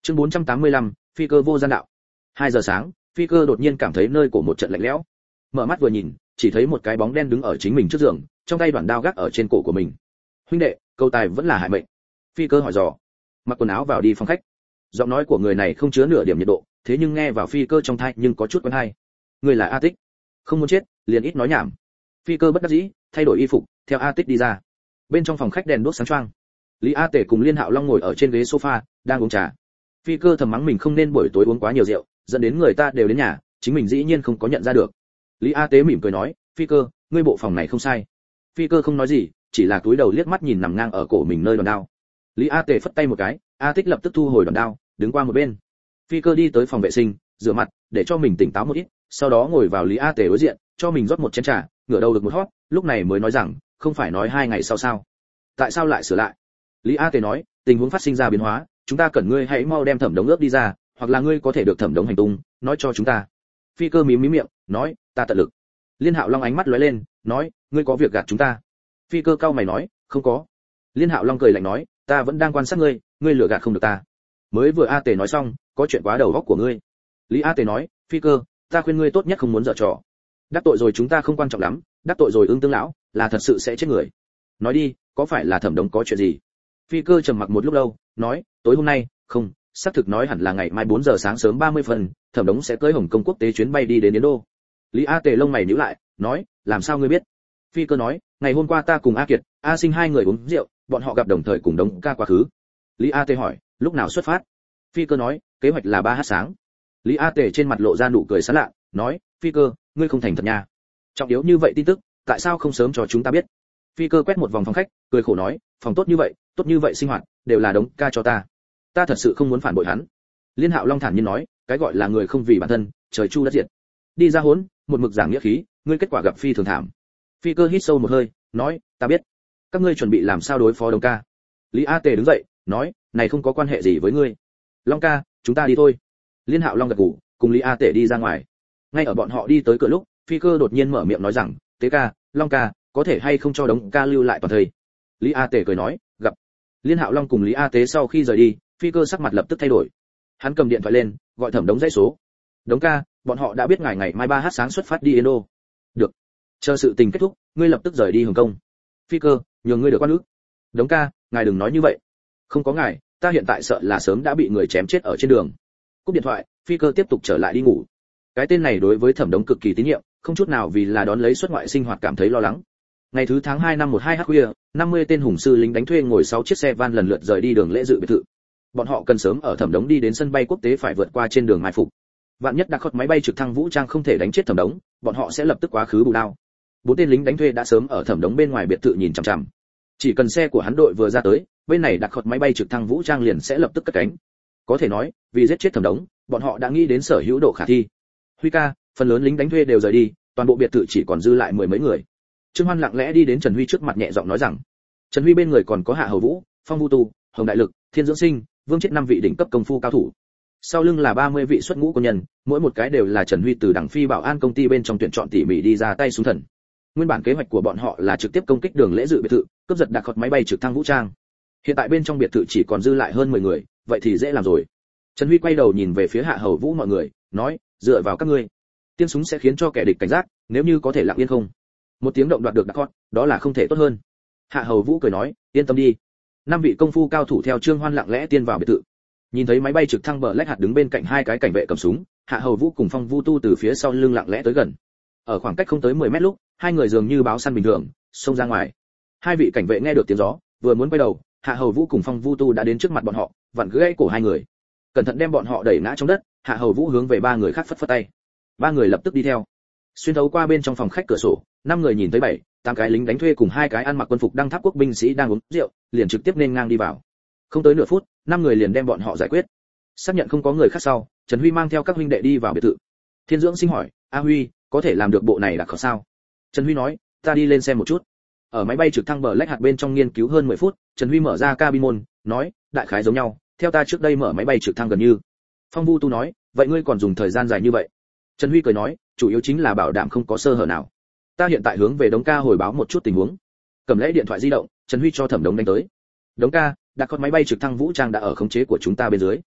Chương 485, phi cơ vô gian đạo. 2 giờ sáng, phi cơ đột nhiên cảm thấy nơi cổ một trận lạnh lẽo. Mở mắt vừa nhìn, chỉ thấy một cái bóng đen đứng ở chính mình trước giường, trong tay đoạn đao gác ở trên cổ của mình. "Huynh đệ, câu tài vẫn là hại mệnh." Phi cơ hỏi dò. Mặc quần áo vào đi phòng khách. Giọng nói của người này không chứa nửa điểm nhiệt độ, thế nhưng nghe vào phi cơ trong tai nhưng có chút quen tai. "Người là A Tích?" "Không muốn chết, liền ít nói nhảm." Phi cơ bất đắc dĩ, thay đổi y phục, theo A Tích đi ra. Bên trong phòng khách đèn đuốc sáng choang. Lý A Tể cùng Liên Hạo Long ngồi ở trên ghế sofa, đang uống trà. Phi cơ thầm mắng mình không nên buổi tối uống quá nhiều rượu, dẫn đến người ta đều đến nhà, chính mình dĩ nhiên không có nhận ra được. Lý A Tế mỉm cười nói, "Phi cơ, ngươi bộ phòng này không sai." Phi cơ không nói gì, chỉ là cúi đầu liếc mắt nhìn nằm ngang ở cổ mình nơi đòn đao. Lý A Tể phất tay một cái, A Tích lập tức thu hồi đòn đao, đứng qua một bên. Phi cơ đi tới phòng vệ sinh, rửa mặt, để cho mình tỉnh táo một ít, sau đó ngồi vào Lý A Tể đối diện, cho mình rót một chén trà, ngửa đầu được một hót, lúc này mới nói rằng, "Không phải nói 2 ngày sau sao? Tại sao lại sửa lại?" Lý A Tể nói, "Tình huống phát sinh ra biến hóa, chúng ta cần ngươi hãy mau đem Thẩm Đống ước đi ra, hoặc là ngươi có thể được Thẩm Đống hành tung, nói cho chúng ta." Phi cơ mím miệng, nói, "Ta tận lực." Liên Hạo Long ánh mắt lóe lên, nói, "Ngươi có việc gạt chúng ta?" Phi cơ cau mày nói, "Không có." Liên Hạo Long cười lạnh nói, "Ta vẫn đang quan sát ngươi, ngươi lừa gạt không được ta." Mới vừa A Tề nói xong, có chuyện quá đầu óc của ngươi. Lý A Tề nói, "Phi cơ, ta khuyên ngươi tốt nhất không muốn giở trò. Đắc tội rồi chúng ta không quan trọng lắm, đắc tội rồi Ưng Tương lão, là thật sự sẽ chết người. Nói đi, có phải là Thẩm Đống có chuyện gì?" Phi cơ trầm mặc một lúc lâu, nói, "Tối hôm nay, không, xác thực nói hẳn là ngày mai 4 giờ sáng sớm 30 phần, Thẩm Đống sẽ cưỡi Hồng Kông quốc tế chuyến bay đi đến Yến Đô." Lý A Tề lông mày nhíu lại, nói, "Làm sao ngươi biết?" Phi cơ nói, "Ngày hôm qua ta cùng A Kiệt, A Sinh hai người uống rượu, bọn họ gặp đồng thời cùng Đống ca quá khứ." Lý A Tề hỏi, "Lúc nào xuất phát?" Phi cơ nói, "Kế hoạch là 3h sáng." Lý A Tề trên mặt lộ ra nụ cười sán lạ, nói, "Phi cơ, ngươi không thành thật nha. Trọng yếu như vậy tin tức, tại sao không sớm cho chúng ta biết?" Phi cơ quét một vòng phòng khách, cười khổ nói, "Phòng tốt như vậy sinh hoạt, đều là Đống ca cho ta. Ta thật sự không muốn phản bội hắn." Liên Hạo Long thản nhiên nói, "Cái gọi là người không vì bản thân, trời chu đất diệt. Đi ra hỗn, một mực giảng nghĩa khí, ngươi kết quả gặp phi thường thảm." Phi cơ hít sâu một hơi, nói, "Ta biết. Các ngươi chuẩn bị làm sao đối phó Đống ca?" Lý A Tề đứng dậy, nói, "Này không có quan hệ gì với ngươi. Long ca, chúng ta đi thôi." Liên Hạo Long gật gù, cùng Lý A Tề đi ra ngoài. Ngay ở bọn họ đi tới cửa lúc, Phi cơ đột nhiên mở miệng nói rằng, "Tế ca, Long ca, có thể hay không cho Đống ca lưu lại toàn thời?" Lý A Tề cười nói, "Gặp." Liên Hạo Long cùng Lý A Tế sau khi rời đi, Phi cơ sắc mặt lập tức thay đổi. Hắn cầm điện thoại lên, gọi Thẩm Đống dãy số. "Đống ca, bọn họ đã biết ngày mai 3h sáng xuất phát đi Yến Đô." "Được. Chờ sự tình kết thúc, ngươi lập tức rời đi Hồng Kông." "Phi cơ, nhường ngươi được quan ước." "Đống ca, ngài đừng nói như vậy. Không có ngài, ta hiện tại sợ là sớm đã bị người chém chết ở trên đường." Cúp điện thoại, Phi cơ tiếp tục trở lại đi ngủ. Cái tên này đối với Thẩm Đống cực kỳ tín nhiệm, không chút nào vì là đón lấy xuất ngoại sinh hoạt cảm thấy lo lắng. Ngày thứ tháng 2 năm 12h khuya, 50 tên hùng sư lính đánh thuê ngồi 6 chiếc xe van lần lượt rời đi đường lễ dự biệt thự. Bọn họ cần sớm ở Thẩm Đống đi đến sân bay quốc tế phải vượt qua trên đường mai phục. Vạn nhất đã khót máy bay trực thăng vũ trang không thể đánh chết Thẩm Đống, bọn họ sẽ lập tức quá khứ bù đao. 4 tên lính đánh thuê đã sớm ở Thẩm Đống bên ngoài biệt thự nhìn chằm chằm. Chỉ cần xe của hắn đội vừa ra tới, bên này đặt khót máy bay trực thăng vũ trang liền sẽ lập tức cất cánh. Có thể nói, vì giết chết Thẩm Đống, bọn họ đã nghĩ đến sở hữu độ khả thi. "Huy ca, phần lớn lính đánh thuê đều rời đi, toàn bộ biệt thự chỉ còn dư lại 10 mấy người." Trương Hoan lặng lẽ đi đến Trần Huy trước mặt nhẹ giọng nói rằng, Trần Huy bên người còn có Hạ Hầu Vũ, Phong Vu Tu, Hồng Đại Lực, Thiên Dưỡng Sinh, Vương Chết 5 vị đỉnh cấp công phu cao thủ. Sau lưng là 30 vị xuất ngũ quân nhân, mỗi một cái đều là Trần Huy từ Đảng Phi Bảo An công ty bên trong tuyển chọn tỉ mỉ đi ra tay xuống thần. Nguyên bản kế hoạch của bọn họ là trực tiếp công kích đường lễ dự biệt thự, cướp giật đặc khọt máy bay trực thăng vũ trang. Hiện tại bên trong biệt thự chỉ còn dư lại hơn 10 người, vậy thì dễ làm rồi. Trần Huy quay đầu nhìn về phía Hạ Hầu Vũ mọi người, nói, "Dựa vào các ngươi, tiếng súng sẽ khiến cho kẻ địch cảnh giác, nếu như có thể lặng yên không. Một tiếng động đoạt được đặc khọt, đó là không thể tốt hơn." Hạ Hầu Vũ cười nói, "Yên tâm đi." 5 vị công phu cao thủ theo Trương Hoan lặng lẽ tiên vào biệt thự. Nhìn thấy máy bay trực thăng Black hạt đứng bên cạnh hai cái cảnh vệ cầm súng, Hạ Hầu Vũ cùng Phong Vu Tu từ phía sau lưng lặng lẽ tới gần. Ở khoảng cách không tới 10 mét lúc, hai người dường như báo săn bình thường, xông ra ngoài. Hai vị cảnh vệ nghe được tiếng gió, vừa muốn quay đầu, Hạ Hầu Vũ cùng Phong Vu Tu đã đến trước mặt bọn họ, vặn gãy cổ hai người. Cẩn thận đem bọn họ đẩy ngã trong đất, Hạ Hầu Vũ hướng về 3 người khác phất phất tay. 3 người lập tức đi theo. Xuyên thấu qua bên trong phòng khách cửa sổ, 5 người nhìn thấy 7, 8 cái lính đánh thuê cùng 2 cái ăn mặc quân phục đăng tháp quốc binh sĩ đang uống rượu, liền trực tiếp nên ngang đi vào. Không tới nửa phút, 5 người liền đem bọn họ giải quyết. Xác nhận không có người khác sau, Trần Huy mang theo các huynh đệ đi vào biệt thự. Thiên Dưỡng Sinh hỏi, "A Huy, có thể làm được bộ này là khó sao?" Trần Huy nói, "Ta đi lên xem một chút." Ở máy bay trực thăng Black hạt bên trong nghiên cứu hơn 10 phút, Trần Huy mở ra cabin môn, nói, "Đại khái giống nhau, theo ta trước đây mở máy bay trực thăng gần như." Phong Vu Tu nói, "Vậy ngươi còn dùng thời gian dài như vậy?" Trần Huy cười nói, "Chủ yếu chính là bảo đảm không có sơ hở nào. Ta hiện tại hướng về Đống ca hồi báo một chút tình huống." Cầm lấy điện thoại di động, Trần Huy cho Thẩm Đống đánh tới. "Đống ca, đã có máy bay trực thăng vũ trang đã ở khống chế của chúng ta bên dưới."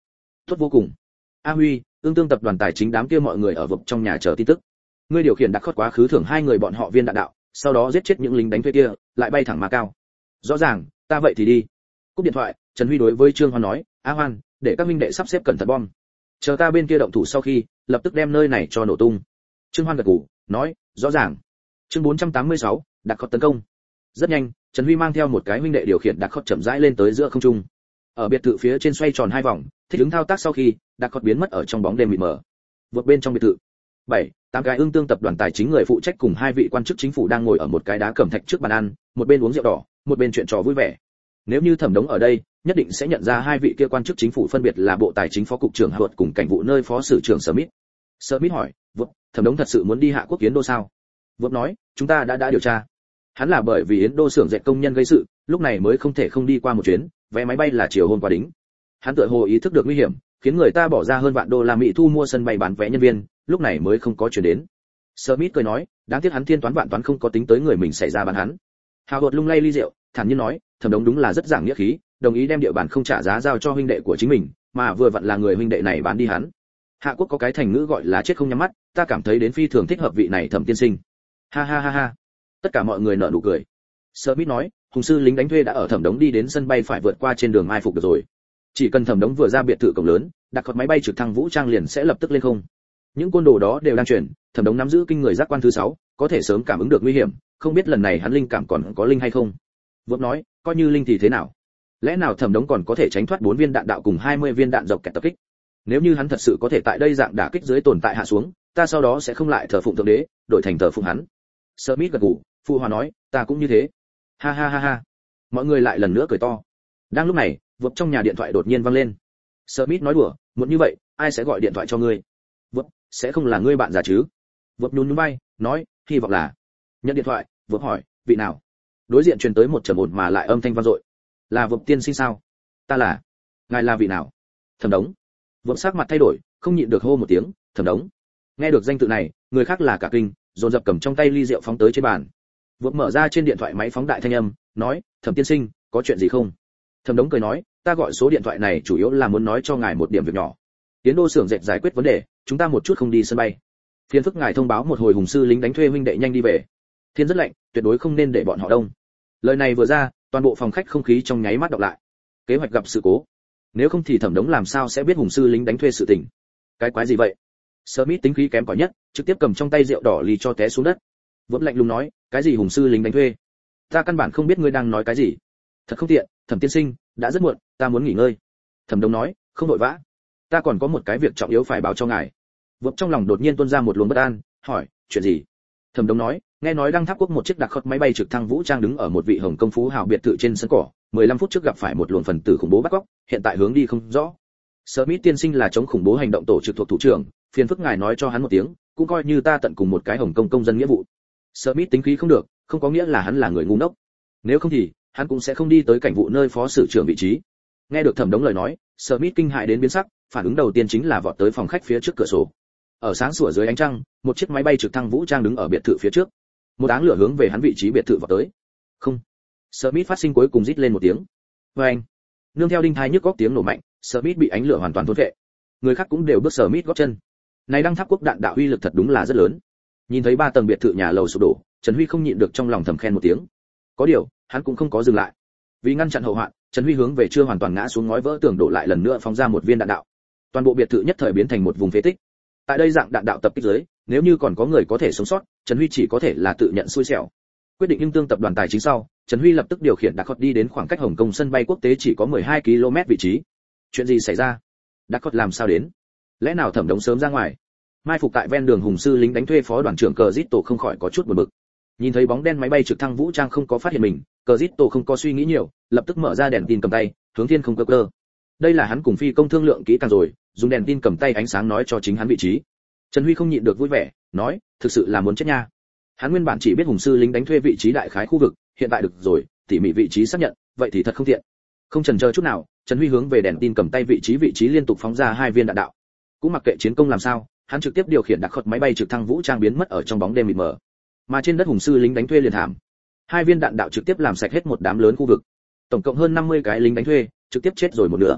Tốt vô cùng. A Huy, ương tương tập đoàn tài chính đám kia mọi người ở vực trong nhà chờ tin tức. Ngươi điều khiển đặc khất quá khứ thưởng hai người bọn họ viên đạn đạo, sau đó giết chết những lính đánh thuê kia, lại bay thẳng mà cao. Rõ ràng, ta vậy thì đi. Cúp điện thoại, Trần Huy đối với Trương Hoan nói, A Hoan, để các huynh đệ sắp xếp cẩn thận bom. Chờ ta bên kia động thủ sau khi, lập tức đem nơi này cho nổ tung. Trương Hoan gật gù, nói, rõ ràng. Chương 486, đặc khất tấn công. Rất nhanh, Trần Huy mang theo một cái huynh đệ điều khiển đặc khất chậm rãi lên tới giữa không trung. Ở biệt thự phía trên xoay tròn hai vòng, thích ứng thao tác sau khi, đặc khất biến mất ở trong bóng đêm mịt mờ. Vượt bên trong biệt thự. 7-8 cái ương tương tập đoàn tài chính người phụ trách cùng hai vị quan chức chính phủ đang ngồi ở một cái đá cẩm thạch trước bàn ăn, một bên uống rượu đỏ, một bên chuyện trò vui vẻ. Nếu như Thẩm Đống ở đây, nhất định sẽ nhận ra hai vị kia quan chức chính phủ phân biệt là Bộ Tài chính Phó cục trưởng Hạ Luật cùng Cảnh vụ nơi Phó sử trưởng Smith. Smith hỏi, "Vâng, Thẩm Đống thật sự muốn đi Hạ Quốc Yến Đô sao?" Vâng nói, "Chúng ta đã điều tra. Hắn là bởi vì Yến Đô xưởng dệt công nhân gây sự, lúc này mới không thể không đi qua một chuyến, vé máy bay là chiều hôm qua đính. Hắn tựa hồ ý thức được nguy hiểm, khiến người ta bỏ ra hơn vạn đô la Mỹ thu mua sân bay bán vé nhân viên, lúc này mới không có chuyển đến." Smith cười nói, đáng tiếc hắn thiên toán vạn toán không có tính tới người mình xảy ra bán hắn. Hào Hột lung lay ly rượu, thản nhiên nói, Thẩm Đống đúng là rất giảng nghĩa khí, đồng ý đem địa bàn không trả giá giao cho huynh đệ của chính mình, mà vừa vặn là người huynh đệ này bán đi hắn. Hạ Quốc có cái thành ngữ gọi là chết không nhắm mắt, ta cảm thấy đến phi thường thích hợp vị này Thẩm tiên sinh. Ha ha ha ha. Tất cả mọi người nở nụ cười. Smith nói, hùng sư lính đánh thuê đã ở Thẩm Đống đi đến sân bay phải vượt qua trên đường mai phục được rồi. Chỉ cần Thẩm Đống vừa ra biệt thự cổng lớn, đặc khất máy bay trực thăng vũ trang liền sẽ lập tức lên không. Những côn đồ đó đều đang chuyển, Thẩm Đống nắm giữ kinh người giác quan thứ 6, có thể sớm cảm ứng được nguy hiểm, không biết lần này hắn linh cảm còn có linh hay không. Vượng nói, coi như linh thì thế nào? Lẽ nào Thẩm Đống còn có thể tránh thoát 4 viên đạn đạo cùng 20 viên đạn dọc kẹt tập kích? Nếu như hắn thật sự có thể tại đây dạng đả kích dưới tồn tại hạ xuống, ta sau đó sẽ không lại thờ phụng thượng đế, đổi thành thờ phụng hắn. Smith gật gù, phụ hòa nói, ta cũng như thế. Ha ha ha ha. Mọi người lại lần nữa cười to. Đang lúc này, Vượng trong nhà điện thoại đột nhiên vang lên. Smith nói đùa, muốn như vậy, ai sẽ gọi điện thoại cho ngươi? Vượng, sẽ không là ngươi bạn già chứ? Vượng nhún nhún vai, nói, hy vọng là. Nhận điện thoại, Vượng hỏi, vị nào? Đối diện truyền tới một trầm ổn mà lại âm thanh vang dội. Là Vượng tiên sinh sao? Ta là. Ngài là vị nào? Thẩm Đống. Vượng sắc mặt thay đổi, không nhịn được hô một tiếng, Thẩm Đống. Nghe được danh tự này, người khác là cả kinh, dồn dập cầm trong tay ly rượu phóng tới trên bàn. Vượng mở ra trên điện thoại máy phóng đại thanh âm, nói, Thẩm tiên sinh, có chuyện gì không? Thẩm Đống cười nói, ta gọi số điện thoại này chủ yếu là muốn nói cho ngài một điểm việc nhỏ. Tiến Đô xưởng dệt giải quyết vấn đề, chúng ta một chút không đi sân bay. Phiền phức ngài thông báo một hồi hùng sư lính đánh thuê huynh đệ nhanh đi về. Thiên rất lạnh, tuyệt đối không nên để bọn họ đông. Lời này vừa ra, toàn bộ phòng khách không khí trong nháy mắt đọc lại. Kế hoạch gặp sự cố. Nếu không thì Thẩm Đống làm sao sẽ biết hùng sư lính đánh thuê sự tình? Cái quái gì vậy? Smith tính khí kém cỏi nhất, trực tiếp cầm trong tay rượu đỏ ly cho té xuống đất. Vốn lạnh lùng nói, cái gì hùng sư lính đánh thuê? Ta căn bản không biết ngươi đang nói cái gì. Thật không tiện, Thẩm tiên sinh, đã rất muộn, ta muốn nghỉ ngơi. Thẩm Đống nói, không vội vã, ta còn có một cái việc trọng yếu phải báo cho ngài. Vượng trong lòng đột nhiên tuôn ra một luồng bất an, hỏi, chuyện gì? Thẩm Đống nói, nghe nói Đăng Tháp Quốc một chiếc đặc khất máy bay trực thăng vũ trang đứng ở một vị Hồng Công phú hào biệt thự trên sân cỏ, 15 phút trước gặp phải một luồng phần tử khủng bố bắt cóc, hiện tại hướng đi không rõ. Smith tiên sinh là chống khủng bố hành động tổ trực thuộc thủ trưởng, phiền phức ngài nói cho hắn một tiếng, cũng coi như ta tận cùng một cái Hồng Công công dân nghĩa vụ. Smith tính khí không được, không có nghĩa là hắn là người ngu ngốc. Nếu không thì, hắn cũng sẽ không đi tới cảnh vụ nơi phó sử trưởng vị trí. Nghe được Thẩm Đống lời nói, Smith kinh hãi đến biến sắc, phản ứng đầu tiên chính là vọt tới phòng khách phía trước cửa sổ. Ở sáng sủa dưới ánh trăng, một chiếc máy bay trực thăng vũ trang đứng ở biệt thự phía trước. Một áng lửa hướng về hắn vị trí biệt thự vọt tới. Không. Smith phát sinh cuối cùng rít lên một tiếng. Oeng. Nương theo đinh thai nhức góc tiếng nổ mạnh, Smith bị ánh lửa hoàn toàn thôn vệ. Người khác cũng đều bước Smith gót chân. Này Đăng Tháp Quốc đạn đạo uy lực thật đúng là rất lớn. Nhìn thấy 3 tầng biệt thự nhà lầu sụp đổ, Trần Huy không nhịn được trong lòng thầm khen một tiếng. Có điều, hắn cũng không có dừng lại. Vì ngăn chặn hậu hoạn, Trần Huy hướng về chưa hoàn toàn ngã xuống ngói vỡ tường đổ lại lần nữa phóng ra một viên đạn đạo. Toàn bộ biệt thự nhất thời biến thành một vùng phế tích. Tại đây dạng đạn đạo tập kích dưới, nếu như còn có người có thể sống sót, Trần Huy chỉ có thể là tự nhận xui xẻo. Quyết định ưng tương tập đoàn tài chính sau, Trần Huy lập tức điều khiển đặc khất đi đến khoảng cách Hồng Kông sân bay quốc tế chỉ có 12 km vị trí. Chuyện gì xảy ra? Đặc khất làm sao đến? Lẽ nào Thẩm Đống sớm ra ngoài? Mai phục tại ven đường hùng sư lính đánh thuê phó đoàn trưởng Cờ Zito không khỏi có chút buồn bực. Nhìn thấy bóng đen máy bay trực thăng vũ trang không có phát hiện mình, Cờ Zito không có suy nghĩ nhiều, lập tức mở ra đèn tin cầm tay, hướng thiên không cơ. Đây là hắn cùng phi công thương lượng kỹ càng rồi, dùng đèn tin cầm tay ánh sáng nói cho chính hắn vị trí. Trần Huy không nhịn được vui vẻ, nói, thực sự là muốn chết nha. Hắn nguyên bản chỉ biết hùng sư lính đánh thuê vị trí đại khái khu vực, hiện tại được rồi, tỉ mỉ vị trí xác nhận, vậy thì thật không tiện. Không chần chờ chút nào, Trần Huy hướng về đèn tin cầm tay vị trí liên tục phóng ra 2 viên đạn đạo. Cũng mặc kệ chiến công làm sao, hắn trực tiếp điều khiển đặc khất máy bay trực thăng vũ trang biến mất ở trong bóng đêm mịt mờ. Mà trên đất hùng sư lính đánh thuê liền thảm. 2 viên đạn đạo trực tiếp làm sạch hết một đám lớn khu vực. Tổng cộng hơn 50 cái lính đánh thuê, trực tiếp chết rồi một nửa.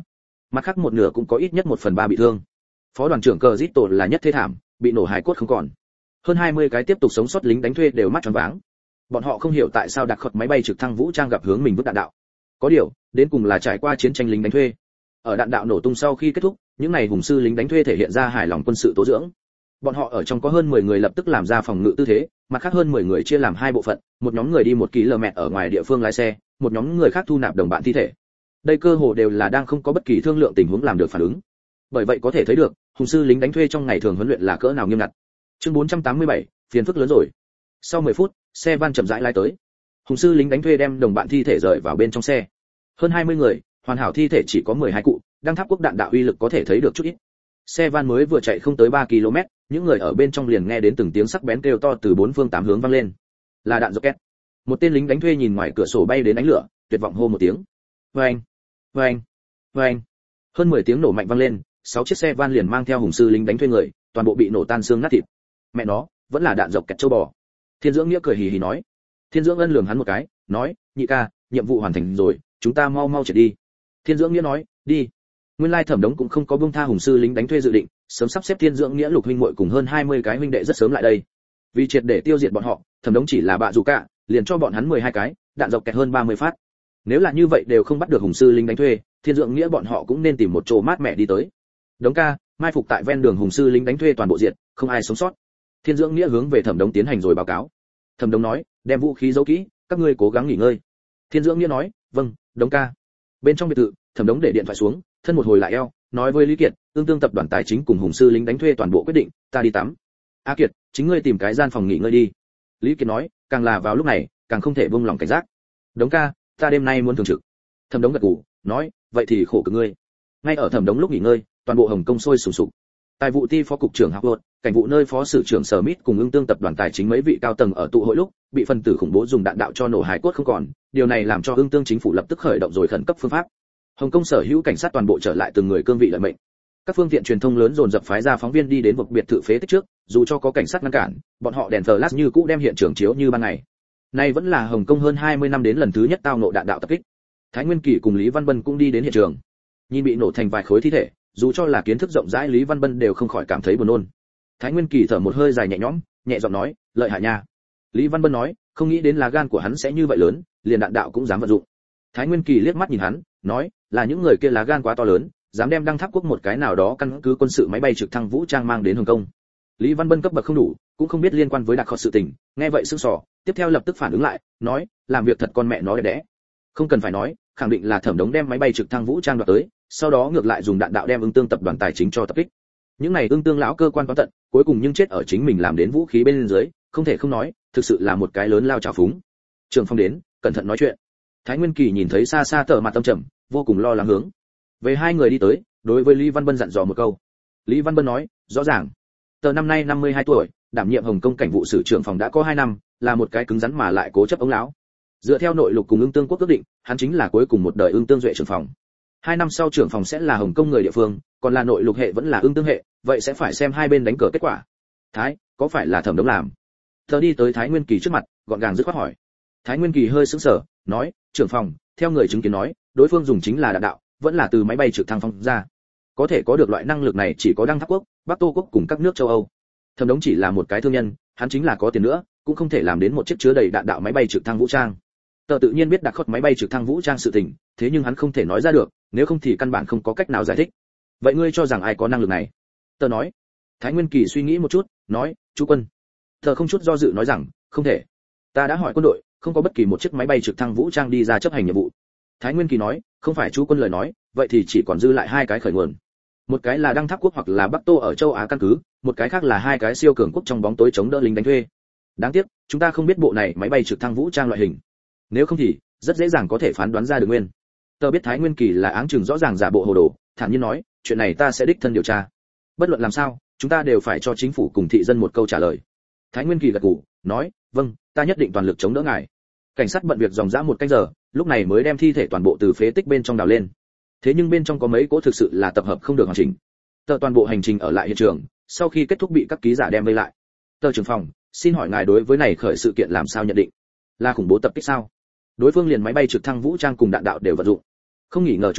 mặt khác một nửa cũng có ít nhất 1/3 bị thương. Phó đoàn trưởng Cờ Dít Tổ là nhất thê thảm, bị nổ hài cốt không còn. Hơn 20 cái tiếp tục sống sót lính đánh thuê đều mắt tròn váng. Bọn họ không hiểu tại sao đặc khật máy bay trực thăng vũ trang gặp hướng mình vứt đạn đạo. Có điều, đến cùng là trải qua chiến tranh lính đánh thuê. Ở đạn đạo nổ tung sau khi kết thúc, những này hùng sư lính đánh thuê thể hiện ra hài lòng quân sự tố dưỡng. Bọn họ ở trong có hơn 10 người lập tức làm ra phòng ngự tư thế, mặt khác hơn 10 người chia làm hai bộ phận, một nhóm người đi 1 km ở ngoài địa phương lái xe, một nhóm người khác thu nạp đồng bạn thi thể. Đây cơ hồ đều là đang không có bất kỳ thương lượng tình huống làm được phản ứng. Bởi vậy có thể thấy được, hùng sư lính đánh thuê trong ngày thường huấn luyện là cỡ nào nghiêm ngặt. Chương 487, phiền phức lớn rồi. Sau 10 phút, xe van chậm rãi lái tới. Hùng sư lính đánh thuê đem đồng bạn thi thể rời vào bên trong xe. Hơn 20 người, hoàn hảo thi thể chỉ có 12 cụ, đang tháp quốc đạn đạo uy lực có thể thấy được chút ít. Xe van mới vừa chạy không tới 3 km, những người ở bên trong liền nghe đến từng tiếng sắc bén kêu to từ bốn phương tám hướng vang lên. Là đạn rocket. Một tên lính đánh thuê nhìn ngoài cửa sổ bay đến ánh lửa, tuyệt vọng hô một tiếng. Oeng, oeng, oeng. Hơn 10 tiếng nổ mạnh vang lên, 6 chiếc xe van liền mang theo hùng sư lính đánh thuê người, toàn bộ bị nổ tan xương nát thịt. Mẹ nó, vẫn là đạn rocket châu bò. Thiên Dưỡng Nghĩa cười hì hì nói. Thiên Dưỡng Ân lườm hắn một cái, nói, nhị ca, nhiệm vụ hoàn thành rồi, chúng ta mau mau trở đi. Thiên Dưỡng Nghĩa nói, đi. Nguyên lai Thẩm Đống cũng không có buông tha hùng sư lính đánh thuê dự định, sớm sắp xếp Thiên Dưỡng Nghĩa lục huynh muội cùng hơn 20 cái huynh đệ rất sớm lại đây. Vì triệt để tiêu diệt bọn họ, Thẩm Đống chỉ là bạ dù cả, liền cho bọn hắn 12 cái, đạn dọc kẹt hơn 30 phát. Nếu là như vậy đều không bắt được hùng sư lính đánh thuê, Thiên Dưỡng Nghĩa bọn họ cũng nên tìm một chỗ mát mẻ đi tới. Đống ca, mai phục tại ven đường hùng sư lính đánh thuê toàn bộ diệt, không ai sống sót. Thiên Dưỡng Nghĩa hướng về Thẩm Đống tiến hành rồi báo cáo. Thẩm Đống nói, đem vũ khí giấu kỹ, các ngươi cố gắng nghỉ ngơi. Thiên Dưỡng Nghĩa nói, vâng, Đống ca. Bên trong biệt thự, Thẩm Đống để điện thoại xuống, thân một hồi lại eo, nói với Lý Kiệt, tương tương tập đoàn tài chính cùng hùng sư lính đánh thuê toàn bộ quyết định, ta đi tắm. A Kiệt, chính ngươi tìm cái gian phòng nghỉ ngơi đi. Lý Kiệt nói, càng là vào lúc này, càng không thể buông lòng cảnh giác. Đống ca, ta đêm nay muốn thường trực. Thẩm Đống gật gù, nói, vậy thì khổ cực ngươi. Ngay ở Thẩm Đống lúc nghỉ ngơi, toàn bộ Hồng Kông sôi sùng sục. Tài vụ ty phó cục trưởng Howard, cảnh vụ nơi phó sử trưởng Smith cùng ưng tương tập đoàn tài chính mấy vị cao tầng ở tụ hội lúc, bị phần tử khủng bố dùng đạn đạo cho nổ hài cốt không còn, điều này làm cho ưng tương chính phủ lập tức khởi động rồi khẩn cấp phương pháp. Hồng Kông sở hữu cảnh sát toàn bộ trở lại từng người cương vị lợi mệnh. Các phương tiện truyền thông lớn dồn dập phái ra phóng viên đi đến vực biệt thự phế tích trước, dù cho có cảnh sát ngăn cản, bọn họ đèn flash như cũ đem hiện trường chiếu như ban ngày. Nay vẫn là Hồng Kông hơn 20 năm đến lần thứ nhất tao ngộ đạn đạo tập kích. Thái Nguyên Kỳ cùng Lý Văn Bân cũng đi đến hiện trường. Nhìn bị nổ thành vài khối thi thể, dù cho là kiến thức rộng rãi Lý Văn Bân đều không khỏi cảm thấy buồn nôn. Thái Nguyên Kỳ thở một hơi dài nhẹ nhõm, nhẹ giọng nói, lợi hại nha. Lý Văn Bân nói, không nghĩ đến lá gan của hắn sẽ như vậy lớn, liền đạn đạo cũng dám vận dụng. Thái Nguyên Kỳ liếc mắt nhìn hắn, nói, là những người kia lá gan quá to lớn, dám đem Đăng Tháp quốc một cái nào đó căn cứ quân sự máy bay trực thăng vũ trang mang đến Hồng Kông. Lý Văn Bân cấp bậc không đủ, cũng không biết liên quan với đặc khọt sự tình, nghe vậy sững sờ, tiếp theo lập tức phản ứng lại, nói, làm việc thật con mẹ nó đẹp đẽ. Không cần phải nói, khẳng định là Thẩm Đống đem máy bay trực thăng vũ trang đoạt tới, sau đó ngược lại dùng đạn đạo đem ưng tương tập đoàn tài chính cho tập kích. Những này ưng tương lão cơ quan toán tận, cuối cùng nhưng chết ở chính mình làm đến vũ khí bên dưới, không thể không nói, thực sự là một cái lớn lao trào phúng. Trường Phong đến, cẩn thận nói chuyện. Thái Nguyên Kỳ nhìn thấy xa xa tở mặt tâm trầm, vô cùng lo lắng hướng về hai người đi tới, đối với Lý Văn Bân dặn dò một câu. Lý Văn Bân nói, rõ ràng. Tờ năm nay 52 tuổi, đảm nhiệm Hồng Kông cảnh vụ sử trưởng phòng đã có 2 năm, là một cái cứng rắn mà lại cố chấp ống lão. Dựa theo nội lục cùng ưng tương quốc quyết định, hắn chính là cuối cùng một đời ưng tương duệ trưởng phòng. 2 năm sau trưởng phòng sẽ là Hồng Kông người địa phương, còn là nội lục hệ vẫn là ưng tương hệ, vậy sẽ phải xem hai bên đánh cờ kết quả. Thái, có phải là Thẩm Đống làm? Tờ đi tới Thái Nguyên Kỳ trước mặt, gọn gàng dứt khoát hỏi. Thái Nguyên Kỳ hơi sững sờ, nói, trưởng phòng, theo người chứng kiến nói, đối phương dùng chính là đạn đạo, vẫn là từ máy bay trực thăng phóng ra. Có thể có được loại năng lực này chỉ có Đăng Tháp quốc, Bắc Tô quốc cùng các nước châu Âu. Thẩm Đống chỉ là một cái thương nhân, hắn chính là có tiền nữa, cũng không thể làm đến một chiếc chứa đầy đạn đạo máy bay trực thăng vũ trang. Tờ tự nhiên biết đặc khot máy bay trực thăng vũ trang sự tình, thế nhưng hắn không thể nói ra được, nếu không thì căn bản không có cách nào giải thích. Vậy ngươi cho rằng ai có năng lực này? Tờ nói. Thái Nguyên Kỳ suy nghĩ một chút, nói, chú quân. Tờ không chút do dự nói rằng, không thể. Ta đã hỏi quân đội, không có bất kỳ một chiếc máy bay trực thăng vũ trang đi ra chấp hành nhiệm vụ. Thái Nguyên Kỳ nói, không phải chú quân lời nói, vậy thì chỉ còn dư lại hai cái khởi nguồn. Một cái là Đăng Tháp quốc hoặc là Bắc Tô ở châu Á căn cứ, một cái khác là hai cái siêu cường quốc trong bóng tối chống đỡ lính đánh thuê. Đáng tiếc, chúng ta không biết bộ này máy bay trực thăng vũ trang loại hình. Nếu không thì rất dễ dàng có thể phán đoán ra được nguyên. Tớ biết Thái Nguyên Kỳ là áng chừng rõ ràng giả bộ hồ đồ, thản nhiên nói, chuyện này ta sẽ đích thân điều tra. Bất luận làm sao, chúng ta đều phải cho chính phủ cùng thị dân một câu trả lời. Thái Nguyên Kỳ gật gù, nói, vâng, ta nhất định toàn lực chống đỡ ngài. Cảnh sát bận việc dòng dã 1 canh giờ, lúc này mới đem thi thể toàn bộ từ phế tích bên trong đào lên. Thế nhưng bên trong có mấy cỗ thực sự là tập hợp không được hoàn chỉnh. Tờ toàn bộ hành trình ở lại hiện trường, sau khi kết thúc bị các ký giả đem vây lại. Tờ trưởng phòng, xin hỏi ngài đối với này khởi sự kiện làm sao nhận định? Là khủng bố tập kích sao? Đối phương liền máy bay trực thăng vũ trang cùng đạn đạo đều vận dụng. Không nghỉ ngờ chút nào,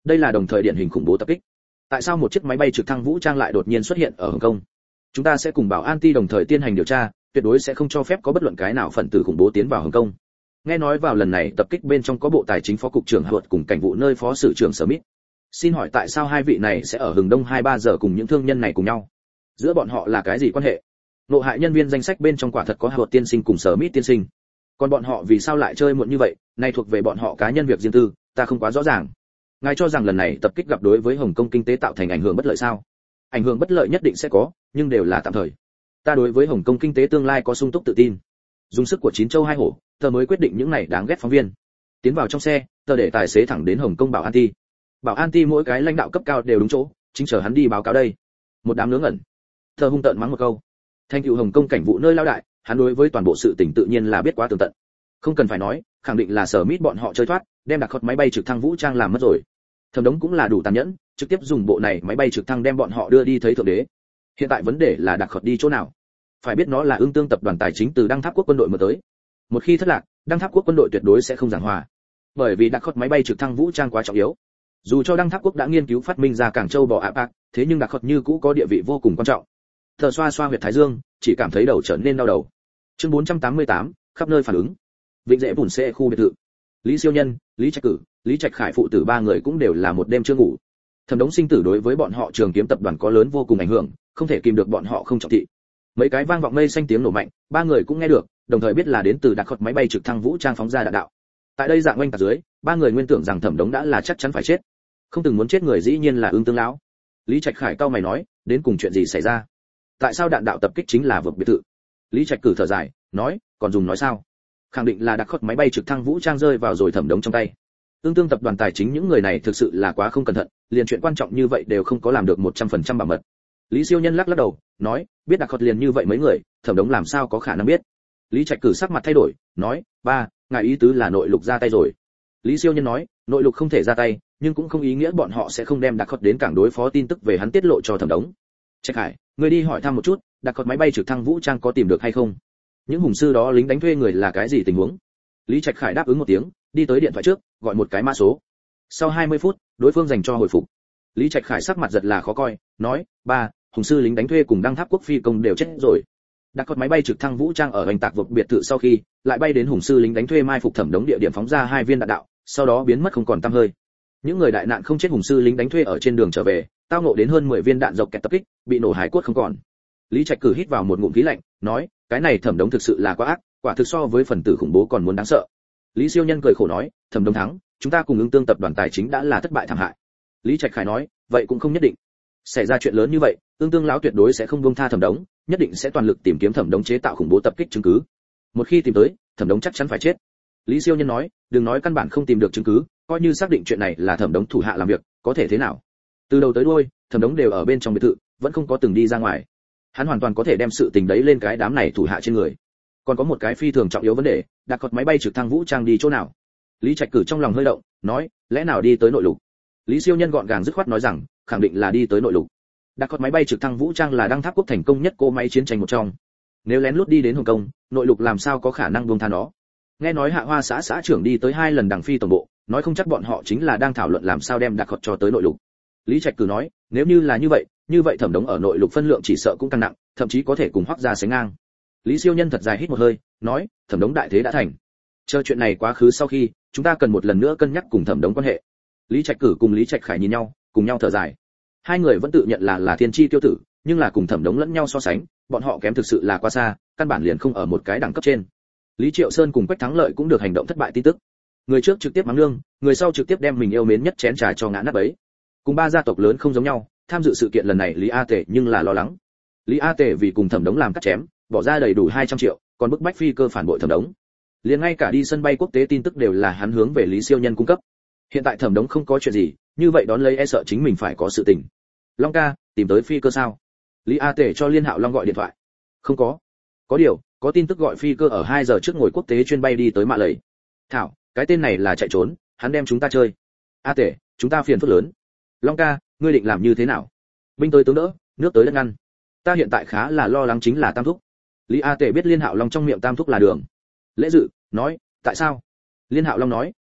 đây là đồng thời điển hình khủng bố tập kích. Tại sao một chiếc máy bay trực thăng vũ trang lại đột nhiên xuất hiện ở Hồng Kông? Chúng ta sẽ cùng bảo an ty đồng thời tiến hành điều tra, tuyệt đối sẽ không cho phép có bất luận cái nào phần tử khủng bố tiến vào Hồng Kông. Nghe nói vào lần này tập kích bên trong có Bộ Tài chính Phó cục trưởng Howard cùng Cảnh vụ nơi Phó Sử trưởng Smith. Xin hỏi tại sao hai vị này sẽ ở Hừng Đông 2-3 giờ cùng những thương nhân này cùng nhau? Giữa bọn họ là cái gì quan hệ? Nộ hại nhân viên danh sách bên trong quả thật có Howard tiên sinh cùng Smith tiên sinh. Còn bọn họ vì sao lại chơi muộn như vậy, này thuộc về bọn họ cá nhân việc riêng tư, ta không quá rõ ràng. Ngài cho rằng lần này tập kích gặp đối với Hồng Kông kinh tế tạo thành ảnh hưởng bất lợi sao? Ảnh hưởng bất lợi nhất định sẽ có, nhưng đều là tạm thời. Ta đối với Hồng Kông kinh tế tương lai có sung túc tự tin. Dùng sức của chín châu hai hổ, tờ mới quyết định những này đáng ghét phóng viên. Tiến vào trong xe, tờ để tài xế thẳng đến Hồng Kông bảo an ty. Bảo an ty mỗi cái lãnh đạo cấp cao đều đúng chỗ, chính chờ hắn đi báo cáo đây. Một đám ngớ ngẩn. Tờ hung tợn mắng một câu. Thành tựu Hồng Kông cảnh vụ nơi lao đại, hắn đối với toàn bộ sự tình tự nhiên là biết quá tường tận. Không cần phải nói, khẳng định là Smith bọn họ chơi thoát, đem đặc khất máy bay trực thăng vũ trang làm mất rồi. Thẩm Đống cũng là đủ tàn nhẫn, trực tiếp dùng bộ này máy bay trực thăng đem bọn họ đưa đi thấy thượng đế. Hiện tại vấn đề là đặc khất đi chỗ nào? Phải biết nó là Ưng Tương tập đoàn tài chính từ Đăng Tháp quốc quân đội mà tới. Một khi thất lạc, Đăng Tháp quốc quân đội tuyệt đối sẽ không giảng hòa. Bởi vì đặc khất máy bay trực thăng vũ trang quá trọng yếu. Dù cho Đăng Tháp quốc đã nghiên cứu phát minh ra Cảng Châu bò APAC, thế nhưng đặc khất như cũ có địa vị vô cùng quan trọng. Thờ xoa xoa huyệt thái dương, chỉ cảm thấy đầu trở nên đau đầu. Chương 488, khắp nơi phản ứng. Vịnh Dễ Bùn xe khu biệt thự. Lý Siêu Nhân, Lý Trạch Cử, Lý Trạch Khải phụ tử ba người cũng đều là một đêm chưa ngủ. Thẩm Đống sinh tử đối với bọn họ Trường Kiếm tập đoàn có lớn vô cùng ảnh hưởng, không thể kìm được bọn họ không trọng thị. Mấy cái vang vọng mây xanh tiếng nổ mạnh, ba người cũng nghe được, đồng thời biết là đến từ đặc khất máy bay trực thăng vũ trang phóng ra đạn đạo. Tại đây dạng oanh tạc dưới, ba người nguyên tưởng rằng Thẩm Đống đã là chắc chắn phải chết. Không từng muốn chết người dĩ nhiên là Ưng Tương lão. Lý Trạch Khải cau mày nói, đến cùng chuyện gì xảy ra? Tại sao đạn đạo tập kích chính là vượt biệt thự? Lý Trạch Cử thở dài, nói, còn dùng nói sao? Khẳng định là đặc khất máy bay trực thăng vũ trang rơi vào rồi Thẩm Đống trong tay. Ưng Tương tập đoàn tài chính những người này thực sự là quá không cẩn thận, liền chuyện quan trọng như vậy đều không có làm được 100% bảo mật. Lý Siêu Nhân lắc lắc đầu, nói, biết đặc khất liền như vậy mấy người, Thẩm Đống làm sao có khả năng biết? Lý Trạch Cử sắc mặt thay đổi, nói, ba, ngài ý tứ là nội lục ra tay rồi. Lý Siêu Nhân nói, nội lục không thể ra tay, nhưng cũng không ý nghĩa bọn họ sẽ không đem đặc khất đến cảng đối phó tin tức về hắn tiết lộ cho Thẩm Đống. Trạch Hải, người đi hỏi thăm một chút, đặc khất máy bay trực thăng vũ trang có tìm được hay không? Những hùng sư đó lính đánh thuê người là cái gì tình huống? Lý Trạch Khải đáp ứng một tiếng, đi tới điện thoại trước, gọi một cái mã số. Sau 20 phút, đối phương dành cho hồi phục. Lý Trạch Khải sắc mặt giật là khó coi, nói, ba, hùng sư lính đánh thuê cùng Đăng Tháp quốc phi công đều chết rồi. Đặc khất máy bay trực thăng vũ trang ở hành tạc vực biệt thự sau khi, lại bay đến hùng sư lính đánh thuê mai phục Thẩm Đống địa điểm phóng ra 2 viên đạn đạo, sau đó biến mất không còn tăm hơi. Những người đại nạn không chết hùng sư lính đánh thuê ở trên đường trở về, tao ngộ đến hơn 10 viên đạn dọc kẹt tập kích, bị nổ hải cốt không còn. Lý Trạch Cử hít vào một ngụm khí lạnh, nói, cái này Thẩm Đống thực sự là quá ác, quả thực so với phần tử khủng bố còn muốn đáng sợ. Lý Siêu Nhân cười khổ nói, Thẩm Đống thắng, chúng ta cùng Ưng Tương tập đoàn tài chính đã là thất bại thảm hại. Lý Trạch Khải nói, vậy cũng không nhất định. Xảy ra chuyện lớn như vậy, Ưng Tương lão tuyệt đối sẽ không buông tha Thẩm Đống, nhất định sẽ toàn lực tìm kiếm Thẩm Đống chế tạo khủng bố tập kích chứng cứ. Một khi tìm tới, Thẩm Đống chắc chắn phải chết. Lý Siêu Nhân nói, đừng nói căn bản không tìm được chứng cứ, coi như xác định chuyện này là Thẩm Đống thủ hạ làm việc, có thể thế nào? Từ đầu tới đuôi, Thẩm Đống đều ở bên trong biệt thự, vẫn không có từng đi ra ngoài. Hắn hoàn toàn có thể đem sự tình đấy lên cái đám này thủ hạ trên người. Còn có một cái phi thường trọng yếu vấn đề, đặc khất máy bay trực thăng vũ trang đi chỗ nào? Lý Trạch Cử trong lòng hơi động, nói, lẽ nào đi tới nội lục? Lý Siêu Nhân gọn gàng dứt khoát nói rằng, khẳng định là đi tới nội lục. Đặc khất máy bay trực thăng vũ trang là Đăng Tháp quốc thành công nhất cỗ máy chiến tranh một trong. Nếu lén lút đi đến Hồng Kông, nội lục làm sao có khả năng buông tha nó? Nghe nói Hạ Hoa xã trưởng đi tới 2 lần Đảng phi tổng bộ, nói không chắc bọn họ chính là đang thảo luận làm sao đem đặc khất cho tới nội lục. Lý Trạch Cử nói, nếu như là như vậy Thẩm Đống ở nội lục phân lượng chỉ sợ cũng càng nặng, thậm chí có thể cùng Hoắc gia sánh ngang. Lý Siêu Nhân thật dài hít một hơi, nói, Thẩm Đống đại thế đã thành. Chờ chuyện này quá khứ sau khi, chúng ta cần một lần nữa cân nhắc cùng Thẩm Đống quan hệ. Lý Trạch Cử cùng Lý Trạch Khải nhìn nhau, cùng nhau thở dài. Hai người vẫn tự nhận là thiên chi tiêu tử, nhưng là cùng Thẩm Đống lẫn nhau so sánh, bọn họ kém thực sự là quá xa, căn bản liền không ở một cái đẳng cấp trên. Lý Triệu Sơn cùng Quách Thắng Lợi cũng được hành động thất bại tin tức. Người trước trực tiếp mắng nương, người sau trực tiếp đem mình yêu mến nhất chén trà cho ngã nát bấy. Cùng ba gia tộc lớn không giống nhau, tham dự sự kiện lần này Lý A Tể nhưng là lo lắng. Lý A Tể vì cùng Thẩm Đống làm cắt chém, bỏ ra đầy đủ 200 triệu, còn bức bách phi cơ phản bội Thẩm Đống. Liền ngay cả đi sân bay quốc tế tin tức đều là hắn hướng về Lý Siêu Nhân cung cấp. Hiện tại Thẩm Đống không có chuyện gì, như vậy đón lấy e sợ chính mình phải có sự tình. Long ca, tìm tới phi cơ sao? Lý A Tể cho Liên Hạo Long gọi điện thoại. Không có. Có điều, có tin tức gọi phi cơ ở 2 giờ trước ngồi quốc tế chuyên bay đi tới Mạ Lầy. Thảo, cái tên này là chạy trốn, hắn đem chúng ta chơi. A Tể, chúng ta phiền phức lớn. Long ca, ngươi định làm như thế nào? Binh tới tướng đỡ, nước tới đất ngăn. Ta hiện tại khá là lo lắng chính là Tam thúc. Lý A Tể biết Liên Hạo Long trong miệng Tam thúc là đường. Lễ Dự nói, tại sao? Liên Hạo Long nói,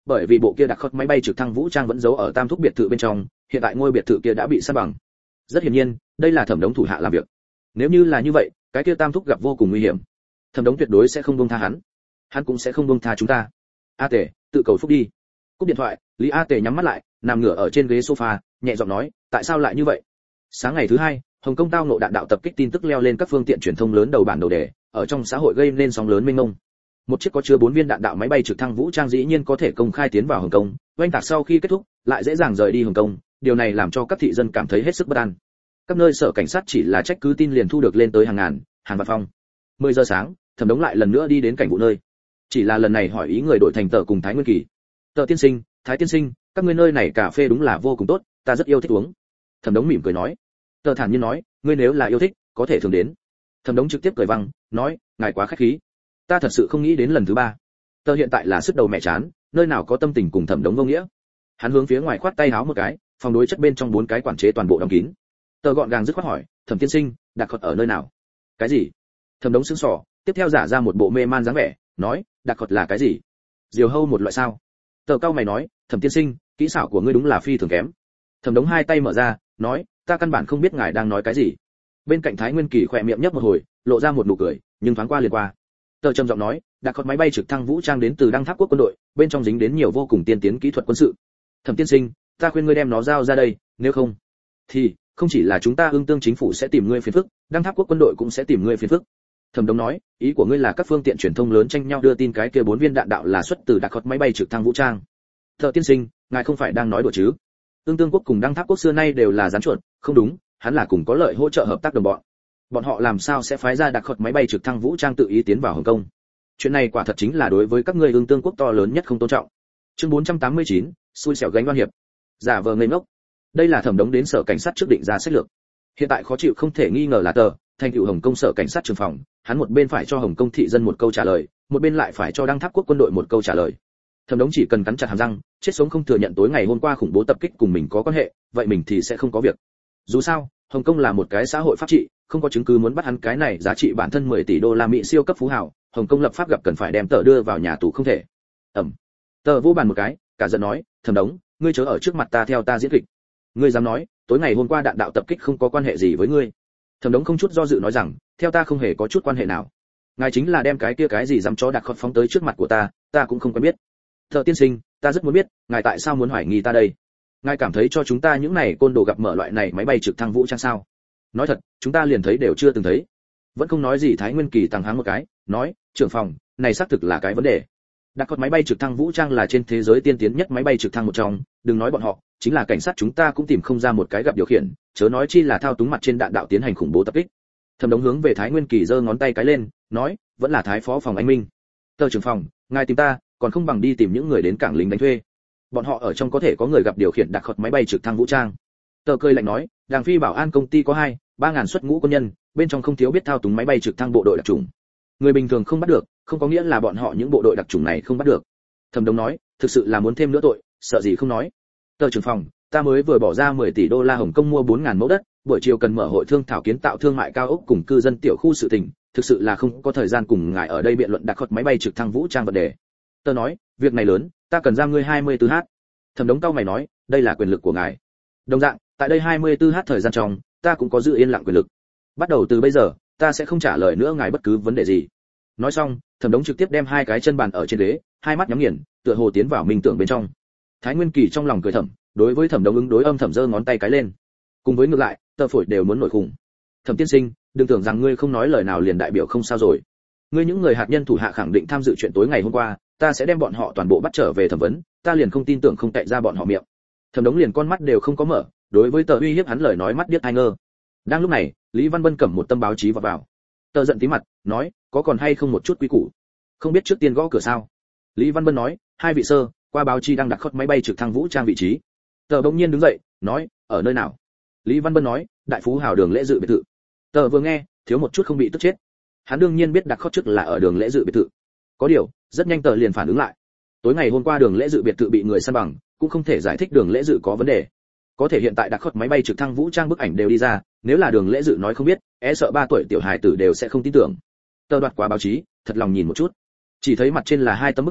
bởi vì bộ kia đặc khất máy bay trực thăng vũ trang vẫn giấu ở Tam Thúc biệt thự bên trong, hiện tại ngôi biệt thự kia đã bị san bằng. Rất hiển nhiên, đây là Thẩm Đống thủ hạ làm việc. Nếu như là như vậy, cái kia Tam Thúc gặp vô cùng nguy hiểm. Thẩm Đống tuyệt đối sẽ không buông tha hắn cũng sẽ không buông tha chúng ta. A Tề, tự cầu phúc đi. Cúp điện thoại, Lý A Tề nhắm mắt lại, nằm ngửa ở trên ghế sofa, nhẹ giọng nói, tại sao lại như vậy? Sáng ngày thứ hai, Hồng Kông tao ngộ đạn đạo tập kích tin tức leo lên các phương tiện truyền thông lớn đầu bản đầu đề, ở trong xã hội gây nên sóng lớn mênh mông. Một chiếc có chứa 4 viên đạn đạo máy bay trực thăng vũ trang dĩ nhiên có thể công khai tiến vào Hồng Kông, oanh tạc sau khi kết thúc, lại dễ dàng rời đi Hồng Kông, điều này làm cho các thị dân cảm thấy hết sức bất an. Các nơi sở cảnh sát chỉ là trách cứ tin liền thu được lên tới hàng ngàn, hàng vạn phong. 10 giờ sáng, Thẩm Đống lại lần nữa đi đến cảnh vụ nơi. Chỉ là lần này hỏi ý người đổi thành Tờ cùng Thái Nguyên Kỳ. Tờ tiên sinh, Thái tiên sinh, các ngươi nơi này cà phê đúng là vô cùng tốt, ta rất yêu thích uống. Thẩm Đống mỉm cười nói. Tờ thản nhiên nói, ngươi nếu là yêu thích, có thể thường đến. Thẩm Đống trực tiếp cười vang, nói, ngài quá khách khí. Ta thật sự không nghĩ đến lần thứ ba. Tờ hiện tại là sức đầu mẹ chán, nơi nào có tâm tình cùng Thẩm Đống vô nghĩa. Hắn hướng phía ngoài khoát tay háo một cái, phòng đối chất bên trong 4 cái quản chế toàn bộ đóng kín. Tờ gọn gàng dứt khoát hỏi, Thẩm tiên sinh, đặc khất ở nơi nào? Cái gì? Thẩm Đống sững sờ, tiếp theo giả ra một bộ mê man dáng vẻ, nói, đặc khất là cái gì? Diều hâu một loại sao? Tờ cao mày nói, Thẩm tiên sinh, kỹ xảo của ngươi đúng là phi thường kém. Thẩm Đống hai tay mở ra, nói, ta căn bản không biết ngài đang nói cái gì. Bên cạnh Thái Nguyên Kỳ khỏe miệng nhấp một hồi, lộ ra một nụ cười, nhưng thoáng qua liền qua. Tờ trầm giọng nói, đặc khất máy bay trực thăng vũ trang đến từ Đăng Tháp quốc quân đội, bên trong dính đến nhiều vô cùng tiên tiến kỹ thuật quân sự. Thẩm tiên sinh, ta khuyên ngươi đem nó giao ra đây, nếu không thì không chỉ là chúng ta Ưng Tương chính phủ sẽ tìm ngươi phiền phức, Đăng Tháp quốc quân đội cũng sẽ tìm ngươi phiền phức. Thẩm Đống nói, ý của ngươi là các phương tiện truyền thông lớn tranh nhau đưa tin cái kia 4 viên đạn đạo là xuất từ đặc khất máy bay trực thăng vũ trang. Thợ tiên sinh, ngài không phải đang nói đùa chứ? Ưng Tương quốc cùng Đăng Tháp quốc xưa nay đều là gián chuột, không đúng, hắn là cùng có lợi hỗ trợ hợp tác đồng bọn. Bọn họ làm sao sẽ phái ra đặc khất máy bay trực thăng vũ trang tự ý tiến vào Hồng Kông? Chuyện này quả thật chính là đối với các ngươi Ưng Tương quốc to lớn nhất không tôn trọng. Chương 489, xui xẻo gánh oan hiệp. Giả vờ ngây ngốc. Đây là Thẩm Đống đến sở cảnh sát trước định ra sách lược. Hiện tại khó chịu không thể nghi ngờ là Tờ, thành tựu Hồng Kông sở cảnh sát trường phòng, hắn một bên phải cho Hồng Kông thị dân một câu trả lời, một bên lại phải cho Đăng Tháp quốc quân đội một câu trả lời. Thẩm Đống chỉ cần cắn chặt hàm răng, chết sống không thừa nhận tối ngày hôm qua khủng bố tập kích cùng mình có quan hệ, vậy mình thì sẽ không có việc. Dù sao, Hồng Kông là một cái xã hội pháp trị, không có chứng cứ muốn bắt hắn cái này giá trị bản thân 10 tỷ đô la Mỹ siêu cấp phú hào, Hồng Kông lập pháp gặp cần phải đem Tờ đưa vào nhà tù không thể. Tờ vô bàn một cái, cả giận nói, Thẩm Đống, ngươi chớ ở trước mặt ta theo ta diễn kịch. Ngươi dám nói, tối ngày hôm qua đạn đạo tập kích không có quan hệ gì với ngươi? Thẩm Đống không chút do dự nói rằng, theo ta không hề có chút quan hệ nào. Ngài chính là đem cái kia cái gì dám chó đặc khất phóng tới trước mặt của ta cũng không quen biết. Thợ tiên sinh, ta rất muốn biết, ngài tại sao muốn hoài nghi ta đây? Ngài cảm thấy cho chúng ta những này côn đồ gặp mở loại này máy bay trực thăng vũ trang sao? Nói thật, chúng ta liền thấy đều chưa từng thấy. Vẫn không nói gì Thái Nguyên Kỳ tăng háng một cái, nói, trưởng phòng, này xác thực là cái vấn đề. Đặc khất máy bay trực thăng vũ trang là trên thế giới tiên tiến nhất máy bay trực thăng một trong, đừng nói bọn họ, chính là cảnh sát chúng ta cũng tìm không ra một cái gặp điều khiển, chớ nói chi là thao túng mặt trên đạn đạo tiến hành khủng bố tập kích. Thẩm Đống hướng về Thái Nguyên Kỳ giơ ngón tay cái lên, nói, vẫn là Thái phó phòng anh minh. Tờ trưởng phòng, ngài tìm ta, còn không bằng đi tìm những người đến cảng lính đánh thuê. Bọn họ ở trong có thể có người gặp điều khiển đặc khất máy bay trực thăng vũ trang. Tờ cười lạnh nói, Đàng Phi bảo an công ty có 3.000 suất ngũ quân nhân, bên trong không thiếu biết thao túng máy bay trực thăng bộ đội đặc chủng. Người bình thường không bắt được, không có nghĩa là bọn họ những bộ đội đặc chủng này không bắt được. Thẩm Đống nói, thực sự là muốn thêm nữa tội, sợ gì không nói. Tờ trưởng phòng, ta mới vừa bỏ ra 10 tỷ đô la Hồng Kông mua 4.000 mẫu đất, buổi chiều cần mở hội thương thảo kiến tạo thương mại cao ốc cùng cư dân tiểu khu sự tình, thực sự là không có thời gian cùng ngài ở đây biện luận đặc khất máy bay trực thăng vũ trang vấn đề. Tờ nói, việc này lớn, ta cần giam ngươi 24h. Thẩm Đống cau mày nói, đây là quyền lực của ngài. Đồng dạng, tại đây 24h thời gian trong, ta cũng có giữ yên lặng quyền lực. Bắt đầu từ bây giờ, ta sẽ không trả lời nữa ngài bất cứ vấn đề gì. Nói xong, Thẩm Đống trực tiếp đem 2 cái chân bàn ở trên ghế, hai mắt nhắm nghiền, tựa hồ tiến vào minh tưởng bên trong. Thái Nguyên Kỳ trong lòng cười thầm, đối với Thẩm Đống ứng đối âm thầm giơ ngón tay cái lên. Cùng với ngược lại, Tờ phổi đều muốn nổi khùng. Thẩm tiên sinh, đừng tưởng rằng ngươi không nói lời nào liền đại biểu không sao rồi. Ngươi những người hạt nhân thủ hạ khẳng định tham dự chuyện tối ngày hôm qua, ta sẽ đem bọn họ toàn bộ bắt trở về thẩm vấn, ta liền không tin tưởng không cậy ra bọn họ miệng. Thẩm Đống liền con mắt đều không có mở, đối với Tờ uy hiếp hắn lời nói mắt điếc tai ngơ. Đang lúc này, Lý Văn Bân cầm một tấm báo chí vào. Tờ giận tí mặt, nói, có còn hay không một chút quý củ? Không biết trước tiên gõ cửa sao? Lý Văn Bân nói, 2 vị sơ, qua báo chí đang đặt khất máy bay trực thăng vũ trang vị trí. Tờ bỗng nhiên đứng dậy, nói, ở nơi nào? Lý Văn Bân nói, đại phú hào đường lễ dự biệt thự. Tờ vừa nghe, thiếu một chút không bị tức chết. Hắn đương nhiên biết đặt khất trước là ở đường lễ dự biệt thự. Có điều, rất nhanh Tờ liền phản ứng lại. Tối ngày hôm qua đường lễ dự biệt thự bị người săn bằng, cũng không thể giải thích đường lễ dự có vấn đề. Có thể hiện tại đặt khất máy bay trực thăng vũ trang bức ảnh đều đi ra, nếu là đường lễ dự nói không biết, sợ 3 tuổi tiểu hài tử đều sẽ không tin tưởng. Tờ đoạt qua báo chí, thật lòng nhìn một chút, chỉ thấy mặt trên là 2 tấm bức ảnh,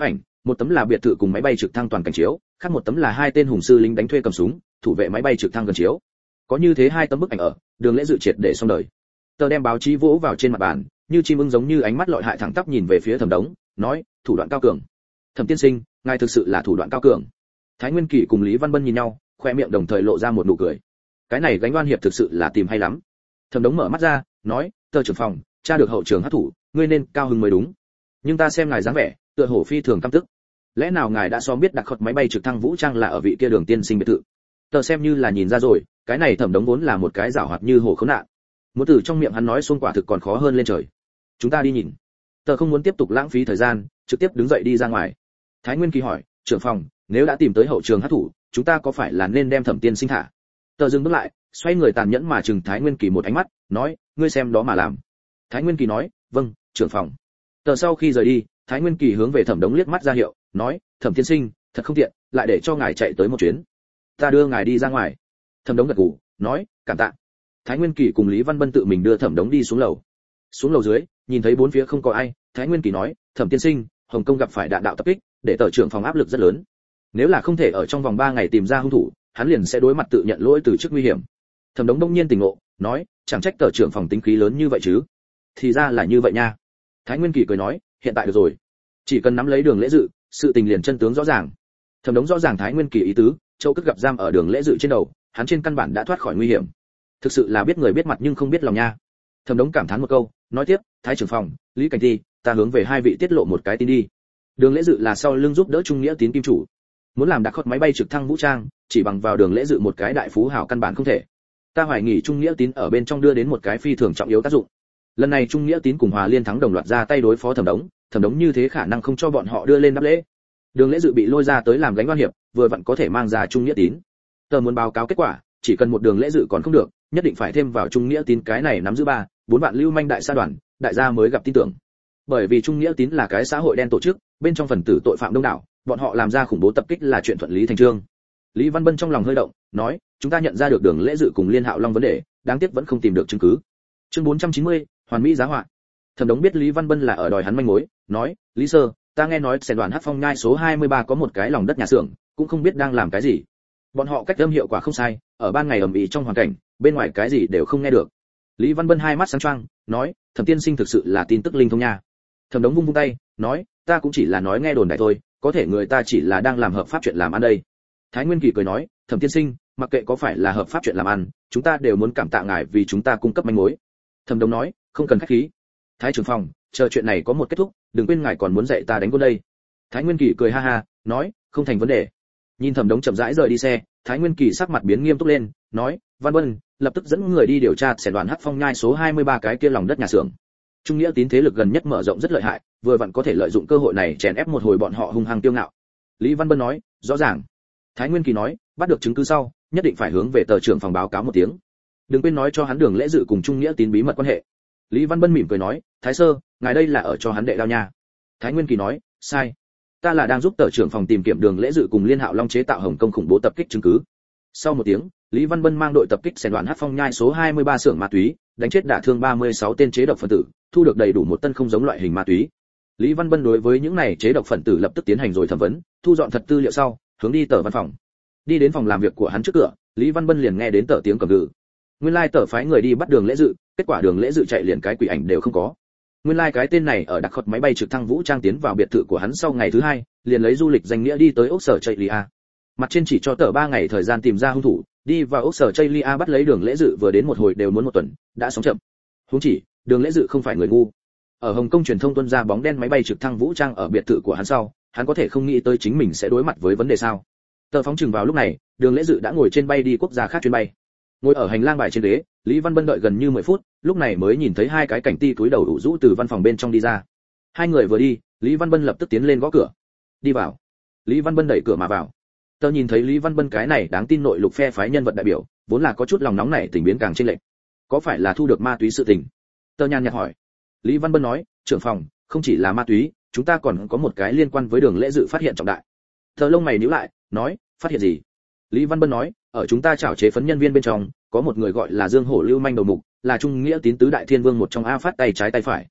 một tấm là biệt thự cùng máy bay trực thăng toàn cảnh chiếu, khác một tấm là hai tên hùng sư lính đánh thuê cầm súng thủ vệ máy bay trực thăng gần chiếu. Có như thế hai tấm bức ảnh ở, Đường Lễ Dự triệt để xong đời. Tờ đem báo chí vỗ vào trên mặt bàn, như chim ưng giống như ánh mắt lọi hại thẳng tắp nhìn về phía Thẩm Đống, nói, thủ đoạn cao cường. Thẩm tiên sinh, ngài thực sự là thủ đoạn cao cường. Thái Nguyên Kỳ cùng Lý Văn Bân nhìn nhau, khoe miệng đồng thời lộ ra một nụ cười. Cái này gánh oan hiệp thực sự là tìm hay lắm. Thẩm Đống mở mắt ra, nói, Tờ trưởng phòng, tra được hậu trường hắc thủ, ngươi nên cao hứng mới đúng. Nhưng ta xem ngài dáng vẻ, tựa hồ phi thường căm tức. Lẽ nào ngài đã xóm biết đặt khọt máy bay trực thăng vũ trang là ở vị kia Đường tiên sinh biệt thự? Tờ xem như là nhìn ra rồi, cái này Thẩm Đống vốn là một cái giảo hoạt như hổ khốn nạn. Muốn từ trong miệng hắn nói xuông quả thực còn khó hơn lên trời. Chúng ta đi nhìn. Tờ không muốn tiếp tục lãng phí thời gian, trực tiếp đứng dậy đi ra ngoài. Thái Nguyên Kỳ hỏi, trưởng phòng, nếu đã tìm tới hậu trường hắc thủ, chúng ta có phải là nên đem Thẩm tiên sinh thả? Tờ dừng bước lại, xoay người tàn nhẫn mà chừng Thái Nguyên Kỳ một ánh mắt, nói, ngươi xem đó mà làm. Thái Nguyên Kỳ nói, vâng, trưởng phòng. Tờ sau khi rời đi, Thái Nguyên Kỳ hướng về Thẩm Đống liếc mắt ra hiệu, nói, Thẩm tiên sinh, thật không tiện, lại để cho ngài chạy tới một chuyến. Ta đưa ngài đi ra ngoài. Thẩm Đống gật gù, nói, cảm tạ. Thái Nguyên Kỳ cùng Lý Văn Bân tự mình đưa Thẩm Đống đi xuống lầu. Xuống lầu dưới, nhìn thấy bốn phía không có ai, Thái Nguyên Kỳ nói, Thẩm tiên sinh, Hồng Kông gặp phải đạn đạo tập kích, để tờ trưởng phòng áp lực rất lớn. Nếu là không thể ở trong vòng 3 ngày tìm ra hung thủ, hắn liền sẽ đối mặt tự nhận lỗi từ chức nguy hiểm. Thẩm Đống đông nhiên tỉnh ngộ, nói, chẳng trách tờ trưởng phòng tính khí lớn như vậy chứ. Thì ra là như vậy nha. Thái Nguyên Kỳ cười nói, hiện tại được rồi, chỉ cần nắm lấy Đường Lễ Dự, sự tình liền chân tướng rõ ràng. Thẩm Đống rõ ràng Thái Nguyên Kỳ ý tứ, châu cất gặp giam ở Đường Lễ Dự trên đầu, hắn trên căn bản đã thoát khỏi nguy hiểm. Thực sự là biết người biết mặt nhưng không biết lòng nha. Thẩm Đống cảm thán một câu, nói tiếp, Thái trưởng phòng, Lý Cảnh Thi, ta hướng về hai vị tiết lộ một cái tin đi. Đường Lễ Dự là sau lưng giúp đỡ Trung Nghĩa Tín kim chủ, muốn làm đặc khốt máy bay trực thăng vũ trang, chỉ bằng vào Đường Lễ Dự một cái đại phú hào căn bản không thể. Ta hoài nghi Trung Nghĩa Tín ở bên trong đưa đến một cái phi thường trọng yếu tác dụng. Lần này Trung Nghĩa Tín cùng Hòa Liên thắng đồng loạt ra tay đối phó Thẩm Đống, Thẩm Đống như thế khả năng không cho bọn họ đưa lên đáp lễ. Đường Lễ Dự bị lôi ra tới làm gánh oan hiệp, vừa vặn có thể mang ra Trung Nghĩa Tín. Tờ muốn báo cáo kết quả, chỉ cần một Đường Lễ Dự còn không được, nhất định phải thêm vào Trung Nghĩa Tín cái này nắm giữ 3-4 vạn lưu manh đại sa đoàn, đại gia mới gặp tin tưởng. Bởi vì Trung Nghĩa Tín là cái xã hội đen tổ chức, bên trong phần tử tội phạm đông đảo, bọn họ làm ra khủng bố tập kích là chuyện thuận lý thành trương. Lý Văn Bân trong lòng hơi động, nói, chúng ta nhận ra được Đường Lễ Dự cùng Liên Hạo Long vấn đề, đáng tiếc vẫn không tìm được chứng cứ. Chương 490, hoàn mỹ giá họa. Thẩm Đống biết Lý Văn Bân là ở đòi hắn manh mối, nói, Lý sơ, ta nghe nói Sài đoàn Hắc Phong nhai số 23 có một cái lòng đất nhà xưởng, cũng không biết đang làm cái gì. Bọn họ cách âm hiệu quả không sai, ở ban ngày ầm ĩ trong hoàn cảnh, bên ngoài cái gì đều không nghe được. Lý Văn Bân hai mắt sáng choang, nói, Thẩm tiên sinh thực sự là tin tức linh thông nha. Thẩm Đống vung vung tay, nói, ta cũng chỉ là nói nghe đồn đại thôi, có thể người ta chỉ là đang làm hợp pháp chuyện làm ăn đây. Thái Nguyên Kỳ cười nói, Thẩm tiên sinh, mặc kệ có phải là hợp pháp chuyện làm ăn, chúng ta đều muốn cảm tạ ngài vì chúng ta cung cấp manh mối. Thẩm Đống nói, không cần khách khí. Thái trưởng phòng, chờ chuyện này có một kết thúc, đừng quên ngài còn muốn dạy ta đánh gôn đây. Thái Nguyên Kỳ cười ha ha, nói, không thành vấn đề. Nhìn Thẩm Đống chậm rãi rời đi xe, Thái Nguyên Kỳ sắc mặt biến nghiêm túc lên, nói, Văn Bân, lập tức dẫn người đi điều tra Sài đoàn Hắc Phong nhai số 23 cái kia lòng đất nhà xưởng. Trung Nghĩa Tín thế lực gần nhất mở rộng rất lợi hại, vừa vặn có thể lợi dụng cơ hội này chèn ép một hồi bọn họ hung hăng tiêu ngạo. Lý Văn Bân nói, rõ ràng. Thái Nguyên Kỳ nói, bắt được chứng cứ sau, nhất định phải hướng về tờ trưởng phòng báo cáo một tiếng. Đừng quên nói cho hắn Đường Lễ Dự cùng Trung Nghĩa Tín bí mật quan hệ. Lý Văn Bân mỉm cười nói, Thái sơ, ngài đây là ở cho hắn đệ đao nha. Thái Nguyên Kỳ nói, sai, ta là đang giúp tờ trưởng phòng tìm kiếm Đường Lễ Dự cùng Liên Hạo Long chế tạo Hồng Kông khủng bố tập kích chứng cứ. Sau một tiếng, Lý Văn Bân mang đội tập kích Sài đoàn Hắc Phong nhai số 23 xưởng ma túy, đánh chết đả thương 36 tên chế độc phân tử, thu được đầy đủ một tân không giống loại hình ma túy. Lý Văn Bân đối với những này chế độc phân tử lập tức tiến hành rồi thẩm vấn, thu dọn thật tư liệu sau, hướng đi tờ văn phòng. Đi đến phòng làm việc của hắn trước cửa, Lý Văn Bân liền nghe đến tờ tiếng cầm gừ. Nguyên lai tờ phái người đi bắt Đường Lễ Dự, kết quả Đường Lễ Dự chạy liền cái quỷ ảnh đều không có. Nguyên lai cái tên này ở đặc khất máy bay trực thăng vũ trang tiến vào biệt thự của hắn sau ngày thứ 2, liền lấy du lịch danh nghĩa đi tới ốc sở Chailia. Mặt trên chỉ cho tờ 3 ngày thời gian tìm ra hung thủ, đi vào ốc sở Chailia bắt lấy Đường Lễ Dự vừa đến một hồi đều muốn một tuần, đã sống chậm. Huống chỉ, Đường Lễ Dự không phải người ngu. Ở Hồng Kông truyền thông tuân ra bóng đen máy bay trực thăng vũ trang ở biệt thự của hắn sau, hắn có thể không nghĩ tới chính mình sẽ đối mặt với vấn đề sao? Tờ phóng chừng vào lúc này, Đường Lễ Dự đã ngồi trên bay đi quốc gia khác chuyến bay. Ngồi ở hành lang bài trên ghế, Lý Văn Bân đợi gần như 10 phút, lúc này mới nhìn thấy hai cái cảnh ti túi đầu đủ rũ từ văn phòng bên trong đi ra. Hai người vừa đi, Lý Văn Bân lập tức tiến lên gõ cửa. Đi vào. Lý Văn Bân đẩy cửa mà vào. Tờ nhìn thấy Lý Văn Bân cái này đáng tin nội lục phe phái nhân vật đại biểu, vốn là có chút lòng nóng này tình biến càng chênh lệch. Có phải là thu được ma túy sự tình? Tờ nhàn nhạt hỏi. Lý Văn Bân nói, trưởng phòng, không chỉ là ma túy, chúng ta còn có một cái liên quan với Đường Lễ Dự phát hiện trọng đại. Tờ lông mày nhíu lại, nói, phát hiện gì? Lý Văn Bân nói, ở chúng ta chảo chế phấn nhân viên bên trong, có một người gọi là Dương Hổ Lưu manh đầu mục, là Trung Nghĩa Tín tứ đại thiên vương một trong A Phát tay trái tay phải.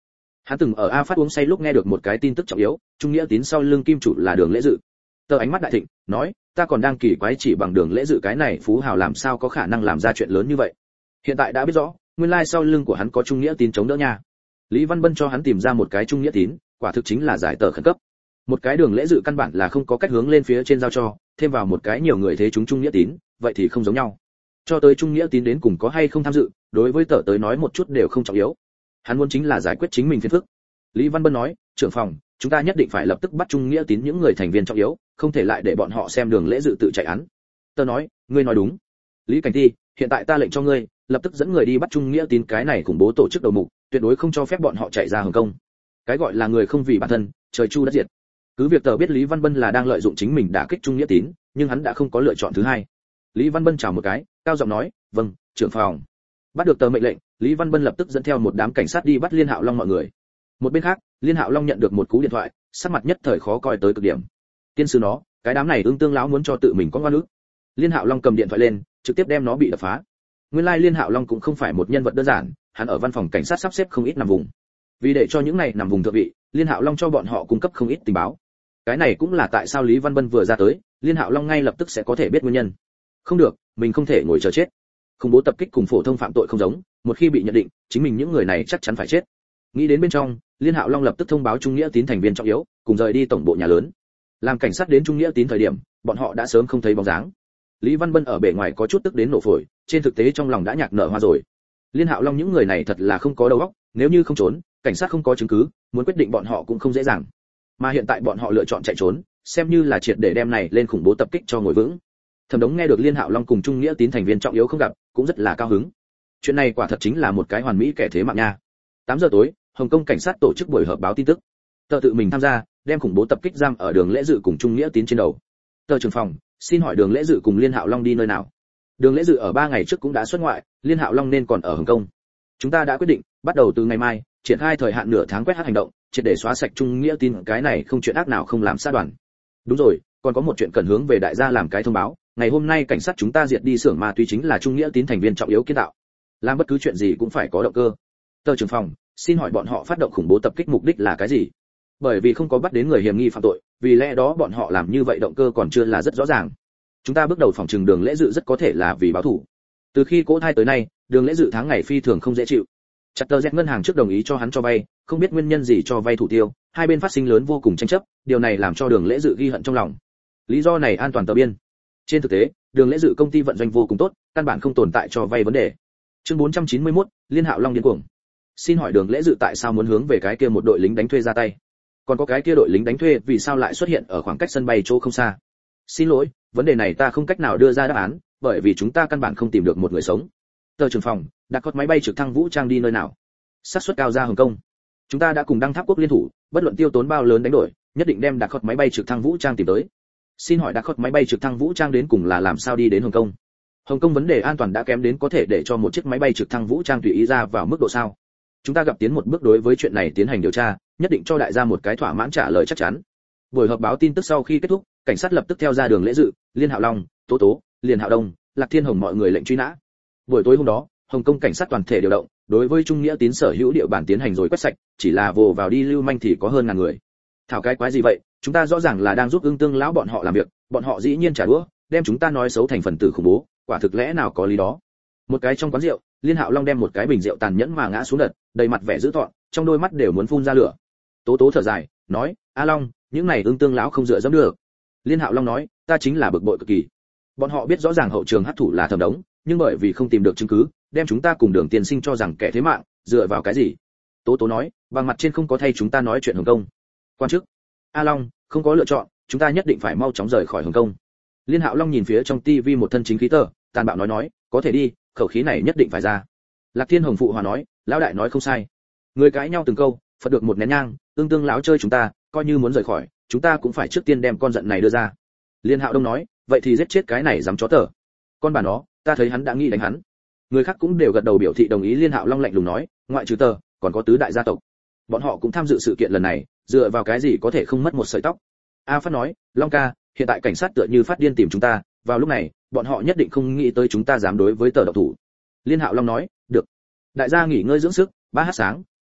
Hắn từng ở A Phát uống say lúc nghe được một cái tin tức trọng yếu, Trung Nghĩa Tín sau lưng kim chủ là Đường Lễ Dự. Tờ ánh mắt đại thịnh, nói, ta còn đang kỳ quái chỉ bằng Đường Lễ Dự cái này phú hào làm sao có khả năng làm ra chuyện lớn như vậy. Hiện tại đã biết rõ, nguyên lai sau lưng của hắn có Trung Nghĩa Tín chống đỡ nha. Lý Văn Bân cho hắn tìm ra một cái Trung Nghĩa Tín, quả thực chính là giải tờ khẩn cấp. Một cái Đường Lễ Dự căn bản là không có cách hướng lên phía trên giao cho, thêm vào một cái nhiều người thế chúng Trung Nghĩa Tín, vậy thì không giống nhau. Cho tới Trung Nghĩa Tín đến cùng có hay không tham dự, đối với tờ tới nói một chút đều không trọng yếu. Hắn muốn chính là giải quyết chính mình phiền phức. Lý Văn Bân nói, trưởng phòng, chúng ta nhất định phải lập tức bắt Trung Nghĩa Tín những người thành viên trọng yếu, không thể lại để bọn họ xem Đường Lễ Dự tự chạy án. Tờ nói, ngươi nói đúng. Lý Cảnh Ti, hiện tại ta lệnh cho ngươi, lập tức dẫn người đi bắt Trung Nghĩa Tín cái này khủng bố tổ chức đầu mục, tuyệt đối không cho phép bọn họ chạy ra Hồng Kông. Cái gọi là người không vì bản thân, trời chu đất diệt. Cứ việc tờ biết Lý Văn Bân là đang lợi dụng chính mình đả kích Trung Nghĩa Tín, nhưng hắn đã không có lựa chọn thứ hai. Lý Văn Bân chào một cái, cao giọng nói, vâng, trưởng phòng. Bắt được tờ mệnh lệnh, Lý Văn Bân lập tức dẫn theo một đám cảnh sát đi bắt Liên Hạo Long mọi người. Một bên khác, Liên Hạo Long nhận được một cú điện thoại, sắc mặt nhất thời khó coi tới cực điểm. Tiên sư nó, cái đám này tương lão muốn cho tự mình có ngoan ước. Liên Hạo Long cầm điện thoại lên, trực tiếp đem nó bị đập phá. Nguyên lai Liên Hạo Long cũng không phải một nhân vật đơn giản, hắn ở văn phòng cảnh sát sắp xếp không ít nằm vùng. Vì để cho những này nằm vùng thượng vị, Liên Hạo Long cho bọn họ cung cấp không ít tình báo. Cái này cũng là tại sao Lý Văn Bân vừa ra tới, Liên Hạo Long ngay lập tức sẽ có thể biết nguyên nhân. Không được, mình không thể ngồi chờ chết. Khủng bố tập kích cùng phổ thông phạm tội không giống, một khi bị nhận định, chính mình những người này chắc chắn phải chết. Nghĩ đến bên trong, Liên Hạo Long lập tức thông báo Trung Nghĩa Tín thành viên trọng yếu, cùng rời đi tổng bộ nhà lớn. Làm cảnh sát đến Trung Nghĩa Tín thời điểm, bọn họ đã sớm không thấy bóng dáng. Lý Văn Bân ở bề ngoài có chút tức đến nổ phổi, trên thực tế trong lòng đã nhạc nở hoa rồi. Liên Hạo Long những người này thật là không có đầu óc, nếu như không trốn, cảnh sát không có chứng cứ, muốn quyết định bọn họ cũng không dễ dàng. Mà hiện tại bọn họ lựa chọn chạy trốn, xem như là triệt để đem này lên khủng bố tập kích cho ngồi vững. Thẩm Đống nghe được Liên Hạo Long cùng Trung Nghĩa Tín thành viên trọng yếu không gặp, cũng rất là cao hứng. Chuyện này quả thật chính là một cái hoàn mỹ kẻ thế mạng nha. 8 giờ tối, Hồng Kông cảnh sát tổ chức buổi họp báo tin tức. Tờ tự mình tham gia, đem khủng bố tập kích giam ở Đường Lễ Dự cùng Trung Nghĩa Tín trên đầu. Tờ trưởng phòng, xin hỏi Đường Lễ Dự cùng Liên Hạo Long đi nơi nào? Đường Lễ Dự ở 3 ngày trước cũng đã xuất ngoại, Liên Hạo Long nên còn ở Hồng Kông. Chúng ta đã quyết định, bắt đầu từ ngày mai, triển khai thời hạn nửa tháng quét hát hành động, triệt để xóa sạch Trung Nghĩa Tín, cái này không chuyện ác nào không làm sát đoàn. Đúng rồi, còn có một chuyện cần hướng về đại gia làm cái thông báo, ngày hôm nay cảnh sát chúng ta diệt đi xưởng ma túy chính là Trung Nghĩa Tín thành viên trọng yếu kiến tạo. Làm bất cứ chuyện gì cũng phải có động cơ. Tờ trưởng phòng, xin hỏi bọn họ phát động khủng bố tập kích mục đích là cái gì? Bởi vì không có bắt đến người hiểm nghi phạm tội, vì lẽ đó bọn họ làm như vậy động cơ còn chưa là rất rõ ràng. Chúng ta bước đầu phỏng chừng Đường Lễ Dự rất có thể là vì báo thù. Từ khi cỗ thai tới nay, Đường Lễ Dự tháng ngày phi thường không dễ chịu. Chặt tờ ngân hàng trước đồng ý cho hắn cho vay, không biết nguyên nhân gì cho vay thủ tiêu, hai bên phát sinh lớn vô cùng tranh chấp, điều này làm cho Đường Lễ Dự ghi hận trong lòng. Lý do này an toàn tờ biên. Trên thực tế, Đường Lễ Dự công ty vận doanh vô cùng tốt, căn bản không tồn tại cho vay vấn đề. Chương 491, Liên Hạo Long điên cuồng. Xin hỏi Đường Lễ Dự tại sao muốn hướng về cái kia một đội lính đánh thuê ra tay? Còn có cái kia đội lính đánh thuê vì sao lại xuất hiện ở khoảng cách sân bay chỗ không xa? Xin lỗi, vấn đề này ta không cách nào đưa ra đáp án, bởi vì chúng ta căn bản không tìm được một người sống. Tờ trưởng phòng, đặt cốt máy bay trực thăng vũ trang đi nơi nào? Xác suất cao ra Hồng Kông. Chúng ta đã cùng Đăng Tháp Quốc liên thủ, bất luận tiêu tốn bao lớn đánh đổi, nhất định đem đặt cốt máy bay trực thăng vũ trang tìm tới. Xin hỏi đặt cốt máy bay trực thăng vũ trang đến cùng là làm sao đi đến Hồng Kông? Hồng Kông vấn đề an toàn đã kém đến có thể để cho một chiếc máy bay trực thăng vũ trang tùy ý ra vào mức độ sao? Chúng ta gặp tiến một bước đối với chuyện này tiến hành điều tra, nhất định cho đại gia một cái thỏa mãn trả lời chắc chắn. Buổi họp báo tin tức sau khi kết thúc, cảnh sát lập tức theo ra Đường Lễ Dự, Liên Hạo Long, Tố Tố, Liên Hạo Đông, Lạc Thiên Hồng mọi người lệnh truy nã. Buổi tối hôm đó, Hồng Kông cảnh sát toàn thể điều động, đối với Trung Nghĩa Tín sở hữu địa bàn tiến hành rồi quét sạch, chỉ là vồ vào đi lưu manh thì có hơn ngàn người. Thảo cái quái gì vậy, chúng ta rõ ràng là đang giúp Ưng Tương lão bọn họ làm việc, bọn họ dĩ nhiên trả đũa, đem chúng ta nói xấu thành phần tử khủng bố, quả thực lẽ nào có lý đó. Một cái trong quán rượu, Liên Hạo Long đem một cái bình rượu tàn nhẫn mà ngã xuống đất, đầy mặt vẻ dữ tợn, trong đôi mắt đều muốn phun ra lửa. Tố Tố thở dài, nói, A Long, những này Ưng Tương lão không dựa dẫm được. Liên Hạo Long nói, ta chính là bực bội cực kỳ. Bọn họ biết rõ ràng hậu trường hắc thủ là Thẩm Đống, nhưng bởi vì không tìm được chứng cứ, đem chúng ta cùng Đường Tiên Sinh cho rằng kẻ thế mạng, dựa vào cái gì? Tố Tố nói, bằng mặt trên không có thay chúng ta nói chuyện Hồng Kông. Quan chức, A Long, không có lựa chọn, chúng ta nhất định phải mau chóng rời khỏi Hồng Kông. Liên Hạo Long nhìn phía trong tivi một thân chính khí tờ, tàn bạo nói, có thể đi, khẩu khí này nhất định phải ra. Lạc Thiên Hồng phụ hòa nói, lão đại nói không sai. Người cãi nhau từng câu, phật được một nén nhang, Ưng Tương lão chơi chúng ta, coi như muốn rời khỏi, chúng ta cũng phải trước tiên đem con giận này đưa ra. Liên Hạo Đông nói, vậy thì giết chết cái này dám chó tở. Con bà nó, ta thấy hắn đã nghĩ đánh hắn. Người khác cũng đều gật đầu biểu thị đồng ý. Liên Hạo Long lạnh lùng nói, ngoại trừ tờ, còn có tứ đại gia tộc. Bọn họ cũng tham dự sự kiện lần này, dựa vào cái gì có thể không mất một sợi tóc? A Phát nói, Long ca, hiện tại cảnh sát tựa như phát điên tìm chúng ta, vào lúc này, bọn họ nhất định không nghĩ tới chúng ta dám đối với tờ độc thủ. Liên Hạo Long nói, được. Đại gia nghỉ ngơi dưỡng sức, 3h sáng,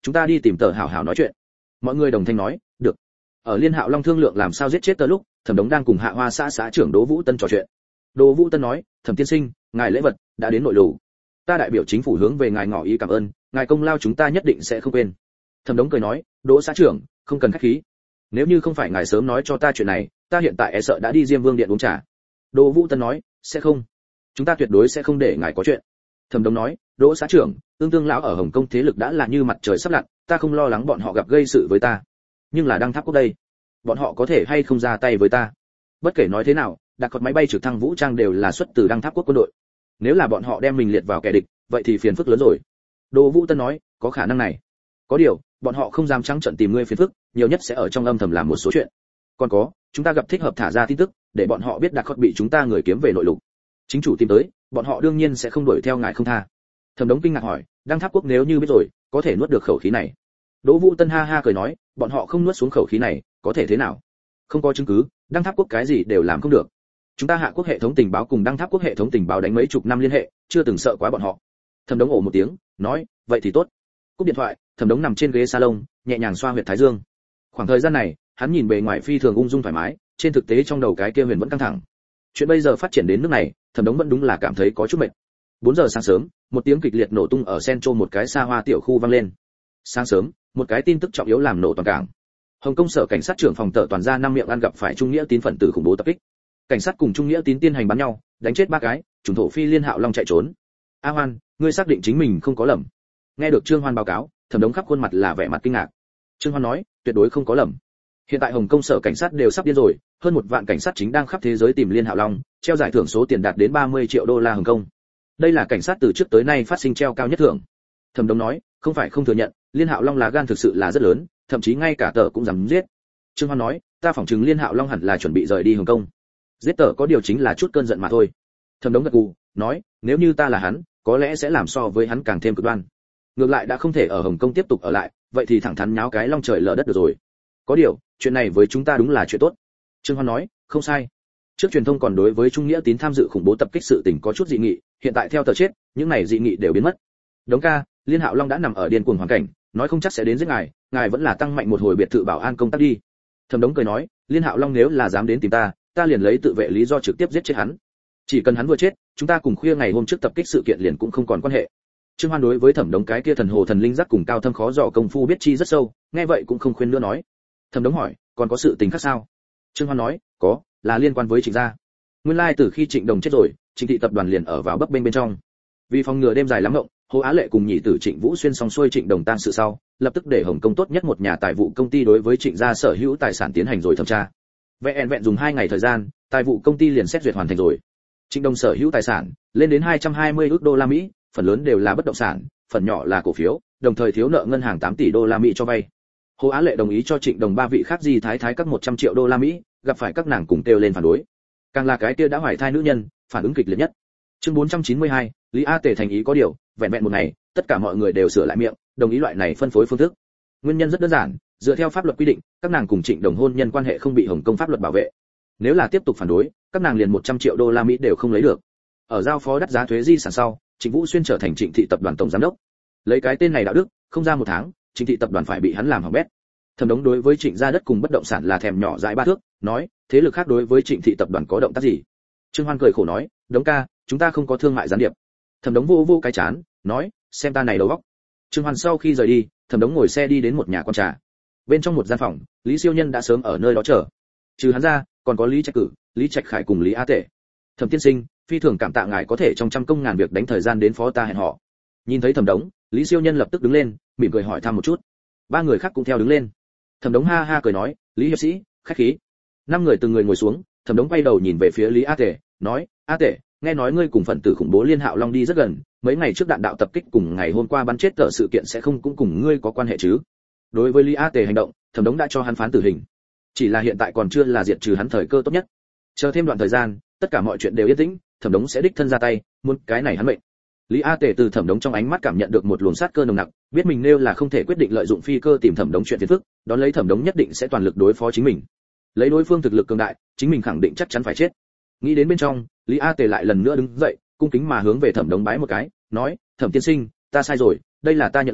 chúng ta đi tìm Tờ hảo hảo nói chuyện. Mọi người đồng thanh nói được. Ở Liên Hạo Long thương lượng làm sao giết chết Tờ lúc, Thẩm Đống đang cùng Hạ Hoa xã trưởng Đỗ Vũ Tân trò chuyện. Đỗ Vũ Tân nói, Thẩm tiên sinh, ngài lễ vật đã đến nội lù, ta đại biểu chính phủ hướng về ngài ngỏ ý cảm ơn, ngài công lao chúng ta nhất định sẽ không quên. Thẩm Đống cười nói, Đỗ xã trưởng, không cần khách khí, nếu như không phải ngài sớm nói cho ta chuyện này, ta hiện tại e sợ đã đi Diêm Vương điện uống trà. Đỗ Vũ Tân nói, sẽ không, chúng ta tuyệt đối sẽ không để ngài có chuyện. Thẩm Đống nói, Đỗ xã trưởng, Tương lão ở Hồng Kông thế lực đã là như mặt trời sắp lặn, ta không lo lắng bọn họ gặp gây sự với ta, nhưng là Đăng Tháp Quốc đây, bọn họ có thể hay không ra tay với ta? Bất kể nói thế nào, đặc cột máy bay trực thăng vũ trang đều là xuất từ Đăng Tháp Quốc quân đội, nếu là bọn họ đem mình liệt vào kẻ địch, vậy thì phiền phức lớn rồi. Đỗ Vũ Tân nói, có khả năng này, có điều bọn họ không dám trắng trợn tìm ngươi phiền phức, nhiều nhất sẽ ở trong âm thầm làm một số chuyện. Còn có, chúng ta gặp thích hợp thả ra tin tức, để bọn họ biết đặc cột bị chúng ta người kiếm về nội lục, chính chủ tìm tới, bọn họ đương nhiên sẽ không đuổi theo ngài không tha. Thẩm Đống kinh ngạc hỏi, Đăng Tháp Quốc nếu như biết rồi, có thể nuốt được khẩu khí này? Đỗ Vũ Tân ha ha cười nói, bọn họ không nuốt xuống khẩu khí này, có thể thế nào? Không có chứng cứ, Đăng Tháp Quốc cái gì đều làm không được. Chúng ta Hạ Quốc hệ thống tình báo cùng Đăng Tháp Quốc hệ thống tình báo đánh mấy chục năm liên hệ, chưa từng sợ quá bọn họ. Thẩm Đống ồ một tiếng, nói, vậy thì tốt. Cúp điện thoại, Thẩm Đống nằm trên ghế salon, nhẹ nhàng xoa huyệt thái dương. Khoảng thời gian này, hắn nhìn bề ngoài phi thường ung dung thoải mái, trên thực tế trong đầu cái kia huyền vẫn căng thẳng. Chuyện bây giờ phát triển đến nước này, Thẩm Đống vẫn đúng là cảm thấy có chút mệt. 4 giờ sáng sớm, một tiếng kịch liệt nổ tung ở Central một cái xa hoa tiểu khu vang lên. Sáng sớm, một cái tin tức trọng yếu làm nổ toàn cảng. Hồng Kông sở cảnh sát trưởng phòng Tợ toàn ra 5 miệng ăn gặp phải Trung Nghĩa Tín phần tử khủng bố tập kích. Cảnh sát cùng Trung Nghĩa Tín tiến hành bắn nhau, đánh chết 3 cái, chủng thổ phi Liên Hạo Long chạy trốn. A Hoan, ngươi xác định chính mình không có lầm? Nghe được Trương Hoan báo cáo, Thẩm Đống khắp khuôn mặt là vẻ mặt kinh ngạc. Trương Hoan nói, tuyệt đối không có lầm. Hiện tại Hồng Kông sở cảnh sát đều sắp điên rồi, hơn 1 vạn cảnh sát chính đang khắp thế giới tìm Liên Hạo Long, treo giải thưởng số tiền đạt đến 30 triệu đô la Hồng Kông. Đây là cảnh sát từ trước tới nay phát sinh treo cao nhất thưởng. Thẩm Đống nói, không phải không thừa nhận, Liên Hạo Long lá gan thực sự là rất lớn, thậm chí ngay cả Tợ cũng dám giết. Trương Hoan nói, ta phỏng chừng Liên Hạo Long hẳn là chuẩn bị rời đi Hồng Kông. Giết Tợ có điều chính là chút cơn giận mà thôi. Thẩm Đống gật gù, nói, nếu như ta là hắn, có lẽ sẽ làm so với hắn càng thêm cực đoan. Ngược lại đã không thể ở Hồng Kông tiếp tục ở lại, vậy thì thẳng thắn nháo cái long trời lở đất được rồi. Có điều, chuyện này với chúng ta đúng là chuyện tốt. Trương Hoan nói, không sai. Trước truyền thông còn đối với Trung Nghĩa Tín tham dự khủng bố tập kích sự tình có chút dị nghị, hiện tại theo Tờ chết, những này dị nghị đều biến mất. Đống ca, Liên Hạo Long đã nằm ở điên cuồng hoàn cảnh, nói không chắc sẽ đến giết ngài vẫn là tăng mạnh một hồi biệt thự bảo an công tác đi. Thẩm Đống cười nói, Liên Hạo Long nếu là dám đến tìm ta, ta liền lấy tự vệ lý do trực tiếp giết chết hắn. Chỉ cần hắn vừa chết, chúng ta cùng khuya ngày hôm trước tập kích sự kiện liền cũng không còn quan hệ. Trương Hoan đối với Thẩm Đống cái kia thần hồ thần linh giác cùng cao thâm khó dò công phu biết chi rất sâu, nghe vậy cũng không khuyên nữa nói. Thẩm Đống hỏi, còn có sự tình khác sao? Trương Hoan nói, có, là liên quan với Trịnh gia. Nguyên lai từ khi Trịnh Đồng chết rồi, Trịnh thị tập đoàn liền ở vào bấp bênh bên trong. Vì phòng ngừa đêm dài lắm ngộng, Hồ Á Lệ cùng nhị tử Trịnh Vũ Xuyên xong xuôi Trịnh Đồng tan sự sau, lập tức để Hồng Kông tốt nhất một nhà tài vụ công ty đối với Trịnh gia sở hữu tài sản tiến hành rồi thẩm tra. Vẹn dùng 2 ngày thời gian, tài vụ công ty liền xét duyệt hoàn thành rồi. Trịnh Đồng sở hữu tài sản lên đến 220 ức đô la Mỹ, phần lớn đều là bất động sản, phần nhỏ là cổ phiếu, đồng thời thiếu nợ ngân hàng 8 tỷ đô la Mỹ cho vay. Hồ Á Lệ đồng ý cho Trịnh Đồng 3 vị khác di thái các 100 triệu đô la Mỹ, gặp phải các nàng cùng kêu lên phản đối. Càng là cái kia đã hoài thai nữ nhân, phản ứng kịch liệt nhất. Chương 492, Lý A Tề thành ý có điều, vẹn một ngày, tất cả mọi người đều sửa lại miệng, đồng ý loại này phân phối phương thức. Nguyên nhân rất đơn giản, dựa theo pháp luật quy định, các nàng cùng Trịnh Đồng hôn nhân quan hệ không bị Hồng Kông pháp luật bảo vệ. Nếu là tiếp tục phản đối, các nàng liền 100 triệu đô la Mỹ đều không lấy được. Ở giao phó đắt giá thuế di sản sau, Trịnh Vũ Xuyên trở thành Trịnh thị tập đoàn tổng giám đốc. Lấy cái tên này đạo đức, không ra 1 tháng, Trịnh thị tập đoàn phải bị hắn làm hỏng bét. Thẩm Đống đối với Trịnh gia đất cùng bất động sản là thèm nhỏ dãi 3 thước, nói, thế lực khác đối với Trịnh thị tập đoàn có động tác gì? Trương Hoan cười khổ nói, Đống ca, chúng ta không có thương mại gián điệp. Thẩm Đống vô cái chán, nói, xem ta này đầu óc. Trương Hoan sau khi rời đi, Thẩm Đống ngồi xe đi đến một nhà quán trà. Bên trong một gian phòng, Lý Siêu Nhân đã sớm ở nơi đó chờ. Trừ hắn ra, còn có Lý Trạch Cử, Lý Trạch Khải cùng Lý A Tể. Thẩm tiên sinh, phi thường cảm tạ ngài có thể trong trăm công ngàn việc đánh thời gian đến phó ta hẹn họ. Nhìn thấy Thẩm Đống, Lý Siêu Nhân lập tức đứng lên, mỉm cười hỏi thăm một chút. 3 người khác cũng theo đứng lên. Thẩm Đống ha ha cười nói, Lý hiệp sĩ, khách khí. 5 người từng người ngồi xuống, Thẩm Đống quay đầu nhìn về phía Lý A Tể, nói, A Tể, nghe nói ngươi cùng phần tử khủng bố Liên Hạo Long đi rất gần, mấy ngày trước đạn đạo tập kích cùng ngày hôm qua bắn chết Tợ sự kiện sẽ không cũng cùng ngươi có quan hệ chứ? Đối với Lý A Tể hành động, Thẩm Đống đã cho hắn phán tử hình. Chỉ là hiện tại còn chưa là diệt trừ hắn thời cơ tốt nhất. Chờ thêm đoạn thời gian, tất cả mọi chuyện đều yên tĩnh, Thẩm Đống sẽ đích thân ra tay, muốn cái này hắn mệnh. Lý A Tể từ Thẩm Đống trong ánh mắt cảm nhận được một luồng sát cơ nồng nặc, biết mình nêu là không thể quyết định lợi dụng phi cơ tìm Thẩm Đống chuyện phiền phức, đón lấy Thẩm Đống nhất định sẽ toàn lực đối phó chính mình. Lấy đối phương thực lực cường đại, chính mình khẳng định chắc chắn phải chết. Nghĩ đến bên trong, Lý A Tề lại lần nữa đứng dậy, cung kính mà hướng về Thẩm Đống bái một cái, nói, Thẩm tiên sinh, ta sai rồi, đây là ta nhận lỗi,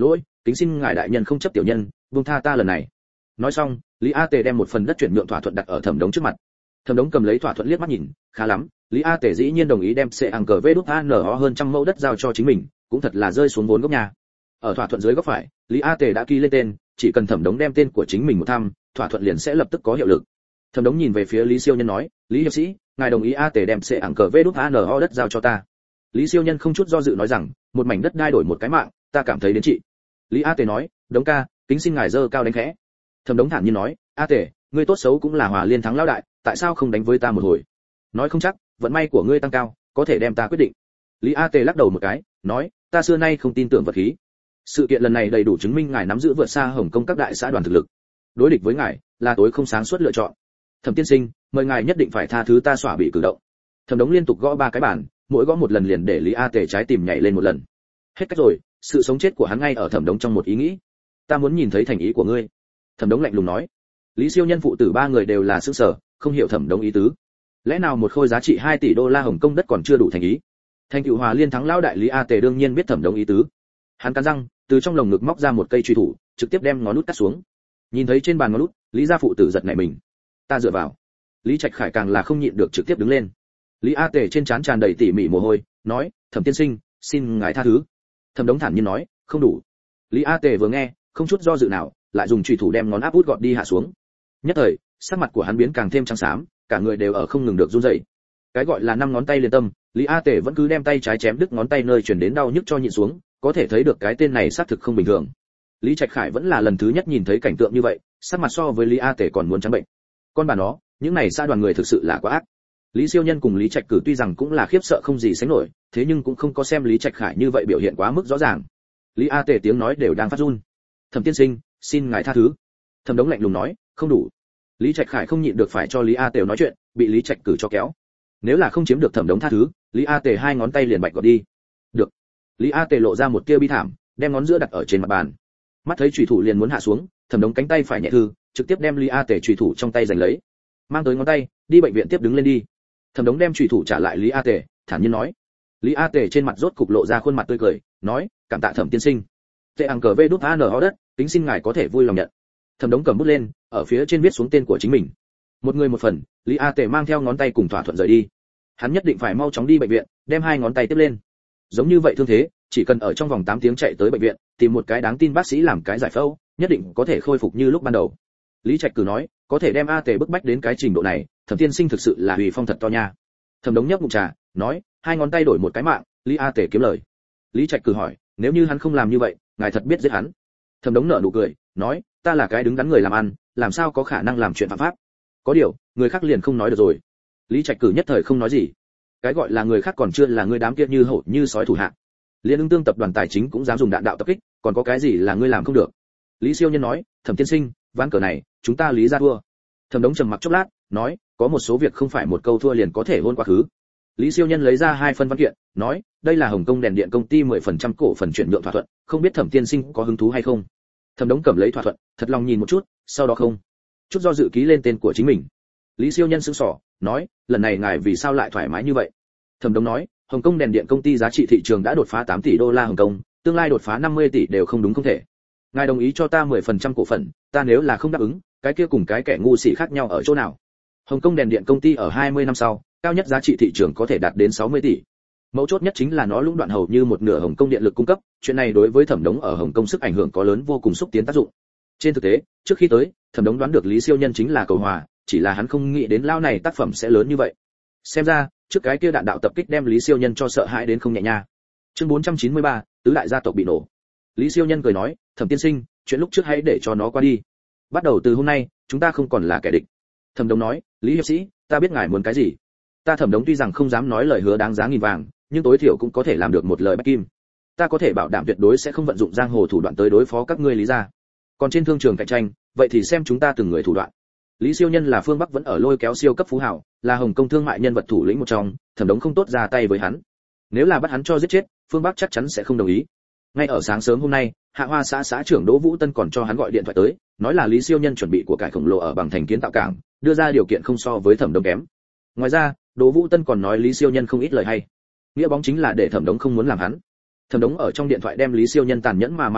kính xin ngài đại nhân không chấp tiểu nhân, buông tha ta lần này. Nói xong, Lý A Tề đem một phần đất chuyển nhượng thỏa thuận đặt ở Thẩm Đống trước mặt. Thẩm Đống cầm lấy thỏa thuận liếc mắt nhìn, khá lắm, Lý A Tề dĩ nhiên đồng ý đem CANGVđANO hơn trăm mẫu đất giao cho chính mình, cũng thật là rơi xuống vốn gốc nhà. Ở thỏa thuận dưới góc phải, Lý A Tề đã ký lên tên, chỉ cần Thẩm Đống đem tên của chính mình một thăm, thỏa thuận liền sẽ lập tức có hiệu lực. Thẩm Đống nhìn về phía Lý Siêu Nhân nói, Lý hiệp sĩ, ngài đồng ý A Tề đem CANGVđANO đất giao cho ta. Lý Siêu Nhân không chút do dự nói rằng, một mảnh đất đai đổi một cái mạng, ta cảm thấy đến trị. Lý A Tề nói, Đống ca, kính xin ngài dơ cao đánh khẽ. Thẩm Đống thản nhiên nói, A Tề, ngươi tốt xấu cũng là Hòa Liên thắng lão đại, tại sao không đánh với ta một hồi? Nói không chắc, vận may của ngươi tăng cao, có thể đem ta quyết định. Lý A Tề lắc đầu một cái, nói, ta xưa nay không tin tưởng vật khí. Sự kiện lần này đầy đủ chứng minh ngài nắm giữ vượt xa Hồng Kông các đại xã đoàn thực lực. Đối địch với ngài là tối không sáng suốt lựa chọn. Thẩm tiên sinh, mời ngài nhất định phải tha thứ ta xỏa bị cử động. Thẩm Đống liên tục gõ 3 cái bàn, mỗi gõ một lần liền để Lý A Tề trái tim nhảy lên một lần. Hết cách rồi, sự sống chết của hắn ngay ở Thẩm Đống trong một ý nghĩ. Ta muốn nhìn thấy thành ý của ngươi. Thẩm Đống lạnh lùng nói. Lý Siêu Nhân phụ tử 3 người đều là sững sờ, không hiểu Thẩm Đống ý tứ. Lẽ nào một khối giá trị 2 tỷ đô la Hồng Kông đất còn chưa đủ thành ý? Thành tựu Hòa Liên thắng lão đại Lý A Tề đương nhiên biết Thẩm Đống ý tứ. Hắn cắn răng, từ trong lồng ngực móc ra một cây truy thủ, trực tiếp đem ngón út cắt xuống. Nhìn thấy trên bàn ngón út, Lý gia phụ tử giật nảy mình. Ta dựa vào. Lý Trạch Khải càng là không nhịn được trực tiếp đứng lên. Lý A Tề trên trán tràn đầy tỉ mỉ mồ hôi, nói, Thẩm tiên sinh, xin ngài tha thứ. Thẩm Đống thản nhiên nói, không đủ. Lý A Tề vừa nghe, không chút do dự nào, lại dùng truy thủ đem ngón áp út gọt đi hạ xuống. Nhất thời, sắc mặt của hắn biến càng thêm trắng xám, cả người đều ở không ngừng được run rẩy. Cái gọi là 5 ngón tay liên tâm, Lý A Tề vẫn cứ đem tay trái chém đứt ngón tay nơi truyền đến đau nhức cho nhịn xuống, có thể thấy được cái tên này xác thực không bình thường. Lý Trạch Khải vẫn là lần thứ nhất nhìn thấy cảnh tượng như vậy, sắc mặt so với Lý A Tề còn muốn trắng bệnh. Con bà nó, những này xã đoàn người thực sự là quá ác. Lý Siêu Nhân cùng Lý Trạch Cử tuy rằng cũng là khiếp sợ không gì sánh nổi, thế nhưng cũng không có xem Lý Trạch Khải như vậy biểu hiện quá mức rõ ràng. Lý A Tề tiếng nói đều đang phát run. Thẩm tiên sinh, xin ngài tha thứ. Thẩm Đống lạnh lùng nói, không đủ. Lý Trạch Khải không nhịn được phải cho Lý A Tề nói chuyện, bị Lý Trạch Cử cho kéo. Nếu là không chiếm được Thẩm Đống tha thứ, Lý A Tề 2 ngón tay liền bạch gọt đi. Được. Lý A Tề lộ ra một tia bi thảm, đem ngón giữa đặt ở trên mặt bàn. Mắt thấy chủy thủ liền muốn hạ xuống, Thẩm Đống cánh tay phải nhẹ thư, trực tiếp đem Lý A Tề chủy thủ trong tay giành lấy. Mang tới ngón tay, đi bệnh viện tiếp đứng lên đi. Thẩm Đống đem chủy thủ trả lại Lý A Tề, thản nhiên nói. Lý A Tề trên mặt rốt cục lộ ra khuôn mặt tươi cười, nói, cảm tạ Thẩm tiên sinh. Tệ ăn cờ vê đút ANO đất, kính xin ngài có thể vui lòng nhận. Thẩm Đống cầm bút lên, ở phía trên viết xuống tên của chính mình. Một người một phần, Lý A Tề mang theo ngón tay cùng thỏa thuận rời đi. Hắn nhất định phải mau chóng đi bệnh viện, đem 2 ngón tay tiếp lên. Giống như vậy thương thế, chỉ cần ở trong vòng 8 tiếng chạy tới bệnh viện, tìm một cái đáng tin bác sĩ làm cái giải phẫu, nhất định có thể khôi phục như lúc ban đầu. Lý Trạch Cử nói, có thể đem A Tề bức bách đến cái trình độ này, Thẩm tiên sinh thực sự là uy phong thật to nha. Thẩm Đống nhấp ngụm trà, nói, 2 ngón tay đổi một cái mạng, Lý A Tề kiếm lời. Lý Trạch Cử hỏi, nếu như hắn không làm như vậy, ngài thật biết giết hắn? Thẩm Đống nở nụ cười, nói, ta là cái đứng đắn người làm ăn, làm sao có khả năng làm chuyện phạm pháp? Có điều, người khác liền không nói được rồi. Lý Trạch Cử nhất thời không nói gì. Cái gọi là người khác còn chưa là người đám kia như hổ như sói thủ hạ. Liên Ưng Tương tập đoàn tài chính cũng dám dùng đạn đạo tập kích, còn có cái gì là ngươi làm không được? Lý Siêu Nhân nói, Thẩm tiên sinh, ván cờ này, chúng ta Lý ra thua. Thẩm Đống trầm mặc chốc lát, nói, có một số việc không phải một câu thua liền có thể hôn quá khứ. Lý Siêu Nhân lấy ra 2 phân văn kiện, nói, đây là Hồng Kông đèn điện công ty 10% cổ phần chuyển nhượng thỏa thuận, không biết Thẩm tiên sinh có hứng thú hay không? Thẩm Đống cầm lấy thỏa thuận, thật lòng nhìn một chút, sau đó không chút do dự ký lên tên của chính mình. Lý Siêu Nhân sững sờ, nói, lần này ngài vì sao lại thoải mái như vậy? Thẩm Đống nói, Hồng Kông đèn điện công ty giá trị thị trường đã đột phá 8 tỷ đô la Hồng Kông, tương lai đột phá 50 tỷ đều không đúng không thể. Ngài đồng ý cho ta 10% cổ phần, ta nếu là không đáp ứng, cái kia cùng cái kẻ ngu si khác nhau ở chỗ nào? Hồng Kông đèn điện công ty ở 20 năm sau, cao nhất giá trị thị trường có thể đạt đến 60 tỷ. Mấu chốt nhất chính là nó lũng đoạn hầu như một nửa Hồng Kông điện lực cung cấp, chuyện này đối với Thẩm Đống ở Hồng Kông sức ảnh hưởng có lớn vô cùng xúc tiến tác dụng. Trên thực tế, trước khi tới, Thẩm Đống đoán được Lý Siêu Nhân chính là cầu hòa, chỉ là hắn không nghĩ đến lao này tác phẩm sẽ lớn như vậy. Xem ra, trước cái kia đạn đạo tập kích đem Lý Siêu Nhân cho sợ hãi đến không nhẹ nha. Chương 493, tứ đại gia tộc bị nổ. Lý Siêu Nhân cười nói, Thẩm tiên sinh, chuyện lúc trước hãy để cho nó qua đi. Bắt đầu từ hôm nay, chúng ta không còn là kẻ địch. Thẩm Đống nói, Lý hiệp sĩ, ta biết ngài muốn cái gì. Ta Thẩm Đống tuy rằng không dám nói lời hứa đáng giá nghìn vàng, nhưng tối thiểu cũng có thể làm được một lời bách kim. Ta có thể bảo đảm tuyệt đối sẽ không vận dụng giang hồ thủ đoạn tới đối phó các ngươi Lý gia. Còn trên thương trường cạnh tranh, vậy thì xem chúng ta từng người thủ đoạn. Lý Siêu Nhân là phương Bắc vẫn ở lôi kéo siêu cấp phú hào, là Hồng Kông thương mại nhân vật thủ lĩnh một trong, Thẩm Đống không tốt ra tay với hắn. Nếu là bắt hắn cho giết chết, phương Bắc chắc chắn sẽ không đồng ý. Ngay ở sáng sớm hôm nay, Hạ Hoa xã xã trưởng Đỗ Vũ Tân còn cho hắn gọi điện thoại tới, nói là Lý Siêu Nhân chuẩn bị của cải khổng lồ ở Bằng Thành kiến tạo cảng, đưa ra điều kiện không so với Thẩm Đống kém. Ngoài ra, Đỗ Vũ Tân còn nói Lý Siêu Nhân không ít lời hay. Nghĩa bóng chính là để Thẩm Đống không muốn làm hắn. Thẩm Đống ở trong điện thoại đem Lý Siêu Nhân tàn nhẫn mà mắng một trận,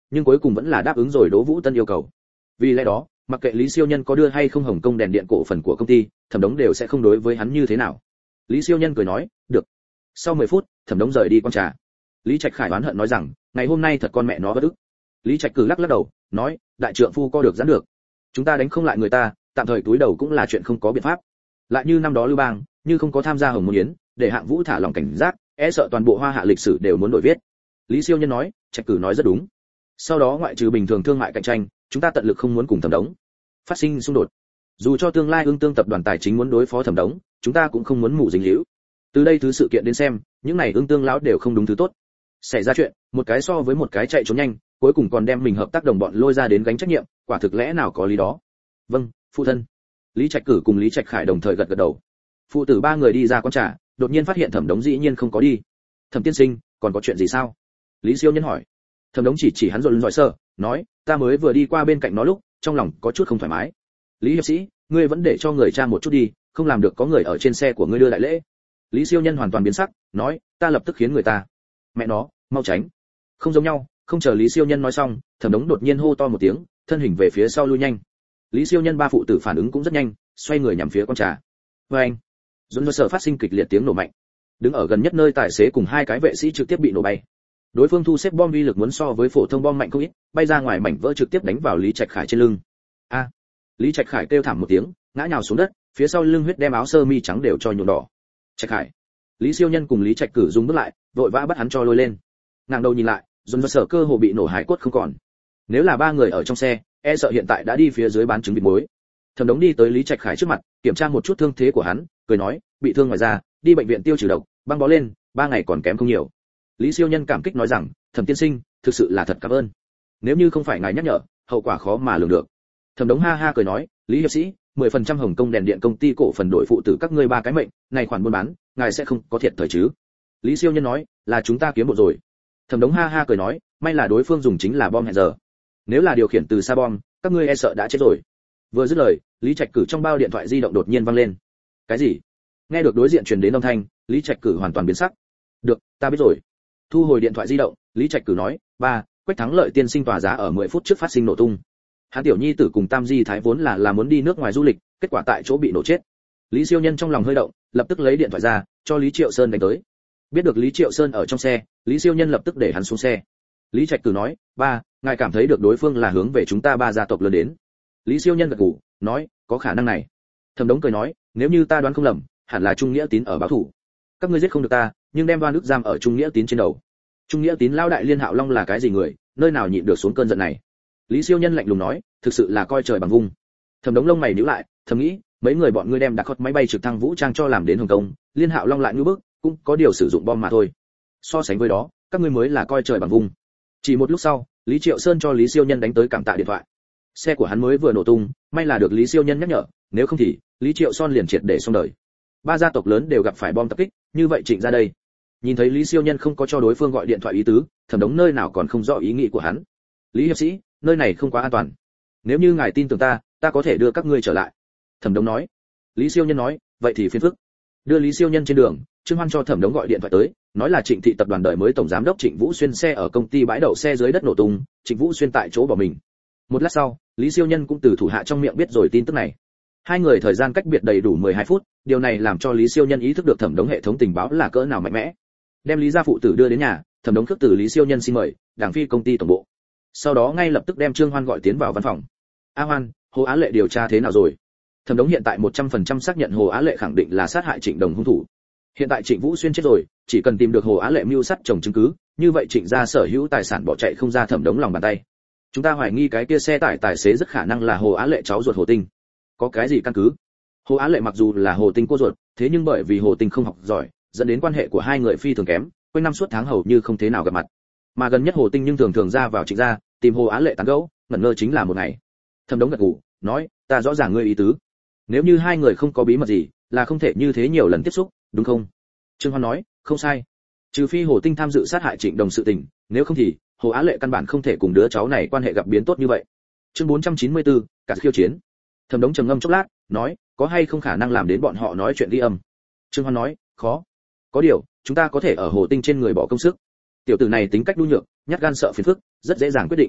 nhưng cuối cùng vẫn là đáp ứng rồi Đỗ Vũ Tân yêu cầu. Vì lẽ đó, mặc kệ Lý Siêu Nhân có đưa hay không Hồng Kông đèn điện cổ phần của công ty, Thẩm Đống đều sẽ không đối với hắn như thế nào. Lý Siêu Nhân cười nói, được. Sau 10 phút, Thẩm Đống rời đi quán trà. Lý Trạch Khải oán hận nói rằng, ngày hôm nay thật con mẹ nó bất ức. Lý Trạch Cử lắc lắc đầu, nói, đại trượng phu co được giãn được. Chúng ta đánh không lại người ta, tạm thời túi đầu cũng là chuyện không có biện pháp. Lại như năm đó Lưu Bang, như không có tham gia Hồng Môn Yến, để Hạng Vũ thả lòng cảnh giác, e sợ toàn bộ Hoa Hạ lịch sử đều muốn đổi viết. Lý Siêu Nhân nói, Trạch Cử nói rất đúng. Sau đó ngoại trừ bình thường thương mại cạnh tranh, chúng ta tận lực không muốn cùng Thẩm Đống phát sinh xung đột. Dù cho tương lai Ưng Tương tập đoàn tài chính muốn đối phó Thẩm Đống, chúng ta cũng không muốn mù dính líu. Từ đây thứ sự kiện đến xem, những này Ưng Tương lão đều không đúng thứ tốt. Xảy ra chuyện, một cái so với một cái chạy trốn nhanh, cuối cùng còn đem mình hợp tác đồng bọn lôi ra đến gánh trách nhiệm, quả thực lẽ nào có lý đó. Vâng, phụ thân. Lý Trạch Cử cùng Lý Trạch Khải đồng thời gật gật đầu. Phụ tử ba người đi ra quán trà, đột nhiên phát hiện Thẩm Đống dĩ nhiên không có đi. Thẩm tiên sinh, còn có chuyện gì sao? Lý Siêu Nhân hỏi. Thẩm Đống chỉ hắn rồi sơ, nói, ta mới vừa đi qua bên cạnh nó lúc, trong lòng có chút không thoải mái. Lý hiệp sĩ, ngươi vẫn để cho người tra một chút đi, không làm được có người ở trên xe của ngươi đưa đại lễ. Lý Siêu Nhân hoàn toàn biến sắc, nói, ta lập tức khiến người ta. Mẹ nó, mau tránh. Không giống nhau, không chờ Lý Siêu Nhân nói xong, Thẩm Đống đột nhiên hô to một tiếng, thân hình về phía sau lui nhanh. Lý Siêu Nhân ba phụ tử phản ứng cũng rất nhanh, xoay người nhằm phía con trà. Oeng! Dồn dơ phát sinh kịch liệt tiếng nổ mạnh. Đứng ở gần nhất nơi tài xế cùng hai cái vệ sĩ trực tiếp bị nổ bay. Đối phương thu xếp bom uy lực muốn so với phổ thông bom mạnh không ít, bay ra ngoài mảnh vỡ trực tiếp đánh vào Lý Trạch Khải trên lưng. A! Lý Trạch Khải kêu thảm một tiếng, ngã nhào xuống đất, phía sau lưng huyết đem áo sơ mi trắng đều cho nhuộm đỏ. Trạch Khải! Lý Siêu Nhân cùng Lý Trạch Cử dùng bước lại, vội vã bắt hắn cho lôi lên. Ngẩng đầu nhìn lại, dồn dơ cơ hồ bị nổ hải cốt không còn. Nếu là ba người ở trong xe, e sợ hiện tại đã đi phía dưới bán trứng vịt muối. Thẩm Đống đi tới Lý Trạch Khải trước mặt, kiểm tra một chút thương thế của hắn, cười nói, bị thương ngoài da, đi bệnh viện tiêu trừ độc, băng bó lên, 3 ngày còn kém không nhiều. Lý Siêu Nhân cảm kích nói rằng, Thẩm tiên sinh, thực sự là thật cảm ơn. Nếu như không phải ngài nhắc nhở, hậu quả khó mà lường được. Thẩm Đống ha ha cười nói, Lý hiệp sĩ, 10% Hồng Kông đèn điện công ty cổ phần đổi phụ tử các ngươi ba cái mệnh, này khoản buôn bán, ngài sẽ không có thiệt thời chứ? Lý Siêu Nhân nói, là chúng ta kiếm bộ rồi. Thẩm Đống ha ha cười nói, may là đối phương dùng chính là bom hẹn giờ. Nếu là điều khiển từ xa bom, các ngươi e sợ đã chết rồi. Vừa dứt lời, Lý Trạch Cử trong bao điện thoại di động đột nhiên vang lên. Cái gì? Nghe được đối diện truyền đến âm thanh, Lý Trạch Cử hoàn toàn biến sắc. Được, ta biết rồi. Thu hồi điện thoại di động, Lý Trạch Cử nói, ba, Quách Thắng Lợi tiên sinh tòa giá ở 10 phút trước phát sinh nổ tung. Hắn tiểu nhi tử cùng Tam Di Thái vốn là muốn đi nước ngoài du lịch, kết quả tại chỗ bị nổ chết. Lý Siêu Nhân trong lòng hơi động, lập tức lấy điện thoại ra, cho Lý Triệu Sơn đánh tới. Biết được Lý Triệu Sơn ở trong xe, Lý Siêu Nhân lập tức để hắn xuống xe. Lý Trạch Cử nói, ba, ngài cảm thấy được đối phương là hướng về chúng ta ba gia tộc lớn đến. Lý Siêu Nhân gật gù, nói, có khả năng này. Thẩm Đống cười nói, nếu như ta đoán không lầm, hẳn là Trung Nghĩa Tín ở báo thủ. Các ngươi giết không được ta, nhưng đem đoan ức giam ở Trung Nghĩa Tín trên đầu. Trung Nghĩa Tín lao đại Liên Hạo Long là cái gì người, nơi nào nhịn được xuống cơn giận này. Lý Siêu Nhân lạnh lùng nói, thực sự là coi trời bằng vung. Thẩm Đống lông mày nhíu lại, thầm nghĩ, mấy người bọn ngươi đem đặc hot máy bay trực thăng vũ trang cho làm đến Hồng Kông, Liên Hạo Long lại ngưỡng bức, cũng có điều sử dụng bom mà thôi. So sánh với đó, các ngươi mới là coi trời bằng vung. Chỉ một lúc sau, Lý Triệu Sơn cho Lý Siêu Nhân đánh tới cảm tạ điện thoại. Xe của hắn mới vừa nổ tung, may là được Lý Siêu Nhân nhắc nhở, nếu không thì Lý Triệu Son liền triệt để xong đời. Ba gia tộc lớn đều gặp phải bom tập kích, như vậy Trịnh ra đây. Nhìn thấy Lý Siêu Nhân không có cho đối phương gọi điện thoại ý tứ, Thẩm Đống nơi nào còn không rõ ý nghĩ của hắn. Lý hiệp sĩ, nơi này không quá an toàn. Nếu như ngài tin tưởng ta, ta có thể đưa các ngươi trở lại. Thẩm Đống nói. Lý Siêu Nhân nói, vậy thì phiền phức. Đưa Lý Siêu Nhân trên đường, Trương Hoan cho Thẩm Đống gọi điện thoại tới, nói là Trịnh thị tập đoàn đời mới tổng giám đốc Trịnh Vũ Xuyên xe ở công ty bãi đậu xe dưới đất nổ tung, Trịnh Vũ Xuyên tại chỗ bỏ mình. Một lát sau, Lý Siêu Nhân cũng từ thủ hạ trong miệng biết rồi tin tức này. Hai người thời gian cách biệt đầy đủ 12 phút, điều này làm cho Lý Siêu Nhân ý thức được Thẩm Đống hệ thống tình báo là cỡ nào mạnh mẽ. Đem Lý gia phụ tử đưa đến nhà, Thẩm Đống khước từ Lý Siêu Nhân xin mời, đảng phi công ty tổng bộ. Sau đó ngay lập tức đem Trương Hoan gọi tiến vào văn phòng. A Hoan, Hồ Á Lệ điều tra thế nào rồi? Thẩm Đống hiện tại 100% xác nhận Hồ Á Lệ khẳng định là sát hại Trịnh Đồng hung thủ. Hiện tại Trịnh Vũ Xuyên chết rồi, chỉ cần tìm được Hồ Á Lệ mưu sát chồng chứng cứ, như vậy Trịnh gia sở hữu tài sản bỏ chạy không ra Thẩm Đống lòng bàn tay. Chúng ta hoài nghi cái kia xe tải tài xế rất khả năng là Hồ Á Lệ cháu ruột Hồ Tinh. Có cái gì căn cứ? Hồ Á Lệ mặc dù là Hồ Tinh cô ruột, thế nhưng bởi vì Hồ Tinh không học giỏi, dẫn đến quan hệ của hai người phi thường kém, quanh năm suốt tháng hầu như không thế nào gặp mặt. Mà gần nhất Hồ Tinh nhưng thường thường ra vào Trịnh gia, tìm Hồ Á Lệ tán gẫu, ngẩn ngơ chính là một ngày. Thẩm Đống gật gù, nói, ta rõ ràng ngươi ý tứ. Nếu như hai người không có bí mật gì, là không thể như thế nhiều lần tiếp xúc, đúng không? Trương Hoan nói, không sai. Trừ phi Hồ Tinh tham dự sát hại Trịnh Đồng sự tình, nếu không thì Hồ Á Lệ căn bản không thể cùng đứa cháu này quan hệ gặp biến tốt như vậy. Chương 494, cả khiêu chiến. Thẩm Đống trầm ngâm chốc lát, nói, có hay không khả năng làm đến bọn họ nói chuyện ghi âm? Trương Hoan nói, khó. Có điều, chúng ta có thể ở Hồ Tinh trên người bỏ công sức. Tiểu tử này tính cách nhu nhược, nhát gan sợ phiền phức, rất dễ dàng quyết định.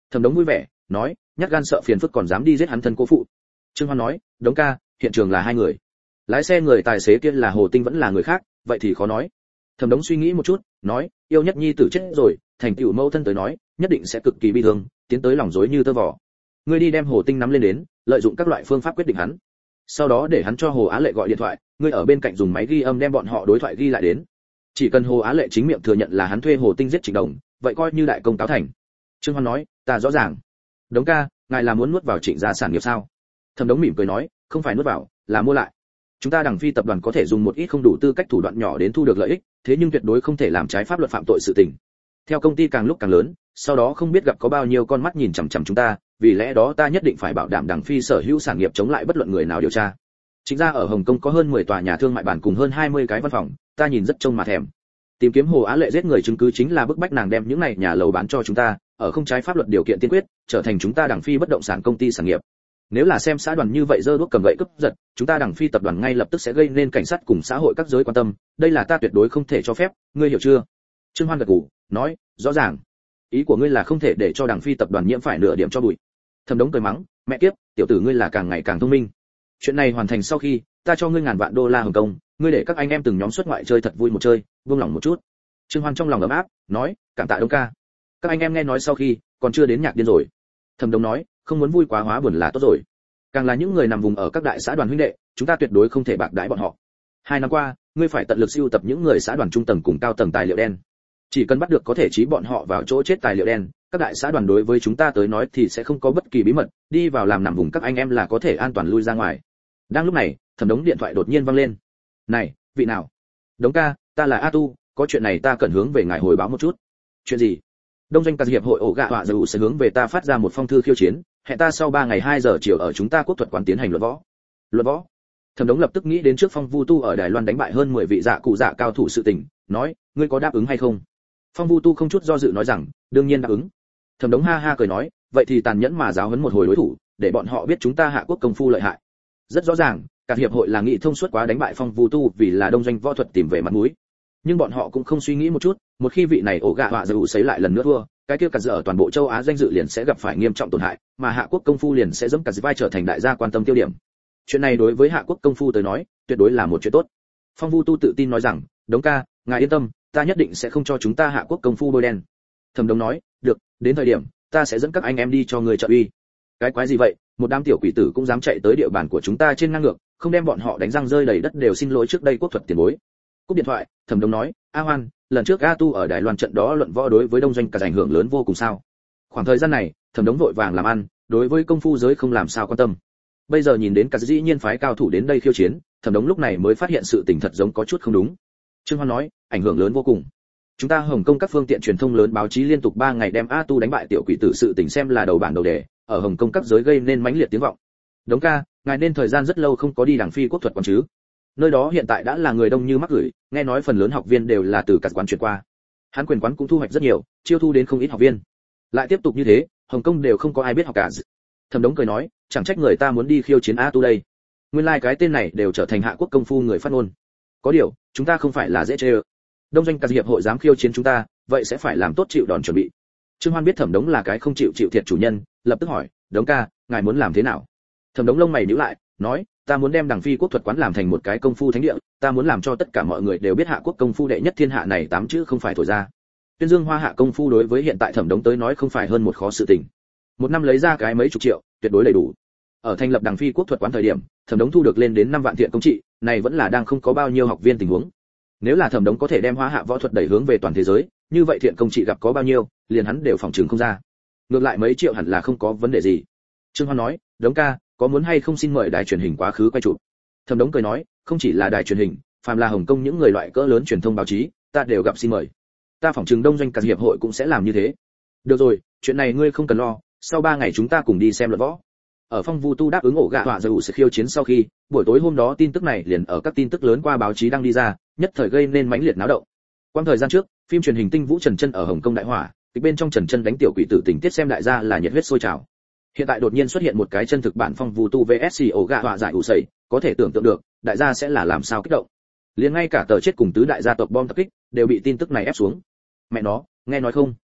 Thẩm Đống vui vẻ nói, nhát gan sợ phiền phức còn dám đi giết hắn thân cô phụ. Trương Hoan nói, Đống ca, hiện trường là hai người, lái xe người tài xế kia là Hồ Tinh vẫn là người khác, vậy thì khó nói. Thẩm Đống suy nghĩ một chút, nói, yêu nhất nhi tử chết rồi, thành tựu mẫu thân tới nói, nhất định sẽ cực kỳ bi thương, tiến tới lòng rối như tơ vò. Ngươi đi đem Hồ Tinh nắm lên đến, lợi dụng các loại phương pháp quyết định hắn. Sau đó để hắn cho Hồ Á Lệ gọi điện thoại, ngươi ở bên cạnh dùng máy ghi âm đem bọn họ đối thoại ghi lại đến. Chỉ cần Hồ Á Lệ chính miệng thừa nhận là hắn thuê Hồ Tinh giết Trịnh Đồng, vậy coi như đại công cáo thành. Trương Hoan nói, ta rõ ràng. Đống ca, ngài là muốn nuốt vào Trịnh gia sản nghiệp sao? Thẩm Đống mỉm cười nói, không phải nuốt vào, là mua lại. Chúng ta Đằng Phi tập đoàn có thể dùng một ít không đủ tư cách thủ đoạn nhỏ đến thu được lợi ích, thế nhưng tuyệt đối không thể làm trái pháp luật phạm tội sự tình. Theo công ty càng lúc càng lớn, sau đó không biết gặp có bao nhiêu con mắt nhìn chằm chằm chúng ta, vì lẽ đó ta nhất định phải bảo đảm Đằng Phi sở hữu sản nghiệp chống lại bất luận người nào điều tra. Chính ra ở Hồng Kông có hơn 10 tòa nhà thương mại bản cùng hơn 20 cái văn phòng, ta nhìn rất trông mà thèm. Tìm kiếm Hồ Á Lệ giết người chứng cứ chính là bức bách nàng đem những này nhà lầu bán cho chúng ta, ở không trái pháp luật điều kiện tiên quyết, trở thành chúng ta Đằng Phi bất động sản công ty sản nghiệp. Nếu là xem xã đoàn như vậy giơ đuốc cầm gậy cướp giật, chúng ta Đằng Phi tập đoàn ngay lập tức sẽ gây nên cảnh sát cùng xã hội các giới quan tâm, đây là ta tuyệt đối không thể cho phép, ngươi hiểu chưa? Trương Hoan gật gù, nói, rõ ràng. Ý của ngươi là không thể để cho Đằng Phi tập đoàn nhiễm phải nửa điểm cho bụi. Thẩm Đống cười mắng, mẹ kiếp, tiểu tử ngươi là càng ngày càng thông minh. Chuyện này hoàn thành sau khi, ta cho ngươi ngàn vạn đô la Hồng Kông, ngươi để các anh em từng nhóm xuất ngoại chơi thật vui một chơi, buông lòng một chút. Trương Hoan trong lòng ấm áp, nói, cảm tạ Đống ca. Các anh em nghe nói sau khi, còn chưa đến nhạc điên rồi. Thẩm Đống nói, không muốn vui quá hóa buồn là tốt rồi. Càng là những người nằm vùng ở các đại xã đoàn huynh đệ, chúng ta tuyệt đối không thể bạc đãi bọn họ. 2 năm qua, ngươi phải tận lực sưu tập những người xã đoàn trung tầng cùng cao tầng tài liệu đen. Chỉ cần bắt được có thể trí bọn họ vào chỗ chết tài liệu đen, các đại xã đoàn đối với chúng ta tới nói thì sẽ không có bất kỳ bí mật, đi vào làm nằm vùng các anh em là có thể an toàn lui ra ngoài. Đang lúc này, Thẩm Đống điện thoại đột nhiên vang lên. Này, vị nào? Đống ca, ta là A Tu, có chuyện này ta cần hướng về ngài hồi báo một chút. Chuyện gì? Đông doanh ca hiệp hội ổ gạ họa dầu sẽ hướng về ta phát ra một phong thư khiêu chiến, hẹn ta sau 3 ngày 2 giờ chiều ở chúng ta quốc thuật quán tiến hành luận võ. Luận võ? Thẩm Đống lập tức nghĩ đến trước Phong Vu Tu ở Đài Loan đánh bại hơn 10 vị dạ cụ dạ cao thủ sự tình, nói, ngươi có đáp ứng hay không? Phong Vu Tu không chút do dự nói rằng, đương nhiên đáp ứng. Thẩm Đống ha ha cười nói, vậy thì tàn nhẫn mà giáo huấn một hồi đối thủ, để bọn họ biết chúng ta Hạ Quốc công phu lợi hại. Rất rõ ràng, cả hiệp hội là nghị thông suốt quá đánh bại Phong Vu Tu vì là đông doanh võ thuật tìm về mặt mũi. Nhưng bọn họ cũng không suy nghĩ một chút, một khi vị này ổ gạ họa dầu sấy lại lần nữa thua, cái kia cả dự ở toàn bộ châu Á danh dự liền sẽ gặp phải nghiêm trọng tổn hại, mà Hạ Quốc công phu liền sẽ dẫm cả vai trở thành đại gia quan tâm tiêu điểm. Chuyện này đối với Hạ Quốc công phu tới nói, tuyệt đối là một chuyện tốt. Phong Vu Tu tự tin nói rằng, Đống ca, ngài yên tâm, ta nhất định sẽ không cho chúng ta Hạ Quốc công phu bôi đen. Thẩm Đống nói, được, đến thời điểm, ta sẽ dẫn các anh em đi cho người trợ uy. Cái quái gì vậy, một đám tiểu quỷ tử cũng dám chạy tới địa bàn của chúng ta trên ngang ngược, không đem bọn họ đánh răng rơi đầy đất đều xin lỗi trước đây quốc thuật tiền bối. Cúp điện thoại, Thẩm Đống nói, A Hoan, lần trước A Tu ở Đài Loan trận đó luận võ đối với đông doanh cả ảnh hưởng lớn vô cùng sao? Khoảng thời gian này, Thẩm Đống vội vàng làm ăn, đối với công phu giới không làm sao quan tâm. Bây giờ nhìn đến cả dĩ nhiên phái cao thủ đến đây khiêu chiến, Thẩm Đống lúc này mới phát hiện sự tình thật giống có chút không đúng. Trương Hoan nói, ảnh hưởng lớn vô cùng. Chúng ta Hồng Kông các phương tiện truyền thông lớn báo chí liên tục 3 ngày đem A Tu đánh bại tiểu quỷ tử sự tình xem là đầu bản đầu đề, ở Hồng Kông các giới gây nên mãnh liệt tiếng vọng. Đống ca, ngài nên thời gian rất lâu không có đi Đằng Phi quốc thuật quán chứ? Nơi đó hiện tại đã là người đông như mắc gửi, nghe nói phần lớn học viên đều là từ các quán chuyển qua. Hắn quyền quán cũng thu hoạch rất nhiều, chiêu thu đến không ít học viên. Lại tiếp tục như thế, Hồng Kông đều không có ai biết học cả. Thẩm Đống cười nói, chẳng trách người ta muốn đi khiêu chiến A Tu đây. Nguyên lai cái tên này đều trở thành Hạ Quốc công phu người phát ngôn. Có điều, chúng ta không phải là dễ chơi. Đông doanh cả hiệp hội dám khiêu chiến chúng ta, vậy sẽ phải làm tốt chịu đòn chuẩn bị. Trương Hoan biết Thẩm Đống là cái không chịu thiệt chủ nhân, lập tức hỏi, Đống ca, ngài muốn làm thế nào? Thẩm Đống lông mày nhíu lại, nói, ta muốn đem Đằng Phi quốc thuật quán làm thành một cái công phu thánh địa, ta muốn làm cho tất cả mọi người đều biết Hạ Quốc công phu đệ nhất thiên hạ này 8 chữ không phải thổi ra. Tuyên dương Hoa Hạ công phu đối với hiện tại Thẩm Đống tới nói không phải hơn một khó sự tình. Một năm lấy ra cái mấy chục triệu, tuyệt đối đầy đủ. Ở thành lập Đằng Phi quốc thuật quán thời điểm, Thẩm Đống thu được lên đến 5 vạn thiện công trị, này vẫn là đang không có bao nhiêu học viên tình huống. Nếu là Thẩm Đống có thể đem Hoa Hạ võ thuật đẩy hướng về toàn thế giới, như vậy thiện công trị gặp có bao nhiêu, liền hắn đều phòng trường không ra. Ngược lại mấy triệu hẳn là không có vấn đề gì. Trương Hoan nói, Đống ca, có muốn hay không xin mời đài truyền hình quá khứ quay chụp? Thẩm Đống cười nói, không chỉ là đài truyền hình, phàm là Hồng Kông những người loại cỡ lớn truyền thông báo chí, ta đều gặp xin mời. Ta phỏng chừng đông doanh cả hiệp hội cũng sẽ làm như thế. Được rồi, chuyện này ngươi không cần lo, sau 3 ngày chúng ta cùng đi xem luận võ. Ở Phong Vu Tu đáp ứng ổ gạ họa dầu sẽ khiêu chiến sau khi, buổi tối hôm đó tin tức này liền ở các tin tức lớn qua báo chí đăng đi ra, nhất thời gây nên mãnh liệt náo động. Quang thời gian trước, phim truyền hình Tinh Vũ Trần Chân ở Hồng Kông đại hỏa, kịch bên trong Trần Chân đánh tiểu quỷ tử tình tiết xem đại gia là nhiệt huyết sôi trào. Hiện tại đột nhiên xuất hiện một cái chân thực bản Phong Vu Tu VS ổ gạ họa giải ủ sẩy, có thể tưởng tượng được, đại gia sẽ là làm sao kích động. Liền ngay cả tờ chết cùng tứ đại gia tộc bom tập kích đều bị tin tức này ép xuống. Mẹ nó, nghe nói không?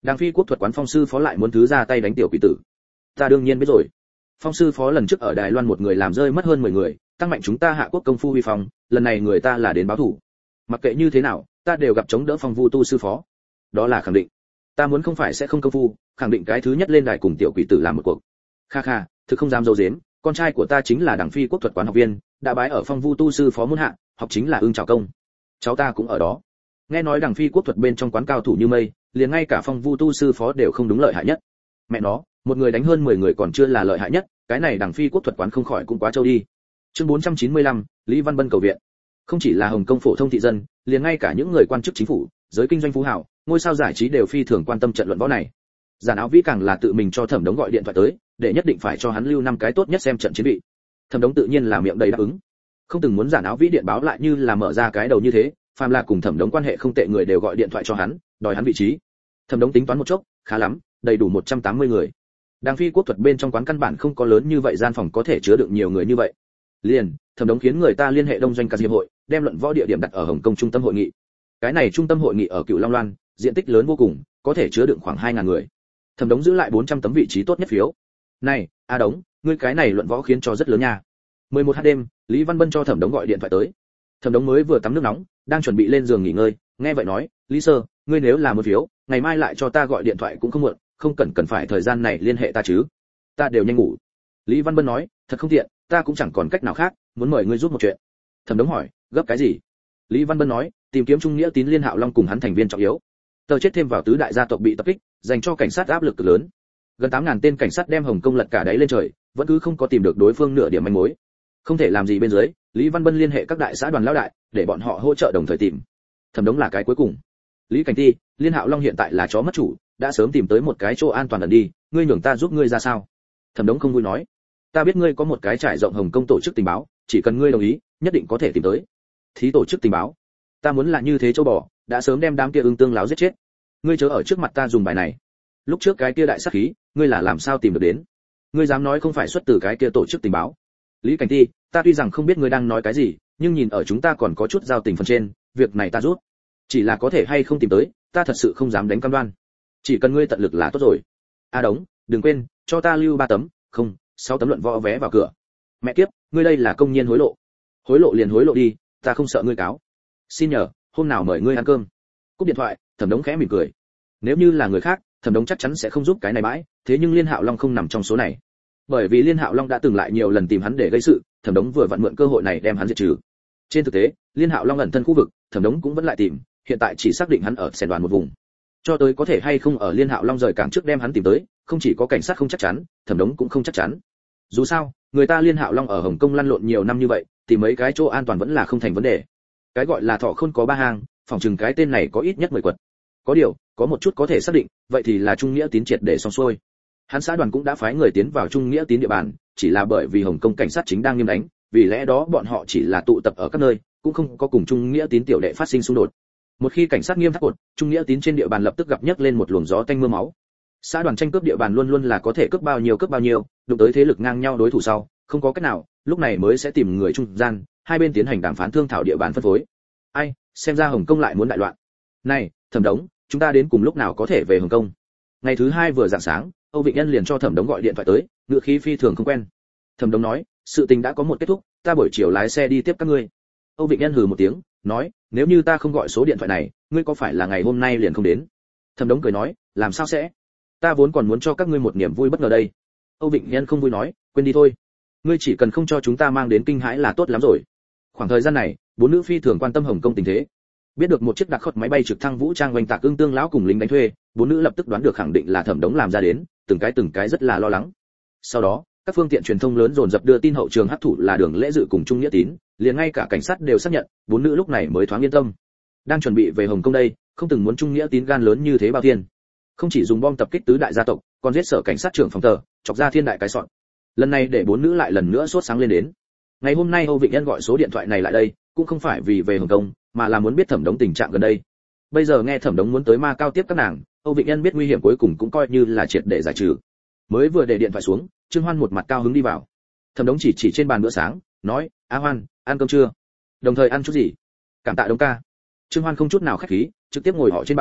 Đàng Phi Quốc thuật quán phong sư phó lại muốn thứ ra tay đánh tiểu quỷ tử. Ta đương nhiên biết rồi. Phong sư phó lần trước ở Đài Loan một người làm rơi mất hơn 10 người, tăng mạnh chúng ta Hạ Quốc công phu uy phong, lần này người ta là đến báo thù. Mặc kệ như thế nào, ta đều gặp chống đỡ Phong Vu Tu sư phó. Đó là khẳng định. Ta muốn không phải sẽ không công phu, khẳng định cái thứ nhất lên đài cùng tiểu quỷ tử làm một cuộc. Kha kha, thực không dám dâu dếm, con trai của ta chính là Đàng Phi Quốc thuật quán học viên, đã bái ở Phong Vu Tu sư phó môn hạ, học chính là Ưng Trảo công. Cháu ta cũng ở đó. Nghe nói Đàng Phi Quốc thuật bên trong quán cao thủ như mây, liền ngay cả Phong Vu Tu sư phó đều không đúng lợi hại nhất. Mẹ nó, một người đánh hơn 10 người còn chưa là lợi hại nhất, cái này Đàng Phi Quốc thuật quán không khỏi cũng quá trâu đi. Chương 495, Lý Văn Bân cầu viện. Không chỉ là Hồng Kông phổ thông thị dân, liền ngay cả những người quan chức chính phủ, giới kinh doanh phú hào, ngôi sao giải trí đều phi thường quan tâm trận luận võ này. Giản Áo Vĩ càng là tự mình cho Thẩm Đống gọi điện thoại tới, để nhất định phải cho hắn lưu 5 cái tốt nhất xem trận chiến bị. Thẩm Đống tự nhiên là miệng đầy đáp ứng. Không từng muốn Giản Áo Vĩ điện báo lại như là mở ra cái đầu như thế, phàm là cùng Thẩm Đống quan hệ không tệ người đều gọi điện thoại cho hắn, đòi hắn vị trí. Thẩm Đống tính toán một chốc, khá lắm, đầy đủ 180 người. Đàng Phi Quốc thuật bên trong quán căn bản không có lớn như vậy gian phòng có thể chứa đựng nhiều người như vậy. Liền, Thẩm Đống khiến người ta liên hệ Đông Doanh Ca Diệp hội, đem luận võ địa điểm đặt ở Hồng Kông trung tâm hội nghị. Cái này trung tâm hội nghị ở Cửu Long Loan, diện tích lớn vô cùng, có thể chứa đựng khoảng 2000 người. Thẩm Đống giữ lại 400 tấm vị trí tốt nhất phiếu. Này, A Đống, ngươi cái này luận võ khiến cho rất lớn nha. 11h đêm, Lý Văn Bân cho Thẩm Đống gọi điện thoại tới. Thẩm Đống mới vừa tắm nước nóng, đang chuẩn bị lên giường nghỉ ngơi, nghe vậy nói, Lý sơ, ngươi nếu là một phiếu, ngày mai lại cho ta gọi điện thoại cũng không muộn, không cần phải thời gian này liên hệ ta chứ. Ta đều nhanh ngủ. Lý Văn Bân nói, thật không tiện, ta cũng chẳng còn cách nào khác, muốn mời ngươi giúp một chuyện. Thẩm Đống hỏi, gấp cái gì? Lý Văn Bân nói, tìm kiếm Trung Nghĩa Tín Liên Hạo Long cùng hắn thành viên trọng yếu. Tờ chết thêm vào tứ đại gia tộc bị tập kích, dành cho cảnh sát áp lực cực lớn. Gần 8000 tên cảnh sát đem Hồng Kông lật cả đáy lên trời, vẫn cứ không có tìm được đối phương nửa điểm manh mối. Không thể làm gì bên dưới, Lý Văn Bân liên hệ các đại xã đoàn lão đại, để bọn họ hỗ trợ đồng thời tìm. Thẩm Đống là cái cuối cùng. Lý Cảnh Ti, Liên Hạo Long hiện tại là chó mất chủ, đã sớm tìm tới một cái chỗ an toàn ẩn đi, ngươi nhường ta giúp ngươi ra sao? Thẩm Đống không vui nói, ta biết ngươi có một cái trải rộng Hồng Kông tổ chức tình báo, chỉ cần ngươi đồng ý, nhất định có thể tìm tới. Thí tổ chức tình báo, ta muốn là như thế châu bò, đã sớm đem đám kia ương tương láo giết chết. Ngươi chớ ở trước mặt ta dùng bài này. Lúc trước cái kia đại sát khí, ngươi là làm sao tìm được đến? Ngươi dám nói không phải xuất từ cái kia tổ chức tình báo? Lý Cảnh Ti, ta tuy rằng không biết ngươi đang nói cái gì, nhưng nhìn ở chúng ta còn có chút giao tình phần trên, việc này ta giúp. Chỉ là có thể hay không tìm tới, ta thật sự không dám đánh cam đoan. Chỉ cần ngươi tận lực là tốt rồi. A Đống, đừng quên, cho ta lưu 3 tấm, không, 6 tấm luận võ vé vào cửa. Mẹ kiếp, ngươi đây là công nhiên hối lộ. Hối lộ liền hối lộ đi, ta không sợ ngươi cáo. Xin nhờ, hôm nào mời ngươi ăn cơm. Cúp điện thoại, Thẩm Đống khẽ mỉm cười. Nếu như là người khác, Thẩm Đống chắc chắn sẽ không giúp cái này mãi, thế nhưng Liên Hạo Long không nằm trong số này. Bởi vì Liên Hạo Long đã từng lại nhiều lần tìm hắn để gây sự, Thẩm Đống vừa vặn mượn cơ hội này đem hắn diệt trừ. Trên thực tế, Liên Hạo Long ẩn thân khu vực, Thẩm Đống cũng vẫn lại tìm, hiện tại chỉ xác định hắn ở Sẻn Đoàn một vùng. Cho tới có thể hay không ở Liên Hạo Long rời cảng trước đem hắn tìm tới, không chỉ có cảnh sát không chắc chắn, Thẩm Đống cũng không chắc chắn. Dù sao, người ta Liên Hạo Long ở Hồng Kông lăn lộn nhiều năm như vậy, thì mấy cái chỗ an toàn vẫn là không thành vấn đề. Cái gọi là thọ khôn có 3 hang, phỏng chừng cái tên này có ít nhất 10 quật. Có điều, có một chút có thể xác định, vậy thì là Trung Nghĩa Tín triệt để xong xuôi. Hắn xã đoàn cũng đã phái người tiến vào Trung Nghĩa Tín địa bàn, chỉ là bởi vì Hồng Kông cảnh sát chính đang nghiêm đánh, vì lẽ đó bọn họ chỉ là tụ tập ở các nơi, cũng không có cùng Trung Nghĩa Tín tiểu đệ phát sinh xung đột. Một khi cảnh sát nghiêm thắt cột, Trung Nghĩa Tín trên địa bàn lập tức gặp nhấc lên một luồng gió tanh mưa máu. Xã đoàn tranh cướp địa bàn luôn luôn là có thể cướp bao nhiêu, đụng tới thế lực ngang nhau đối thủ sau, không có cách nào, lúc này mới sẽ tìm người trung gian, hai bên tiến hành đàm phán thương thảo địa bàn phân phối. Ai, xem ra Hồng Kông lại muốn đại loạn. Này, Thẩm Đống, chúng ta đến cùng lúc nào có thể về Hồng Kông? Ngày thứ 2 vừa rạng sáng, Âu Vịnh Nhân liền cho Thẩm Đống gọi điện thoại tới, ngựa khí phi thường không quen. Thẩm Đống nói, sự tình đã có một kết thúc, ta buổi chiều lái xe đi tiếp các ngươi. Âu Vịnh Nhân hừ một tiếng, nói, nếu như ta không gọi số điện thoại này, ngươi có phải là ngày hôm nay liền không đến? Thẩm Đống cười nói, làm sao sẽ? Ta vốn còn muốn cho các ngươi một niềm vui bất ngờ đây. Âu Vịnh Nhân không vui nói, quên đi thôi. Ngươi chỉ cần không cho chúng ta mang đến kinh hãi là tốt lắm rồi. Khoảng thời gian này, 4 nữ phi thường quan tâm Hồng Kông tình thế. Biết được một chiếc đặc khất máy bay trực thăng vũ trang oanh tạc ương tương lão cùng lính đánh thuê, 4 nữ lập tức đoán được khẳng định là Thẩm Đống làm ra đến, từng cái rất là lo lắng. Sau đó, các phương tiện truyền thông lớn dồn dập đưa tin hậu trường hắc thủ là Đường Lễ Dự cùng Trung Nghĩa Tín, liền ngay cả cảnh sát đều xác nhận, 4 nữ lúc này mới thoáng yên tâm. Đang chuẩn bị về Hồng Kông đây, không từng muốn Trung Nghĩa Tín gan lớn như thế bao thiên. Không chỉ dùng bom tập kích tứ đại gia tộc, còn giết sở cảnh sát trưởng phòng tờ, chọc ra thiên đại cái sọn. Lần này để 4 nữ lại lần nữa sốt sáng lên đến. Ngày hôm nay Âu Vịnh Nhân gọi số điện thoại này lại đây, cũng không phải vì về Hồng Kông, mà là muốn biết Thẩm Đống tình trạng gần đây. Bây giờ nghe Thẩm Đống muốn tới Ma Cao tiếp các nàng, Âu Vịnh Nhân biết nguy hiểm cuối cùng cũng coi như là triệt để giải trừ. Mới vừa để điện thoại xuống, Trương Hoan một mặt cao hứng đi vào. Thẩm Đống chỉ trên bàn bữa sáng, nói, "A Hoan, ăn cơm chưa? Đồng thời ăn chút gì?" "Cảm tạ Đống ca." Trương Hoan không chút nào khách khí, trực tiếp ngồi họ trên bàn,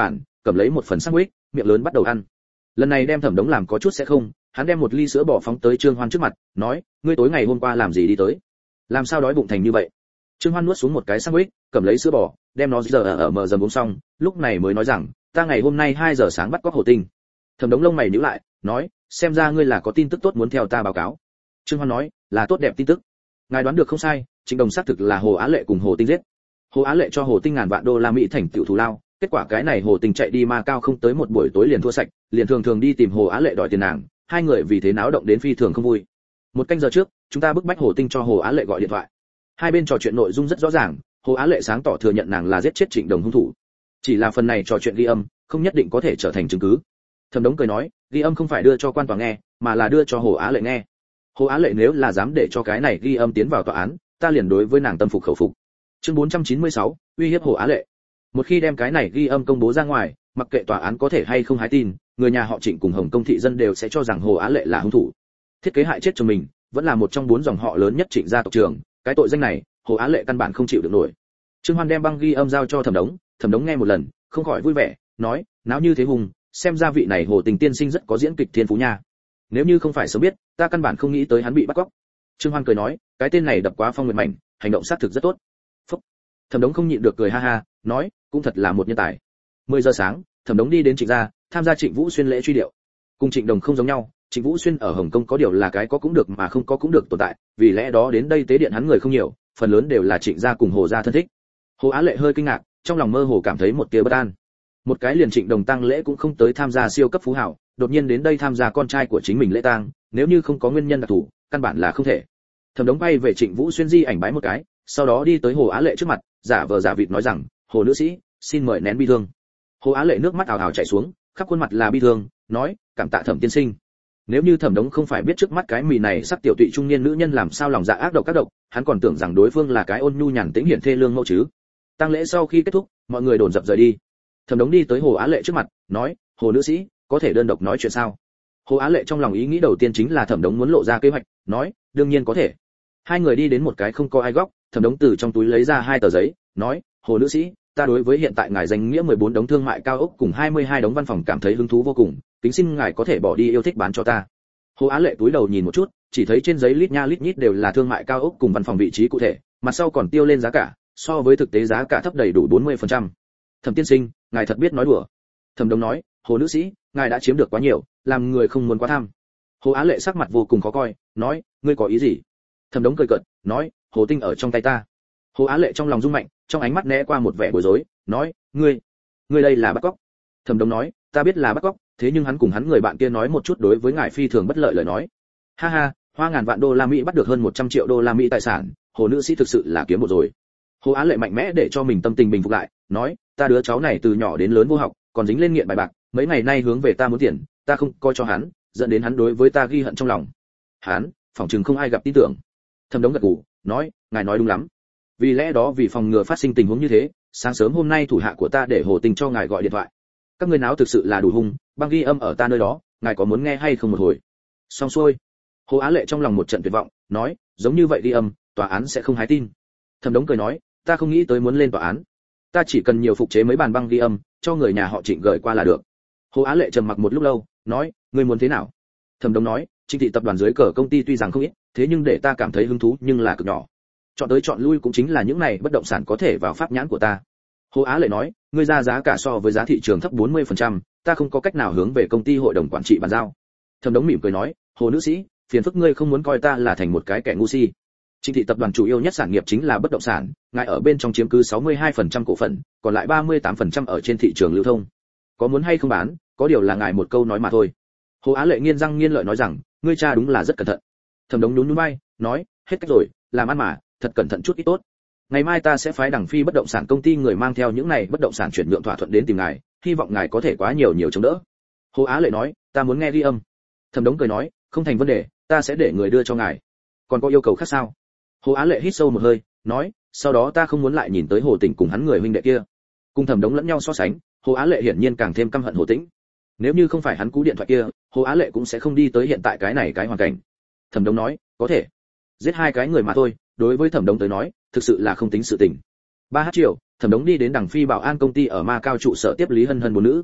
cầm lấy một phần sandwich, miệng lớn bắt đầu ăn. Lần này đem Thẩm Đống làm có chút sẽ không, hắn đem một ly sữa bò phóng tới Trương Hoan trước mặt, nói, ngươi tối ngày hôm qua làm gì đi tới? Làm sao đói bụng thành như vậy? Trương Hoan nuốt xuống một cái sandwich, cầm lấy sữa bò, đem nó giờ ở mờ dầm uống xong, lúc này mới nói rằng, ta ngày hôm nay 2 giờ sáng bắt cóc Hồ Tinh. Thẩm Đống lông mày nhíu lại, nói, xem ra ngươi là có tin tức tốt muốn theo ta báo cáo. Trương Hoan nói, là tốt đẹp tin tức. Ngài đoán được không sai, Trịnh Đồng xác thực là Hồ Á Lệ cùng Hồ Tinh giết. Hồ Á Lệ cho Hồ Tinh ngàn vạn đô la Mỹ thành tựu thù lao, kết quả cái này Hồ Tinh chạy đi Macau không tới một buổi tối liền thua sạch, liền thường đi tìm Hồ Á Lệ đòi tiền nàng, hai người vì thế náo động đến phi thường không vui. Một canh giờ trước, chúng ta bức bách Hồ Tinh cho Hồ Á Lệ gọi điện thoại. Hai bên trò chuyện nội dung rất rõ ràng, Hồ Á Lệ sáng tỏ thừa nhận nàng là giết chết Trịnh Đồng hung thủ. Chỉ là phần này trò chuyện ghi âm, không nhất định có thể trở thành chứng cứ. Thẩm Đống cười nói, ghi âm không phải đưa cho quan tòa nghe, mà là đưa cho Hồ Á Lệ nghe. Hồ Á Lệ nếu là dám để cho cái này ghi âm tiến vào tòa án, ta liền đối với nàng tâm phục khẩu phục. Chương 496, uy hiếp Hồ Á Lệ. Một khi đem cái này ghi âm công bố ra ngoài, mặc kệ tòa án có thể hay không hái tin, người nhà họ Trịnh cùng Hồng Công thị dân đều sẽ cho rằng Hồ Á Lệ là hung thủ. Thiết kế hại chết cho mình, vẫn là một trong 4 dòng họ lớn nhất Trịnh gia tộc trưởng, cái tội danh này, Hồ Á Lệ căn bản không chịu được nổi. Trương Hoan đem băng ghi âm giao cho Thẩm Đống, Thẩm Đống nghe một lần, không khỏi vui vẻ, nói, náo như thế hùng, xem ra vị này Hồ Tình tiên sinh rất có diễn kịch thiên phú nha. Nếu như không phải sớm biết, ta căn bản không nghĩ tới hắn bị bắt cóc. Trương Hoan cười nói, cái tên này đập quá phong nguyệt mảnh, hành động xác thực rất tốt. Phúc. Thẩm Đống không nhịn được cười ha ha, nói, cũng thật là một nhân tài. 10 giờ sáng, Thẩm Đống đi đến Trịnh gia, tham gia Trịnh Vũ Xuyên lễ truy điệu. Cùng Trịnh Đồng không giống nhau, Trịnh Vũ Xuyên ở Hồng Kông có điều là cái có cũng được mà không có cũng được tồn tại, vì lẽ đó đến đây tế điện hắn người không nhiều, phần lớn đều là Trịnh gia cùng Hồ gia thân thích. Hồ Á Lệ hơi kinh ngạc, trong lòng mơ hồ cảm thấy một tia bất an. Một cái liền Trịnh Đồng tang lễ cũng không tới tham gia siêu cấp phú hào, đột nhiên đến đây tham gia con trai của chính mình lễ tang, nếu như không có nguyên nhân đặc thù, căn bản là không thể. Thẩm Đống bay về Trịnh Vũ Xuyên di ảnh bái một cái, sau đó đi tới Hồ Á Lệ trước mặt, giả vờ giả vịt nói rằng, Hồ nữ sĩ, xin mời nén bi thương. Hồ Á Lệ nước mắt ào ào chảy xuống, khắp khuôn mặt là bi thương, nói, cảm tạ Thẩm tiên sinh. Nếu như Thẩm Đống không phải biết trước mắt cái mì này sắc tiểu tụy trung niên nữ nhân làm sao lòng dạ ác độc các độc, hắn còn tưởng rằng đối phương là cái ôn nhu nhàn tĩnh hiển thê lương mẫu chứ. Tang lễ sau khi kết thúc, mọi người đồn dập rời đi. Thẩm Đống đi tới Hồ Á Lệ trước mặt, nói, Hồ nữ sĩ, có thể đơn độc nói chuyện sao? Hồ Á Lệ trong lòng ý nghĩ đầu tiên chính là Thẩm Đống muốn lộ ra kế hoạch, nói, đương nhiên có thể. Hai người đi đến một cái không có ai góc, Thẩm Đống từ trong túi lấy ra 2 tờ giấy, nói, Hồ nữ sĩ, ta đối với hiện tại ngài danh nghĩa 14 đống thương mại cao ốc cùng 22 đống văn phòng cảm thấy hứng thú vô cùng, kính xin ngài có thể bỏ đi yêu thích bán cho ta. Hồ Á Lệ túi đầu nhìn một chút, chỉ thấy trên giấy lít nha lít nhít đều là thương mại cao ốc cùng văn phòng vị trí cụ thể, mặt sau còn tiêu lên giá cả, so với thực tế giá cả thấp đầy đủ 40%. Thẩm tiên sinh, ngài thật biết nói đùa. Thẩm Đống nói, Hồ nữ sĩ, ngài đã chiếm được quá nhiều, làm người không muốn quá tham. Hồ Á Lệ sắc mặt vô cùng khó coi, nói, ngươi có ý gì? Thẩm Đống cười cợt, nói, Hồ Tinh ở trong tay ta. Hồ Á Lệ trong lòng rung mạnh, trong ánh mắt né qua một vẻ bối rối, nói, ngươi đây là bắt cóc. Thẩm Đống nói, ta biết là bắt cóc, thế nhưng hắn cùng hắn người bạn kia nói một chút đối với ngài phi thường bất lợi lời nói. Ha ha, hoa ngàn vạn đô la Mỹ bắt được hơn 100 triệu đô la Mỹ tài sản, Hồ nữ sĩ thực sự là kiếm một rồi. Hồ Á Lệ mạnh mẽ để cho mình tâm tình bình phục lại, nói, ta đứa cháu này từ nhỏ đến lớn vô học, còn dính lên nghiện bài bạc, mấy ngày nay hướng về ta muốn tiền, ta không coi cho hắn, dẫn đến hắn đối với ta ghi hận trong lòng. Hắn, phỏng chừng không ai gặp tin tưởng. Thẩm Đống gật gù, nói, ngài nói đúng lắm. Vì lẽ đó vì phòng ngừa phát sinh tình huống như thế, sáng sớm hôm nay thủ hạ của ta để Hồ Tình cho ngài gọi điện thoại. Các ngươi náo thực sự là đủ hung, băng ghi âm ở ta nơi đó, ngài có muốn nghe hay không một hồi? Xong xuôi. Hồ Á Lệ trong lòng một trận tuyệt vọng, nói, giống như vậy ghi âm, tòa án sẽ không hái tin. Thẩm Đống cười nói, ta không nghĩ tới muốn lên tòa án, ta chỉ cần nhiều phục chế mấy bàn băng ghi âm, cho người nhà họ Trịnh gửi qua là được. Hồ Á Lệ trầm mặc một lúc lâu, nói, ngươi muốn thế nào? Thẩm Đống nói, Trịnh thị tập đoàn dưới cờ công ty tuy rằng không ít, thế nhưng để ta cảm thấy hứng thú nhưng là cực nhỏ. Chọn tới chọn lui cũng chính là những này bất động sản có thể vào pháp nhãn của ta. Hồ Á Lệ nói, ngươi ra giá cả so với giá thị trường thấp 40%, ta không có cách nào hướng về công ty hội đồng quản trị bàn giao. Thẩm Đống mỉm cười nói, Hồ nữ sĩ, phiền phức ngươi không muốn coi ta là thành một cái kẻ ngu si. Trịnh thị tập đoàn chủ yếu nhất sản nghiệp chính là bất động sản, ngài ở bên trong chiếm cứ 62% cổ phần, còn lại 38% ở trên thị trường lưu thông. Có muốn hay không bán, có điều là ngài một câu nói mà thôi. Hồ Á Lệ nghiến răng nghiến lợi nói rằng, ngươi cha đúng là rất cẩn thận. Thẩm Đống nhún nhún vai, nói, hết cách rồi, làm ăn mà, thật cẩn thận chút ít tốt. Ngày mai ta sẽ phái Đằng Phi bất động sản công ty người mang theo những này bất động sản chuyển nhượng thỏa thuận đến tìm ngài, hy vọng ngài có thể quá nhiều chống đỡ. Hồ Á Lệ nói, ta muốn nghe ghi âm. Thẩm Đống cười nói, không thành vấn đề, ta sẽ để người đưa cho ngài. Còn có yêu cầu khác sao? Hồ Á Lệ hít sâu một hơi, nói, sau đó ta không muốn lại nhìn tới Hồ Tĩnh cùng hắn người huynh đệ kia. Cùng Thẩm Đống lẫn nhau so sánh, Hồ Á Lệ hiển nhiên càng thêm căm hận Hồ Tĩnh. Nếu như không phải hắn cú điện thoại kia, Hồ Á Lệ cũng sẽ không đi tới hiện tại cái hoàn cảnh. Thẩm Đống nói, có thể. Giết 2 cái người mà thôi, đối với Thẩm Đống tới nói, thực sự là không tính sự tình. 3h chiều, Thẩm Đống đi đến Đằng Phi bảo an công ty ở Macau trụ sở tiếp Lý Hân Hân bốn nữ.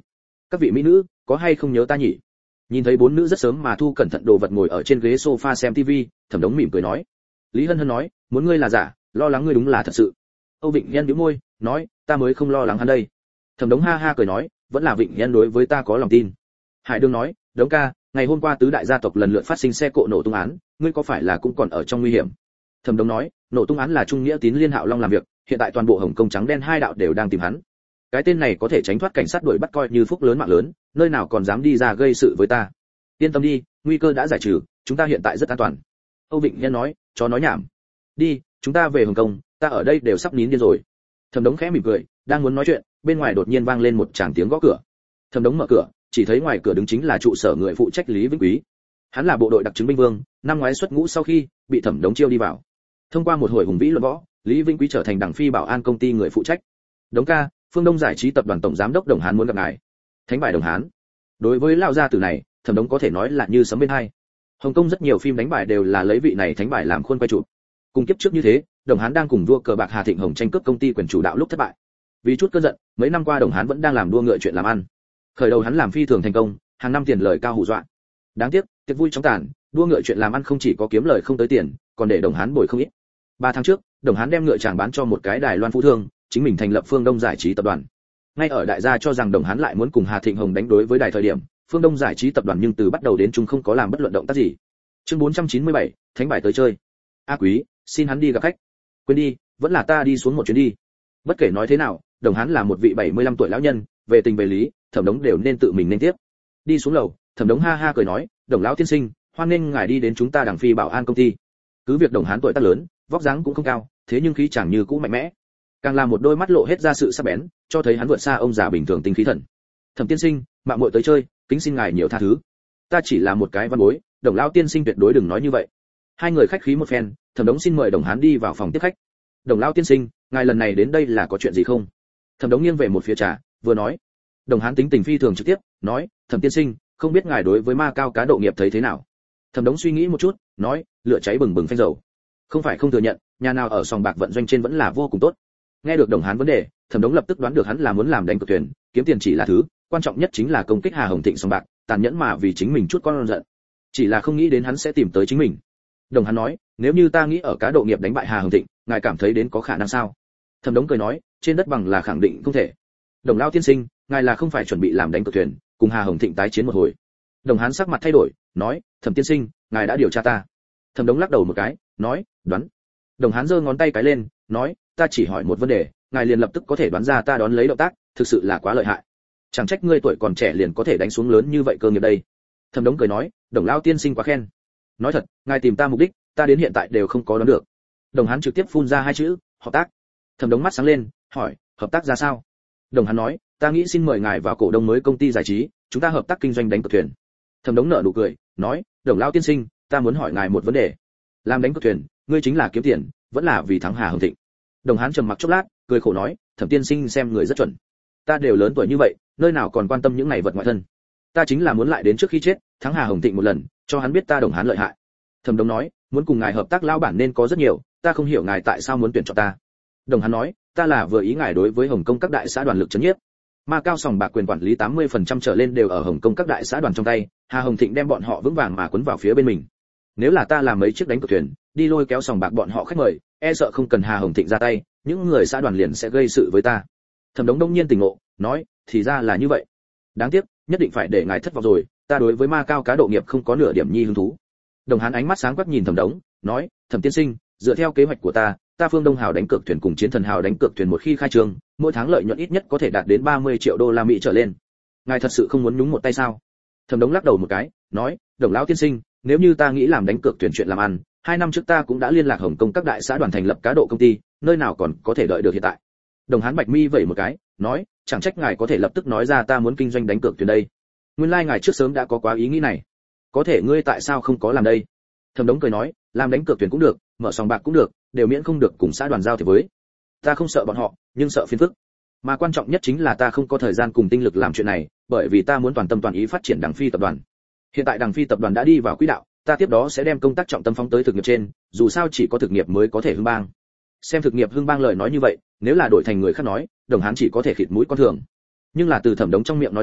các vị mỹ nữ có hay không nhớ ta nhỉ? Nhìn thấy bốn nữ rất sớm mà thu cẩn thận đồ vật ngồi ở trên ghế sofa xem tivi, Thẩm Đống mỉm cười nói. Lý Hân Hân nói, muốn ngươi là giả, lo lắng ngươi đúng là thật sự. Âu Vịnh Nhân nhíu môi, nói, ta mới không lo lắng hắn đây. Thẩm Đống ha ha cười nói, vẫn là Vịnh Nhân đối với ta có lòng tin. Hải Đường nói, Đống ca, ngày hôm qua tứ đại gia tộc lần lượt phát sinh xe cộ nổ tung án, ngươi có phải là cũng còn ở trong nguy hiểm? Thẩm Đống nói, nổ tung án là Trung Nghĩa Tín Liên Hạo Long làm việc, hiện tại toàn bộ Hồng Kông trắng đen hai đạo đều đang tìm hắn. Cái tên này có thể tránh thoát cảnh sát đuổi bắt coi như phúc lớn mạng lớn, nơi nào còn dám đi ra gây sự với ta. Yên tâm đi, nguy cơ đã giải trừ, chúng ta hiện tại rất an toàn. Âu Vịnh Nhân nói, chó nói nhảm. Đi, chúng ta về Hồng Kông, ta ở đây đều sắp nín điên rồi. Thẩm Đống khẽ mỉm cười, đang muốn nói chuyện, bên ngoài đột nhiên vang lên một tràng tiếng gõ cửa. Thẩm Đống mở cửa, chỉ thấy ngoài cửa đứng chính là trụ sở người phụ trách Lý Vĩnh Quý. Hắn là bộ đội đặc trưng binh vương, năm ngoái xuất ngũ sau khi bị Thẩm Đống chiêu đi vào. Thông qua một hồi hùng vĩ luận võ, Lý Vĩnh Quý trở thành Đằng Phi Bảo An công ty người phụ trách. Đống ca, Phương Đông giải trí tập đoàn tổng giám đốc Đồng Hán muốn gặp ngài. Thánh bài Đồng Hán. Đối với lão gia tử này, Thẩm Đống có thể nói là như sấm bên hai. Hồng Kông rất nhiều phim đánh bài đều là lấy vị này thánh bài làm khuôn quay chụp. Cùng kiếp trước như thế, Đồng Hán đang cùng vua cờ bạc Hà Thịnh Hồng tranh cướp công ty quyền chủ đạo lúc thất bại. Vì chút cơn giận, mấy năm qua Đồng Hán vẫn đang làm đua ngựa chuyện làm ăn. Khởi đầu hắn làm phi thường thành công, hàng năm tiền lời cao hù dọa. Đáng tiếc, tiệc vui chóng tàn, đua ngựa chuyện làm ăn không chỉ có kiếm lời không tới tiền, còn để Đồng Hán bồi không ít. 3 tháng trước, Đồng Hán đem ngựa chàng bán cho một cái Đài Loan phú thương, chính mình thành lập Phương Đông giải trí tập đoàn. Ngay ở đại gia cho rằng Đồng Hán lại muốn cùng Hà Thịnh Hồng đánh đối với đài thời điểm, Phương Đông giải trí tập đoàn nhưng từ bắt đầu đến chung không có làm bất luận động tác gì. Chương 497, thánh bài tới chơi. A Quý, xin hắn đi gặp khách. Quên đi, vẫn là ta đi xuống một chuyến đi. Bất kể nói thế nào, Đồng Hán là một vị 75 tuổi lão nhân, về tình về lý, Thẩm Đống đều nên tự mình nên tiếp. Đi xuống lầu, Thẩm Đống ha ha cười nói, Đồng lão tiên sinh, hoan nghênh ngài đi đến chúng ta Đằng Phi Bảo An công ty. Cứ việc Đồng Hán tuổi tác lớn, vóc dáng cũng không cao, thế nhưng khí chẳng như cũ mạnh mẽ. Càng là một đôi mắt lộ hết ra sự sắc bén, cho thấy hắn vượt xa ông già bình thường tinh khí thần. Thẩm tiên sinh, mạo muội tới chơi, kính xin ngài nhiều tha thứ. Ta chỉ là một cái văn bối, Đồng lão tiên sinh tuyệt đối đừng nói như vậy. Hai người khách khí một phen, Thẩm Đống xin mời Đồng Hán đi vào phòng tiếp khách. Đồng lão tiên sinh, ngài lần này đến đây là có chuyện gì không? Thẩm Đống nghiêng về một phía trà, vừa nói. Đồng Hán tính tình phi thường trực tiếp, nói, Thẩm tiên sinh, không biết ngài đối với ma cao cá độ nghiệp thấy thế nào? Thẩm Đống suy nghĩ một chút, nói, lửa cháy bừng bừng phanh dầu. Không phải không thừa nhận, nhà nào ở sòng bạc vận doanh trên vẫn là vô cùng tốt. Nghe được Đồng Hán vấn đề, Thẩm Đống lập tức đoán được hắn là muốn làm đánh cược thuyền, kiếm tiền chỉ là thứ, quan trọng nhất chính là công kích Hà Hồng Thịnh sòng bạc, tàn nhẫn mà vì chính mình chút con giận. Chỉ là không nghĩ đến hắn sẽ tìm tới chính mình. Đồng Hán nói, nếu như ta nghĩ ở cá độ nghiệp đánh bại Hà Hồng Thịnh, ngài cảm thấy đến có khả năng sao? Thẩm Đống cười nói, trên đất bằng là khẳng định không thể. Đồng lão tiên sinh, ngài là không phải chuẩn bị làm đánh cược thuyền, cùng Hà Hồng Thịnh tái chiến một hồi? Đồng Hán sắc mặt thay đổi, nói, Thẩm tiên sinh, ngài đã điều tra ta. Thẩm Đống lắc đầu một cái, nói, đoán. Đồng Hán giơ ngón tay cái lên, nói, ta chỉ hỏi một vấn đề, ngài liền lập tức có thể đoán ra ta đón lấy động tác, thực sự là quá lợi hại. Chẳng trách ngươi tuổi còn trẻ liền có thể đánh xuống lớn như vậy cơ nghiệp đây. Thẩm Đống cười nói, Đồng lão tiên sinh quá khen. Nói thật, ngài tìm ta mục đích, ta đến hiện tại đều không có đoán được. Đồng Hán trực tiếp phun ra hai chữ, hợp tác. Thẩm Đống mắt sáng lên, hỏi, hợp tác ra sao? Đồng Hán nói, ta nghĩ xin mời ngài vào cổ đông mới công ty giải trí, chúng ta hợp tác kinh doanh đánh cược thuyền. Thẩm Đống nở nụ cười, nói, Đồng lão tiên sinh, ta muốn hỏi ngài một vấn đề. Làm đánh cược thuyền, ngươi chính là kiếm tiền, vẫn là vì thắng Hà Hồng Thịnh? Đồng Hán trầm mặc chốc lát, cười khổ nói, Thẩm tiên sinh xem người rất chuẩn. Ta đều lớn tuổi như vậy, nơi nào còn quan tâm những này vật ngoại thân. Ta chính là muốn lại đến trước khi chết, thắng Hà Hồng Thịnh một lần, cho hắn biết ta Đồng Hán lợi hại. Thẩm Đống nói, muốn cùng ngài hợp tác lão bản nên có rất nhiều, ta không hiểu ngài tại sao muốn tuyển chọn ta. Đồng Hán nói, ta là vừa ý ngài đối với Hồng Kông các đại xã đoàn lực chấn nhiếp. Ma cao sòng bạc quyền quản lý 80% trở lên đều ở Hồng Kông các đại xã đoàn trong tay, Hà Hồng Thịnh đem bọn họ vững vàng mà cuốn vào phía bên mình. Nếu là ta làm mấy chiếc đánh cược thuyền, đi lôi kéo sòng bạc bọn họ khách mời, e sợ không cần Hà Hồng Thịnh ra tay, những người xã đoàn liền sẽ gây sự với ta. Thẩm Đống đông nhiên tỉnh ngộ, nói, thì ra là như vậy. Đáng tiếc, nhất định phải để ngài thất vọng rồi, ta đối với ma cao cá độ nghiệp không có nửa điểm nhi hứng thú. Đồng Hán ánh mắt sáng quắc nhìn Thẩm Đống, nói, Thẩm tiên sinh, dựa theo kế hoạch của ta Phương Đông Hào đánh cược thuyền cùng Chiến Thần Hào đánh cược thuyền một khi khai trương, mỗi tháng lợi nhuận ít nhất có thể đạt đến 30 triệu đô la Mỹ trở lên. Ngài thật sự không muốn nhúng một tay sao? Thẩm Đống lắc đầu một cái, nói, Đồng lão tiên sinh, nếu như ta nghĩ làm đánh cược thuyền chuyện làm ăn, 2 năm trước ta cũng đã liên lạc Hồng Kông các đại xã đoàn thành lập cá độ công ty, nơi nào còn có thể đợi được hiện tại. Đồng Hán bạch mi vẩy một cái, nói, chẳng trách ngài có thể lập tức nói ra ta muốn kinh doanh đánh cược thuyền đây. Nguyên lai ngài trước sớm đã có quá ý nghĩ này. Có thể ngươi tại sao không có làm đây? Thẩm Đống cười nói, làm đánh cược thuyền cũng được, mở sòng bạc cũng được, đều miễn không được cùng xã đoàn giao thiệp với. Ta không sợ bọn họ, nhưng sợ phiền phức. Mà quan trọng nhất chính là ta không có thời gian cùng tinh lực làm chuyện này, bởi vì ta muốn toàn tâm toàn ý phát triển Đằng Phi tập đoàn. Hiện tại Đằng Phi tập đoàn đã đi vào quỹ đạo, ta tiếp đó sẽ đem công tác trọng tâm phóng tới thực nghiệp trên, dù sao chỉ có thực nghiệp mới có thể hưng bang. Xem thực nghiệp hưng bang lời nói như vậy, nếu là đổi thành người khác nói, Đồng Hán chỉ có thể khịt mũi con thường. Nhưng là từ Thẩm Đống trong miệng nói ra,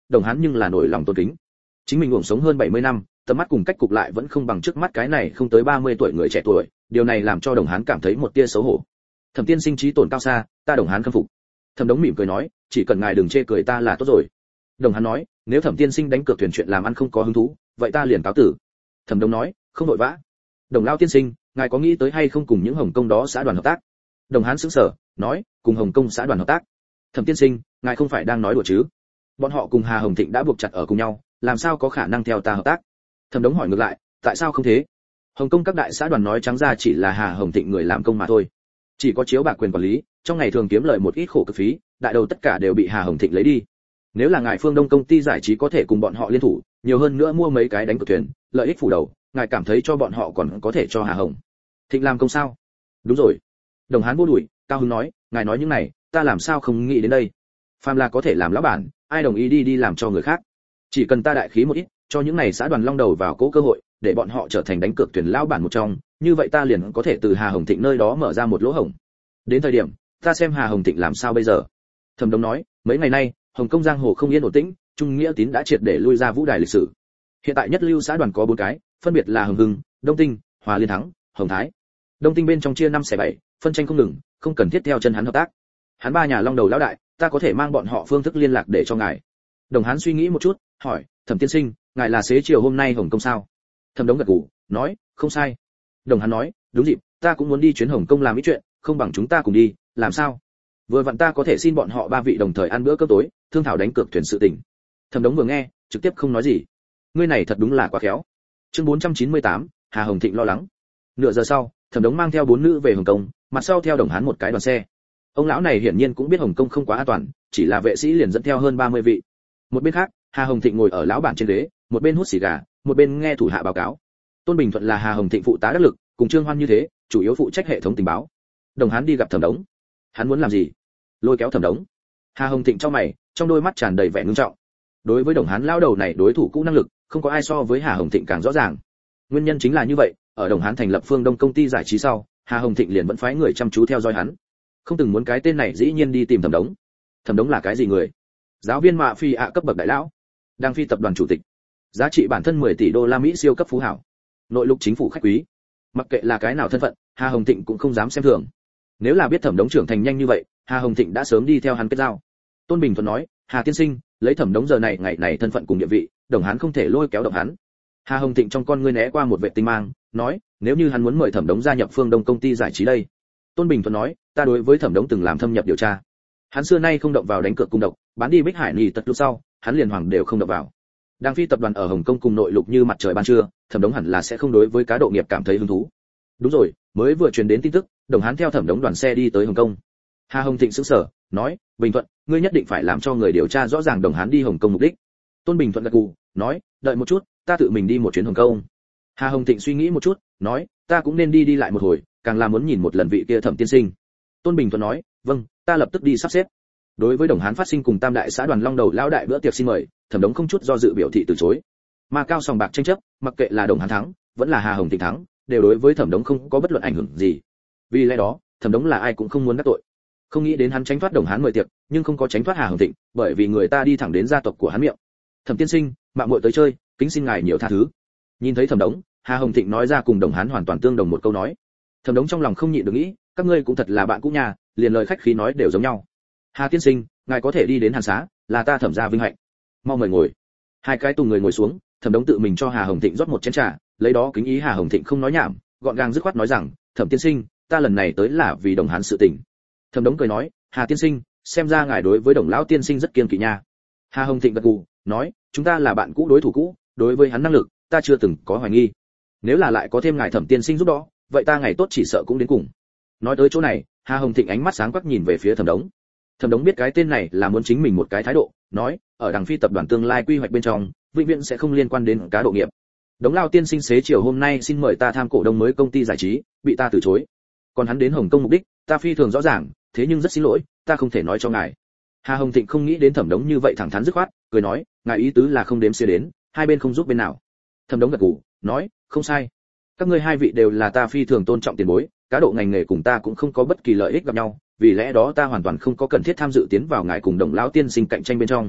Đồng Hán nhưng là nổi lòng tôn kính. Chính mình uổng sống hơn 70 năm, tầm mắt cùng cách cục lại vẫn không bằng trước mắt cái này không tới 30 tuổi người trẻ tuổi, điều này làm cho Đồng Hán cảm thấy một tia xấu hổ. Thẩm tiên sinh trí tổn cao xa, ta Đồng Hán khâm phục. Thẩm Đống mỉm cười nói, chỉ cần ngài đừng chê cười ta là tốt rồi. Đồng Hán nói, nếu Thẩm tiên sinh đánh cược thuyền chuyện làm ăn không có hứng thú, vậy ta liền cáo tử. Thẩm Đống nói, không vội vã. Đồng Lao tiên sinh, ngài có nghĩ tới hay không cùng những Hồng Kông đó xã đoàn hợp tác? Đồng Hán sững sờ, nói, cùng Hồng Kông xã đoàn hợp tác? Thẩm tiên sinh, ngài không phải đang nói đùa chứ? Bọn họ cùng Hà Hồng Thịnh đã buộc chặt ở cùng nhau, làm sao có khả năng theo ta hợp tác? Thẩm Đống hỏi ngược lại, tại sao không thế? Hồng Kông các đại xã đoàn nói trắng ra chỉ là Hà Hồng Thịnh người làm công mà thôi, chỉ có chiếu bạc quyền quản lý, trong ngày thường kiếm lợi một ít khổ cực phí, đại đầu tất cả đều bị Hà Hồng Thịnh lấy đi. Nếu là ngài Phương Đông công ty giải trí có thể cùng bọn họ liên thủ, nhiều hơn nữa mua mấy cái đánh cược thuyền, lợi ích phủ đầu, ngài cảm thấy cho bọn họ còn có thể cho Hà Hồng Thịnh làm công sao? Đúng rồi. Đồng Hán vô đuổi, cao hứng nói, ngài nói những này, ta làm sao không nghĩ đến đây? Phàm là có thể làm lão bản, ai đồng ý đi làm cho người khác? Chỉ cần ta đại khí một ít, cho những này xã đoàn long đầu vào cố cơ hội, để bọn họ trở thành đánh cược tuyển lão bản một trong, như vậy ta liền có thể từ Hà Hồng Thịnh nơi đó mở ra một lỗ hổng. Đến thời điểm, ta xem Hà Hồng Thịnh làm sao bây giờ. Thẩm Đống nói, mấy ngày nay, Hồng Kông giang hồ không yên ổn tĩnh, Trung Nghĩa Tín đã triệt để lui ra vũ đài lịch sử. Hiện tại nhất lưu xã đoàn có 4 cái, phân biệt là Hồng Hưng, Đông Tinh, Hòa Liên Thắng, Hồng Thái. Đông Tinh bên trong chia 5 xẻ 7, phân tranh không ngừng, không cần thiết theo chân hắn hợp tác. Hắn 3 nhà long đầu lão đại, ta có thể mang bọn họ phương thức liên lạc để cho ngài. Đồng Hán suy nghĩ một chút, hỏi, Thẩm tiên sinh, ngài là xế chiều hôm nay Hồng Kông sao? Thẩm Đống gật gù, nói, không sai. Đồng Hán nói, đúng dịp, ta cũng muốn đi chuyến Hồng Kông làm ít chuyện, không bằng chúng ta cùng đi, làm sao? Vừa vặn ta có thể xin bọn họ 3 vị đồng thời ăn bữa cơm tối, thương thảo đánh cược thuyền sự tình. Thẩm Đống vừa nghe, trực tiếp không nói gì. Ngươi này thật đúng là quá khéo. Chương 498, Hà Hồng Thịnh lo lắng. Nửa giờ sau, Thẩm Đống mang theo 4 nữ về Hồng Kông, mặt sau theo Đồng Hán một cái đoàn xe. Ông lão này hiển nhiên cũng biết Hồng Kông không quá an toàn, chỉ là vệ sĩ liền dẫn theo hơn 30 vị. Một bên khác, Hà Hồng Thịnh ngồi ở lão bản trên ghế, một bên hút xì gà, một bên nghe thủ hạ báo cáo. Tôn Bình Thuận là Hà Hồng Thịnh phụ tá đắc lực, cùng Trương Hoan như thế, chủ yếu phụ trách hệ thống tình báo. Đồng Hán đi gặp Thẩm Đống. Hắn muốn làm gì? Lôi kéo Thẩm Đống. Hà Hồng Thịnh trong mày, trong đôi mắt tràn đầy vẻ ngưng trọng. Đối với Đồng Hán lão đầu này đối thủ cũ năng lực, không có ai so với Hà Hồng Thịnh càng rõ ràng. Nguyên nhân chính là như vậy, ở Đồng Hán thành lập Phương Đông công ty giải trí sau, Hà Hồng Thịnh liền vẫn phái người chăm chú theo dõi hắn. Không từng muốn cái tên này dĩ nhiên đi tìm Thẩm Đống. Thẩm Đống là cái gì người? Giáo viên mạ phi ạ cấp bậc đại lão, đang phi tập đoàn chủ tịch, giá trị bản thân 10 tỷ đô la Mỹ siêu cấp phú hảo, nội lục chính phủ khách quý. Mặc kệ là cái nào thân phận, Hà Hồng Thịnh cũng không dám xem thường. Nếu là biết Thẩm Đống trưởng thành nhanh như vậy, Hà Hồng Thịnh đã sớm đi theo hắn kết giao. Tôn Bình Thuận nói, Hà tiên sinh, lấy Thẩm Đống giờ này ngày này thân phận cùng địa vị, Đồng Hán không thể lôi kéo động hắn. Hà Hồng Thịnh trong con ngươi né qua một vệ tinh mang, nói, nếu như hắn muốn mời Thẩm Đống gia nhập Phương Đông công ty giải trí đây. Tôn Bình Thuận nói, ta đối với Thẩm Đống từng làm thâm nhập điều tra. Hắn xưa nay không động vào đánh cược cung độc, bán đi Bích Hải Nỉ tật lúc sau, hắn liền hoàng đều không động vào. Đang phi tập đoàn ở Hồng Kông cùng nội lục như mặt trời ban trưa, Thẩm Đống hẳn là sẽ không đối với cá độ nghiệp cảm thấy hứng thú. Đúng rồi, mới vừa truyền đến tin tức, Đồng Hán theo Thẩm Đống đoàn xe đi tới Hồng Kông. Hà Hồng Thịnh sững sờ, nói, Bình Thuận, ngươi nhất định phải làm cho người điều tra rõ ràng Đồng Hán đi Hồng Kông mục đích. Tôn Bình Thuận gật gù, nói, đợi một chút, ta tự mình đi một chuyến Hồng Kông. Hà Hồng Thịnh suy nghĩ một chút, nói, ta cũng nên đi lại một hồi, càng là muốn nhìn một lần vị kia Thẩm tiên sinh. Tôn Bình Thuận nói, vâng, ta lập tức đi sắp xếp. Đối với Đồng Hán phát sinh cùng Tam đại xã đoàn long đầu lão đại bữa tiệc xin mời, Thẩm Đống không chút do dự biểu thị từ chối. Mà cao sòng bạc tranh chấp, mặc kệ là Đồng Hán thắng, vẫn là Hà Hồng Thịnh thắng, đều đối với Thẩm Đống không có bất luận ảnh hưởng gì. Vì lẽ đó, Thẩm Đống là ai cũng không muốn đắc tội. Không nghĩ đến hắn tránh thoát Đồng Hán mời tiệc, nhưng không có tránh thoát Hà Hồng Thịnh, bởi vì người ta đi thẳng đến gia tộc của hắn miệng. Thẩm tiên sinh, mạo muội tới chơi, kính xin ngài nhiều tha thứ. Nhìn thấy Thẩm Đống, Hà Hồng Thịnh nói ra cùng Đồng Hán hoàn toàn tương đồng một câu nói. Thẩm Đống trong lòng không nhịn được nghĩ, các ngươi cũng thật là bạn cũ nhà, liền lời khách khí nói đều giống nhau. Hà tiên sinh, ngài có thể đi đến Hàn Xá, là ta Thẩm gia vinh hạnh. Mau mời ngồi. Hai cái tùng người ngồi xuống, Thẩm Đống tự mình cho Hà Hồng Thịnh rót một chén trà, lấy đó kính ý Hà Hồng Thịnh không nói nhảm, gọn gàng dứt khoát nói rằng, Thẩm tiên sinh, ta lần này tới là vì Đồng Hán sự tình. Thẩm Đống cười nói, Hà tiên sinh, xem ra ngài đối với Đồng lão tiên sinh rất kiêng kỵ nha. Hà Hồng Thịnh gật gù, nói, chúng ta là bạn cũ đối thủ cũ, đối với hắn năng lực, ta chưa từng có hoài nghi. Nếu là lại có thêm ngài Thẩm tiên sinh giúp đỡ, vậy ta ngày tốt chỉ sợ cũng đến cùng. Nói tới chỗ này, Hà Hồng Thịnh ánh mắt sáng quắc nhìn về phía Thẩm Đống. Thẩm Đống biết cái tên này là muốn chính mình một cái thái độ, nói, ở đằng phi tập đoàn tương lai quy hoạch bên trong, vĩnh viễn sẽ không liên quan đến cá độ nghiệp. Đống lao tiên sinh xế chiều hôm nay xin mời ta tham cổ đông mới công ty giải trí, bị ta từ chối. Còn hắn đến Hồng Kông mục đích, ta phi thường rõ ràng, thế nhưng rất xin lỗi, ta không thể nói cho ngài. Hà Hồng Thịnh không nghĩ đến Thẩm Đống như vậy thẳng thắn dứt khoát, cười nói, ngài ý tứ là không đếm xỉa đến, hai bên không giúp bên nào. Thẩm Đống gật gù, nói, không sai. Các ngươi hai vị đều là ta phi thường tôn trọng tiền bối, cá độ ngành nghề cùng ta cũng không có bất kỳ lợi ích gặp nhau, vì lẽ đó ta hoàn toàn không có cần thiết tham dự tiến vào ngài cùng Đồng lão tiên sinh cạnh tranh bên trong.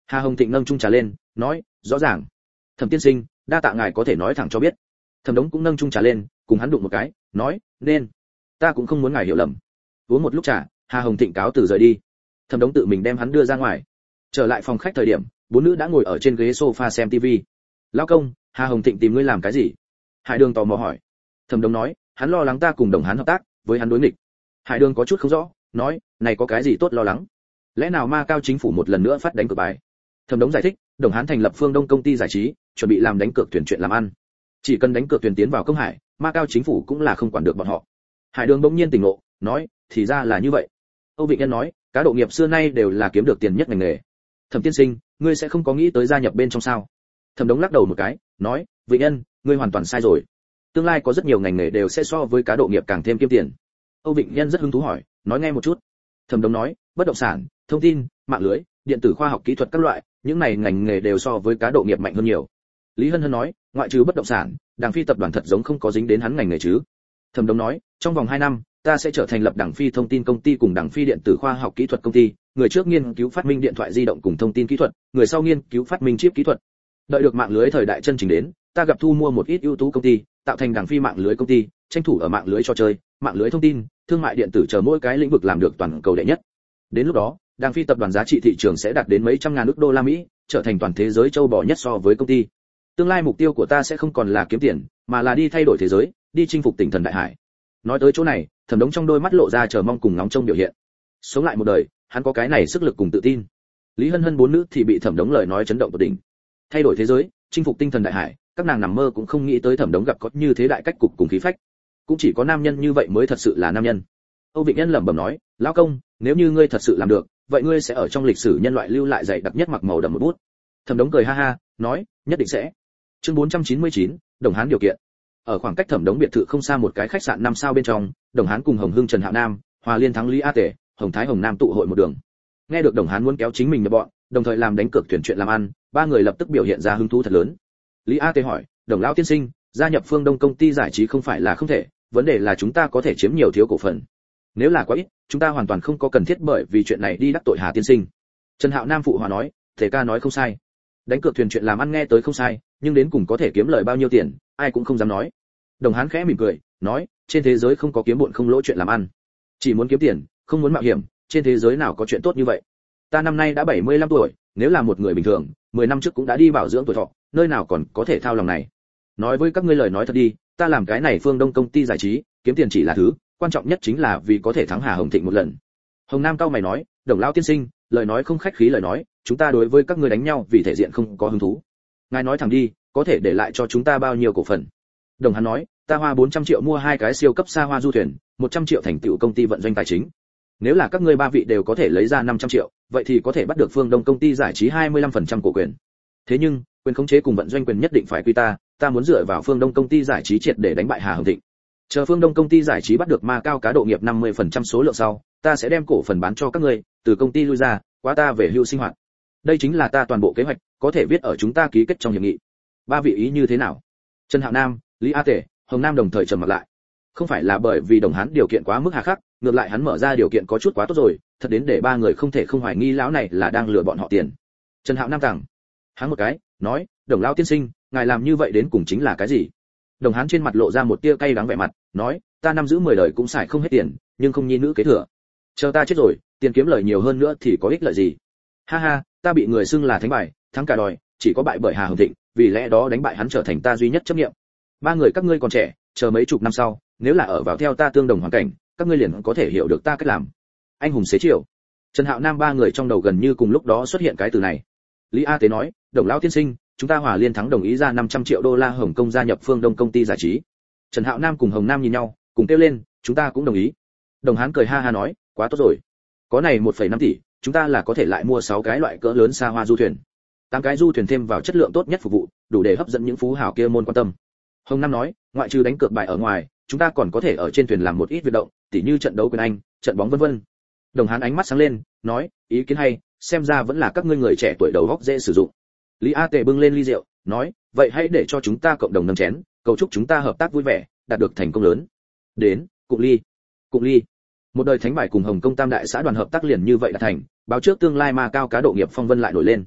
Hà Hồng Thịnh nâng chung trà lên, nói, rõ ràng. Thẩm tiên sinh, đa tạ ngài có thể nói thẳng cho biết. Thẩm Đống cũng nâng chung trà lên, cùng hắn đụng một cái, nói, nên. Ta cũng không muốn ngài hiểu lầm. Uống một lúc trà, Hà Hồng Thịnh cáo từ rời đi. Thẩm Đống tự mình đem hắn đưa ra ngoài. Trở lại phòng khách thời điểm, bốn nữ đã ngồi ở trên ghế sofa xem tivi. Lão công, Hà Hồng Thịnh tìm ngươi làm cái gì? Hải Đường tò mò hỏi. Thẩm Đống nói, hắn lo lắng ta cùng Đồng Hán hợp tác, với hắn đối nghịch. Hải Đường có chút không rõ, nói, này có cái gì tốt lo lắng? Lẽ nào Ma Cao chính phủ một lần nữa phát đánh cược bài? Thẩm Đống giải thích, Đồng Hán thành lập Phương Đông công ty giải trí, chuẩn bị làm đánh cược tuyển chuyện làm ăn. Chỉ cần đánh cược tuyển tiến vào công hải, Ma Cao chính phủ cũng là không quản được bọn họ. Hải Đường bỗng nhiên tỉnh ngộ, nói, thì ra là như vậy. Âu Vịnh Nhân nói, cá độ nghiệp xưa nay đều là kiếm được tiền nhất ngành nghề. Thẩm tiên sinh, ngươi sẽ không có nghĩ tới gia nhập bên trong sao? Thẩm Đống lắc đầu một cái, nói, Vịnh Nhân, ngươi hoàn toàn sai rồi. Tương lai có rất nhiều ngành nghề đều sẽ so với cá độ nghiệp càng thêm kiếm tiền. Âu Vịnh Nhân rất hứng thú hỏi, nói nghe một chút. Thẩm Đống nói, bất động sản, thông tin, mạng lưới, điện tử khoa học kỹ thuật các loại, những này ngành nghề đều so với cá độ nghiệp mạnh hơn nhiều. Lý Hân Hân nói, ngoại trừ bất động sản, Đảng Phi tập đoàn thật giống không có dính đến hắn ngành nghề chứ. Thẩm Đống nói, trong vòng 2 năm, ta sẽ trở thành lập Đảng Phi thông tin công ty cùng Đảng Phi điện tử khoa học kỹ thuật công ty, người trước nghiên cứu phát minh điện thoại di động cùng thông tin kỹ thuật, người sau nghiên cứu phát minh chip kỹ thuật. Đợi được mạng lưới thời đại chân chính đến, ta gặp thu mua một ít ưu tú công ty, tạo thành Đảng Phi mạng lưới công ty, tranh thủ ở mạng lưới trò chơi, mạng lưới thông tin, thương mại điện tử chờ mỗi cái lĩnh vực làm được toàn cầu đệ nhất. Đến lúc đó, Đảng Phi tập đoàn giá trị thị trường sẽ đạt đến mấy trăm ngàn ức đô la Mỹ, trở thành toàn thế giới châu bò nhất so với công ty. Tương lai mục tiêu của ta sẽ không còn là kiếm tiền, mà là đi thay đổi thế giới, đi chinh phục tinh thần đại hải. Nói tới chỗ này, Thẩm Đống trong đôi mắt lộ ra chờ mong cùng ngóng trông biểu hiện. Sống lại một đời, hắn có cái này sức lực cùng tự tin. Lý Hân Hân bốn nữ thì bị Thẩm Đống lời nói chấn động tột đỉnh. Thay đổi thế giới, chinh phục tinh thần đại hải, các nàng nằm mơ cũng không nghĩ tới Thẩm Đống gặp có như thế đại cách cục cùng khí phách. Cũng chỉ có nam nhân như vậy mới thật sự là nam nhân. Âu Vịnh Nhân lẩm bẩm nói, lão công, nếu như ngươi thật sự làm được, vậy ngươi sẽ ở trong lịch sử nhân loại lưu lại dày đặc nhất mặc màu đậm một bút. Thẩm Đống cười ha ha, nói, nhất định sẽ. Chương 499, Đồng Hán điều kiện. Ở khoảng cách Thẩm Đống biệt thự không xa một cái khách sạn 5 sao bên trong, Đồng Hán cùng Hồng Hưng Trần Hạo Nam, Hòa Liên Thắng Lý A Tể, Hồng Thái Hồng Nam tụ hội một đường. Nghe được Đồng Hán muốn kéo chính mình nhập bọn, đồng thời làm đánh cược tuyển chuyện làm ăn, ba người lập tức biểu hiện ra hứng thú thật lớn. Lý A Tể hỏi, Đồng lão tiên sinh, gia nhập Phương Đông công ty giải trí không phải là không thể, vấn đề là chúng ta có thể chiếm nhiều thiếu cổ phần. Nếu là quá ít, chúng ta hoàn toàn không có cần thiết bởi vì chuyện này đi đắc tội Hà tiên sinh. Trần Hạo Nam phụ hòa nói, Thể ca nói không sai. Đánh cược thuyền chuyện làm ăn nghe tới không sai, nhưng đến cùng có thể kiếm lời bao nhiêu tiền, ai cũng không dám nói. Đồng Hán khẽ mỉm cười, nói, trên thế giới không có kiếm bộn không lỗ chuyện làm ăn. Chỉ muốn kiếm tiền, không muốn mạo hiểm, trên thế giới nào có chuyện tốt như vậy. Ta năm nay đã 75 tuổi, nếu là một người bình thường, 10 năm trước cũng đã đi bảo dưỡng tuổi thọ, nơi nào còn có thể thao lòng này. Nói với các ngươi lời nói thật đi, ta làm cái này Phương Đông công ty giải trí, kiếm tiền chỉ là thứ, quan trọng nhất chính là vì có thể thắng Hà Hồng Thịnh một lần. Hồng Nam cao mày nói, Đồng lão tiên sinh, lời nói không khách khí lời nói, chúng ta đối với các ngươi đánh nhau vì thể diện không có hứng thú. Ngài nói thẳng đi, có thể để lại cho chúng ta bao nhiêu cổ phần? Đồng Hán nói, ta hoa 400 triệu mua 2 cái siêu cấp xa hoa du thuyền, 100 triệu thành tựu công ty vận doanh tài chính. Nếu là các ngươi ba vị đều có thể lấy ra 500 triệu, vậy thì có thể bắt được Phương Đông công ty giải trí 25% cổ quyền. Thế nhưng, quyền khống chế cùng vận doanh quyền nhất định phải quy ta muốn dựa vào Phương Đông công ty giải trí triệt để đánh bại Hà Hồng Thịnh. Chờ Phương Đông công ty giải trí bắt được Ma Cao cá độ nghiệp 50% số lượng sau, ta sẽ đem cổ phần bán cho các ngươi, từ công ty lui ra, quá ta về hưu sinh hoạt. Đây chính là ta toàn bộ kế hoạch, có thể viết ở chúng ta ký kết trong hiệp nghị. Ba vị ý như thế nào? Trần Hạo Nam, Lý A Tể, Hồng Nam đồng thời trầm mặt lại. Không phải là bởi vì Đồng Hán điều kiện quá mức hà khắc, ngược lại hắn mở ra điều kiện có chút quá tốt rồi, thật đến để ba người không thể không hoài nghi lão này là đang lừa bọn họ tiền. Trần Hạo Nam tặng hắn một cái, nói, Đồng lão tiên sinh, ngài làm như vậy đến cùng chính là cái gì? Đồng Hán trên mặt lộ ra một tia cay đắng vẻ mặt, nói, ta năm giữ 10 đời cũng xài không hết tiền, nhưng không nhi nữ kế thừa. Chờ ta chết rồi, tiền kiếm lời nhiều hơn nữa thì có ích lợi gì? Ha ha, ta bị người xưng là thánh bài, thắng cả đòi, chỉ có bại bởi Hà Hồng Thịnh, vì lẽ đó đánh bại hắn trở thành ta duy nhất chấp niệm. Ba người các ngươi còn trẻ, chờ mấy chục năm sau, nếu là ở vào theo ta tương đồng hoàn cảnh, các ngươi liền có thể hiểu được ta cách làm. Anh hùng xế chiều. Trần Hạo Nam ba người trong đầu gần như cùng lúc đó xuất hiện cái từ này. Lý A Tế nói, Đồng lão tiên sinh, chúng ta Hòa Liên Thắng đồng ý ra 500 triệu đô la Hồng Kông gia nhập Phương Đông công ty giải trí. Trần Hạo Nam cùng Hồng Nam nhìn nhau, cùng kêu lên, chúng ta cũng đồng ý. Đồng Hán cười ha ha nói, quá tốt rồi. Có này 1,5 tỷ, chúng ta là có thể lại mua 6 cái loại cỡ lớn xa hoa du thuyền. 8 cái du thuyền thêm vào chất lượng tốt nhất phục vụ, đủ để hấp dẫn những phú hào kia môn quan tâm. Hồng Nam nói, ngoại trừ đánh cược bài ở ngoài, chúng ta còn có thể ở trên thuyền làm một ít việc động, tỉ như trận đấu quyền Anh, trận bóng vân vân. Đồng Hán ánh mắt sáng lên, nói, ý kiến hay, xem ra vẫn là các ngươi người trẻ tuổi đầu óc dễ sử dụng. Lý A Tề bưng lên ly rượu, nói, vậy hãy để cho chúng ta cộng đồng nâng chén, cầu chúc chúng ta hợp tác vui vẻ, đạt được thành công lớn. Đến, cụng ly. Cụng ly. Một đời thánh bài cùng Hồng Công Tam đại xã đoàn hợp tác liền như vậy đã thành, báo trước tương lai Ma Cao cá độ nghiệp phong vân lại nổi lên.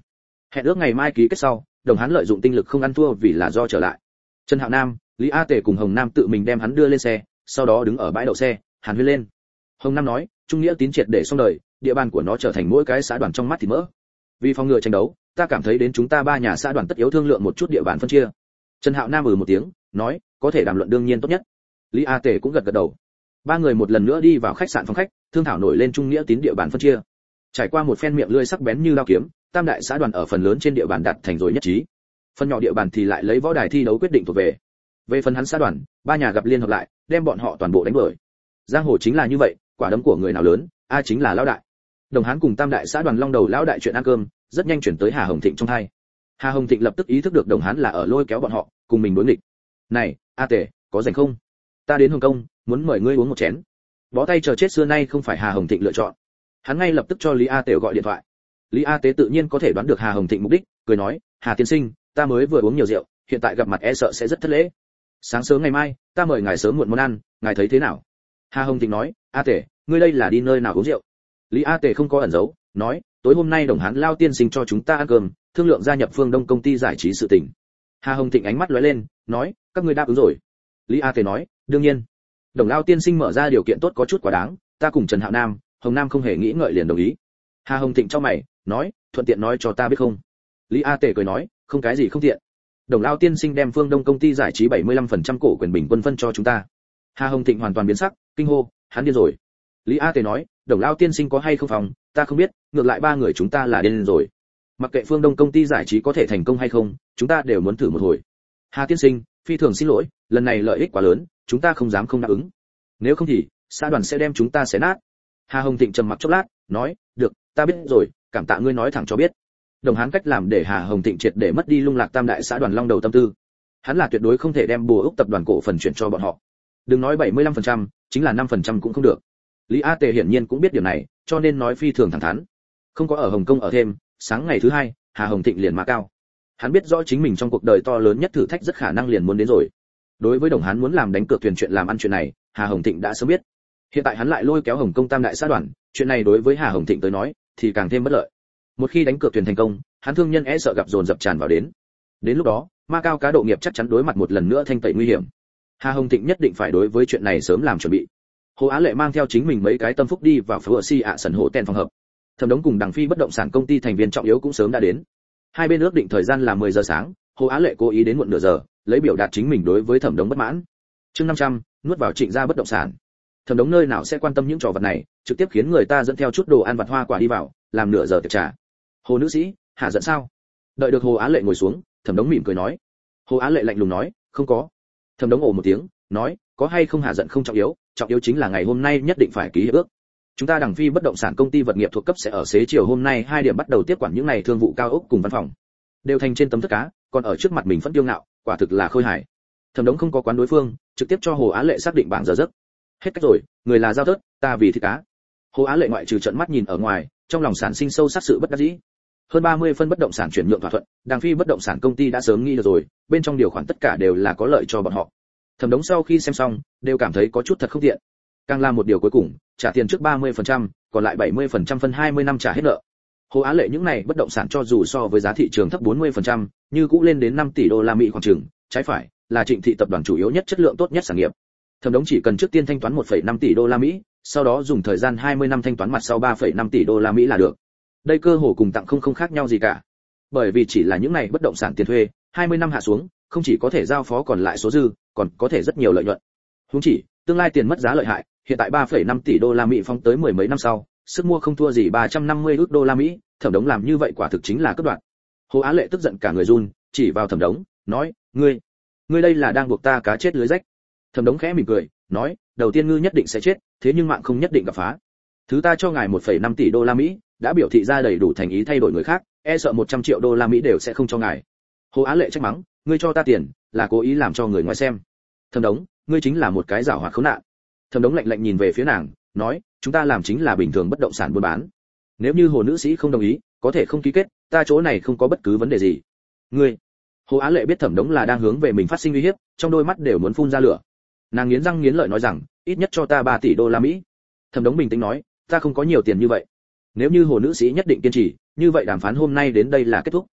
Hẹn ước ngày mai ký kết sau, Đồng Hán lợi dụng tinh lực không ăn thua vì là do trở lại. Trần Hạo Nam, Lý A Tể cùng Hồng Nam tự mình đem hắn đưa lên xe, sau đó đứng ở bãi đậu xe, hàn huyên lên. Hồng Nam nói, trung nghĩa tín triệt để xong đời, địa bàn của nó trở thành mỗi cái xã đoàn trong mắt thì mỡ. Vì phòng ngừa tranh đấu, ta cảm thấy đến chúng ta ba nhà xã đoàn tất yếu thương lượng một chút địa bàn phân chia. Trần Hạo Nam một tiếng, nói, có thể đàm luận đương nhiên tốt nhất. Lý A Tể cũng gật gật đầu. Ba người một lần nữa đi vào khách sạn phòng khách, thương thảo nổi lên trung nghĩa tín địa bàn phân chia. Trải qua một phen miệng lưỡi sắc bén như dao kiếm, tam đại xã đoàn ở phần lớn trên địa bàn đạt thành rồi nhất trí. Phần nhỏ địa bàn thì lại lấy võ đài thi đấu quyết định thuộc về. Về phần hắn xã đoàn, ba nhà gặp liên hợp lại, đem bọn họ toàn bộ đánh đuổi. Giang hồ chính là như vậy, quả đấm của người nào lớn, a chính là lão đại. Đồng Hán cùng tam đại xã đoàn long đầu lão đại chuyện ăn cơm, rất nhanh chuyển tới Hà Hồng Thịnh trong hai. Hà Hồng Thịnh lập tức ý thức được Đồng Hán là ở lôi kéo bọn họ, cùng mình đối nghịch. Này, A Tể, có rảnh không? Ta đến Hồng Kông, muốn mời ngươi uống một chén. Bó tay chờ chết xưa nay không phải Hà Hồng Thịnh lựa chọn. Hắn ngay lập tức cho Lý A Tể gọi điện thoại. Lý A Tế tự nhiên có thể đoán được Hà Hồng Thịnh mục đích, cười nói, Hà tiên sinh, ta mới vừa uống nhiều rượu, hiện tại gặp mặt e sợ sẽ rất thất lễ. Sáng sớm ngày mai, ta mời ngài sớm muộn món ăn, ngài thấy thế nào? Hà Hồng Thịnh nói, A Tể, ngươi đây là đi nơi nào uống rượu? Lý A Tể không có ẩn giấu, nói, tối hôm nay Đồng Hán Lao tiên sinh cho chúng ta ăn cơm, thương lượng gia nhập Phương Đông công ty giải trí sự tình. Hà Hồng Thịnh ánh mắt lóe lên, nói, các ngươi đáp ứng rồi. Lý A Tể nói, đương nhiên. Đồng Lao tiên sinh mở ra điều kiện tốt có chút quá đáng, ta cùng Trần Hạo Nam, Hồng Nam không hề nghĩ ngợi liền đồng ý. Hà Hồng Thịnh cho mày, nói, thuận tiện nói cho ta biết không? Lý A Tể cười nói, không cái gì không tiện. Đồng Lao tiên sinh đem Phương Đông công ty giải trí 75% cổ quyền bình quân phân cho chúng ta. Hà Hồng Thịnh hoàn toàn biến sắc, kinh hô, hắn điên rồi. Lý A Tể nói, Đồng Lao tiên sinh có hay không phòng, ta không biết, ngược lại ba người chúng ta là điên rồi. Mặc kệ Phương Đông công ty giải trí có thể thành công hay không, chúng ta đều muốn thử một hồi. Hà tiên sinh, phi thường xin lỗi, lần này lợi ích quá lớn, chúng ta không dám không đáp ứng. Nếu không thì, xã đoàn sẽ đem chúng ta xé nát. Hà Hồng Thịnh trầm mặc chốc lát, nói, được, ta biết rồi, cảm tạ ngươi nói thẳng cho biết. Đồng Hán cách làm để Hà Hồng Thịnh triệt để mất đi lung lạc tam đại xã đoàn long đầu tâm tư. Hắn là tuyệt đối không thể đem Bùa Úc tập đoàn cổ phần chuyển cho bọn họ. Đừng nói 75%, chính là 5% cũng không được. Lý A Tề hiển nhiên cũng biết điều này, cho nên nói phi thường thẳng thắn. Không có ở Hồng Kông ở thêm, sáng ngày thứ hai, Hà Hồng Thịnh liền mã cao. Hắn biết rõ chính mình trong cuộc đời to lớn nhất thử thách rất khả năng liền muốn đến rồi. Đối với Đồng Hán muốn làm đánh cược thuyền chuyện làm ăn chuyện này, Hà Hồng Thịnh đã sớm biết. Hiện tại hắn lại lôi kéo Hồng Kông tam đại xã đoàn, chuyện này đối với Hà Hồng Thịnh tới nói thì càng thêm bất lợi. Một khi đánh cược thuyền thành công, hắn thương nhân e sợ gặp dồn dập tràn vào đến. Đến lúc đó, Macau cá độ nghiệp chắc chắn đối mặt một lần nữa thanh tẩy nguy hiểm. Hà Hồng Thịnh nhất định phải đối với chuyện này sớm làm chuẩn bị. Hồ Á Lệ mang theo chính mình mấy cái tâm phúc đi vào Phở Si ạ sân hộ ten phòng hợp. Thẩm Đống cùng Đằng Phi bất động sản công ty thành viên trọng yếu cũng sớm đã đến. Hai bên ước định thời gian là 10 giờ sáng, Hồ Á Lệ cố ý đến muộn nửa giờ, lấy biểu đạt chính mình đối với Thẩm Đống bất mãn. Chương 500, nuốt vào Trịnh gia bất động sản. Thẩm Đống nơi nào sẽ quan tâm những trò vật này, trực tiếp khiến người ta dẫn theo chút đồ ăn vặt hoa quả đi vào, làm nửa giờ tiệc trà. Hồ nữ sĩ, hạ giận sao? Đợi được Hồ Á Lệ ngồi xuống, Thẩm Đống mỉm cười nói. Hồ Á Lệ lạnh lùng nói, không có. Thẩm Đống ồ một tiếng, nói, có hay không hạ giận không trọng yếu chính là ngày hôm nay nhất định phải ký hiệp ước. Chúng ta Đằng Phi bất động sản công ty vật nghiệp thuộc cấp sẽ ở xế chiều hôm nay 2 điểm bắt đầu tiếp quản những này thương vụ cao ốc cùng văn phòng. Đều thành trên tấm tất cá, còn ở trước mặt mình vẫn tiêu ngạo, quả thực là khôi hài. Thẩm Đống không có quán đối phương, trực tiếp cho Hồ Á Lệ xác định bảng giờ giấc. Hết cách rồi, người là giao tớt, ta vì thịt cá. Hồ Á Lệ ngoại trừ trợn mắt nhìn ở ngoài, trong lòng sản sinh sâu sắc sự bất đắc dĩ. Hơn 30 phân bất động sản chuyển nhượng thỏa thuận, Đằng Phi bất động sản công ty đã sớm nghĩ được rồi, bên trong điều khoản tất cả đều là có lợi cho bọn họ. Thẩm Đống sau khi xem xong, đều cảm thấy có chút thật không tiện. Càng làm một điều cuối cùng, trả tiền trước 30%, còn lại 70% phân 20 năm trả hết nợ. Hồ Á Lệ những này bất động sản cho dù so với giá thị trường thấp 40%, như cũng lên đến 5 tỷ đô la Mỹ khoảng chừng, trái phải, là Trịnh thị tập đoàn chủ yếu nhất chất lượng tốt nhất sản nghiệp. Thẩm Đống chỉ cần trước tiên thanh toán 1,5 tỷ đô la Mỹ, sau đó dùng thời gian 20 năm thanh toán mặt sau 3,5 tỷ đô la Mỹ là được. Đây cơ hồ cùng tặng không khác nhau gì cả. Bởi vì chỉ là những này bất động sản tiền thuê, 20 năm hạ xuống, không chỉ có thể giao phó còn lại số dư, còn có thể rất nhiều lợi nhuận. Huống chỉ, tương lai tiền mất giá lợi hại, hiện tại 3,5 tỷ đô la Mỹ phóng tới mười mấy năm sau, sức mua không thua gì 350 ức đô la Mỹ, Thẩm Đống làm như vậy quả thực chính là cướp đoạt. Hồ Á Lệ tức giận cả người run, chỉ vào Thẩm Đống, nói, ngươi đây là đang buộc ta cá chết lưới rách. Thẩm Đống khẽ mỉm cười, nói, đầu tiên ngư nhất định sẽ chết, thế nhưng mạng không nhất định gặp phá. Thứ ta cho ngài 1,5 tỷ đô la Mỹ, đã biểu thị ra đầy đủ thành ý thay đổi người khác, e sợ 100 triệu đô la Mỹ đều sẽ không cho ngài. Hồ Á Lệ trách mắng, ngươi cho ta tiền, là cố ý làm cho người ngoài xem. Thẩm Đống, ngươi chính là một cái giảo hoạt khốn nạn. Thẩm Đống lạnh lạnh nhìn về phía nàng, nói, chúng ta làm chính là bình thường bất động sản buôn bán. Nếu như Hồ nữ sĩ không đồng ý, có thể không ký kết, ta chỗ này không có bất cứ vấn đề gì. Ngươi. Hồ Á Lệ biết Thẩm Đống là đang hướng về mình phát sinh uy hiếp, trong đôi mắt đều muốn phun ra lửa. Nàng nghiến răng nghiến lợi nói rằng, ít nhất cho ta 3 tỷ đô la Mỹ. Thẩm Đống bình tĩnh nói, ta không có nhiều tiền như vậy. Nếu như Hồ nữ sĩ nhất định kiên trì, như vậy đàm phán hôm nay đến đây là kết thúc.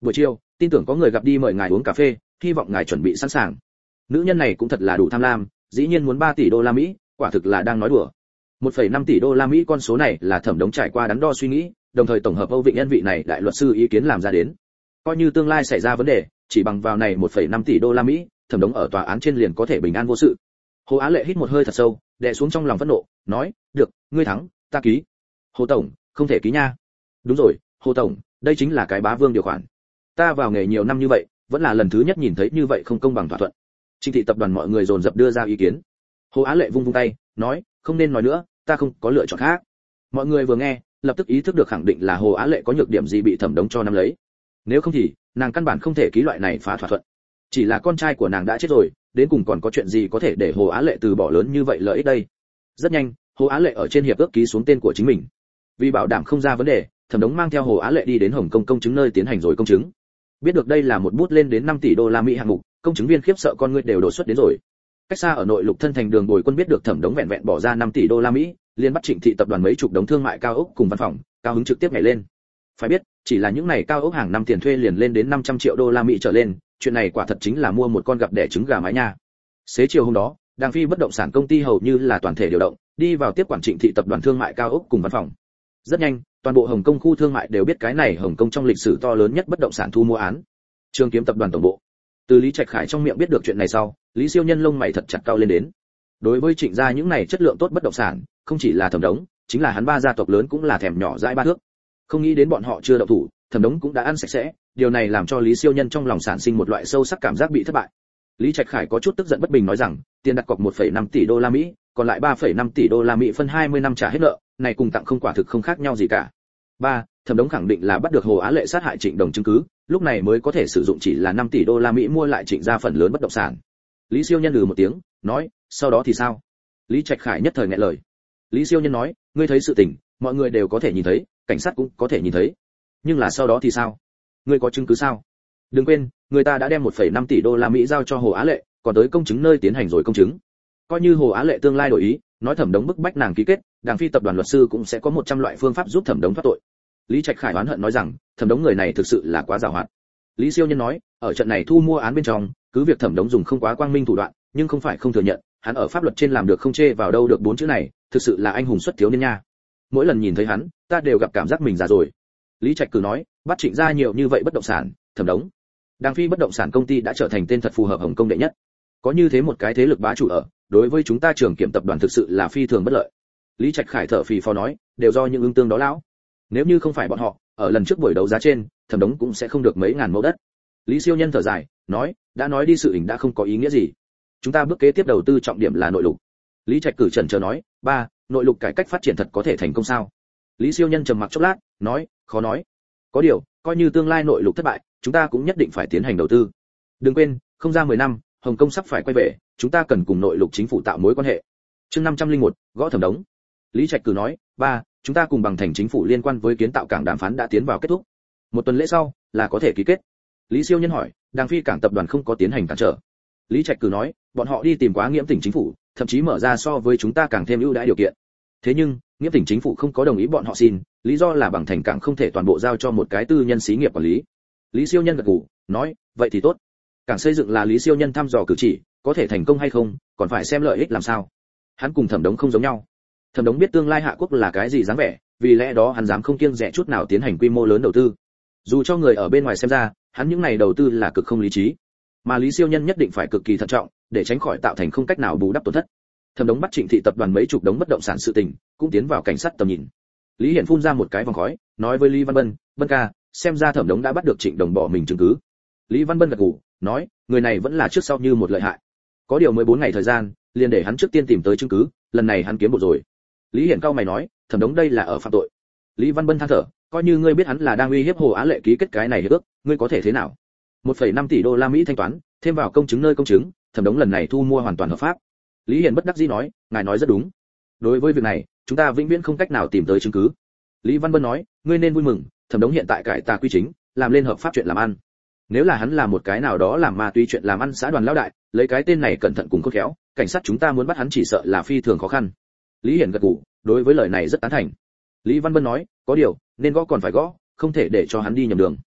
Buổi chiều, tin tưởng có người gặp đi mời ngài uống cà phê, hy vọng ngài chuẩn bị sẵn sàng. Nữ nhân này cũng thật là đủ tham lam, dĩ nhiên muốn 3 tỷ đô la Mỹ, quả thực là đang nói đùa. 1,5 tỷ đô la Mỹ con số này là Thẩm Đống trải qua đắn đo suy nghĩ, đồng thời tổng hợp Âu Vịnh Nhân vị này đại luật sư ý kiến làm ra đến. Coi như tương lai xảy ra vấn đề, chỉ bằng vào này 1,5 tỷ đô la Mỹ, Thẩm Đống ở tòa án trên liền có thể bình an vô sự. Hồ Á Lệ hít một hơi thật sâu, đè xuống trong lòng phẫn nộ, nói, "Được, ngươi thắng, ta ký." "Hồ tổng, không thể ký nha." "Đúng rồi, Hồ tổng, đây chính là cái bá vương điều khoản. Ta vào nghề nhiều năm như vậy, vẫn là lần thứ nhất nhìn thấy như vậy không công bằng thỏa thuận." Trịnh thị tập đoàn mọi người dồn dập đưa ra ý kiến. Hồ Á Lệ vung vung tay, nói, "Không nên nói nữa, ta không có lựa chọn khác." Mọi người vừa nghe, lập tức ý thức được khẳng định là Hồ Á Lệ có nhược điểm gì bị Thẩm Đống cho nắm lấy. Nếu không thì, nàng căn bản không thể ký loại này phá thỏa thuận. Chỉ là con trai của nàng đã chết rồi, đến cùng còn có chuyện gì có thể để Hồ Á Lệ từ bỏ lớn như vậy lợi ích đây. Rất nhanh, Hồ Á Lệ ở trên hiệp ước ký xuống tên của chính mình. Vì bảo đảm không ra vấn đề, Thẩm Đống mang theo Hồ Á Lệ đi đến Hồng Kông công chứng nơi tiến hành rồi công chứng. Biết được đây là một bút lên đến 5 tỷ đô la Mỹ hạng mục, công chứng viên khiếp sợ con người đều đổ xuất đến rồi. Cách xa ở nội lục thân thành Đường Bồi Quân biết được Thẩm Đống vẹn vẹn bỏ ra 5 tỷ đô la Mỹ, liền bắt Trịnh thị tập đoàn mấy chục đống thương mại cao ốc cùng văn phòng, cao hứng trực tiếp nhảy lên. Phải biết, chỉ là những này cao ốc hàng năm tiền thuê liền lên đến 500 triệu đô la Mỹ trở lên, chuyện này quả thật chính là mua một con gặp đẻ trứng gà mái nha. Xế chiều hôm đó, Đàng Phi bất động sản công ty hầu như là toàn thể điều động, đi vào tiếp quản Trịnh thị tập đoàn thương mại cao ốc cùng văn phòng. Rất nhanh, toàn bộ Hồng Kông khu thương mại đều biết cái này Hồng Kông trong lịch sử to lớn nhất bất động sản thu mua án. Trường Kiếm tập đoàn tổng bộ. Từ Lý Trạch Khải trong miệng biết được chuyện này sau, Lý Siêu Nhân lông mày thật chặt cao lên đến. Đối với Trịnh gia những này chất lượng tốt bất động sản, không chỉ là Thẩm Đống, chính là hắn ba gia tộc lớn cũng là thèm nhỏ dãi ba thước. Không nghĩ đến bọn họ chưa động thủ, Thẩm Đống cũng đã ăn sạch sẽ, điều này làm cho Lý Siêu Nhân trong lòng sản sinh một loại sâu sắc cảm giác bị thất bại. Lý Trạch Khải có chút tức giận bất bình nói rằng, tiền đặt cọc 1,5 tỷ đô la Mỹ, còn lại 3,5 tỷ đô la Mỹ phân 20 năm trả hết nợ, này cùng tặng không quả thực không khác nhau gì cả. 3. Thẩm Đống khẳng định là bắt được Hồ Á Lệ sát hại Trịnh Đồng chứng cứ, lúc này mới có thể sử dụng chỉ là 5 tỷ đô la Mỹ mua lại Trịnh gia phần lớn bất động sản. Lý Siêu Nhân một tiếng, nói, sau đó thì sao? Lý Trạch Khải nhất thời nghẹn lời. Lý Siêu Nhân nói, ngươi thấy sự tình, mọi người đều có thể nhìn thấy, cảnh sát cũng có thể nhìn thấy. Nhưng là sau đó thì sao? Ngươi có chứng cứ sao? Đừng quên, người ta đã đem 1,5 tỷ đô la Mỹ giao cho Hồ Á Lệ, còn tới công chứng nơi tiến hành rồi công chứng. Coi như Hồ Á Lệ tương lai đổi ý, nói Thẩm Đống bức bách nàng ký kết, Đàng Phi tập đoàn luật sư cũng sẽ có 100 loại phương pháp giúp Thẩm Đống thoát tội. Lý Trạch Khải oán hận nói rằng, Thẩm Đống người này thực sự là quá giàu hoạt. Lý Siêu Nhân nói, ở trận này thu mua án bên trong, cứ việc Thẩm Đống dùng không quá quang minh thủ đoạn, nhưng không phải không thừa nhận, hắn ở pháp luật trên làm được không chê vào đâu được 4 chữ này, thực sự là anh hùng xuất thiếu niên nha. Mỗi lần nhìn thấy hắn, ta đều gặp cảm giác mình già rồi. Lý Trạch Cử nói, bắt Trịnh gia nhiều như vậy bất động sản, Thẩm Đống. Đàng Phi bất động sản công ty đã trở thành tên thật phù hợp Hồng Kông đệ nhất. Có như thế một cái thế lực bá chủ ở, đối với chúng ta Trường Kiểm tập đoàn thực sự là phi thường bất lợi. Lý Trạch Khải thở phì phò nói, đều do những ương tương đó lão. Nếu như không phải bọn họ, ở lần trước buổi đấu giá trên, Thẩm Đống cũng sẽ không được mấy ngàn mẫu đất. Lý Siêu Nhân thở dài, nói, đã nói đi sự tình đã không có ý nghĩa gì. Chúng ta bước kế tiếp đầu tư trọng điểm là nội lục. Lý Trạch Cử chần chờ nói, 3. Nội lục cải cách phát triển thật có thể thành công sao? Lý Siêu Nhân trầm mặc chốc lát, nói, khó nói. Có điều, coi như tương lai nội lục thất bại, chúng ta cũng nhất định phải tiến hành đầu tư. Đừng quên, không ra 10 năm, Hồng Kông sắp phải quay về, chúng ta cần cùng nội lục chính phủ tạo mối quan hệ. Chương 501, gõ Thẩm Đống. Lý Trạch Cử nói, 3. Chúng ta cùng bằng thành chính phủ liên quan với kiến tạo cảng đàm phán đã tiến vào kết thúc. Một tuần lễ sau, là có thể ký kết. Lý Siêu Nhân hỏi, Đàng Phi cảng tập đoàn không có tiến hành cản trở. Lý Trạch Cử nói, bọn họ đi tìm quá Nghiễm tỉnh chính phủ, thậm chí mở ra so với chúng ta càng thêm ưu đãi điều kiện. Thế nhưng, Nghiễm tỉnh chính phủ không có đồng ý bọn họ xin, lý do là bằng thành cảng không thể toàn bộ giao cho một cái tư nhân xí nghiệp quản lý. Lý Siêu Nhân gật gù, nói, vậy thì tốt. Cảng xây dựng là Lý Siêu Nhân thăm dò cử chỉ, có thể thành công hay không, còn phải xem lợi ích làm sao. Hắn cùng Thẩm Đống không giống nhau. Thẩm Đống biết tương lai Hạ Quốc là cái gì dáng vẻ, vì lẽ đó hắn dám không kiêng dè chút nào tiến hành quy mô lớn đầu tư. Dù cho người ở bên ngoài xem ra, hắn những này đầu tư là cực không lý trí, mà Lý Siêu Nhân nhất định phải cực kỳ thận trọng, để tránh khỏi tạo thành không cách nào bù đắp tổn thất. Thẩm Đống bắt Trịnh thị tập đoàn mấy chục đống bất động sản sự tình, cũng tiến vào cảnh sát tầm nhìn. Lý Hiển phun ra một cái vòng khói, nói với Lý Văn Bân, "Bân ca, xem ra Thẩm Đống đã bắt được Trịnh Đồng bỏ mình chứng cứ." Lý Văn Bân gật gù, nói, "Người này vẫn là trước sau như một lợi hại. Có điều 14 ngày thời gian, liền để hắn trước tiên tìm tới chứng cứ, lần này hắn kiếm một rồi." Lý Hiển cao mày nói, "Thẩm Đống đây là ở phạm tội." Lý Văn Bân than thở, "Coi như ngươi biết hắn là đang uy hiếp Hồ Á Lệ ký kết cái này hiệp ước, ngươi có thể thế nào? 1,5 tỷ đô la Mỹ thanh toán, thêm vào công chứng nơi công chứng, Thẩm Đống lần này thu mua hoàn toàn hợp pháp." Lý Hiển bất đắc dĩ nói, "Ngài nói rất đúng. Đối với việc này, chúng ta vĩnh viễn không cách nào tìm tới chứng cứ." Lý Văn Bân nói, "Ngươi nên vui mừng, Thẩm Đống hiện tại cải tà quy chính, làm lên hợp pháp chuyện làm ăn. Nếu là hắn làm một cái nào đó làm ma túy chuyện làm ăn xã đoàn lão đại, lấy cái tên này cẩn thận cùng khôn khéo, cảnh sát chúng ta muốn bắt hắn chỉ sợ là phi thường khó khăn." Lý Hiển gật gù, đối với lời này rất tán thành. Lý Văn Bân nói, "Có điều, nên gõ còn phải gõ, không thể để cho hắn đi nhầm đường."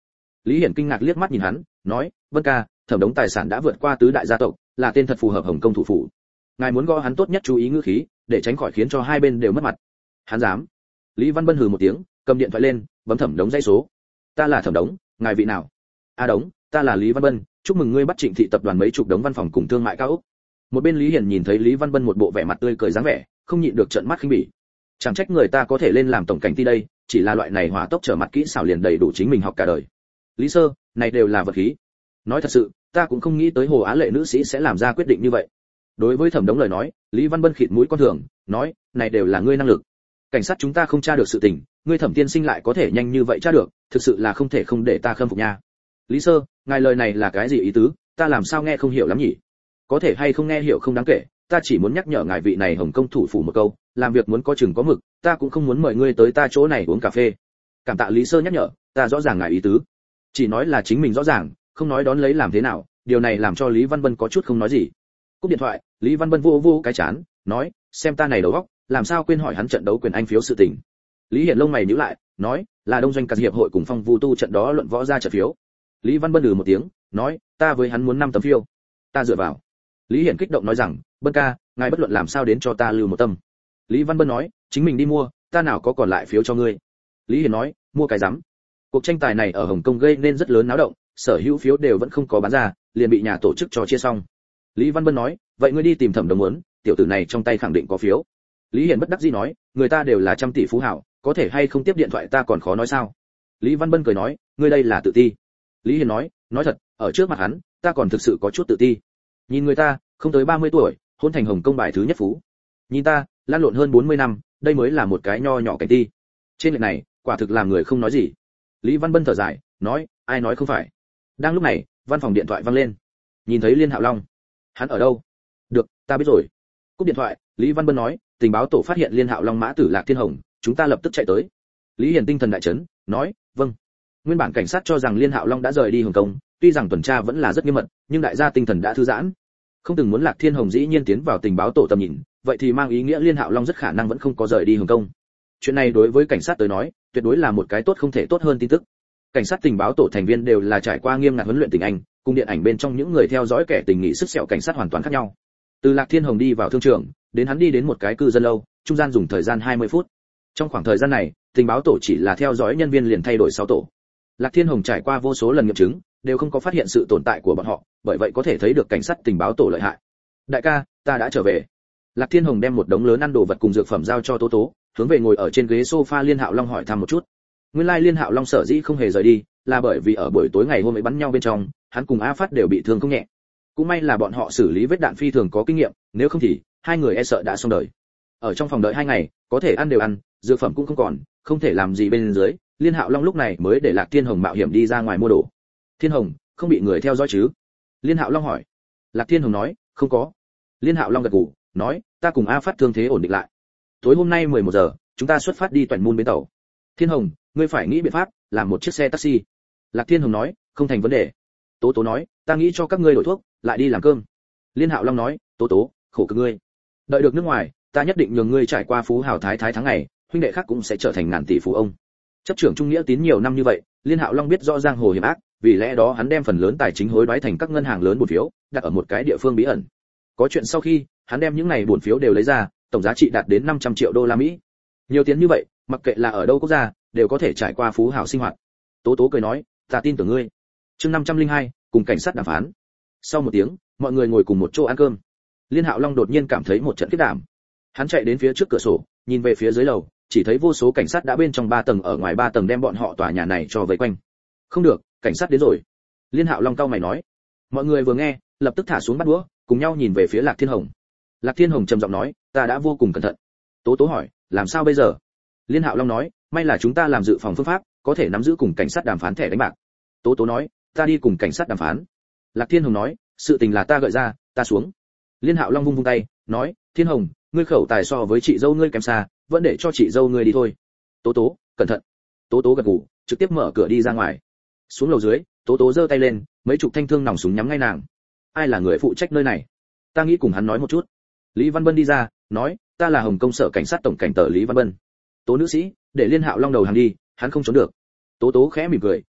Lý Hiển kinh ngạc liếc mắt nhìn hắn, nói, Vân ca, Thẩm Đống tài sản đã vượt qua tứ đại gia tộc, là tên thật phù hợp Hồng Công thủ phủ. Ngài muốn gõ hắn tốt nhất chú ý ngữ khí, để tránh khỏi khiến cho hai bên đều mất mặt. Hắn dám? Lý Văn Bân hừ một tiếng, cầm điện thoại lên, bấm Thẩm Đống dãy số. Ta là Thẩm Đống, ngài vị nào? A Đống, ta là Lý Văn Bân, chúc mừng ngươi bắt Trịnh thị tập đoàn mấy chục đống văn phòng cùng thương mại cao ốc. Một bên Lý Hiển nhìn thấy Lý Văn Bân một bộ vẻ mặt tươi cười dáng vẻ, không nhịn được trợn mắt khinh bỉ. Chẳng trách người ta có thể lên làm tổng cảnh ty đây, chỉ là loại này hỏa tốc trở mặt kỹ xảo liền đầy đủ chính mình học cả đời. Lý sơ, này đều là vật khí. Nói thật sự, ta cũng không nghĩ tới Hồ Á Lệ nữ sĩ sẽ làm ra quyết định như vậy. Đối với Thẩm Đống lời nói, Lý Văn Bân khịt mũi con thường, nói, này đều là ngươi năng lực. Cảnh sát chúng ta không tra được sự tình, ngươi Thẩm tiên sinh lại có thể nhanh như vậy tra được, thực sự là không thể không để ta khâm phục nha. Lý sơ, ngài lời này là cái gì ý tứ, ta làm sao nghe không hiểu lắm nhỉ? Có thể hay không nghe hiểu không đáng kể, ta chỉ muốn nhắc nhở ngài vị này Hồng Công thủ phủ một câu, làm việc muốn có chừng có mực, ta cũng không muốn mời ngươi tới ta chỗ này uống cà phê. Cảm tạ Lý sơ nhắc nhở, ta rõ ràng ngài ý tứ. Chỉ nói là chính mình rõ ràng, không nói đón lấy làm thế nào, điều này làm cho Lý Văn Bân có chút không nói gì. Cúp điện thoại, Lý Văn Bân vô vô cái chán, nói, xem ta này đầu óc, làm sao quên hỏi hắn trận đấu quyền Anh phiếu sự tình. Lý Hiển lông mày nhíu lại, nói, là Đông Doanh Cà hiệp hội cùng Phong Vu Tu trận đó luận võ ra trận phiếu. Lý Văn Bân một tiếng, nói, ta với hắn muốn 5 tấm phiếu. Ta dựa vào. Lý Hiển kích động nói rằng, Bân ca, ngài bất luận làm sao đến cho ta lưu một tâm. Lý Văn Bân nói, chính mình đi mua, ta nào có còn lại phiếu cho ngươi. Lý Hiển nói, mua cái rắm. Cuộc tranh tài này ở Hồng Kông gây nên rất lớn náo động, sở hữu phiếu đều vẫn không có bán ra, liền bị nhà tổ chức cho chia xong. Lý Văn Bân nói, vậy ngươi đi tìm Thẩm Đống muốn, tiểu tử này trong tay khẳng định có phiếu. Lý Hiển bất đắc dĩ nói, người ta đều là trăm tỷ phú hảo, có thể hay không tiếp điện thoại ta còn khó nói sao. Lý Văn Bân cười nói, ngươi đây là tự ti. Lý Hiển nói thật, ở trước mặt hắn, ta còn thực sự có chút tự ti. Nhìn người ta, không tới 30 tuổi, hôn thành Hồng Kông bài thứ nhất phú. Nhìn ta, lan lộn hơn 40 năm, đây mới là một cái nho nhỏ cảnh ti. Trên lệch này, quả thực làm người không nói gì. Lý Văn Bân thở dài, nói, ai nói không phải. Đang lúc này, văn phòng điện thoại vang lên. Nhìn thấy Liên Hạo Long. Hắn ở đâu? Được, ta biết rồi. Cúp điện thoại, Lý Văn Bân nói, tình báo tổ phát hiện Liên Hạo Long mã tử Lạc Thiên Hồng, chúng ta lập tức chạy tới. Lý Hiển tinh thần đại chấn, nói, vâng. Nguyên bản cảnh sát cho rằng Liên Hạo Long đã rời đi Hồng Kông, tuy rằng tuần tra vẫn là rất nghiêm mật, nhưng đại gia tinh thần đã thư giãn. Không từng muốn Lạc Thiên Hồng dĩ nhiên tiến vào tình báo tổ tầm nhìn, vậy thì mang ý nghĩa Liên Hạo Long rất khả năng vẫn không có rời đi Hồng Kông. Chuyện này đối với cảnh sát tới nói, tuyệt đối là một cái tốt không thể tốt hơn tin tức. Cảnh sát tình báo tổ thành viên đều là trải qua nghiêm ngặt huấn luyện tiếng Anh, cùng điện ảnh bên trong những người theo dõi kẻ tình nghị sức sẹo cảnh sát hoàn toàn khác nhau. Từ Lạc Thiên Hồng đi vào thương trường, đến hắn đi đến một cái cư dân lâu, trung gian dùng thời gian 20 phút. Trong khoảng thời gian này, tình báo tổ chỉ là theo dõi nhân viên liền thay đổi 6 tổ. Lạc Thiên Hồng trải qua vô số lần nghiệm chứng, đều không có phát hiện sự tồn tại của bọn họ, bởi vậy có thể thấy được cảnh sát tình báo tổ lợi hại. Đại ca, ta đã trở về. Lạc Thiên Hồng đem một đống lớn ăn đồ vật cùng dược phẩm giao cho Tố Tố, hướng về ngồi ở trên ghế sofa Liên Hạo Long hỏi thăm một chút. Nguyên lai Liên Hạo Long sở dĩ không hề rời đi, là bởi vì ở buổi tối ngày hôm ấy bắn nhau bên trong, hắn cùng A Phát đều bị thương không nhẹ. Cũng may là bọn họ xử lý vết đạn phi thường có kinh nghiệm, nếu không thì hai người e sợ đã xong đời. Ở trong phòng đợi 2 ngày, có thể ăn đều ăn, dược phẩm cũng không còn, không thể làm gì bên dưới, Liên Hạo Long lúc này mới để Lạc Thiên Hồng mạo hiểm đi ra ngoài mua đồ. Thiên Hồng, không bị người theo dõi chứ? Liên Hạo Long hỏi. Lạc Thiên Hồng nói, không có. Liên Hạo Long gật gù, nói, ta cùng A Phát thương thế ổn định lại. Tối hôm nay 11 giờ, chúng ta xuất phát đi Toản Môn bến tàu. Thiên Hồng, ngươi phải nghĩ biện pháp, làm một chiếc xe taxi. Lạc Thiên Hồng nói, không thành vấn đề. Tố Tố nói, ta nghĩ cho các ngươi đổi thuốc, lại đi làm cơm. Liên Hạo Long nói, Tố Tố, khổ cực ngươi. Đợi được nước ngoài, ta nhất định nhường ngươi trải qua phú hào thái tháng ngày, huynh đệ khác cũng sẽ trở thành ngàn tỷ phú ông. Chấp trưởng trung nghĩa tín nhiều năm như vậy, Liên Hạo Long biết rõ giang hồ hiểm ác, vì lẽ đó hắn đem phần lớn tài chính hối đoái thành các ngân hàng lớn bổn phiếu, đặt ở một cái địa phương bí ẩn. Có chuyện sau khi, hắn đem những này bổn phiếu đều lấy ra, tổng giá trị đạt đến 500 triệu đô la Mỹ. Nhiều tiền như vậy, mặc kệ là ở đâu quốc gia, đều có thể trải qua phú hào sinh hoạt. Tố Tố cười nói, ta tin tưởng ngươi. Chương 502, cùng cảnh sát đàm phán. Sau một tiếng, mọi người ngồi cùng một chỗ ăn cơm. Liên Hạo Long đột nhiên cảm thấy một trận khiếp đảm. Hắn chạy đến phía trước cửa sổ, nhìn về phía dưới lầu, chỉ thấy vô số cảnh sát đã bên trong 3 tầng ở ngoài 3 tầng đem bọn họ tòa nhà này cho vây quanh. Không được, cảnh sát đến rồi. Liên Hạo Long cau mày nói. Mọi người vừa nghe, lập tức thả xuống bát đũa, cùng nhau nhìn về phía Lạc Thiên Hồng. Lạc Thiên Hồng trầm giọng nói, ta đã vô cùng cẩn thận. Tố Tố hỏi, làm sao bây giờ? Liên Hạo Long nói, may là chúng ta làm dự phòng phương pháp, có thể nắm giữ cùng cảnh sát đàm phán thẻ đánh bạc. Tố Tố nói, ta đi cùng cảnh sát đàm phán. Lạc Thiên Hồng nói, sự tình là ta gợi ra, ta xuống. Liên Hạo Long vung vung tay, nói, Thiên Hồng, ngươi khẩu tài so với chị dâu ngươi kém xa, vẫn để cho chị dâu ngươi đi thôi. Tố Tố, cẩn thận. Tố Tố gật gù, trực tiếp mở cửa đi ra ngoài. Xuống lầu dưới, Tố Tố giơ tay lên, mấy chục thanh thương nòng súng nhắm ngay nàng. Ai là người phụ trách nơi này? Ta nghĩ cùng hắn nói một chút. Lý Văn Bân đi ra, nói, ta là Hồng Kông sở cảnh sát tổng cảnh tờ Lý Văn Bân. Tố nữ sĩ, để Liên Hạo Long đầu hàng đi, hắn không trốn được. Tố Tố khẽ mỉm cười, nói,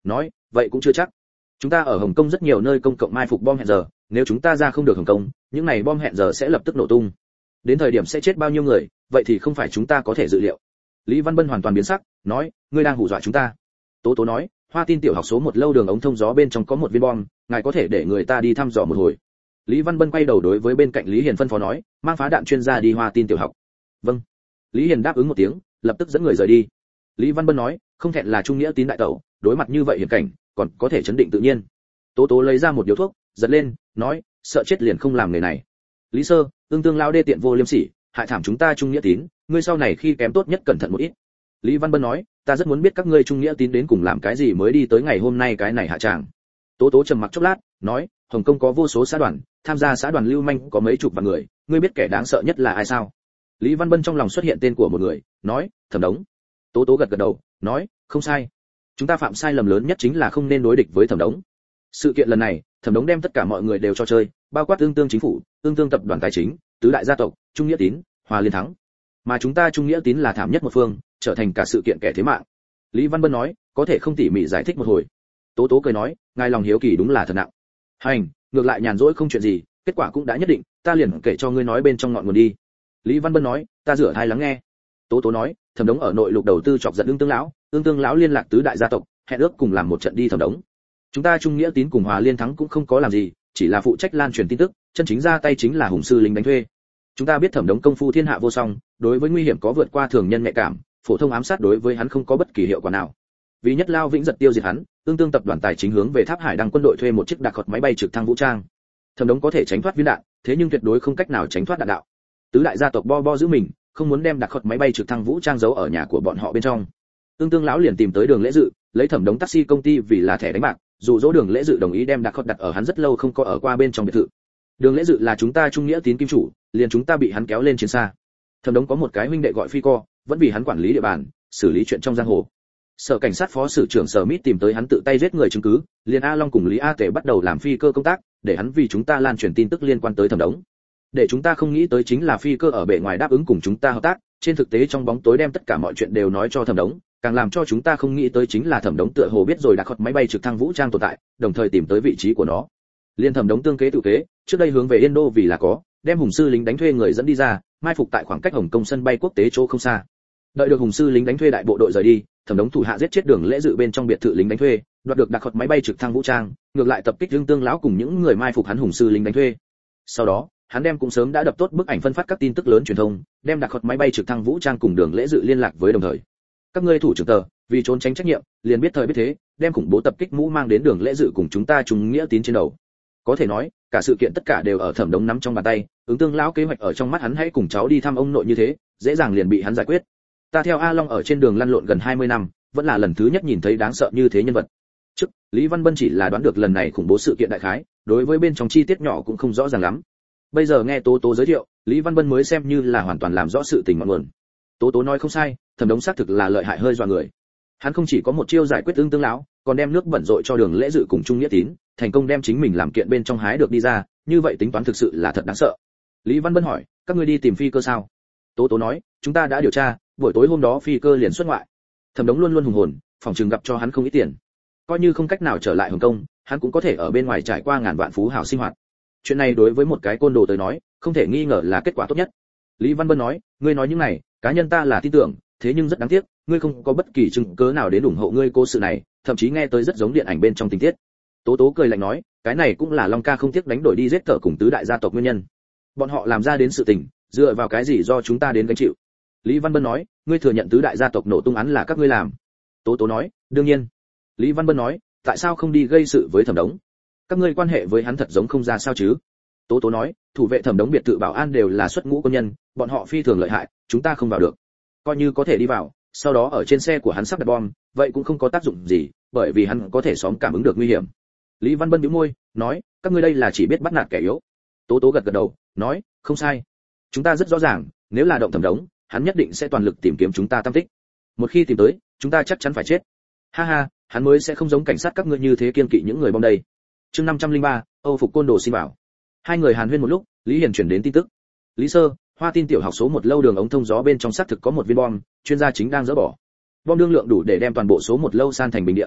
vậy cũng chưa chắc. Chúng ta ở Hồng Kông rất nhiều nơi công cộng mai phục bom hẹn giờ, nếu chúng ta ra không được Hồng Kông, những này bom hẹn giờ sẽ lập tức nổ tung. Đến thời điểm sẽ chết bao nhiêu người, vậy thì không phải chúng ta có thể dự liệu. Lý Văn Bân hoàn toàn biến sắc, nói, ngươi đang hù dọa chúng ta. Tố Tố nói, Hoa Tin tiểu học số 1 lâu đường ống thông gió bên trong có một viên bom, ngài có thể để người ta đi thăm dò một hồi. Lý Văn Bân quay đầu đối với bên cạnh Lý Hiền phân phó nói, mang phá đạn chuyên gia đi Hoa Tin tiểu học. Vâng. Lý Hiền đáp ứng một tiếng, lập tức dẫn người rời đi. Lý Văn Bân nói, không thẹn là trung nghĩa tín đại tẩu, đối mặt như vậy hiểm cảnh, còn có thể chấn định tự nhiên. Tố Tố lấy ra một điếu thuốc, giật lên, nói, sợ chết liền không làm nghề này. Lý Sơ, Ưng Tương lão đê tiện vô liêm sỉ, hại thảm chúng ta trung nghĩa tín, ngươi sau này khi kém tốt nhất cẩn thận một ít. Lý Văn Bân nói, ta rất muốn biết các ngươi trung nghĩa tín đến cùng làm cái gì mới đi tới ngày hôm nay cái này hạ tràng. Tố Tố trầm mặc chốc lát, nói, Hồng Kông có vô số xã đoàn, tham gia xã đoàn lưu manh có mấy chục vạn người, ngươi biết kẻ đáng sợ nhất là ai sao? Lý Văn Bân trong lòng xuất hiện tên của một người, nói, Thẩm Đống. Tố Tố gật gật đầu, nói, không sai. Chúng ta phạm sai lầm lớn nhất chính là không nên đối địch với Thẩm Đống. Sự kiện lần này, Thẩm Đống đem tất cả mọi người đều cho chơi, bao quát Ưng Tương chính phủ, Ưng Tương tập đoàn tài chính, tứ đại gia tộc, Trung Nghĩa Tín, Hòa Liên Thắng. Mà chúng ta Trung Nghĩa Tín là thảm nhất một phương, trở thành cả sự kiện kẻ thế mạng. Lý Văn Bân nói, có thể không tỉ mỉ giải thích một hồi. Tố Tố cười nói, ngài lòng hiếu kỳ đúng là thật nặng. Hành, ngược lại nhàn rỗi không chuyện gì, kết quả cũng đã nhất định, ta liền kể cho ngươi nói bên trong ngọn nguồn đi. Lý Văn Bân nói, ta rửa tai lắng nghe. Tố Tố nói, Thẩm Đống ở nội lục đầu tư chọc giận Ưng Tương lão liên lạc tứ đại gia tộc, hẹn ước cùng làm một trận đi Thẩm Đống. Chúng ta Trung Nghĩa Tín cùng Hòa Liên Thắng cũng không có làm gì, chỉ là phụ trách lan truyền tin tức, chân chính ra tay chính là Hùng sư lính đánh thuê. Chúng ta biết Thẩm Đống công phu thiên hạ vô song, đối với nguy hiểm có vượt qua thường nhân nhạy cảm, phổ thông ám sát đối với hắn không có bất kỳ hiệu quả nào. Vì nhất lao vĩnh giật tiêu diệt hắn, Ưng Tương tập đoàn tài chính hướng về Tháp Hải đăng quân đội thuê một chiếc đặc khọt máy bay trực thăng vũ trang. Thẩm Đống có thể tránh thoát viên đạn, thế nhưng tuyệt đối không cách nào tránh thoát đạn đạo. Tứ đại gia tộc bo giữ mình, không muốn đem đặc khọt máy bay trực thăng vũ trang giấu ở nhà của bọn họ bên trong. Ưng Tương lão liền tìm tới Đường Lễ Dự, lấy Thẩm Đống taxi công ty vì là thẻ đánh bạc, dụ dỗ Đường Lễ Dự đồng ý đem đặc khọt đặt ở hắn rất lâu không có ở qua bên trong biệt thự. Đường Lễ Dự là chúng ta Trung Nghĩa Tín kim chủ, liền chúng ta bị hắn kéo lên chiến xa. Thẩm Đống có một cái huynh đệ gọi Phi Co, vẫn vì hắn quản lý địa bàn, xử lý chuyện trong giang hồ. Sở cảnh sát phó sử trưởng Sở Mít tìm tới hắn tự tay giết người chứng cứ, liền A Long cùng Lý A Tề bắt đầu làm phi cơ công tác, để hắn vì chúng ta lan truyền tin tức liên quan tới Thẩm Đống. Để chúng ta không nghĩ tới chính là phi cơ ở bề ngoài đáp ứng cùng chúng ta hợp tác, trên thực tế trong bóng tối đem tất cả mọi chuyện đều nói cho Thẩm Đống, càng làm cho chúng ta không nghĩ tới chính là Thẩm Đống tựa hồ biết rồi đã khọt máy bay trực thăng vũ trang tồn tại, đồng thời tìm tới vị trí của nó. Liên Thẩm Đống tương kế tự kế, trước đây hướng về Yên Đô vì là có, đem Hùng sư lính đánh thuê người dẫn đi ra, mai phục tại khoảng cách Hồng Kông sân bay quốc tế chỗ không xa. Đợi được Hùng sư lính đánh thuê đại bộ đội rời đi, Thẩm Đống thủ hạ giết chết Đường Lễ Dự bên trong biệt thự lính đánh thuê, đoạt được đặc khọt máy bay trực thăng vũ trang, ngược lại tập kích Ưng Tương lão cùng những người mai phục hắn Hùng sư lính đánh thuê. Sau đó, hắn đem cũng sớm đã đập tốt bức ảnh phân phát các tin tức lớn truyền thông, đem đặc khọt máy bay trực thăng vũ trang cùng Đường Lễ Dự liên lạc với đồng thời. Các ngươi thủ trưởng tờ, vì trốn tránh trách nhiệm, liền biết thời biết thế, đem khủng bố tập kích mũ mang đến Đường Lễ Dự cùng chúng ta Trung Nghĩa Tín trên đầu. Có thể nói, cả sự kiện tất cả đều ở Thẩm Đống nắm trong bàn tay, Ứng Tương lão kế hoạch ở trong mắt hắn hãy cùng cháu đi thăm ông nội như thế, dễ dàng liền bị hắn giải quyết. Ta theo A Long ở trên đường lăn lộn gần 20 năm, vẫn là lần thứ nhất nhìn thấy đáng sợ như thế nhân vật. Trước, Lý Văn Bân chỉ là đoán được lần này khủng bố sự kiện đại khái, đối với bên trong chi tiết nhỏ cũng không rõ ràng lắm. Bây giờ nghe Tố Tố giới thiệu, Lý Văn Bân mới xem như là hoàn toàn làm rõ sự tình ngọn nguồn. Tố Tố nói không sai, Thẩm Đống xác thực là lợi hại hơi dọa người. Hắn không chỉ có một chiêu giải quyết Ứng Tương lão, còn đem nước bẩn rội cho Đường Lễ Dự cùng Trung Nghĩa Tín, thành công đem chính mình làm kiện bên trong hái được đi ra, như vậy tính toán thực sự là thật đáng sợ. Lý Văn Bân hỏi, các ngươi đi tìm phi cơ sao? Tố Tố nói, chúng ta đã điều tra, buổi tối hôm đó phi cơ liền xuất ngoại. Thẩm Đống luôn luôn hùng hồn, phòng trường gặp cho hắn không ít tiền. Coi như không cách nào trở lại Hồng Kông, hắn cũng có thể ở bên ngoài trải qua ngàn vạn phú hào sinh hoạt. Chuyện này đối với một cái côn đồ tới nói, không thể nghi ngờ là kết quả tốt nhất. Lý Văn Bân nói, ngươi nói những này, cá nhân ta là tin tưởng, thế nhưng rất đáng tiếc, ngươi không có bất kỳ chứng cứ nào đến ủng hộ ngươi cố sự này, thậm chí nghe tới rất giống điện ảnh bên trong tình tiết. Tố Tố cười lạnh nói, cái này cũng là Long ca không tiếc đánh đổi đi giết cờ cùng tứ đại gia tộc nguyên nhân. Bọn họ làm ra đến sự tình, dựa vào cái gì do chúng ta đến gánh chịu? Lý Văn Bân nói, ngươi thừa nhận tứ đại gia tộc nổ tung án là các ngươi làm. Tố Tố nói, đương nhiên. Lý Văn Bân nói, tại sao không đi gây sự với Thẩm Đống? Các ngươi quan hệ với hắn thật giống không ra sao chứ? Tố Tố nói, thủ vệ Thẩm Đống biệt thự bảo an đều là xuất ngũ quân nhân, bọn họ phi thường lợi hại, chúng ta không vào được. Coi như có thể đi vào, sau đó ở trên xe của hắn sắp đặt bom, vậy cũng không có tác dụng gì, bởi vì hắn có thể xóm cảm ứng được nguy hiểm. Lý Văn Bân bĩu môi, nói, các ngươi đây là chỉ biết bắt nạt kẻ yếu. Tố Tố gật gật đầu, nói, không sai. Chúng ta rất rõ ràng, nếu là động Thẩm Đống, hắn nhất định sẽ toàn lực tìm kiếm chúng ta tam tích. Một khi tìm tới, chúng ta chắc chắn phải chết. Ha ha, hắn mới sẽ không giống cảnh sát các ngươi như thế kiên kỵ những người bom đây. Chương 503, Âu phục côn đồ xin bảo. Hai người hàn huyên một lúc, Lý Hiền chuyển đến tin tức. Lý Sơ, Hoa Tin tiểu học số 1 lâu đường ống thông gió bên trong xác thực có một viên bom, chuyên gia chính đang dỡ bỏ. Bom đương lượng đủ để đem toàn bộ số 1 lâu san thành bình địa.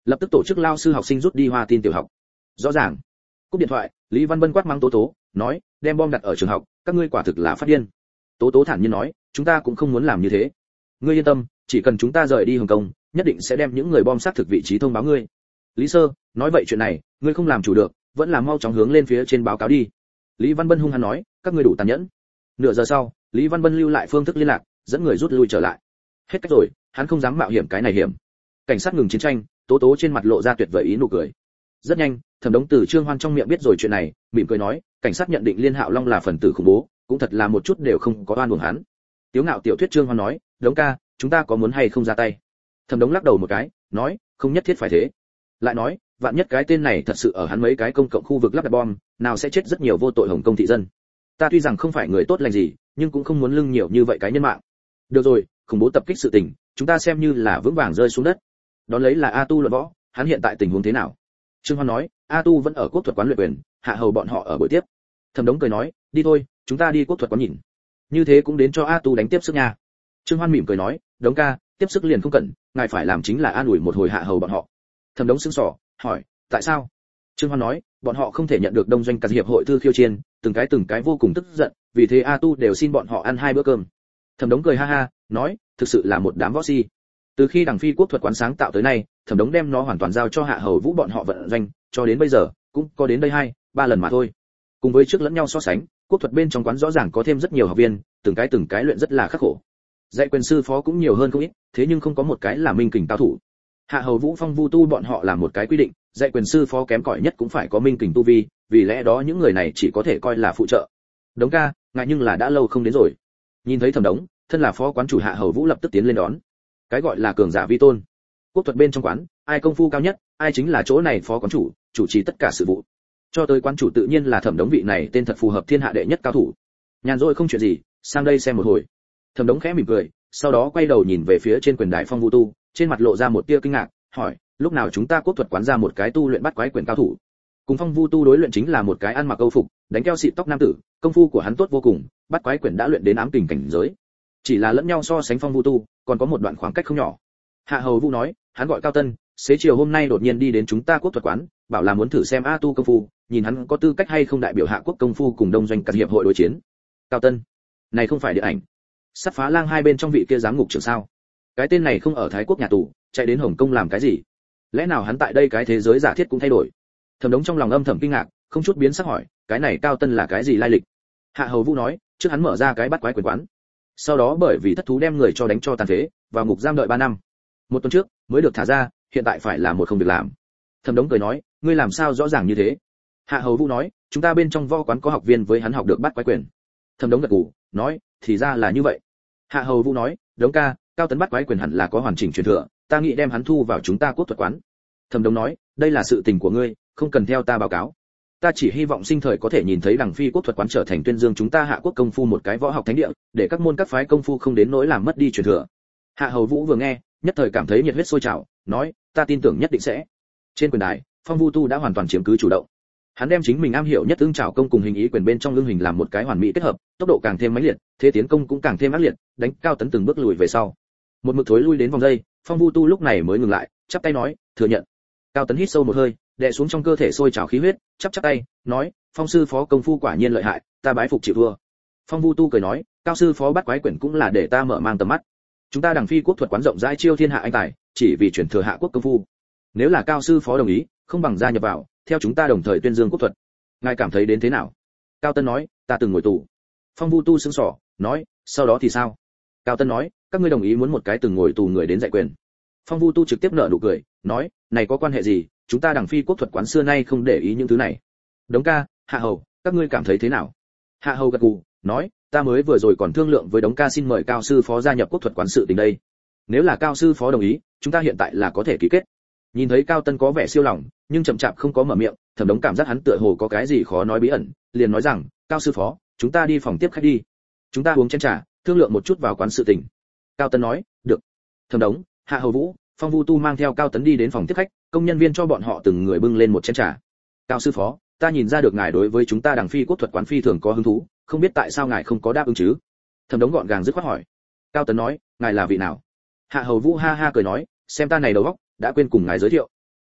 lập tức tổ chức lao sư học sinh rút đi Hoa Tin tiểu học. Rõ ràng. Cúp điện thoại, Lý Văn Bân quát mắng Tố Tố, nói, đem bom đặt ở trường học, các ngươi quả thực là phát điên. Tố Tố thản nhiên nói, chúng ta cũng không muốn làm như thế. Ngươi yên tâm, chỉ cần chúng ta rời đi Hồng Kông, nhất định sẽ đem những người bom xác thực vị trí thông báo ngươi. Lý Sơ, nói vậy chuyện này, ngươi không làm chủ được, vẫn là mau chóng hướng lên phía trên báo cáo đi. Lý Văn Bân hung hăng nói, các ngươi đủ tàn nhẫn. Nửa giờ sau, Lý Văn Bân lưu lại phương thức liên lạc, dẫn người rút lui trở lại. Hết cách rồi, hắn không dám mạo hiểm cái này hiểm. Cảnh sát ngừng chiến tranh, Tố Tố trên mặt lộ ra tuyệt vời ý nụ cười. Rất nhanh, Thẩm Đống từ Trương Hoan trong miệng biết rồi chuyện này, mỉm cười nói, cảnh sát nhận định Liên Hạo Long là phần tử khủng bố, cũng thật là một chút đều không có oan uổng hắn. Tiếu ngạo tiểu thuyết Trương Hoan nói, Đống ca, chúng ta có muốn hay không ra tay? Thẩm Đống lắc đầu một cái, nói, không nhất thiết phải thế. Lại nói, vạn nhất cái tên này thật sự ở hắn mấy cái công cộng khu vực lắp đặt bom, nào sẽ chết rất nhiều vô tội Hồng Kông thị dân. Ta tuy rằng không phải người tốt lành gì, nhưng cũng không muốn lưng nhiều như vậy cái nhân mạng. Được rồi, khủng bố tập kích sự tình, chúng ta xem như là vững vàng rơi xuống đất. Đón lấy là A Tu luận võ, hắn hiện tại tình huống thế nào? Trương Hoan nói, A Tu vẫn ở quốc thuật quán luyện quyền, Hạ Hầu bọn họ ở buổi tiếp. Thẩm Đống cười nói, đi thôi, chúng ta đi quốc thuật quán nhìn. Như thế cũng đến cho A Tu đánh tiếp sức nha. Trương Hoan mỉm cười nói, Đống ca, tiếp sức liền không cần, ngài phải làm chính là an ủi một hồi Hạ Hầu bọn họ. Thẩm Đống sững sờ, hỏi, tại sao? Trương Hoan nói, bọn họ không thể nhận được đông doanh cả hiệp hội thư khiêu chiến, từng cái vô cùng tức giận, vì thế A Tu đều xin bọn họ ăn 2 bữa cơm. Thẩm Đống cười ha ha, nói, thực sự là một đám võ si. Từ khi Đằng Phi quốc thuật quán sáng tạo tới nay, Thẩm Đống đem nó hoàn toàn giao cho Hạ Hầu Vũ bọn họ vận doanh, cho đến bây giờ, cũng có đến đây 2-3 lần mà thôi. Cùng với trước lẫn nhau so sánh, quốc thuật bên trong quán rõ ràng có thêm rất nhiều học viên, từng cái luyện rất là khắc khổ. Dạy quyền sư phó cũng nhiều hơn không ít, thế nhưng không có một cái là minh kình cao thủ. Hạ Hầu Vũ Phong Vu Tu bọn họ làm một cái quy định, dạy quyền sư phó kém cỏi nhất cũng phải có minh kình tu vi, vì lẽ đó những người này chỉ có thể coi là phụ trợ. Đống ca, ngại nhưng là đã lâu không đến rồi. Nhìn thấy Thẩm Đống, thân là phó quán chủ Hạ Hầu Vũ lập tức tiến lên đón. Cái gọi là cường giả vi tôn. Quốc thuật bên trong quán, ai công phu cao nhất, ai chính là chỗ này phó quán chủ, chủ trì tất cả sự vụ. Cho tới quán chủ tự nhiên là Thẩm Đống vị này tên thật phù hợp thiên hạ đệ nhất cao thủ. Nhàn rỗi không chuyện gì, sang đây xem một hồi. Thẩm Đống khẽ mỉm cười, sau đó quay đầu nhìn về phía trên quyền đài Phong Vu Tu, trên mặt lộ ra một tia kinh ngạc, hỏi, lúc nào chúng ta quốc thuật quán ra một cái tu luyện bắt quái quyền cao thủ? Cùng Phong Vu Tu đối luyện chính là một cái ăn mặc câu phục, đánh keo xịt tóc nam tử, công phu của hắn tốt vô cùng, bắt quái quyền đã luyện đến ám kình cảnh giới. Chỉ là lẫn nhau so sánh Phong Vu Tu, còn có một đoạn khoảng cách không nhỏ. Hạ Hầu Vũ nói, hắn gọi Cao Tân, xế chiều hôm nay đột nhiên đi đến chúng ta quốc thuật quán, bảo là muốn thử xem A Tu công phu, nhìn hắn có tư cách hay không đại biểu Hạ quốc công phu cùng đông doanh cả hiệp hội đối chiến. Cao Tân, này không phải điện ảnh Sắt Phá Lang hai bên trong vị kia giám ngục trưởng sao? Cái tên này không ở Thái quốc nhà tù, chạy đến Hồng Kông làm cái gì? Lẽ nào hắn tại đây cái thế giới giả thiết cũng thay đổi? Thẩm Đống trong lòng âm thầm kinh ngạc, không chút biến sắc hỏi, cái này Cao Tân là cái gì lai lịch? Hạ Hầu Vũ nói, trước hắn mở ra cái bắt quái quyền quán, sau đó bởi vì thất thú đem người cho đánh cho tàn phế, vào ngục giam đợi 3 năm. 1 tuần trước mới được thả ra, hiện tại phải là một không việc làm. Thẩm Đống cười nói, ngươi làm sao rõ ràng như thế? Hạ Hầu Vũ nói, chúng ta bên trong võ quán có học viên với hắn học được bắt quái quyền. Thẩm Đống gật gù, nói, thì ra là như vậy. Hạ Hầu Vũ nói, Đống ca, Cao Tấn bắt quái quyền hẳn là có hoàn chỉnh truyền thừa, ta nghĩ đem hắn thu vào chúng ta quốc thuật quán. Thẩm Đống nói, đây là sự tình của ngươi, không cần theo ta báo cáo. Ta chỉ hy vọng sinh thời có thể nhìn thấy Đằng Phi quốc thuật quán trở thành tuyên dương chúng ta Hạ quốc công phu một cái võ học thánh địa, để các môn các phái công phu không đến nỗi làm mất đi truyền thừa. Hạ Hầu Vũ vừa nghe, nhất thời cảm thấy nhiệt huyết sôi trào, nói, ta tin tưởng nhất định sẽ. Trên quyền đài, Phong Vu Tu đã hoàn toàn chiếm cứ chủ động. Hắn đem chính mình am hiểu nhất ưng trảo công cùng hình ý quyền bên trong lưng hình làm một cái hoàn mỹ kết hợp, tốc độ càng thêm mãnh liệt, thế tiến công cũng càng thêm ác liệt, đánh Cao Tấn từng bước lùi về sau. Một mực thối lui đến vòng dây, Phong Vu Tu lúc này mới ngừng lại, chắp tay nói, thừa nhận. Cao Tấn hít sâu một hơi, đè xuống trong cơ thể sôi trào khí huyết, chắp tay, nói, Phong sư phó công phu quả nhiên lợi hại, ta bái phục chịu thua. Phong Vu Tu cười nói, Cao sư phó bắt quái quyển cũng là để ta mở mang tầm mắt. Chúng ta Đằng Phi quốc thuật quán rộng rãi chiêu thiên hạ anh tài, chỉ vì chuyển thừa Hạ quốc công phu. Nếu là Cao sư phó đồng ý, không bằng gia nhập vào, theo chúng ta đồng thời tuyên dương quốc thuật. Ngài cảm thấy đến thế nào? Cao Tân nói, ta từng ngồi tù. Phong Vu Tu sững sờ, nói, sau đó thì sao? Cao Tân nói, các ngươi đồng ý muốn một cái từng ngồi tù người đến dạy quyền. Phong Vu Tu trực tiếp nở nụ cười, nói, này có quan hệ gì, chúng ta Đằng Phi quốc thuật quán xưa nay không để ý những thứ này. Đống ca, Hạ Hầu, các ngươi cảm thấy thế nào? Hạ Hầu gật gù, nói, ta mới vừa rồi còn thương lượng với Đống ca xin mời Cao sư phó gia nhập quốc thuật quán sự tình đây. Nếu là Cao sư phó đồng ý, chúng ta hiện tại là có thể ký kết. Nhìn thấy Cao Tân có vẻ siêu lòng, nhưng chậm chạp không có mở miệng, Thẩm Đống cảm giác hắn tựa hồ có cái gì khó nói bí ẩn, liền nói rằng, Cao sư phó, chúng ta đi phòng tiếp khách đi. Chúng ta uống chén trà, thương lượng một chút vào quán sự tình. Cao Tân nói, được. Thẩm Đống, Hạ Hầu Vũ, Phong Vu Tu mang theo Cao Tấn đi đến phòng tiếp khách, công nhân viên cho bọn họ từng người bưng lên một chén trà. Cao sư phó, ta nhìn ra được ngài đối với chúng ta Đằng Phi quốc thuật quán phi thường có hứng thú, không biết tại sao ngài không có đáp ứng chứ? Thẩm Đống gọn gàng dứt khoát hỏi. Cao Tấn nói, ngài là vị nào? Hạ Hầu Vũ ha ha cười nói, xem ta này đầu óc, đã quên cùng ngài giới thiệu.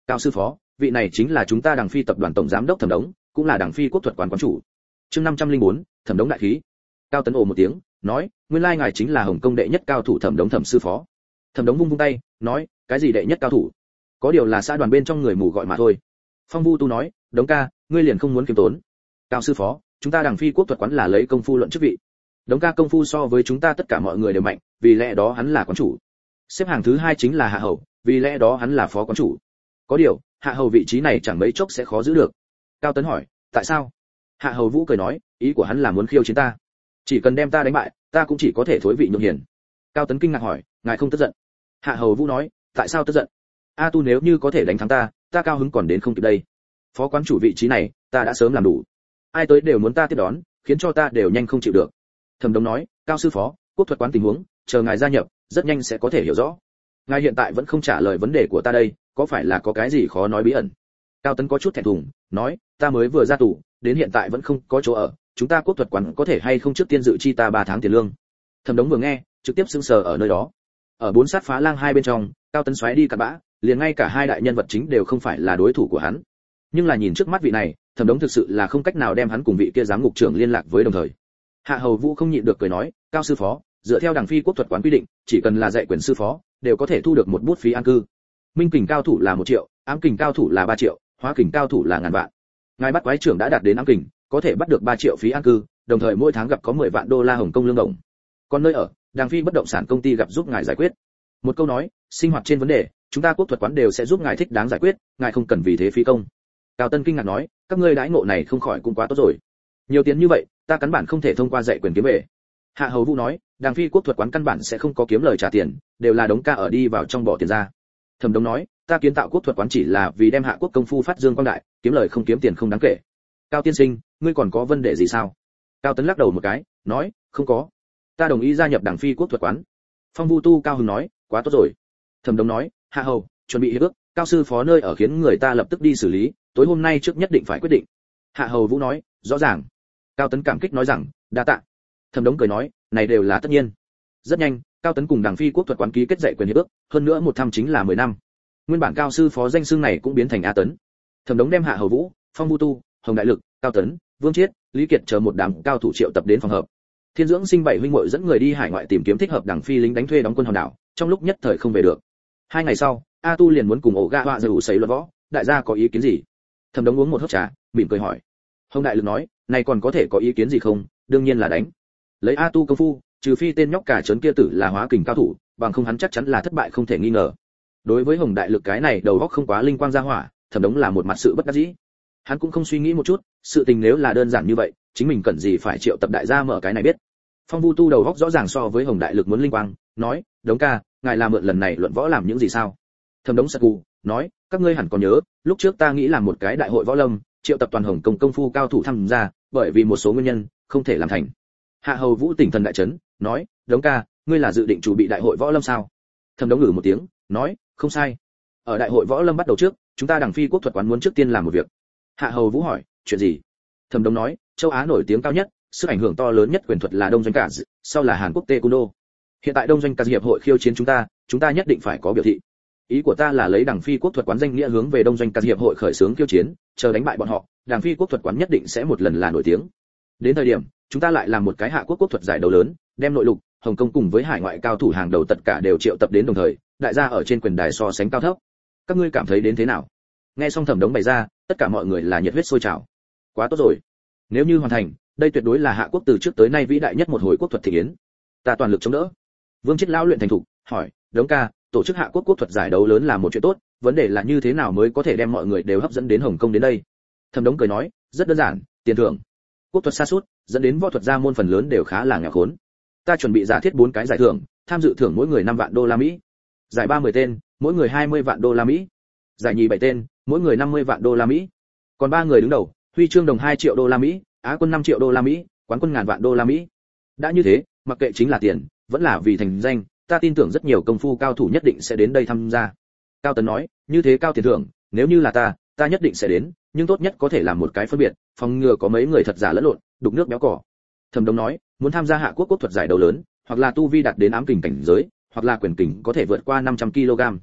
Cao sư phó, vị này chính là chúng ta Đằng Phi tập đoàn tổng giám đốc Thẩm Đống, cũng là Đằng Phi quốc thuật quán quán chủ. Chương 504, Thẩm Đống đại khí. Cao Tấn ồ một tiếng, nói, nguyên lai ngài chính là Hồng Công đệ nhất cao thủ Thẩm Đống Thẩm sư phó. Thẩm Đống vung vung tay, nói, cái gì đệ nhất cao thủ? Có điều là xã đoàn bên trong người mù gọi mà thôi. Phong Vu Tu nói, Đống ca, ngươi liền không muốn kiêm tốn. Cao sư phó, chúng ta Đằng Phi quốc thuật quán là lấy công phu luận chức vị. Đống ca công phu so với chúng ta tất cả mọi người đều mạnh, vì lẽ đó hắn là quán chủ. Xếp hàng thứ 2 chính là Hạ Hầu, vì lẽ đó hắn là phó quán chủ. Có điều, Hạ Hầu vị trí này chẳng mấy chốc sẽ khó giữ được. Cao Tấn hỏi, tại sao? Hạ Hầu Vũ cười nói, ý của hắn là muốn khiêu chiến ta. Chỉ cần đem ta đánh bại, ta cũng chỉ có thể thối vị nhượng hiền. Cao Tấn kinh ngạc hỏi, ngài không tức giận? Hạ Hầu Vũ nói, tại sao tức giận? A Tu nếu như có thể đánh thắng ta, ta cao hứng còn đến không kịp đây. Phó quán chủ vị trí này, ta đã sớm làm đủ. Ai tới đều muốn ta tiếp đón, khiến cho ta đều nhanh không chịu được. Thẩm Đống nói, Cao sư phó, quốc thuật quán tình huống, chờ ngài gia nhập, rất nhanh sẽ có thể hiểu rõ. Ngài hiện tại vẫn không trả lời vấn đề của ta đây, có phải là có cái gì khó nói bí ẩn? Cao Tấn có chút thẹn thùng, nói, ta mới vừa ra tù, đến hiện tại vẫn không có chỗ ở, chúng ta quốc thuật quán có thể hay không trước tiên dự chi ta 3 tháng tiền lương? Thẩm Đống vừa nghe, trực tiếp sững sờ ở nơi đó. Ở 4 sát phá lang 2 bên trong, Cao Tấn xoáy đi cặn bã, liền ngay cả 2 đại nhân vật chính đều không phải là đối thủ của hắn. Nhưng là nhìn trước mắt vị này, Thẩm Đống thực sự là không cách nào đem hắn cùng vị kia giám ngục trưởng liên lạc với đồng thời. Hạ Hầu Vũ không nhịn được cười nói, Cao sư phó, dựa theo Đằng Phi quốc thuật quán quy định, chỉ cần là dạy quyền sư phó, đều có thể thu được một bút phí an cư. Minh kình cao thủ là 1 triệu, ám kình cao thủ là 3 triệu, hóa kình cao thủ là ngàn vạn. Ngài bắt quái trưởng đã đạt đến ám kình, có thể bắt được 3 triệu phí an cư, đồng thời mỗi tháng gặp có 10 vạn đô la Hồng Công lương đồng. Còn nơi ở, Đằng Phi bất động sản công ty gặp giúp ngài giải quyết. Một câu nói, sinh hoạt trên vấn đề, chúng ta quốc thuật quán đều sẽ giúp ngài thích đáng giải quyết, ngài không cần vì thế phí công. Cao Tân kinh ngạc nói, các ngươi đãi ngộ này không khỏi cũng quá tốt rồi. Nhiều tiền như vậy, ta căn bản không thể thông qua dạy quyền kiếm về. Hạ Hầu Vũ nói, Đằng Phi quốc thuật quán căn bản sẽ không có kiếm lời trả tiền, đều là Đống ca ở đi vào trong bỏ tiền ra. Thẩm Đống nói, ta kiến tạo quốc thuật quán chỉ là vì đem hạ quốc công phu phát dương quang đại, kiếm lời không kiếm tiền không đáng kể. Cao tiên sinh, ngươi còn có vấn đề gì sao? Cao Tấn lắc đầu một cái, nói, không có. Ta đồng ý gia nhập Đằng Phi quốc thuật quán. Phong Vu Tu cao hứng nói, quá tốt rồi. Thẩm Đống nói, Hạ Hầu, chuẩn bị hiệp ước, Cao sư phó nơi ở khiến người ta lập tức đi xử lý, tối hôm nay trước nhất định phải quyết định. Hạ Hầu Vũ nói, rõ ràng. Cao Tấn cảm kích nói rằng, đa tạ. Thẩm Đống cười nói, này đều là tất nhiên. Rất nhanh, Cao Tấn cùng Đằng Phi quốc thuật quán ký kết dạy quyền hiệp ước, hơn nữa một thăm chính là 10 năm. Nguyên bản Cao sư phó danh xưng này cũng biến thành A Tấn. Thẩm Đống đem Hạ Hầu Vũ, Phong Vu Tu, Hồng Đại Lực, Cao Tấn, Vương Chiết, Lý Kiệt chờ một đám cao thủ triệu tập đến phòng hợp. Thiên Dưỡng Sinh 7 huynh muội dẫn người đi hải ngoại tìm kiếm thích hợp Đằng Phi lính đánh thuê đóng quân hòn đảo, trong lúc nhất thời không về được. 2 ngày sau, A Tu liền muốn cùng ổ ga họa giở sấy luận võ, đại gia có ý kiến gì? Thẩm Đống uống một hớp trà, mỉm cười hỏi. Hồng Đại Lực nói, này còn có thể có ý kiến gì không? Đương nhiên là đánh. Lấy A Tu công phu, trừ phi tên nhóc cả trấn kia tử là hóa kình cao thủ, bằng không hắn chắc chắn là thất bại không thể nghi ngờ. Đối với Hồng Đại Lực cái này đầu óc không quá linh quang ra hỏa, Thẩm Đống là một mặt sự bất đắc dĩ. Hắn cũng không suy nghĩ một chút, sự tình nếu là đơn giản như vậy, chính mình cần gì phải triệu tập đại gia mở cái này biết. Phong Vu Tu đầu óc rõ ràng so với Hồng Đại Lực muốn linh quang, nói, Đống ca, ngài làm mượn lần này luận võ làm những gì sao? Thẩm Đống sặc cù, nói, các ngươi hẳn còn nhớ, lúc trước ta nghĩ làm một cái đại hội võ lâm, triệu tập toàn Hồng Công công phu cao thủ tham gia, bởi vì một số nguyên nhân, không thể làm thành. Hạ Hầu Vũ tỉnh thần đại chấn, nói, Đống ca, ngươi là dự định chủ bị đại hội võ lâm sao? Thẩm Đống ngử một tiếng, nói, không sai. Ở đại hội võ lâm bắt đầu trước, chúng ta Đằng Phi quốc thuật quán muốn trước tiên làm một việc. Hạ Hầu Vũ hỏi, chuyện gì? Thẩm Đống nói, châu Á nổi tiếng cao nhất, sức ảnh hưởng to lớn nhất quyền thuật là Đông Doanh Cả, sau là Hàn Quốc Taekwondo. Hiện tại Đông Doanh Cả hiệp hội khiêu chiến chúng ta nhất định phải có biểu thị. Ý của ta là lấy Đằng Phi quốc thuật quán danh nghĩa hướng về Đông Doanh Cả hiệp hội khởi xướng khiêu chiến, chờ đánh bại bọn họ, Đằng Phi quốc thuật quán nhất định sẽ một lần là nổi tiếng. Đến thời điểm, chúng ta lại làm một cái hạ quốc quốc thuật giải đấu lớn, đem nội lục, Hồng Kông cùng với hải ngoại cao thủ hàng đầu tất cả đều triệu tập đến đồng thời, đại gia ở trên quyền đài so sánh cao thấp. Các ngươi cảm thấy đến thế nào? Nghe xong Thẩm Đống bày ra, tất cả mọi người là nhiệt huyết sôi trào. Quá tốt rồi. Nếu như hoàn thành, đây tuyệt đối là hạ quốc từ trước tới nay vĩ đại nhất một hồi quốc thuật thị yến. Ta toàn lực chống đỡ. Vương Chiết lão luyện thành thục, hỏi, Đống ca, tổ chức hạ quốc quốc thuật giải đấu lớn là một chuyện tốt, vấn đề là như thế nào mới có thể đem mọi người đều hấp dẫn đến Hồng Kông đến đây? Thẩm Đống cười nói, rất đơn giản, tiền thưởng. Quốc thuật sa sút, dẫn đến võ thuật gia môn phần lớn đều khá là nghèo khốn. Ta chuẩn bị giả thiết 4 cái giải thưởng, tham dự thưởng mỗi người 5 vạn đô la Mỹ. Giải 30 tên, mỗi người 20 vạn đô la Mỹ. Giải nhì 7 tên, mỗi người 50 vạn đô la Mỹ. Còn 3 người đứng đầu, huy chương đồng 2 triệu đô la Mỹ, Á quân 5 triệu đô la Mỹ, quán quân ngàn vạn đô la Mỹ. Đã như thế, mặc kệ chính là tiền, vẫn là vì thành danh, ta tin tưởng rất nhiều công phu cao thủ nhất định sẽ đến đây tham gia. Cao Tấn nói, như thế cao tiền thưởng, nếu như là ta nhất định sẽ đến, nhưng tốt nhất có thể làm một cái phân biệt, phòng ngừa có mấy người thật giả lẫn lộn, đục nước béo cỏ. Thẩm Đống nói, muốn tham gia hạ quốc quốc thuật giải đấu lớn, hoặc là tu vi đạt đến ám kình cảnh giới, hoặc là quyền kình có thể vượt qua 500 kg.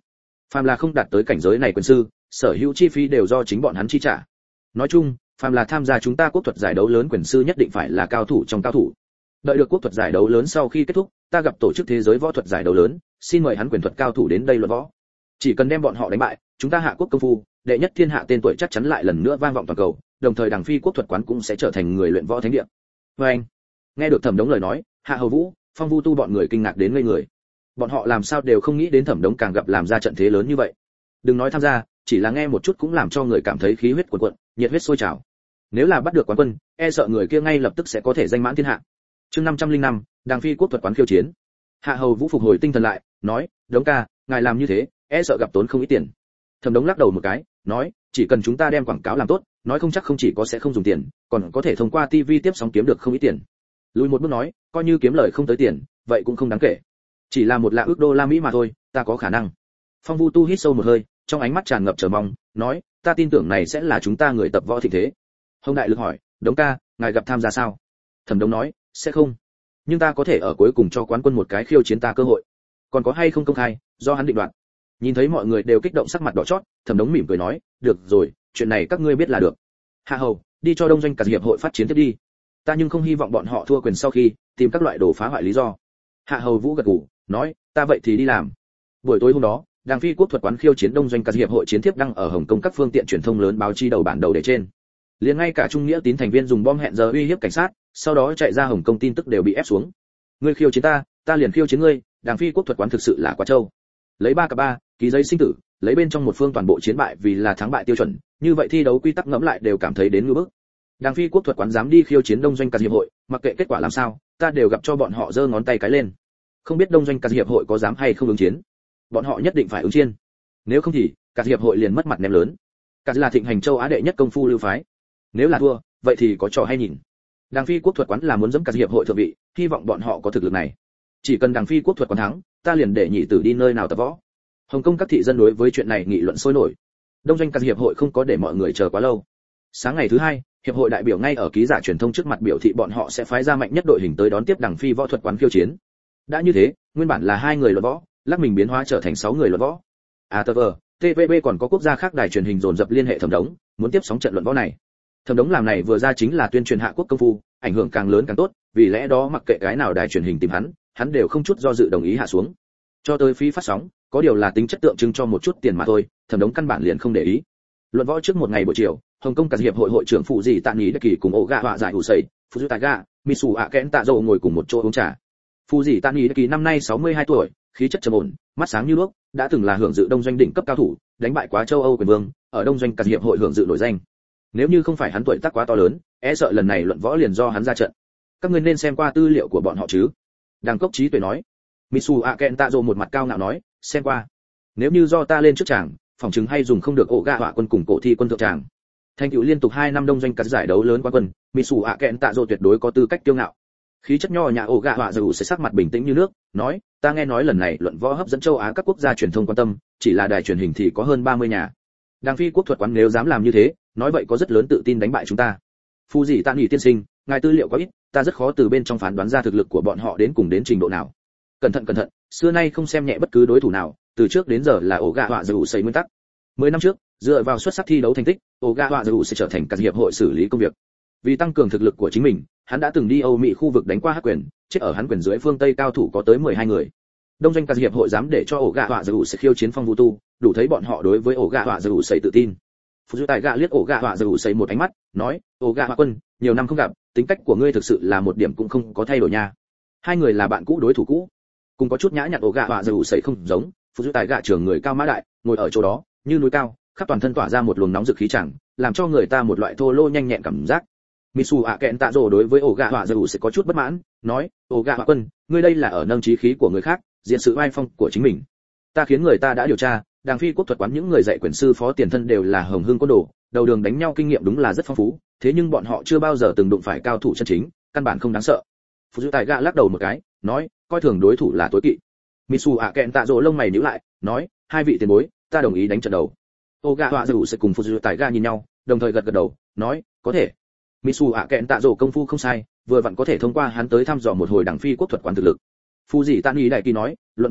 phàm là không đạt tới cảnh giới này quyền sư, sở hữu chi phí đều do chính bọn hắn chi trả. Nói chung, phàm là tham gia chúng ta quốc thuật giải đấu lớn quyền sư nhất định phải là cao thủ trong cao thủ. Đợi được quốc thuật giải đấu lớn sau khi kết thúc, ta gặp tổ chức thế giới võ thuật giải đấu lớn, xin mời hắn quyền thuật cao thủ đến đây luận võ. Chỉ cần đem bọn họ đánh bại, chúng ta Hạ Quốc công phu, đệ nhất thiên hạ tên tuổi chắc chắn lại lần nữa vang vọng toàn cầu, đồng thời Đằng Phi quốc thuật quán cũng sẽ trở thành người luyện võ thánh địa. Anh, nghe được Thẩm Đống lời nói, Hạ Hầu Vũ, Phong Vu Tu bọn người kinh ngạc đến ngây người. Bọn họ làm sao đều không nghĩ đến Thẩm Đống càng gặp làm ra trận thế lớn như vậy. Đừng nói tham gia, chỉ là nghe một chút cũng làm cho người cảm thấy khí huyết cuồn cuộn, nhiệt huyết sôi trào. Nếu là bắt được quán quân, e sợ người kia ngay lập tức sẽ có thể danh mãn thiên hạ. Chương 505, Đằng Phi quốc thuật quán khiêu chiến. Hạ Hầu Vũ phục hồi tinh thần lại, nói, Đống ca, ngài làm như thế, e sợ gặp tốn không ít tiền. Thẩm Đống lắc đầu một cái, nói, chỉ cần chúng ta đem quảng cáo làm tốt, nói không chắc không chỉ có sẽ không dùng tiền, còn có thể thông qua TV tiếp sóng kiếm được không ít tiền. Lùi một bước nói, coi như kiếm lời không tới tiền, vậy cũng không đáng kể. Chỉ là một lạng ước đô la Mỹ mà thôi, ta có khả năng. Phong Vu Tu hít sâu một hơi, trong ánh mắt tràn ngập chờ mong, nói, ta tin tưởng này sẽ là chúng ta người tập võ thịnh thế. Hồng Đại Lực hỏi, Đống ca, ngài gặp tham gia sao? Thẩm Đống nói, sẽ không. Nhưng ta có thể ở cuối cùng cho quán quân một cái khiêu chiến ta cơ hội. Còn có hay không công khai, do hắn định đoạt. Nhìn thấy mọi người đều kích động sắc mặt đỏ chót, Thẩm Đống mỉm cười nói, được rồi, chuyện này các ngươi biết là được. Hạ Hầu, đi cho Đông Doanh cả hiệp hội phát chiến tiếp đi. Ta nhưng không hy vọng bọn họ thua quyền sau khi tìm các loại đồ phá hoại lý do. Hạ Hầu Vũ gật gù, nói, ta vậy thì đi làm. Buổi tối hôm đó, Đằng Phi quốc thuật quán khiêu chiến Đông Doanh cả hiệp hội chiến tiếp đăng ở Hồng Kông các phương tiện truyền thông lớn báo chí đầu bản đầu đề trên. Liền ngay cả Trung Nghĩa Tín thành viên dùng bom hẹn giờ uy hiếp cảnh sát, sau đó chạy ra Hồng Kông tin tức đều bị ép xuống. Ngươi khiêu chiến ta, ta liền khiêu chiến ngươi, Đằng Phi quốc thuật quán thực sự là quá trâu. Lấy 3-3, ký giấy sinh tử, lấy bên trong một phương toàn bộ chiến bại vì là thắng bại tiêu chuẩn, như vậy thi đấu quy tắc ngẫm lại đều cảm thấy đến ngưỡng bức. Đằng Phi quốc thuật quán dám đi khiêu chiến Đông Doanh cả hiệp hội, mặc kệ kết quả làm sao, ta đều gặp cho bọn họ giơ ngón tay cái lên. Không biết Đông Doanh cả hiệp hội có dám hay không ứng chiến? Bọn họ nhất định phải ứng chiến. Nếu không thì, cả hiệp hội liền mất mặt ném lớn. Cả là thịnh hành châu Á đệ nhất công phu lưu phái. Nếu là thua, vậy thì có trò hay nhìn. Đằng Phi quốc thuật quán là muốn dẫm cả hiệp hội thượng vị, hy vọng bọn họ có thực lực này. Chỉ cần Đằng Phi quốc thuật quán thắng, ta liền để nhị tử đi nơi nào tập võ. Hồng Kông các thị dân đối với chuyện này nghị luận sôi nổi. Đông Doanh cả hiệp hội không có để mọi người chờ quá lâu. Sáng ngày thứ hai, hiệp hội đại biểu ngay ở ký giả truyền thông trước mặt biểu thị bọn họ sẽ phái ra mạnh nhất đội hình tới đón tiếp Đằng Phi võ thuật quán khiêu chiến. Đã như thế, nguyên bản là 2 người luận võ, lắc mình biến hóa trở thành 6 người luận võ. ATV, TVB còn có quốc gia khác đài truyền hình dồn dập liên hệ Thẩm Đống, muốn tiếp sóng trận luận võ này. Thẩm Đống làm này vừa ra chính là tuyên truyền Hạ Quốc công phu, ảnh hưởng càng lớn càng tốt, vì lẽ đó mặc kệ cái nào đài truyền hình tìm hắn đều không chút do dự đồng ý hạ xuống. Cho tới phí phát sóng, có điều là tính chất tượng trưng cho một chút tiền mà thôi, Thẩm Đống căn bản liền không để ý. Luận võ trước một ngày buổi chiều, Hồng Kông cả hiệp hội hội trưởng phụ gì Tạ Nghị Đức Kỳ cùng ổ gạ họa giải hủ sẩy, phụ tại gạ, Mitsu ạ kẽn tạ dầu ngồi cùng một chỗ uống trà. Phụ gì Tạ Nghị Đức Kỳ năm nay 62 tuổi, khí chất trầm ổn, mắt sáng như đuốc, đã từng là hưởng dự Đông Doanh đỉnh cấp cao thủ, đánh bại quá châu Âu quyền vương, ở Đông Doanh cả hiệp hội hưởng dự nổi danh. Nếu như không phải hắn tuổi tác quá to lớn, e sợ lần này luận võ liền do hắn ra trận. Các ngươi nên xem qua tư liệu của bọn họ chứ? Đằng Cốc Trí Tuệ nói. Mitsu ạ kẽn tạ dầu một mặt cao ngạo nói, xem qua. Nếu như do ta lên trước tràng, phòng chứng hay dùng không được ổ gạ họa quân cùng cổ thi quân thượng tràng. Thành tựu liên tục 2 năm Đông Doanh cả giải đấu lớn quán quân, Mitsu ạ kẽn tạ dầu tuyệt đối có tư cách kiêu ngạo. Khí chất nho nhã ổ gạ họa dù sẽ sắc mặt bình tĩnh như nước, nói, ta nghe nói lần này luận võ hấp dẫn châu Á các quốc gia truyền thông quan tâm, chỉ là đài truyền hình thì có hơn 30 nhà. Đằng Phi quốc thuật quán nếu dám làm như thế, nói vậy có rất lớn tự tin đánh bại chúng ta. Phu gì Tạ Nghị tiên sinh, ngài tư liệu có ít, ta rất khó từ bên trong phán đoán ra thực lực của bọn họ đến cùng đến trình độ nào. Cẩn thận, xưa nay không xem nhẹ bất cứ đối thủ nào, từ trước đến giờ là ổ gạ họa dù xây nguyên tắc. 10 năm trước, dựa vào xuất sắc thi đấu thành tích, ổ gạ họa dù sẽ trở thành cả hiệp hội xử lý công việc. Vì tăng cường thực lực của chính mình, hắn đã từng đi Âu Mỹ khu vực đánh qua Hắc quyền, chết ở hắn quyền dưới phương Tây cao thủ có tới 12 người. Đông Doanh cả hiệp hội dám để cho ổ gạ họa dù sẽ khiêu chiến Phong Vu Tu, đủ thấy bọn họ đối với ổ gạ họa dù xây tự tin. Phụ Dư Tài gạ liếc ổ gạ họa dù xây một ánh mắt, nói, ổ gạ họa quân, nhiều năm không gặp, tính cách của ngươi thực sự là một điểm cũng không có thay đổi nha. Hai người là bạn cũ đối thủ cũ, cùng có chút nhã nhặn ổ gạ họa dù xây không giống. Phụ Dư Tài gạ trưởng người cao mã đại, ngồi ở chỗ đó, như núi cao, khắp toàn thân tỏa ra một luồng nóng rực khí chẳng, làm cho người ta một loại thô lô nhanh nhẹn cảm giác. Mitsu ạ kẹn tạ rồ đối với ổ gạ họa dù sẽ có chút bất mãn, nói, ổ gạ họa quân, ngươi đây là ở nâng chí khí của người khác, diện sự oai phong của chính mình. Ta khiến người ta đã điều tra, Đằng Phi quốc thuật quán những người dạy quyền sư phó tiền thân đều là hồng hương côn đồ, đầu đường đánh nhau kinh nghiệm đúng là rất phong phú, thế nhưng bọn họ chưa bao giờ từng đụng phải cao thủ chân chính, căn bản không đáng sợ. Phụ Dư Tài gạ lắc đầu một cái, nói, coi thường đối thủ là tối kỵ. Mitsu ạ kẹn tạ rồ lông mày nhíu lại, nói, hai vị tiền bối, ta đồng ý đánh trận đầu. Ổ gạ họa dù sẽ cùng Phụ Dư Tài gạ nhìn nhau, đồng thời gật đầu, nói, có thể. Mitsu ạ kẹn tạ rồ công phu không sai, vừa vặn có thể thông qua hắn tới thăm dò một hồi Đằng Phi quốc thuật quán thực lực. Phu gì Tạ Nghị đại kỳ nói, luận võ lúc,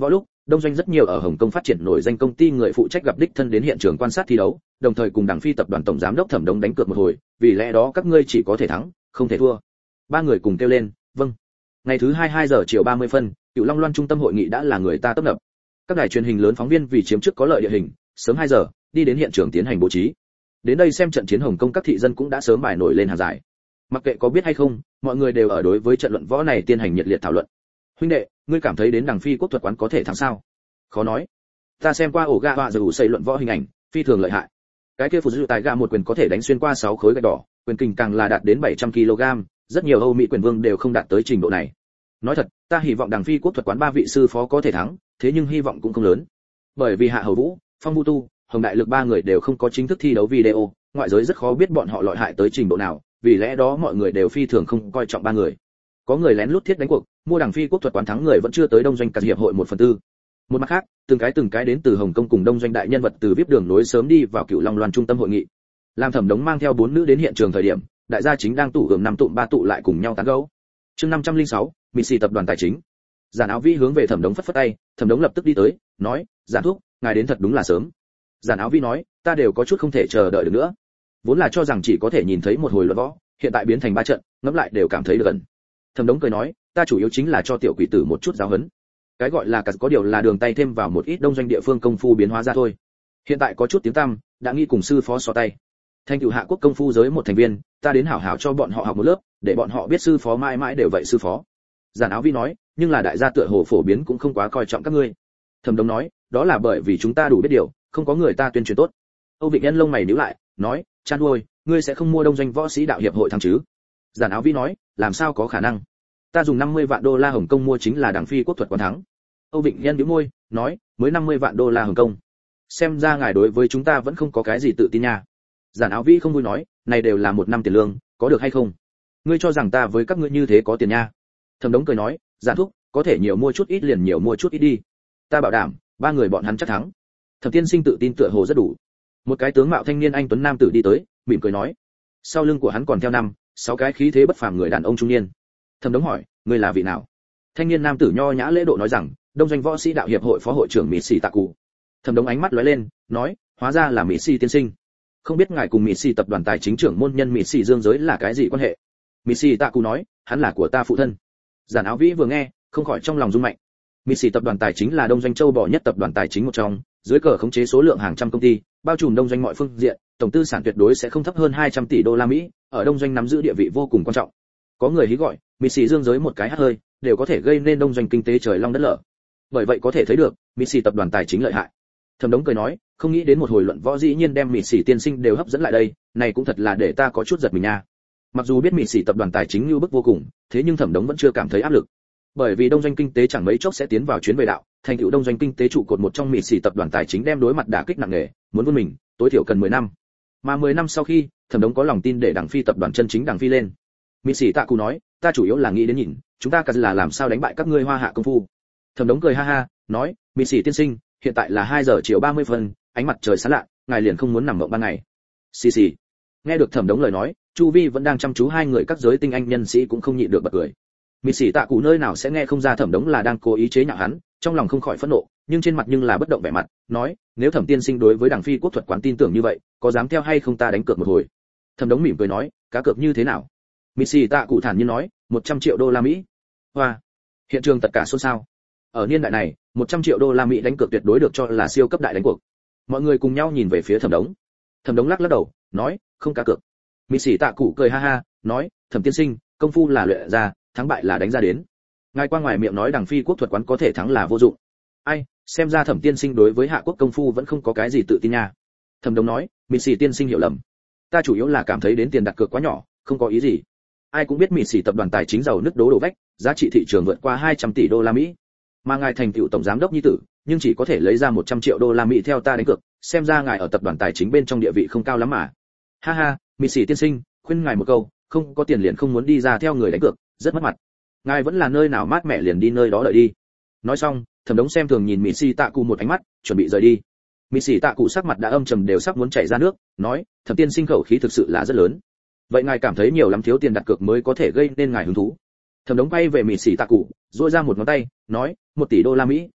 Đông doanh rất nhiều ở Hồng Kông phát triển nổi danh công ty người phụ trách gặp đích thân đến hiện trường quan sát thi đấu, đồng thời cùng Đảng Phi tập đoàn tổng giám đốc Thẩm Đống đánh cược một hồi, vì lẽ đó các ngươi chỉ có thể thắng, không thể thua. Ba người cùng kêu lên, vâng. Ngày thứ 2 giờ chiều 30 phân, Cửu Long Loan trung tâm hội nghị đã là người ta tấp nập. Các đài truyền hình lớn phóng viên vì chiếm trước có lợi địa hình, sớm 2 giờ đi đến hiện trường tiến hành bố trí. Đến đây xem trận chiến Hồng Kông các thị dân cũng đã sớm bài nổi lên hàng dài. Mặc kệ có biết hay không, mọi người đều ở đối với trận luận võ này tiến hành nhiệt liệt thảo luận. Huynh đệ, ngươi cảm thấy đến Đảng Phi quốc thuật quán có thể thắng sao? Khó nói. Ta xem qua ổ gà họa dù xây luận võ hình ảnh, phi thường lợi hại. Cái kia phụ dư tài gà một quyền có thể đánh xuyên qua 6 khối gạch đỏ, quyền kình càng là đạt đến 700 kg, rất nhiều Âu Mỹ quyền vương đều không đạt tới trình độ này. Nói thật, ta hy vọng Đảng Phi quốc thuật quán 3 vị sư phó có thể thắng, thế nhưng hy vọng cũng không lớn. Bởi vì Hạ Hầu Vũ, Phong Bu Tu, Hồng Đại Lực 3 người đều không có chính thức thi đấu video, ngoại giới rất khó biết bọn họ lợi hại tới trình độ nào, vì lẽ đó mọi người đều phi thường không coi trọng 3 người. Có người lén lút thiết đánh cuộc, mua Đảng Phi quốc thuật quán thắng người vẫn chưa tới Đông doanh cả hiệp hội 1/4. Một mặt khác, từng cái đến từ Hồng Kông cùng Đông doanh đại nhân vật từ VIP đường nối sớm đi vào Cửu Long Loan trung tâm hội nghị. Làm Thẩm Đống mang theo 4 nữ đến hiện trường thời điểm, đại gia chính đang tụ hưởng 5 tụm 3 tụ lại cùng nhau tán gẫu. Chương 506, Missy tập đoàn tài chính. Giản Áo Vĩ hướng về Thẩm Đống phất phất tay, Thẩm Đống lập tức đi tới, nói, "Giản thúc, ngài đến thật đúng là sớm." Giản Áo Vĩ nói, "Ta đều có chút không thể chờ đợi được nữa. Vốn là cho rằng chỉ có thể nhìn thấy một hồi luận võ, hiện tại biến thành 3 trận, ngẫm lại đều cảm thấy được gần." Thẩm Đống cười nói, "Ta chủ yếu chính là cho tiểu quỷ tử một chút giáo huấn. Cái gọi là cắt có điều là đường tay thêm vào một ít đông doanh địa phương công phu biến hóa ra thôi. Hiện tại có chút tiếng tăm, đã nghĩ cùng sư phó so tay. Thành tựu Hạ quốc công phu giới một thành viên, ta đến hảo hảo cho bọn họ học một lớp, để bọn họ biết sư phó mãi mãi đều vậy sư phó." Giản Áo Vĩ nói, "Nhưng là đại gia tựa hồ phổ biến cũng không quá coi trọng các ngươi." Thẩm Đống nói, "Đó là bởi vì chúng ta đủ biết điều, không có người ta tuyên truyền tốt." Âu Vịnh Nhân lông mày nhíu lại, nói, "Chan nuôi, ngươi sẽ không mua đông doanh võ sĩ đạo hiệp hội thắng chứ?" Giản Áo Vĩ nói, "Làm sao có khả năng? Ta dùng 50 vạn đô la Hồng Kông mua chính là Đảng Phi quốc thuật quán thắng." Âu Vịnh Nhân nhíu môi, nói, "Mới 50 vạn đô la Hồng Kông. Xem ra ngài đối với chúng ta vẫn không có cái gì tự tin nha." Giản Áo Vĩ không vui nói, "Này đều là 1 năm tiền lương, có được hay không? Ngươi cho rằng ta với các ngươi như thế có tiền nha?" Thẩm Đống cười nói, "Giản thúc, có thể nhiều mua chút ít liền nhiều mua chút ít đi. Ta bảo đảm, 3 người bọn hắn chắc thắng." Thẩm Tiên Sinh tự tin tựa hồ rất đủ. Một cái tướng mạo thanh niên anh tuấn nam tử đi tới, mỉm cười nói. Sau lưng của hắn còn theo 5-6 cái khí thế bất phàm người đàn ông trung niên. Thẩm Đống hỏi, "Ngươi là vị nào?" Thanh niên nam tử nho nhã lễ độ nói rằng, "Đông doanh võ sĩ đạo hiệp hội phó hội trưởng Mỹ Sĩ Tạ Cụ." Thẩm Đống ánh mắt lóe lên, nói, "Hóa ra là Mỹ Sĩ tiên sinh. Không biết ngài cùng Mỹ Sĩ tập đoàn tài chính trưởng môn nhân Mỹ Sĩ Dương Giới là cái gì quan hệ?" Mỹ Sĩ Tạ Cụ nói, "Hắn là của ta phụ thân." Giản Áo Vĩ vừa nghe, không khỏi trong lòng rung mạnh. Mỹ Sĩ tập đoàn tài chính là Đông doanh châu bò nhất tập đoàn tài chính một trong, dưới cờ khống chế số lượng hàng trăm công ty, bao trùm Đông doanh mọi phương diện, tổng tư sản tuyệt đối sẽ không thấp hơn 200 tỷ đô la Mỹ, ở Đông doanh nắm giữ địa vị vô cùng quan trọng. Có người hí gọi, Mỹ Sĩ Dương Giới một cái hắt hơi, đều có thể gây nên Đông doanh kinh tế trời long đất lở. Bởi vậy có thể thấy được, Mỹ Sĩ tập đoàn tài chính lợi hại. Thẩm Đống cười nói, không nghĩ đến một hồi luận võ dĩ nhiên đem Mỹ Sĩ tiên sinh đều hấp dẫn lại đây, này cũng thật là để ta có chút giật mình nha. Mặc dù biết Mỹ Sĩ tập đoàn tài chính như bức vô cùng, thế nhưng Thẩm Đống vẫn chưa cảm thấy áp lực. Bởi vì Đông doanh kinh tế chẳng mấy chốc sẽ tiến vào chuyến về đạo, thành tựu Đông doanh kinh tế trụ cột một trong Mỹ Sĩ tập đoàn tài chính đem đối mặt đả kích nặng nề, muốn vươn mình, tối thiểu cần 10 năm. Mà 10 năm sau khi, Thẩm Đống có lòng tin để Đảng Phi tập đoàn chân chính Đảng Phi lên. Mỹ Sĩ Tạ Cụ nói, "Ta chủ yếu là nghĩ đến nhìn, chúng ta cần là làm sao đánh bại các ngươi Hoa Hạ công phu." Thẩm Đống cười ha ha, nói, "Mỹ Sĩ tiên sinh, hiện tại là 2 giờ chiều 30 phân, ánh mặt trời sáng lạ, ngài liền không muốn nằm mộng ban ngày." Xì xì. Nghe được Thẩm Đống lời nói, chu vi vẫn đang chăm chú hai người các giới tinh anh nhân sĩ cũng không nhịn được bật cười. Mỹ Sĩ Tạ Cụ nơi nào sẽ nghe không ra Thẩm Đống là đang cố ý chế nhạo hắn, trong lòng không khỏi phẫn nộ, nhưng trên mặt nhưng là bất động vẻ mặt, nói, "Nếu Thẩm tiên sinh đối với Đảng Phi quốc thuật quán tin tưởng như vậy, có dám theo hay không ta đánh cược một hồi?" Thẩm Đống mỉm cười nói, "Cá cược như thế nào?" Mỹ Sĩ Tạ Cụ thản nhiên nói, 100 triệu đô la Mỹ. Hoa. Hiện trường tất cả xôn xao. Ở niên đại này, 100 triệu đô la Mỹ đánh cược tuyệt đối được cho là siêu cấp đại đánh cuộc. Mọi người cùng nhau nhìn về phía Thẩm Đống. Thẩm Đống lắc lắc đầu, nói, "Không cá cược." Mỹ Sĩ Tạ Cụ cười ha ha, nói, "Thẩm tiên sinh, công phu là luyện ra, thắng bại là đánh ra đến. Ngài qua ngoài miệng nói Đảng Phi quốc thuật quán có thể thắng là vô dụng. Ai, xem ra Thẩm tiên sinh đối với Hạ quốc công phu vẫn không có cái gì tự tin nha." Thẩm Đống nói, "Mỹ Sĩ tiên sinh hiểu lầm. Ta chủ yếu là cảm thấy đến tiền đặt cược quá nhỏ, không có ý gì. Ai cũng biết Mỹ Sĩ tập đoàn tài chính giàu nứt đố đổ vách, giá trị thị trường vượt qua 200 tỷ đô la Mỹ. Mà ngài thành tựu tổng giám đốc nhi tử, nhưng chỉ có thể lấy ra 100 triệu đô la Mỹ theo ta đánh cược, xem ra ngài ở tập đoàn tài chính bên trong địa vị không cao lắm mà." Ha ha, Mỹ Sĩ tiên sinh, khuyên ngài một câu, không có tiền liền không muốn đi ra theo người đánh cược, rất mất mặt. Ngài vẫn là nơi nào mát mẻ liền đi nơi đó đợi đi. Nói xong, Thẩm Đống xem thường nhìn Mỹ Sĩ Tạ Cụ một ánh mắt, chuẩn bị rời đi. Mỹ Sĩ Tạ Cụ sắc mặt đã âm trầm đều sắp muốn chảy ra nước, nói, "Thẩm tiên sinh khẩu khí thực sự là rất lớn. Vậy ngài cảm thấy nhiều lắm thiếu tiền đặt cược mới có thể gây nên ngài hứng thú?" Thẩm Đống quay về Mỹ Sĩ Tạ Cụ, duỗi ra một ngón tay, nói, 1 tỷ đô la Mỹ,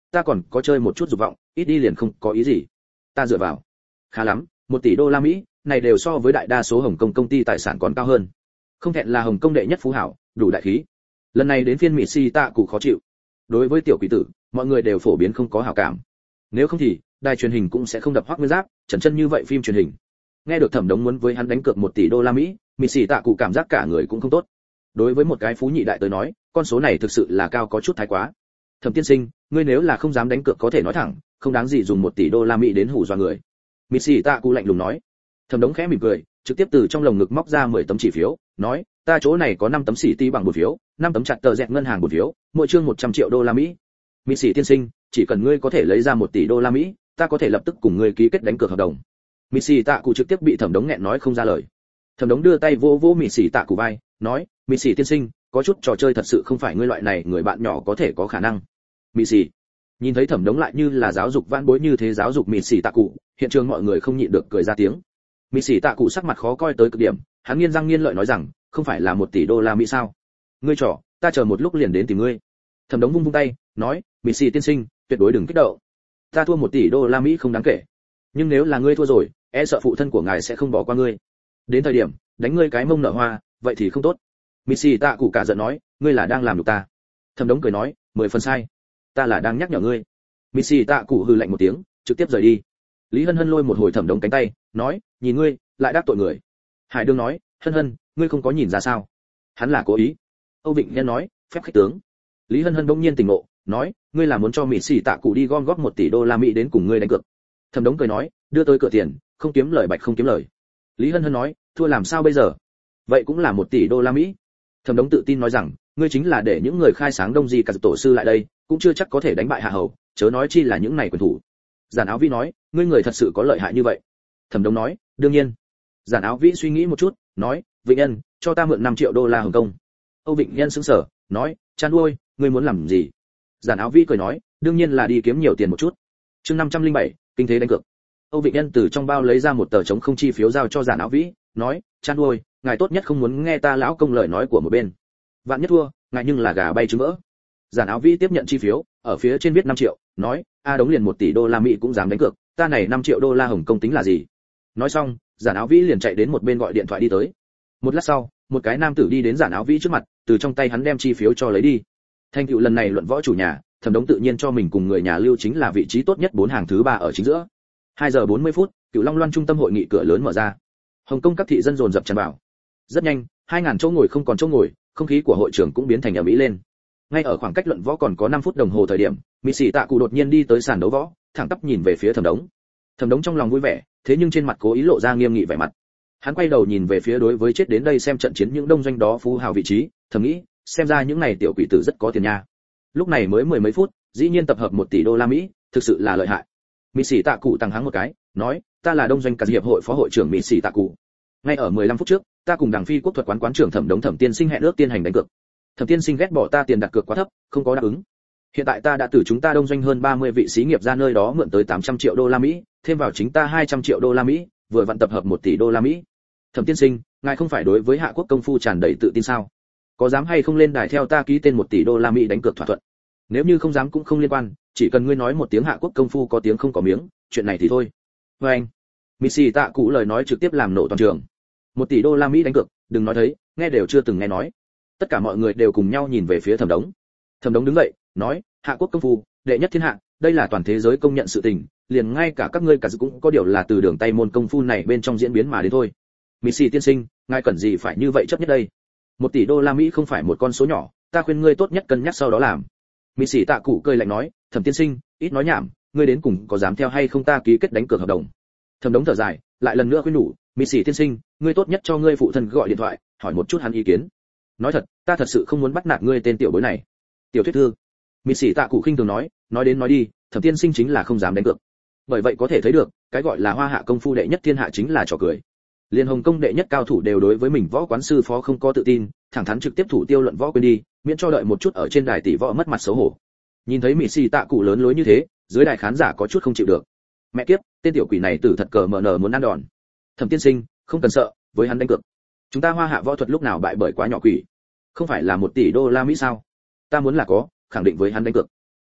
ta còn có chơi một chút dục vọng, ít đi liền không có ý gì. Ta dựa vào. Khá lắm, 1 tỷ đô la Mỹ, này đều so với đại đa số Hồng Kông công ty tài sản còn cao hơn. Không thẹn là Hồng Kông đệ nhất phú hảo, đủ đại khí. Lần này đến phiên Mỹ Si Tạ Cụ khó chịu. Đối với tiểu quỷ tử, mọi người đều phổ biến không có hảo cảm. Nếu không thì, đài truyền hình cũng sẽ không đập Hoắc Nguyên Giáp, trần chân như vậy phim truyền hình. Nghe được Thẩm Đống muốn với hắn đánh cược 1 tỷ đô la Mỹ, Mỹ Si Tạ Cụ cảm giác cả người cũng không tốt. Đối với một cái phú nhị đại tới nói, con số này thực sự là cao có chút thái quá. Thẩm tiên sinh, ngươi nếu là không dám đánh cược có thể nói thẳng, không đáng gì dùng 1 tỷ đô la Mỹ đến hù dọa người. Mỹ Si Tạ Cụ lạnh lùng nói. Thẩm Đống khẽ mỉm cười, trực tiếp từ trong lồng ngực móc ra 10 tấm chỉ phiếu, nói, ta chỗ này có 5 tấm xỉ ti bằng 1 phiếu, 5 tấm chặt tờ dẹt ngân hàng 1 phiếu, mỗi chương 100 triệu đô la Mỹ. Mỹ sĩ tiên sinh, chỉ cần ngươi có thể lấy ra 1 tỷ đô la Mỹ, ta có thể lập tức cùng ngươi ký kết đánh cược hợp đồng. Mỹ sĩ Tạ Cụ trực tiếp bị Thẩm Đống nghẹn nói không ra lời. Thẩm Đống đưa tay vỗ vỗ Mỹ sĩ Tạ Cụ vai, nói, Mỹ sĩ tiên sinh, có chút trò chơi thật sự không phải ngươi loại này người bạn nhỏ có thể có khả năng. Mỹ sĩ nhìn thấy Thẩm Đống lại như là giáo dục vãn bối như thế giáo dục Mỹ sĩ Tạ Cụ, hiện trường mọi người không nhịn được cười ra tiếng. Mỹ sĩ Tạ Cụ sắc mặt khó coi tới cực điểm, hắn nghiến răng nghiến lợi nói rằng, không phải là 1 tỷ đô la Mỹ sao? Ngươi trò, ta chờ một lúc liền đến tìm ngươi. Thẩm Đống vung vung tay, nói, Mỹ sĩ tiên sinh, tuyệt đối đừng kích động. Ta thua 1 tỷ đô la Mỹ không đáng kể, nhưng nếu là ngươi thua rồi, e sợ phụ thân của ngài sẽ không bỏ qua ngươi. Đến thời điểm đánh ngươi cái mông nở hoa, vậy thì không tốt. Mỹ sĩ Tạ Cụ cả giận nói, ngươi là đang làm nhục ta. Thẩm Đống cười nói, 10 phần sai, ta là đang nhắc nhở ngươi. Mỹ sĩ Tạ Cụ hừ lạnh một tiếng, trực tiếp rời đi. Lý Hân Hân lôi một hồi Thẩm Đống cánh tay, nói, nhìn ngươi lại đắc tội người. Hải Đương nói, Hân Hân, ngươi không có nhìn ra sao? Hắn là cố ý. Âu Vịnh Nhân nói, phép khách tướng. Lý Hân Hân bỗng nhiên tỉnh ngộ, nói, ngươi là muốn cho Mỹ sĩ Tạ Cụ đi gom góp 1 tỷ đô la Mỹ đến cùng ngươi đánh cược. Thẩm Đống cười nói, đưa tới cửa tiền, không kiếm lời bạch không kiếm lời. Lý Hân Hân nói, thua làm sao bây giờ? Vậy cũng là 1 tỷ đô la Mỹ. Thẩm Đống tự tin nói rằng, ngươi chính là để những người khai sáng Đông Di cả tổ sư lại đây, cũng chưa chắc có thể đánh bại Hạ Hầu, chớ nói chi là những này quyền thủ. Giản Áo Vĩ nói, ngươi người thật sự có lợi hại như vậy? Thẩm Đống nói, đương nhiên. Giản Áo Vĩ suy nghĩ một chút, nói, Vịnh Nhân, cho ta mượn 5 triệu đô la Hồng Kông. Âu Vịnh Nhân sững sờ, nói, chăn nuôi, ngươi muốn làm gì? Giản Áo Vĩ cười nói, đương nhiên là đi kiếm nhiều tiền một chút. Chương 507, kinh thế đánh cược. Âu Vịnh Nhân từ trong bao lấy ra một tờ trống không chi phiếu giao cho Giản Áo Vĩ, nói, chăn nuôi, ngài tốt nhất không muốn nghe ta lão công lời nói của một bên. Vạn nhất thua, ngài nhưng là gà bay trứng vỡ. Giản Áo Vĩ tiếp nhận chi phiếu, ở phía trên viết 5 triệu, nói, a đống liền 1 tỷ đô la Mỹ cũng dám đánh cược, ta này 5 triệu đô la Hồng Kông tính là gì? Nói xong, Giản Áo Vĩ liền chạy đến một bên gọi điện thoại đi tới. Một lát sau, một cái nam tử đi đến Giản Áo Vĩ trước mặt, từ trong tay hắn đem chi phiếu cho lấy đi. Thành tựu lần này luận võ chủ nhà, Thẩm Đống tự nhiên cho mình cùng người nhà lưu chính là vị trí tốt nhất 4 hàng thứ 3 ở chính giữa. 2 giờ 40 phút, Cửu Long Loan trung tâm hội nghị cửa lớn mở ra. Hồng Kông các thị dân dồn dập tràn vào. Rất nhanh, 2000 chỗ ngồi không còn chỗ ngồi, không khí của hội trường cũng biến thành ầm ĩ lên. Ngay ở khoảng cách luận võ còn có 5 phút đồng hồ thời điểm, Mỹ sĩ Tạ Cụ đột nhiên đi tới sàn đấu võ, thẳng tắp nhìn về phía Thẩm Đống. Thẩm Đống trong lòng vui vẻ, thế nhưng trên mặt cố ý lộ ra nghiêm nghị vẻ mặt. Hắn quay đầu nhìn về phía đối với chết đến đây xem trận chiến những đông doanh đó phú hào vị trí, thầm nghĩ, xem ra những này tiểu quỷ tử rất có tiền nha. Lúc này mới 10 mấy phút, dĩ nhiên tập hợp 1 tỷ đô la Mỹ, thực sự là lợi hại. Mỹ sĩ Tạ Cụ tăng hắng một cái, nói, ta là đông doanh cả hiệp hội phó hội trưởng Mỹ sĩ Tạ Cụ. Ngay ở 15 phút trước, ta cùng Đằng Phi quốc thuật quán trưởng Thẩm Đống Thẩm tiên sinh hẹn ước tiên hành đánh cược. Thẩm tiên sinh ghét bỏ ta tiền đặt cược quá thấp, không có đáp ứng. Hiện tại ta đã từ chúng ta đông doanh hơn 30 vị xí nghiệp ra nơi đó mượn tới 800 triệu đô la Mỹ, thêm vào chính ta 200 triệu đô la Mỹ, vừa vặn tập hợp 1 tỷ đô la Mỹ. Thẩm tiên sinh, ngài không phải đối với Hạ Quốc công phu tràn đầy tự tin sao? Có dám hay không lên đài theo ta ký tên 1 tỷ đô la Mỹ đánh cược thỏa thuận? Nếu như không dám cũng không liên quan, chỉ cần ngươi nói một tiếng Hạ Quốc công phu có tiếng không có miếng, chuyện này thì thôi. Với anh, Mỹ sĩ Tạ Cụ lời nói trực tiếp làm nổ toàn trường. 1 tỷ đô la Mỹ đánh cược, đừng nói thấy, nghe đều chưa từng nghe nói. Tất cả mọi người đều cùng nhau nhìn về phía Thẩm Đống. Thẩm Đống đứng dậy, nói, Hạ Quốc công phu, đệ nhất thiên hạ, đây là toàn thế giới công nhận sự tình, liền ngay cả các ngươi cả cũng có điều là từ đường tay môn công phu này bên trong diễn biến mà đến thôi. Mỹ sĩ tiên sinh, ngài cần gì phải như vậy chấp nhất đây? 1 tỷ đô la Mỹ không phải một con số nhỏ, ta khuyên ngươi tốt nhất cân nhắc sau đó làm. Mỹ sĩ Tạ Cụ cười lạnh nói, Thẩm tiên sinh, ít nói nhảm, ngươi đến cùng có dám theo hay không ta ký kết đánh cược hợp đồng? Thẩm Đống thở dài, lại lần nữa khuyên nhủ, Mỹ sĩ tiên sinh, ngươi tốt nhất cho ngươi phụ thân gọi điện thoại, hỏi một chút hắn ý kiến. Nói thật, ta thật sự không muốn bắt nạt ngươi tên tiểu bối này. Tiểu thuyết thư. Mỹ sĩ Tạ Cụ khinh thường nói, nói đến nói đi, Thẩm tiên sinh chính là không dám đánh cược. Bởi vậy có thể thấy được, cái gọi là Hoa Hạ công phu đệ nhất thiên hạ chính là trò cười. Liên Hồng Công đệ nhất cao thủ đều đối với mình võ quán sư phó không có tự tin, thẳng thắn trực tiếp thủ tiêu luận võ quên đi, miễn cho đợi một chút ở trên đài tỷ võ mất mặt xấu hổ. Nhìn thấy Mỹ sĩ Tạ Cụ lớn lối như thế, dưới đài khán giả có chút không chịu được. Mẹ kiếp, tên tiểu quỷ này tử thật cờ mở nở muốn ăn đòn. Thẩm tiên sinh, không cần sợ, với hắn đánh cược. Chúng ta Hoa Hạ võ thuật lúc nào bại bởi quá nhỏ quỷ? Không phải là 1 tỷ đô la Mỹ sao? Ta muốn là có, khẳng định với hắn đánh cược.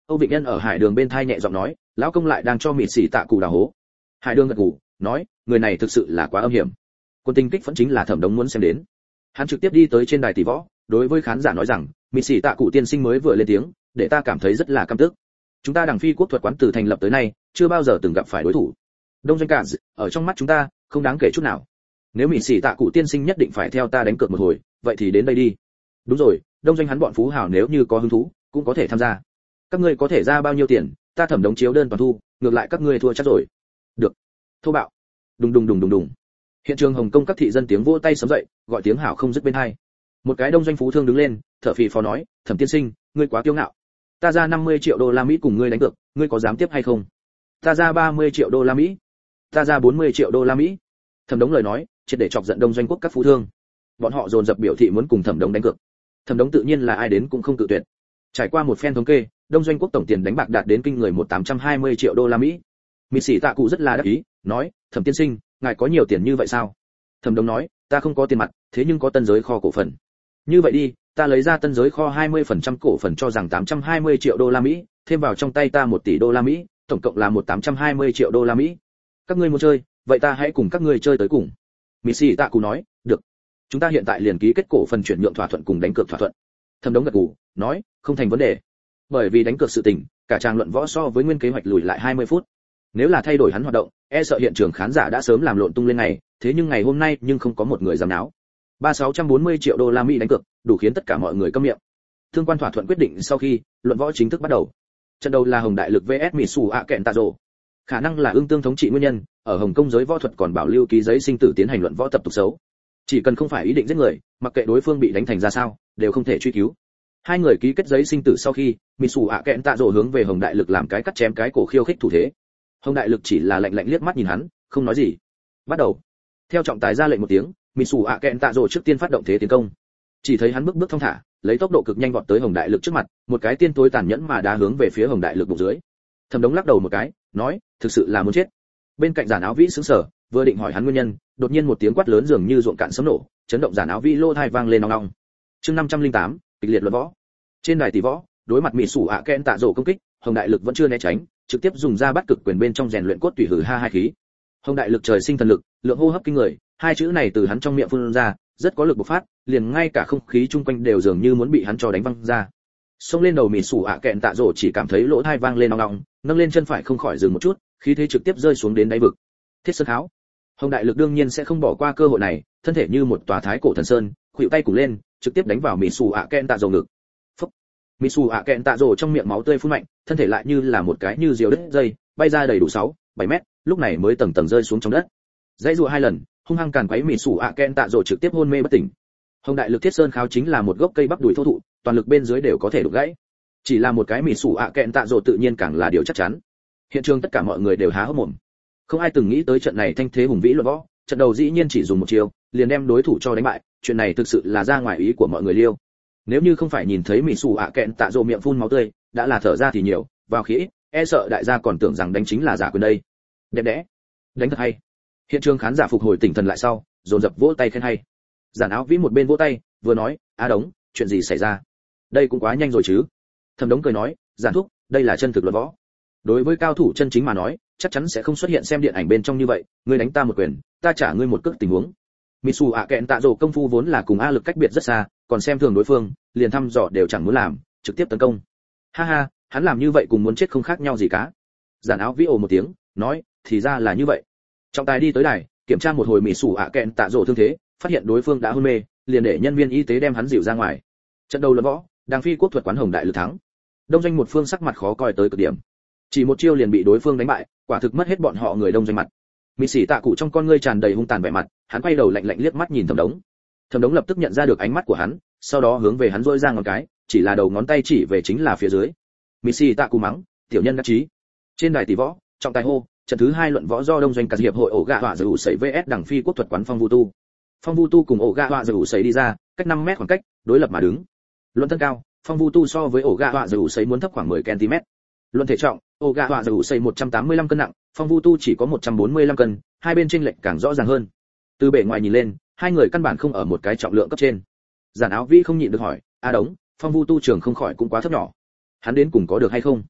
Âu Vịnh Nhân ở Hải Đường bên thai nhẹ giọng nói, lão công lại đang cho mịt xỉ tạ cụ đào hố. Hải Đường gật gù, nói, người này thực sự là quá âm hiểm. Quân tinh kích vẫn chính là Thẩm Đống muốn xem đến. Hắn trực tiếp đi tới trên đài tỷ võ, đối với khán giả nói rằng, mịt xỉ tạ cụ tiên sinh mới vừa lên tiếng, để ta cảm thấy rất là căm tức. Chúng ta Đằng Phi quốc thuật quán từ thành lập tới nay, chưa bao giờ từng gặp phải đối thủ. Đông doanh cả ở trong mắt chúng ta, không đáng kể chút nào. Nếu mịt xỉ tạ cụ tiên sinh nhất định phải theo ta đánh cược một hồi, vậy thì đến đây đi. Đúng rồi, đông doanh hắn bọn phú hào nếu như có hứng thú, cũng có thể tham gia. Các ngươi có thể ra bao nhiêu tiền, ta Thẩm Đống chiếu đơn toàn thu, ngược lại các ngươi thua chắc rồi. Được. Thô bạo. Đùng đùng đùng đùng đùng. Hiện trường Hồng Kông các thị dân tiếng vỗ tay sớm dậy, gọi tiếng hảo không dứt bên hai. Một cái đông doanh phú thương đứng lên, thở phì phò nói, Thẩm tiên sinh, ngươi quá kiêu ngạo. Ta ra 50 triệu đô la Mỹ cùng ngươi đánh cược, ngươi có dám tiếp hay không? Ta ra 30 triệu đô la Mỹ. Ta ra 40 triệu đô la Mỹ. Thẩm Đống lời nói, triệt để chọc giận đông doanh quốc các phú thương. Bọn họ dồn dập biểu thị muốn cùng Thẩm Đống đánh cược. Thẩm Đống tự nhiên là ai đến cũng không tự tuyệt. Trải qua một phen thống kê, đông doanh quốc tổng tiền đánh bạc đạt đến kinh người 1820 triệu đô la Mỹ. Mịt xỉ tạ cụ rất là đắc ý, nói, Thẩm tiên sinh, ngài có nhiều tiền như vậy sao? Thẩm Đống nói, ta không có tiền mặt, thế nhưng có tân giới kho cổ phần. Như vậy đi, ta lấy ra tân giới kho 20% cổ phần cho rằng 820 triệu đô la Mỹ, thêm vào trong tay ta 1 tỷ đô la Mỹ, tổng cộng là 820 triệu đô la Mỹ. Các ngươi muốn chơi, vậy ta hãy cùng các ngươi chơi tới cùng. Mịt xỉ tạ cụ nói, được. Chúng ta hiện tại liền ký kết cổ phần chuyển nhượng thỏa thuận cùng đánh cược thỏa thuận. Thẩm Đống gật gù, nói, không thành vấn đề. Bởi vì đánh cược sự tình, cả tràng luận võ so với nguyên kế hoạch lùi lại 20 phút. Nếu là thay đổi hắn hoạt động, e sợ hiện trường khán giả đã sớm làm lộn tung lên ngày, thế nhưng ngày hôm nay nhưng không có một người dám náo. 3640 triệu đô la Mỹ đánh cược, đủ khiến tất cả mọi người câm miệng. Thương quan thỏa thuận quyết định sau khi, luận võ chính thức bắt đầu. Trận đầu là Hồng Đại Lực vs Mitsu Akentaro. Khả năng là ương tương thống trị nguyên nhân, ở Hồng Kông giới võ thuật còn bảo lưu ký giấy sinh tử tiến hành luận võ tập tục xấu. Chỉ cần không phải ý định giết người, mặc kệ đối phương bị đánh thành ra sao, đều không thể truy cứu. Hai người ký kết giấy sinh tử sau khi, Mitsu Akentaro hướng về Hồng Đại Lực làm cái cắt chém cái cổ khiêu khích thủ thế. Hồng Đại Lực chỉ là lạnh lạnh liếc mắt nhìn hắn, không nói gì. Bắt đầu. Theo trọng tài ra lệnh một tiếng, Mitsu Akentaro trước tiên phát động thế tiến công. Chỉ thấy hắn bước bước thong thả, lấy tốc độ cực nhanh vọt tới Hồng Đại Lực trước mặt, một cái tiên tối tàn nhẫn mà đá hướng về phía Hồng Đại Lực bụng dưới. Thẩm Đống lắc đầu một cái, nói, thực sự là muốn chết. Bên cạnh Giản Áo Vĩ sững sờ, vừa định hỏi hắn nguyên nhân, đột nhiên một tiếng quát lớn dường như ruộng cạn sấm nổ, chấn động Giản Áo Vĩ lô tai vang lên ong ong. Chương 508, kịch liệt luận võ. Trên đài tỷ võ, đối mặt Mitsu Akentaro công kích, Hồng Đại Lực vẫn chưa né tránh, trực tiếp dùng ra bắt cực quyền bên trong rèn luyện cốt tủy hử ha hai khí. Hồng Đại Lực trời sinh thần lực, lượng hô hấp kinh người, hai chữ này từ hắn trong miệng phun ra, rất có lực bộc phát, liền ngay cả không khí chung quanh đều dường như muốn bị hắn cho đánh văng ra. Xông lên đầu Mitsu Akentaro chỉ cảm thấy lỗ tai vang lên ong ong, nâng lên chân phải không khỏi dừng một chút, khí thế trực tiếp rơi xuống đến đáy vực. Thiết sơn kháo. Hồng Đại Lực đương nhiên sẽ không bỏ qua cơ hội này, thân thể như một tòa thái cổ thần sơn, khuỵu tay cùng lên, trực tiếp đánh vào Mitsu Akentaro ngực. Phốc. Mitsu Akentaro trong miệng máu tươi phun mạnh, thân thể lại như là một cái như diều đứt dây, bay ra đầy đủ 6-7 mét, lúc này mới tầng tầng rơi xuống trong đất. Dãy rùa hai lần, hung hăng càn quấy Mitsu Akentaro trực tiếp hôn mê bất tỉnh. Hồng Đại Lực thiết sơn kháo chính là một gốc cây bắp đùi thô thụ, toàn lực bên dưới đều có thể đục gãy. Chỉ là một cái Mitsu Akentaro tự nhiên càng là điều chắc chắn. Hiện trường tất cả mọi người đều há hốc mồm. Không ai từng nghĩ tới trận này thanh thế hùng vĩ luận võ, trận đầu dĩ nhiên chỉ dùng một chiêu, liền đem đối thủ cho đánh bại, chuyện này thực sự là ra ngoài ý của mọi người liêu. Nếu như không phải nhìn thấy Mitsu Akentaro miệng phun máu tươi, đã là thở ra thì nhiều, vào khí, e sợ đại gia còn tưởng rằng đánh chính là giả quyền đây. Đẹp đẽ, đánh thật hay. Hiện trường khán giả phục hồi tỉnh thần lại sau, dồn dập vỗ tay khen hay. Giản Áo Vĩ một bên vỗ tay, vừa nói, "Á Đống, chuyện gì xảy ra? Đây cũng quá nhanh rồi chứ?" Thẩm Đống cười nói, "Giản thúc, đây là chân thực luận võ. Đối với cao thủ chân chính mà nói, chắc chắn sẽ không xuất hiện xem điện ảnh bên trong như vậy, ngươi đánh ta một quyền, ta trả ngươi một cước tình huống." Mitsu Akentaro công phu vốn là cùng A Lực cách biệt rất xa, còn xem thường đối phương, liền thăm dò đều chẳng muốn làm, trực tiếp tấn công. Ha ha, hắn làm như vậy cùng muốn chết không khác nhau gì cả. Giản Áo Vĩ ồ một tiếng, nói, thì ra là như vậy. Trọng tài đi tới đài, kiểm tra một hồi Mitsu Akentaro thương thế, phát hiện đối phương đã hôn mê, liền để nhân viên y tế đem hắn dìu ra ngoài. Trận đầu luận võ, Đàng Phi quốc thuật quán Hồng Đại Lực thắng. Đông doanh một phương sắc mặt khó coi tới cực điểm. Chỉ một chiêu liền bị đối phương đánh bại, quả thực mất hết bọn họ người đông doanh mặt. Mị Sĩ Tạ Cụ trong con ngươi tràn đầy hung tàn vẻ mặt, hắn quay đầu lạnh lạnh liếc mắt nhìn Thẩm Đống. Thẩm Đống lập tức nhận ra được ánh mắt của hắn, sau đó hướng về hắn rỗi ra ngón cái, chỉ là đầu ngón tay chỉ về chính là phía dưới. Mị Sĩ Tạ Cụ mắng, tiểu nhân đắc chí. Trên đài tỷ võ, trọng tài hô, trận thứ 2 luận võ do đông doanh cả hiệp hội ổ gạ họa giữ sẩy vs Đằng Phi quốc thuật quán Phong Vu Tu. Phong Vu Tu cùng ổ gạ họa giữ sẩy đi ra, cách 5 mét khoảng cách, đối lập mà đứng. Luận thân cao, Phong Vu Tu so với ổ gạ họa giữ sẩy muốn thấp khoảng 10 cm. Luận thể trọng, ổ gạ họa giữ sẩy 185 cân nặng, Phong Vu Tu chỉ có 145 cân, hai bên chênh lệch càng rõ ràng hơn. Từ bề ngoài nhìn lên, hai người căn bản không ở một cái trọng lượng cấp trên. Giản Áo Vĩ không nhịn được hỏi, "A Đống, Phong Vu Tu trưởng không khỏi cũng quá thấp nhỏ. Hắn đến cùng có được hay không?"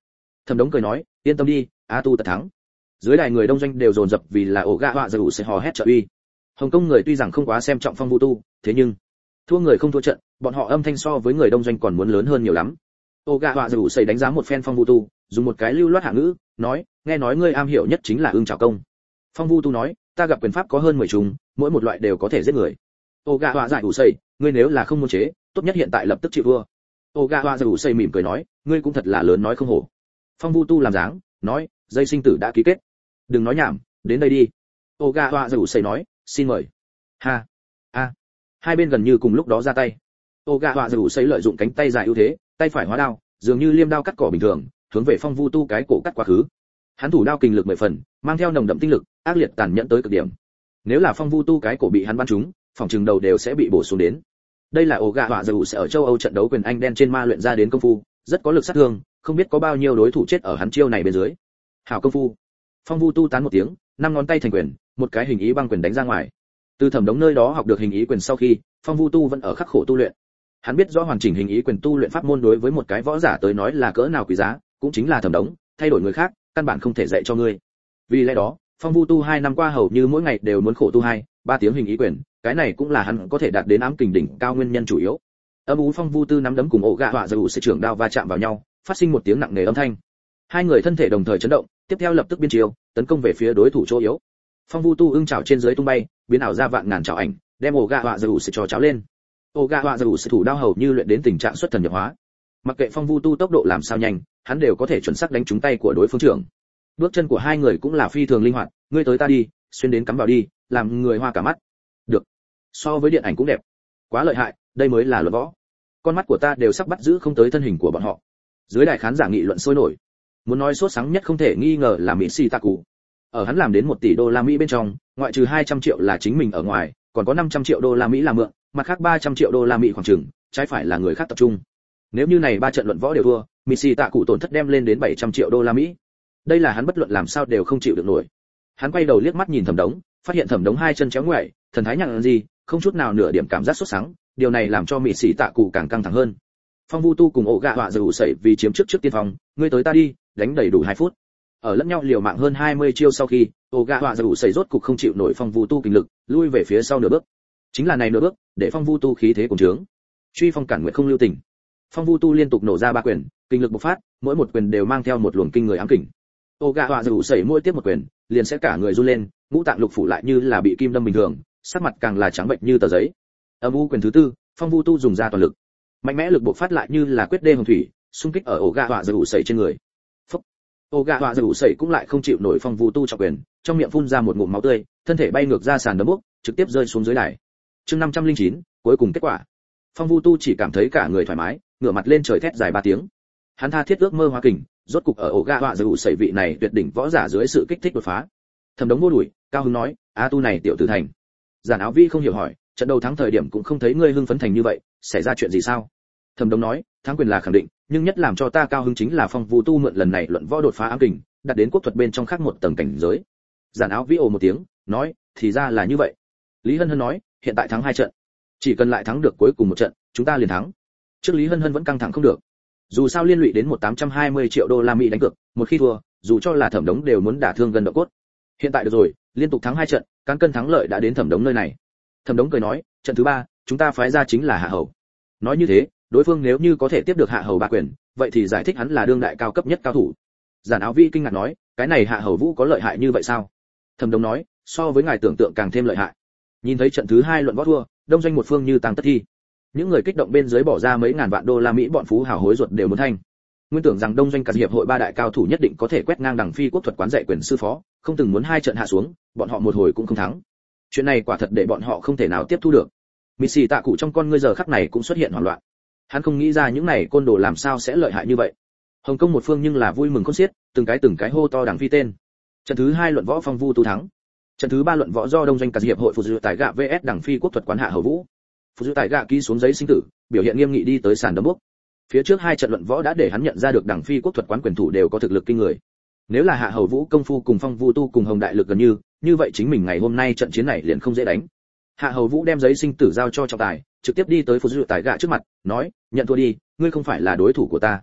Thẩm Đống cười nói, yên tâm đi, A Tu tất thắng. Dưới đài người đông doanh đều dồn dập vì là ổ gạ họa dù sẽ hò hét trợ uy. Hồng Kông người tuy rằng không quá xem trọng Phong Vu Tu, thế nhưng thua người không thua trận, bọn họ âm thanh so với người đông doanh còn muốn lớn hơn nhiều lắm. Ổ gạ họa dù sẽ đánh giá một phen Phong Vu Tu, dùng một cái lưu loát hạ ngữ, nói, nghe nói ngươi am hiểu nhất chính là ưng chảo công. Phong Vu Tu nói, ta gặp quyền pháp có hơn 10 chủng, mỗi một loại đều có thể giết người. Ổ gạ họa giải ủ xây, ngươi nếu là không muốn chế, tốt nhất hiện tại lập tức chịu thua. Ổ gạ họa giải ủ xây mỉm cười nói, ngươi cũng thật là lớn nói không hổ. Phong Vu Tu làm dáng, nói, dây sinh tử đã ký kết, đừng nói nhảm, đến đây đi. Ổ gạ họa giải ủ xây nói, xin mời. Ha, a, hai bên gần như cùng lúc đó ra tay. Ổ gạ họa giải ủ xây lợi dụng cánh tay dài ưu thế, tay phải hóa đao, dường như liêm đao cắt cỏ bình thường, hướng về Phong Vu Tu cái cổ cắt quá khứ. Hắn thủ đao kinh lực 10 phần, mang theo nồng đậm tinh lực, ác liệt tàn nhẫn tới cực điểm. Nếu là Phong Vu Tu cái cổ bị hắn bắn trúng, phòng trường đầu đều sẽ bị bổ xuống đến. Đây là ổ gạ họa dù sẽ ở châu Âu trận đấu quyền Anh đen trên ma luyện ra đến công phu, rất có lực sát thương, không biết có bao nhiêu đối thủ chết ở hắn chiêu này bên dưới. Hảo công phu. Phong Vu Tu tán một tiếng, năm ngón tay thành quyền, một cái hình ý băng quyền đánh ra ngoài. Từ Thẩm Đống nơi đó học được hình ý quyền sau khi, Phong Vu Tu vẫn ở khắc khổ tu luyện. Hắn biết rõ hoàn chỉnh hình ý quyền tu luyện pháp môn đối với một cái võ giả tới nói là cỡ nào quý giá, cũng chính là Thẩm Đống, thay đổi người khác, căn bản không thể dạy cho ngươi. Vì lẽ đó, Phong Vu Tu 2 năm qua hầu như mỗi ngày đều muốn khổ tu 2-3 tiếng hình ý quyền, cái này cũng là hắn có thể đạt đến ám kình đỉnh cao nguyên nhân chủ yếu. Âm ú Phong Vu Tư nắm đấm cùng ổ gạ họa dù sẽ trưởng đao va chạm vào nhau, phát sinh một tiếng nặng nề âm thanh. Hai người thân thể đồng thời chấn động, tiếp theo lập tức biên chiêu, tấn công về phía đối thủ chỗ yếu. Phong Vu Tu ưng chảo trên dưới tung bay, biến ảo ra vạn ngàn chảo ảnh, đem ổ gạ họa dù sẽ cho cháo lên. Ổ gạ họa dù sẽ thủ đao hầu như luyện đến tình trạng xuất thần nhập hóa. Mặc kệ Phong Vu Tu tốc độ làm sao nhanh, hắn đều có thể chuẩn xác đánh trúng tay của đối phương trưởng. Bước chân của hai người cũng là phi thường linh hoạt, ngươi tới ta đi, xuyên đến cắm vào đi, làm người hoa cả mắt. Được. So với điện ảnh cũng đẹp. Quá lợi hại, đây mới là luận võ. Con mắt của ta đều sắp bắt giữ không tới thân hình của bọn họ. Dưới đài khán giả nghị luận sôi nổi. Muốn nói sốt sáng nhất không thể nghi ngờ là Mỹ Taku. Ở hắn làm đến 1 tỷ đô la Mỹ bên trong, ngoại trừ 200 triệu là chính mình ở ngoài, còn có 500 triệu đô la Mỹ là mượn, mặt khác 300 triệu đô la Mỹ khoảng chừng, trái phải là người khác tập trung. Nếu như này 3 trận luận võ đều thua, Mỹ Taku tổn thất đem lên đến 700 triệu đô la Mỹ. Đây là hắn bất luận làm sao đều không chịu được nổi. Hắn quay đầu liếc mắt nhìn Thẩm Đống, phát hiện Thẩm Đống hai chân chéo ngoại, thần thái nhặng gì, không chút nào nửa điểm cảm giác sốt sắng, điều này làm cho Mỹ Taku càng căng thẳng hơn. Phong Vu Tu cùng ổ gạ họa dù sẩy vì chiếm trước tiên phòng, ngươi tới ta đi, đánh đầy đủ 2 phút. Ở lẫn nhau liều mạng hơn 20 chiêu sau khi, ổ gạ họa dù sẩy rốt cục không chịu nổi Phong Vu Tu kinh lực, lui về phía sau nửa bước. Chính là này nửa bước, để Phong Vu Tu khí thế cùng trướng. Truy phong cản nguyện không lưu tình. Phong Vu Tu liên tục nổ ra 3 quyền, kinh lực bộc phát, mỗi một quyền đều mang theo một luồng kinh người ám kình. Ổ gạ họa dù sẩy mỗi tiếp một quyền, liền sẽ cả người run lên, ngũ tạng lục phủ lại như là bị kim đâm bình thường, sắc mặt càng là trắng bệch như tờ giấy. Âm u quyền thứ tư, Phong Vu Tu dùng ra toàn lực, mạnh mẽ lực bộc phát lại như là quyết đê hồng thủy, xung kích ở ổ gạ họa dù sẩy trên người. Phốc. Ổ gạ họa dù sẩy cũng lại không chịu nổi Phong Vu Tu trọng quyền, trong miệng phun ra một ngụm máu tươi, thân thể bay ngược ra sàn đấm bốc, trực tiếp rơi xuống dưới đài. Chương 509, cuối cùng kết quả. Phong Vu Tu chỉ cảm thấy cả người thoải mái, ngửa mặt lên trời thét dài 3 tiếng. Hắn tha thiết ước mơ hóa kình, rốt cục ở ổ gạ họa dù sẩy vị này tuyệt đỉnh võ giả dưới sự kích thích đột phá. Thẩm Đống vô đuổi, cao hứng nói, "A Tu này tiểu tử thành." Giản Áo Vi không hiểu hỏi, "Trận đầu thắng thời điểm cũng không thấy ngươi hưng phấn thành như vậy, xảy ra chuyện gì sao?" Thẩm Đống nói, "Thắng quyền là khẳng định, nhưng nhất làm cho ta cao hứng chính là Phong Vu Tu mượn lần này luận võ đột phá ám kình, đạt đến quốc thuật bên trong khác một tầng cảnh giới." Giản Áo Vi ồ một tiếng, nói, "Thì ra là như vậy." Lý Hân Hân nói, "Hiện tại thắng 2 trận, chỉ cần lại thắng được cuối cùng một trận, chúng ta liền thắng." Trước Lý Hân Hân vẫn căng thẳng không được. Dù sao liên lụy đến 820 triệu đô la Mỹ đánh cược, một khi thua, dù cho là Thẩm Đống đều muốn đả thương gần độ cốt. Hiện tại được rồi, liên tục thắng 2 trận, cán cân thắng lợi đã đến Thẩm Đống nơi này. Thẩm Đống cười nói, "Trận thứ 3, chúng ta phái ra chính là Hạ Hầu." Nói như thế, đối phương nếu như có thể tiếp được Hạ Hầu 3 quyền, vậy thì giải thích hắn là đương đại cao cấp nhất cao thủ. Giản Áo Vi kinh ngạc nói, "Cái này Hạ Hầu Vũ có lợi hại như vậy sao?" Thẩm Đống nói, "So với ngài tưởng tượng càng thêm lợi hại." Nhìn thấy trận thứ 2 luận võ thua, đông doanh một phương như tang tất thi. Những người kích động bên dưới bỏ ra mấy ngàn vạn đô la Mỹ bọn phú hào hối ruột đều muốn thanh. Nguyên tưởng rằng đông doanh cả hiệp hội 3 đại cao thủ nhất định có thể quét ngang đằng phi quốc thuật quán dạy quyền sư phó, không từng muốn 2 trận hạ xuống, bọn họ một hồi cũng không thắng. Chuyện này quả thật để bọn họ không thể nào tiếp thu được. Mỹ Tạ Cụ trong con ngươi giờ khắc này cũng xuất hiện hoảng loạn. Hắn không nghĩ ra những này côn đồ làm sao sẽ lợi hại như vậy. Hồng Kông một phương nhưng là vui mừng khôn xiết, từng cái hô to đằng phi tên. Trận thứ 2 luận võ Phong Vu Tu thắng. Trận thứ 3 luận võ do đông doanh cả hiệp hội phụ dự tại gạ VS đằng phi quốc thuật quán Hạ Hầu Vũ. Phụ dự tại gạ ký xuống giấy sinh tử, biểu hiện nghiêm nghị đi tới sàn đấm bốc. Phía trước 2 trận luận võ đã để hắn nhận ra được đằng phi quốc thuật quán quyền thủ đều có thực lực kinh người. Nếu là Hạ Hầu Vũ công phu cùng Phong Vu Tu cùng Hồng Đại Lực gần như vậy chính mình ngày hôm nay trận chiến này liền không dễ đánh. Hạ Hầu Vũ đem giấy sinh tử giao cho trọng tài, trực tiếp đi tới phụ dự tại gạ trước mặt, nói, "Nhận thua đi, ngươi không phải là đối thủ của ta."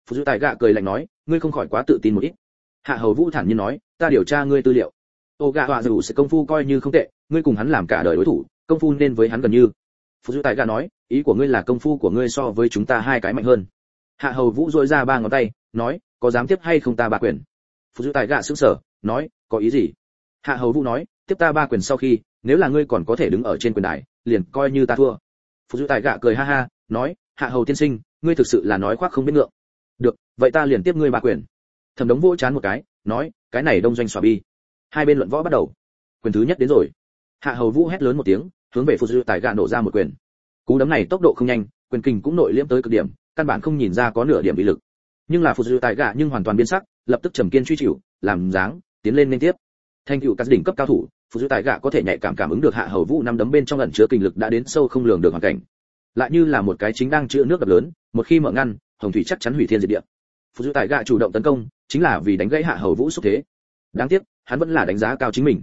Phụ Dụ Tài Gạ cười lạnh nói, ngươi không khỏi quá tự tin một ít. Hạ Hầu Vũ thản nhiên nói, ta điều tra ngươi tư liệu. Ô Gạ Họa dù sẽ công phu coi như không tệ, ngươi cùng hắn làm cả đời đối thủ, công phu nên với hắn gần như. Phụ Dụ Tài Gạ nói, ý của ngươi là công phu của ngươi so với chúng ta hai cái mạnh hơn. Hạ Hầu Vũ duỗi ra ba ngón tay, nói, có dám tiếp hay không ta ba quyền. Phụ Dụ Tài Gạ sững sờ, nói, có ý gì? Hạ Hầu Vũ nói, tiếp ta ba quyền sau khi, nếu là ngươi còn có thể đứng ở trên quyền đài, liền coi như ta thua. Phụ Dụ Tài Gạ cười ha ha, nói, Hạ Hầu tiên sinh, ngươi thực sự là nói khoác không biết ngượng. Được, vậy ta liền tiếp ngươi ba quyền. Thẩm Đống vỗ chán một cái, nói, cái này đông doanh xòa bi. Hai bên luận võ bắt đầu. Quyền thứ nhất đến rồi. Hạ Hầu Vũ hét lớn một tiếng, hướng về Phụ Dụ Tài Gạ nổ ra một quyền. Cú đấm này tốc độ không nhanh, quyền kình cũng nội liễm tới cực điểm, căn bản không nhìn ra có nửa điểm uy lực. Nhưng là Phụ Dụ Tài Gạ nhưng hoàn toàn biến sắc, lập tức trầm kiên truy chịu, làm dáng, tiến lên liên tiếp. Thành tựu các đỉnh cấp cao thủ, Phụ Dụ Tài Gạ có thể nhạy cảm ứng được Hạ Hầu Vũ năm đấm bên trong ẩn chứa kình lực đã đến sâu không lường được hoàn cảnh. Lại như là một cái chính đang chữa nước đập lớn, một khi mở ngăn, hồng thủy chắc chắn hủy thiên diệt địa. Phụ Dụ Tài Gạ chủ động tấn công, chính là vì đánh gãy Hạ Hầu Vũ xúc thế. Đáng tiếc, hắn vẫn là đánh giá cao chính mình.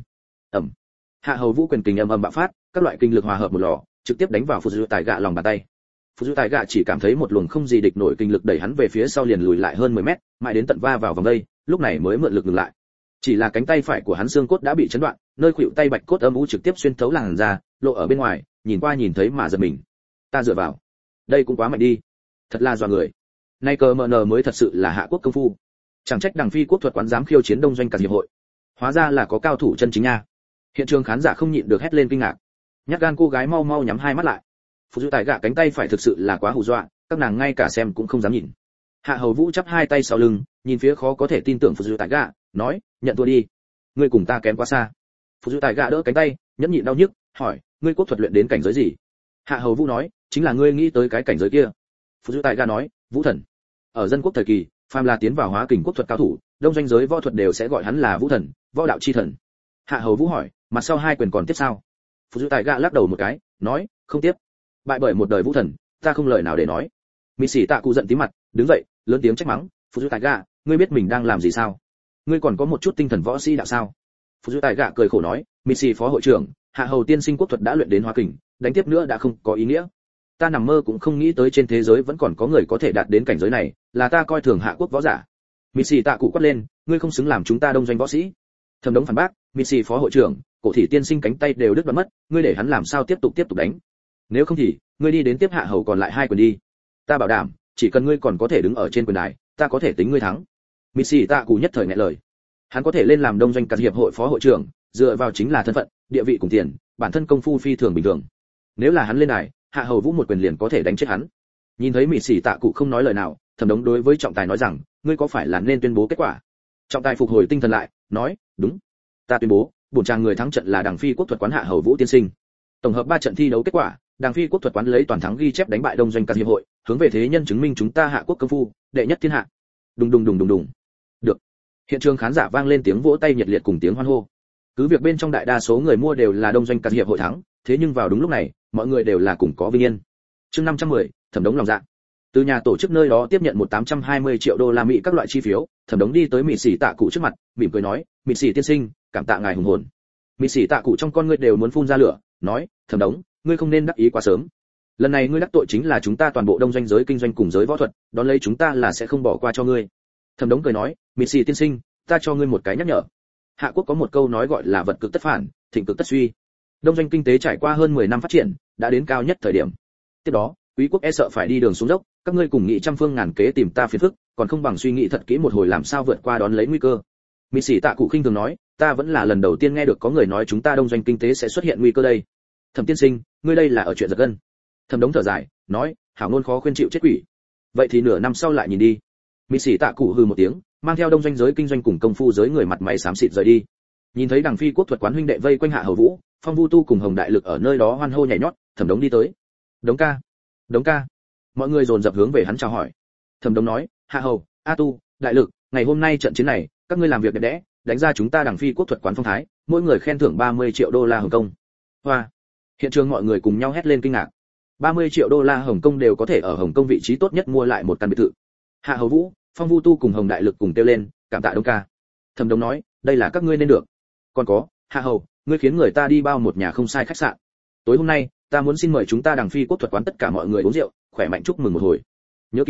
Hạ Hầu Vũ quyền kình ầm ầm bạo phát, các loại kinh lực hòa hợp một lò, trực tiếp đánh vào Phụ Dụ Tài Gạ lòng bàn tay. Phụ Dụ Tài Gạ chỉ cảm thấy một luồng không gì địch nổi kinh lực đẩy hắn về phía sau liền lùi lại hơn 10 mét, mãi đến tận va vào vòng đây, lúc này mới mượn lực ngừng lại. Chỉ là cánh tay phải của hắn xương cốt đã bị chấn đoạn, nơi khuỷu tay bạch cốt âm u trực tiếp xuyên thấu làn da, lộ ở bên ngoài, nhìn qua nhìn thấy mà giật mình. Ta dựa vào, đây cũng quá mạnh đi, thật là dọa người. Nay cờ mờ nờ mới thật sự là hạ quốc công phu. Chẳng trách Đằng Phi quốc thuật quán dám khiêu chiến đông doanh cả hiệp hội. Hóa ra là có cao thủ chân chính nha. Hiện trường khán giả không nhịn được hét lên kinh ngạc. Nhát gan cô gái mau mau nhắm hai mắt lại. Phụ Dụ Tài Gạ cánh tay phải thực sự là quá hù dọa, các nàng ngay cả xem cũng không dám nhìn. Hạ Hầu Vũ chắp hai tay sau lưng, nhìn phía khó có thể tin tưởng Phụ Dụ Tài Gạ, nói, nhận thua đi. Ngươi cùng ta kém quá xa. Phụ Dụ Tài Gạ đỡ cánh tay, nhẫn nhịn đau nhức, hỏi, ngươi quốc thuật luyện đến cảnh giới gì? Hạ Hầu Vũ nói, chính là ngươi nghĩ tới cái cảnh giới kia. Phụ Dụ Tài Gạ nói, Vũ thần. Ở dân quốc thời kỳ, phàm là tiến vào hóa kình quốc thuật cao thủ, đông doanh giới võ thuật đều sẽ gọi hắn là Vũ thần, võ đạo chi thần. Hạ Hầu Vũ hỏi, mặt sau hai quyền còn tiếp sao? Phụ Dụ Tài Gạ lắc đầu một cái, nói, không tiếp. Bại bởi một đời Vũ thần, ta không lời nào để nói. Mị Sĩ Tạ Cụ giận tím mặt, đứng dậy, lớn tiếng trách mắng, Phụ Dụ Tài Gạ, ngươi biết mình đang làm gì sao? Ngươi còn có một chút tinh thần võ sĩ đạo sao? Phụ Dụ Tài Gạ cười khổ nói, Mị Sĩ phó hội trưởng, Hạ Hầu tiên sinh quốc thuật đã luyện đến hóa kình, đánh tiếp nữa đã không có ý nghĩa. Ta nằm mơ cũng không nghĩ tới trên thế giới vẫn còn có người có thể đạt đến cảnh giới này, là ta coi thường hạ quốc võ giả. Mị Sĩ Tạ Cụ quát lên, ngươi không xứng làm chúng ta đông doanh võ sĩ. Thẩm Đống phản bác, Mị Sĩ phó hội trưởng, cổ thị tiên sinh cánh tay đều đứt đoạn mất, ngươi để hắn làm sao tiếp tục đánh? Nếu không thì, ngươi đi đến tiếp Hạ Hầu còn lại hai quyền đi. Ta bảo đảm, chỉ cần ngươi còn có thể đứng ở trên quyền đài, ta có thể tính ngươi thắng. Mị Sĩ Tạ Cụ nhất thời nghẹn lời. Hắn có thể lên làm đông doanh cả hiệp hội phó hội trưởng, dựa vào chính là thân phận, địa vị cùng tiền, bản thân công phu phi thường bình thường. Nếu là hắn lên đài, Hạ Hầu Vũ một quyền liền có thể đánh chết hắn. Nhìn thấy Mị Sĩ Tạ Cụ không nói lời nào, Thẩm Đống đối với trọng tài nói rằng, ngươi có phải là nên tuyên bố kết quả? Trọng tài phục hồi tinh thần lại, nói, đúng, ta tuyên bố, bổn chàng người thắng trận là Đằng Phi quốc thuật quán Hạ Hầu Vũ tiên sinh. Tổng hợp 3 trận thi đấu kết quả, Đằng Phi quốc thuật quán lấy toàn thắng ghi chép đánh bại đông doanh cả hiệp hội, hướng về thế nhân chứng minh chúng ta hạ quốc công phu đệ nhất thiên hạ. Đùng đùng đùng đùng đùng. Được. Hiện trường khán giả vang lên tiếng vỗ tay nhiệt liệt cùng tiếng hoan hô. Cứ việc bên trong đại đa số người mua đều là đông doanh cả hiệp hội thắng, thế nhưng vào đúng lúc này, mọi người đều là cùng có vinh yên. Chương 510, Thẩm Đống lòng dạ. Từ nhà tổ chức nơi đó tiếp nhận 820 triệu đô la Mỹ các loại chi phiếu, Thẩm Đống đi tới Mị Sĩ Tạ Cụ trước mặt, mỉm cười nói, Mị Sĩ tiên sinh, cảm tạ ngài hùng hồn. Mị Sĩ Tạ Cụ trong con ngươi đều muốn phun ra lửa, nói, Thẩm Đống, ngươi không nên đắc ý quá sớm. Lần này ngươi đắc tội chính là chúng ta toàn bộ đông doanh giới kinh doanh cùng giới võ thuật, đón lấy chúng ta là sẽ không bỏ qua cho ngươi. Thẩm Đống cười nói, Mị Sĩ tiên sinh, ta cho ngươi một cái nhắc nhở. Hạ quốc có một câu nói gọi là vật cực tất phản, thịnh cực tất suy. Đông doanh kinh tế trải qua hơn 10 năm phát triển, đã đến cao nhất thời điểm. Tiếp đó, quý quốc e sợ phải đi đường xuống dốc, các ngươi cùng nghĩ trăm phương ngàn kế tìm ta phiền phức, còn không bằng suy nghĩ thật kỹ một hồi làm sao vượt qua đón lấy nguy cơ. Mị Sĩ Tạ Cụ khinh thường nói, ta vẫn là lần đầu tiên nghe được có người nói chúng ta đông doanh kinh tế sẽ xuất hiện nguy cơ đây. Thẩm tiên sinh, ngươi đây là ở chuyện giật gân. Thẩm Đống thở dài, nói, hảo ngôn khó khuyên chịu chết quỷ. Vậy thì nửa năm sau lại nhìn đi. Mị Sĩ Tạ Cụ hừ một tiếng, mang theo đông doanh giới kinh doanh cùng công phu giới người mặt mày xám xịt rời đi. Nhìn thấy Đằng Phi quốc thuật quán huynh đệ vây quanh Hạ Hầu Vũ, Phong Vu Tu cùng Hồng Đại Lực ở nơi đó hoan hô nhảy nhót, Thẩm Đống đi tới. Đống ca, Đống ca. Mọi người dồn dập hướng về hắn chào hỏi. Thẩm Đống nói, Hạ Hầu, A Tu, Đại Lực, ngày hôm nay trận chiến này, các ngươi làm việc đẹp đẽ, đánh ra chúng ta Đằng Phi quốc thuật quán phong thái, mỗi người khen thưởng 30 triệu đô la Hồng Kông. Hoa. Hiện trường mọi người cùng nhau hét lên kinh ngạc. 30 triệu đô la Hồng Kông đều có thể ở Hồng Kông vị trí tốt nhất mua lại một căn biệt thự. Hạ Hầu Vũ, Phong Vu Tu cùng Hồng Đại Lực cùng kêu lên, cảm tạ Đống ca. Thẩm Đống nói, đây là các ngươi nên được. Còn có, Hạ Hầu, ngươi khiến người ta đi bao một nhà không sai khách sạn. Tối hôm nay, ta muốn xin mời chúng ta Đằng Phi quốc thuật quán tất cả mọi người uống rượu, khỏe mạnh chúc mừng một hồi. Nhớ kỹ,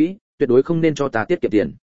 tuyệt đối không nên cho ta tiết kiệm tiền.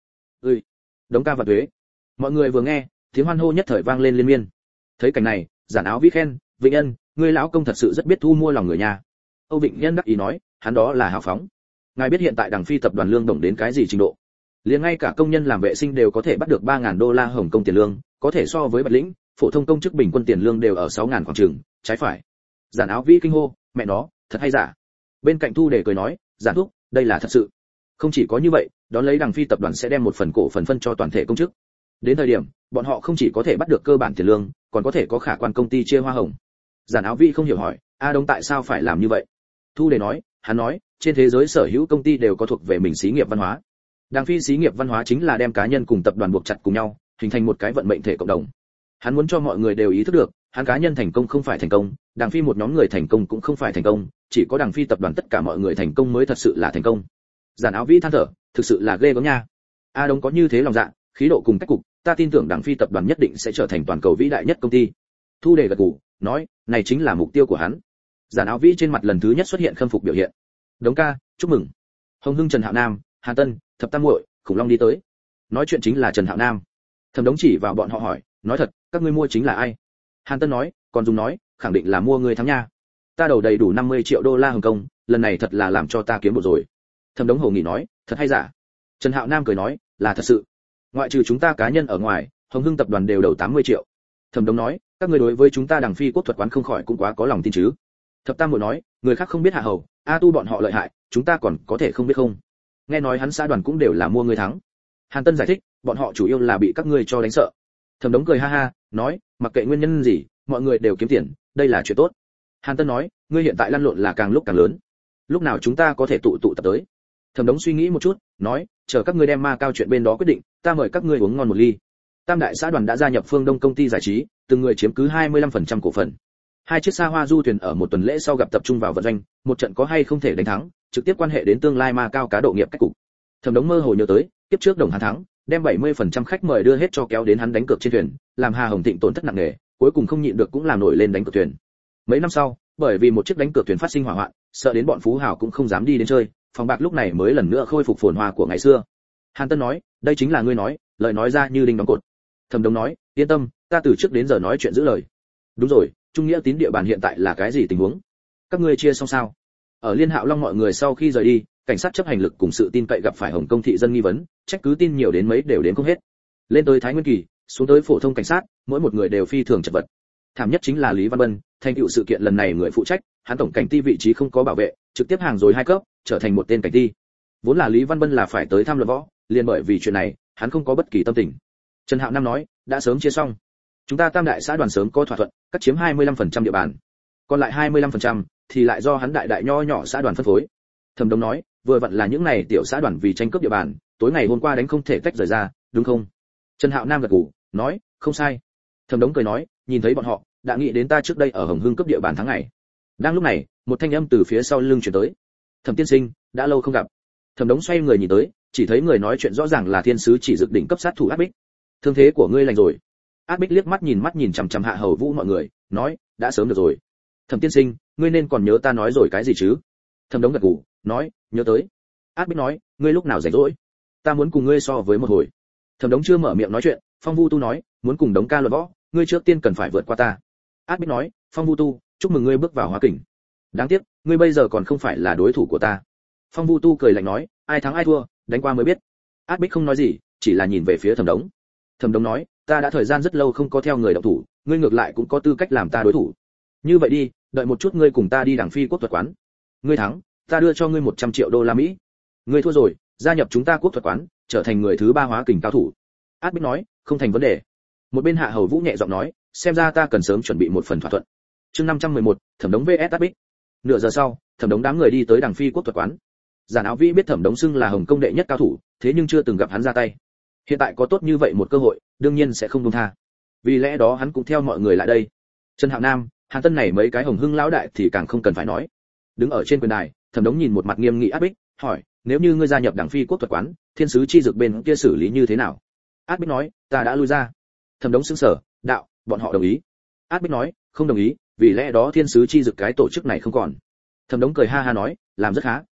Đống ca và thuế. Mọi người vừa nghe, tiếng hoan hô nhất thời vang lên liên miên. Thấy cảnh này, Giản Áo Vĩ khen, Vịnh Nhân, ngươi lão công thật sự rất biết thu mua lòng người nhà. Âu Vịnh Nhân đắc ý nói, hắn đó là hào phóng. Ngài biết hiện tại Đằng Phi tập đoàn lương đồng đến cái gì trình độ? Liền ngay cả công nhân làm vệ sinh đều có thể bắt được 3.000 đô la Hồng Kông tiền lương, có thể so với Bạch lĩnh, phổ thông công chức bình quân tiền lương đều ở 6.000 khoảng chừng, trái phải. Giản Áo Vĩ kinh hô, mẹ nó, thật hay giả. Bên cạnh Thu Đề cười nói, Giản thúc, đây là thật sự. Không chỉ có như vậy, đón lấy Đằng Phi tập đoàn sẽ đem một phần cổ phần phân cho toàn thể công chức. Đến thời điểm, bọn họ không chỉ có thể bắt được cơ bản tiền lương, còn có thể có khả quan công ty chia hoa hồng. Giản Áo Vĩ không hiểu hỏi, A Đông tại sao phải làm như vậy? Thu Đề nói, hắn nói, trên thế giới sở hữu công ty đều có thuộc về mình xí nghiệp văn hóa. Đằng Phi xí nghiệp văn hóa chính là đem cá nhân cùng tập đoàn buộc chặt cùng nhau, hình thành một cái vận mệnh thể cộng đồng. Hắn muốn cho mọi người đều ý thức được, hắn cá nhân thành công không phải thành công, Đằng Phi một nhóm người thành công cũng không phải thành công, chỉ có Đằng Phi tập đoàn tất cả mọi người thành công mới thật sự là thành công. Giản Áo Vĩ than thở, thực sự là ghê gớm nha. A Đông có như thế lòng dạ, khí độ cùng cách cục, ta tin tưởng Đằng Phi tập đoàn nhất định sẽ trở thành toàn cầu vĩ đại nhất công ty. Thu Đề gật gù, nói, này chính là mục tiêu của hắn. Giản Áo Vĩ trên mặt lần thứ nhất xuất hiện khâm phục biểu hiện. Đống ca, chúc mừng. Hồng Hưng, Trần Hạo Nam, Hàn Tân, Thập Tam Muội, Khủng Long đi tới. Nói chuyện chính là Trần Hạo Nam. Thẩm Đống chỉ vào bọn họ hỏi, nói thật, các ngươi mua chính là ai? Hàn Tân nói, còn dùng nói, khẳng định là mua người thắng nha. Ta đầu đầy đủ 50 triệu đô la Hồng Kông, lần này thật là làm cho ta kiếm bộ rồi. Thẩm Đống hồ nghỉ nói, thật hay giả? Trần Hạo Nam cười nói, là thật sự. Ngoại trừ chúng ta cá nhân ở ngoài, Hồng Hưng tập đoàn đều đầu 80 triệu. Thẩm Đống nói, các ngươi đối với chúng ta Đằng Phi quốc thuật quán không khỏi cũng quá có lòng tin chứ? Thập Tam Muội nói, người khác không biết hạ hầu, A Tu bọn họ lợi hại, chúng ta còn có thể không biết không? Nghe nói hắn xã đoàn cũng đều là mua người thắng. Hàn Tân giải thích, bọn họ chủ yếu là bị các ngươi cho đánh sợ. Thẩm Đống cười ha ha, nói, mặc kệ nguyên nhân gì, mọi người đều kiếm tiền, đây là chuyện tốt. Hàn Tân nói, ngươi hiện tại lăn lộn là càng lúc càng lớn, lúc nào chúng ta có thể tụ tập tới? Thẩm Đống suy nghĩ một chút, nói, chờ các ngươi đem ma cao chuyện bên đó quyết định, ta mời các ngươi uống ngon một ly. Tam đại xã đoàn đã gia nhập Phương Đông công ty giải trí, từng người chiếm cứ 25% cổ phần. Hai chiếc xa hoa du thuyền ở một tuần lễ sau gặp tập trung vào vận doanh, một trận có hay không thể đánh thắng, trực tiếp quan hệ đến tương lai ma cao cá độ nghiệp cách cục. Thẩm Đống mơ hồ nhớ tới, kiếp trước Đồng Hàn thắng, đem 70% khách mời đưa hết cho kéo đến hắn đánh cược trên thuyền, làm Hà Hồng Thịnh tổn thất nặng nề, cuối cùng không nhịn được cũng làm nổi lên đánh cược thuyền. Mấy năm sau, bởi vì một chiếc đánh cược thuyền phát sinh hỏa hoạn, sợ đến bọn phú hào cũng không dám đi đến chơi, phòng bạc lúc này mới lần nữa khôi phục phồn hoa của ngày xưa. Hàn Tân nói, đây chính là ngươi nói, lời nói ra như đinh đóng cột. Thẩm Đống nói, yên tâm, ta từ trước đến giờ nói chuyện giữ lời. Đúng rồi, Trung Nghĩa Tín địa bàn hiện tại là cái gì tình huống? Các ngươi chia xong sao? Ở Liên Hạo Long mọi người sau khi rời đi, cảnh sát chấp hành lực cùng sự tin cậy gặp phải Hồng Kông thị dân nghi vấn, trách cứ tin nhiều đến mấy đều đến không hết. Lên tới Thái Nguyên Kỳ, xuống tới phổ thông cảnh sát, mỗi một người đều phi thường chật vật. Thảm nhất chính là Lý Văn Bân, thành tựu sự kiện lần này người phụ trách, hắn tổng cảnh ty vị trí không có bảo vệ, trực tiếp hàng rồi 2 cấp, trở thành một tên cảnh ty. Vốn là Lý Văn Bân là phải tới thăm luận võ, liền bởi vì chuyện này, hắn không có bất kỳ tâm tình. Trần Hạo Nam nói, đã sớm chia xong. Chúng ta Tam đại xã đoàn sớm có thỏa thuận, cắt chiếm 25% địa bàn. Còn lại 25% thì lại do hắn đại nho nhỏ xã đoàn phân phối. Thẩm Đống nói, vừa vặn là những này tiểu xã đoàn vì tranh cướp địa bàn, tối ngày hôm qua đánh không thể tách rời ra, đúng không? Trần Hạo Nam gật gù, nói, không sai. Thẩm Đống cười nói, nhìn thấy bọn họ, đã nghĩ đến ta trước đây ở Hồng Hưng cướp địa bàn tháng ngày. Đang lúc này, một thanh âm từ phía sau lưng truyền tới. Thẩm tiên sinh, đã lâu không gặp. Thẩm Đống xoay người nhìn tới, chỉ thấy người nói chuyện rõ ràng là thiên sứ chỉ dực đỉnh cấp sát thủ Át Bích. Thương thế của ngươi lành rồi? Át Bích liếc mắt nhìn chằm chằm Hạ Hầu Vũ mọi người, nói, đã sớm được rồi. Thẩm tiên sinh, ngươi nên còn nhớ ta nói rồi cái gì chứ? Thẩm Đống gật gù, nói, nhớ tới. Át Bích nói, ngươi lúc nào rảnh rỗi? Ta muốn cùng ngươi so với một hồi. Thẩm Đống chưa mở miệng nói chuyện, Phong Vu Tu nói, muốn cùng Đống ca luận võ, ngươi trước tiên cần phải vượt qua ta. Át Bích nói, Phong Vu Tu, chúc mừng ngươi bước vào hóa kình. Đáng tiếc, ngươi bây giờ còn không phải là đối thủ của ta. Phong Vu Tu cười lạnh nói, ai thắng ai thua, đánh qua mới biết. Át Bích không nói gì, chỉ là nhìn về phía Thẩm Đống. Thẩm Đống nói, ta đã thời gian rất lâu không có theo người động thủ, ngươi ngược lại cũng có tư cách làm ta đối thủ. Như vậy đi, đợi một chút ngươi cùng ta đi Đằng Phi quốc thuật quán. Ngươi thắng, ta đưa cho ngươi 100 triệu đô la Mỹ. Ngươi thua rồi, gia nhập chúng ta quốc thuật quán, trở thành người thứ 3 hóa kình cao thủ. Át Bích nói, không thành vấn đề. Một bên Hạ Hầu Vũ nhẹ giọng nói, xem ra ta cần sớm chuẩn bị một phần thỏa thuận. Chương 511, Thẩm Đống vs Át Bích. Nửa giờ sau, Thẩm Đống đám người đi tới Đằng Phi quốc thuật quán. Giản Áo Vĩ biết Thẩm Đống xưng là Hồng Công đệ nhất cao thủ, thế nhưng chưa từng gặp hắn ra tay. Hiện tại có tốt như vậy một cơ hội, đương nhiên sẽ không buông tha. Vì lẽ đó hắn cũng theo mọi người lại đây. Trần Hạo Nam, Hàn Tân này mấy cái Hồng Hưng lão đại thì càng không cần phải nói. Đứng ở trên quyền đài, Thẩm Đống nhìn một mặt nghiêm nghị Át Bích, hỏi, nếu như ngươi gia nhập Đằng Phi quốc thuật quán, thiên sứ chi dược bên kia xử lý như thế nào? Át Bích nói, ta đã lui ra. Thẩm Đống sững sờ, đạo, bọn họ đồng ý. Át Bích nói, không đồng ý, vì lẽ đó thiên sứ chi dược cái tổ chức này không còn. Thẩm Đống cười ha ha nói, làm rất khá.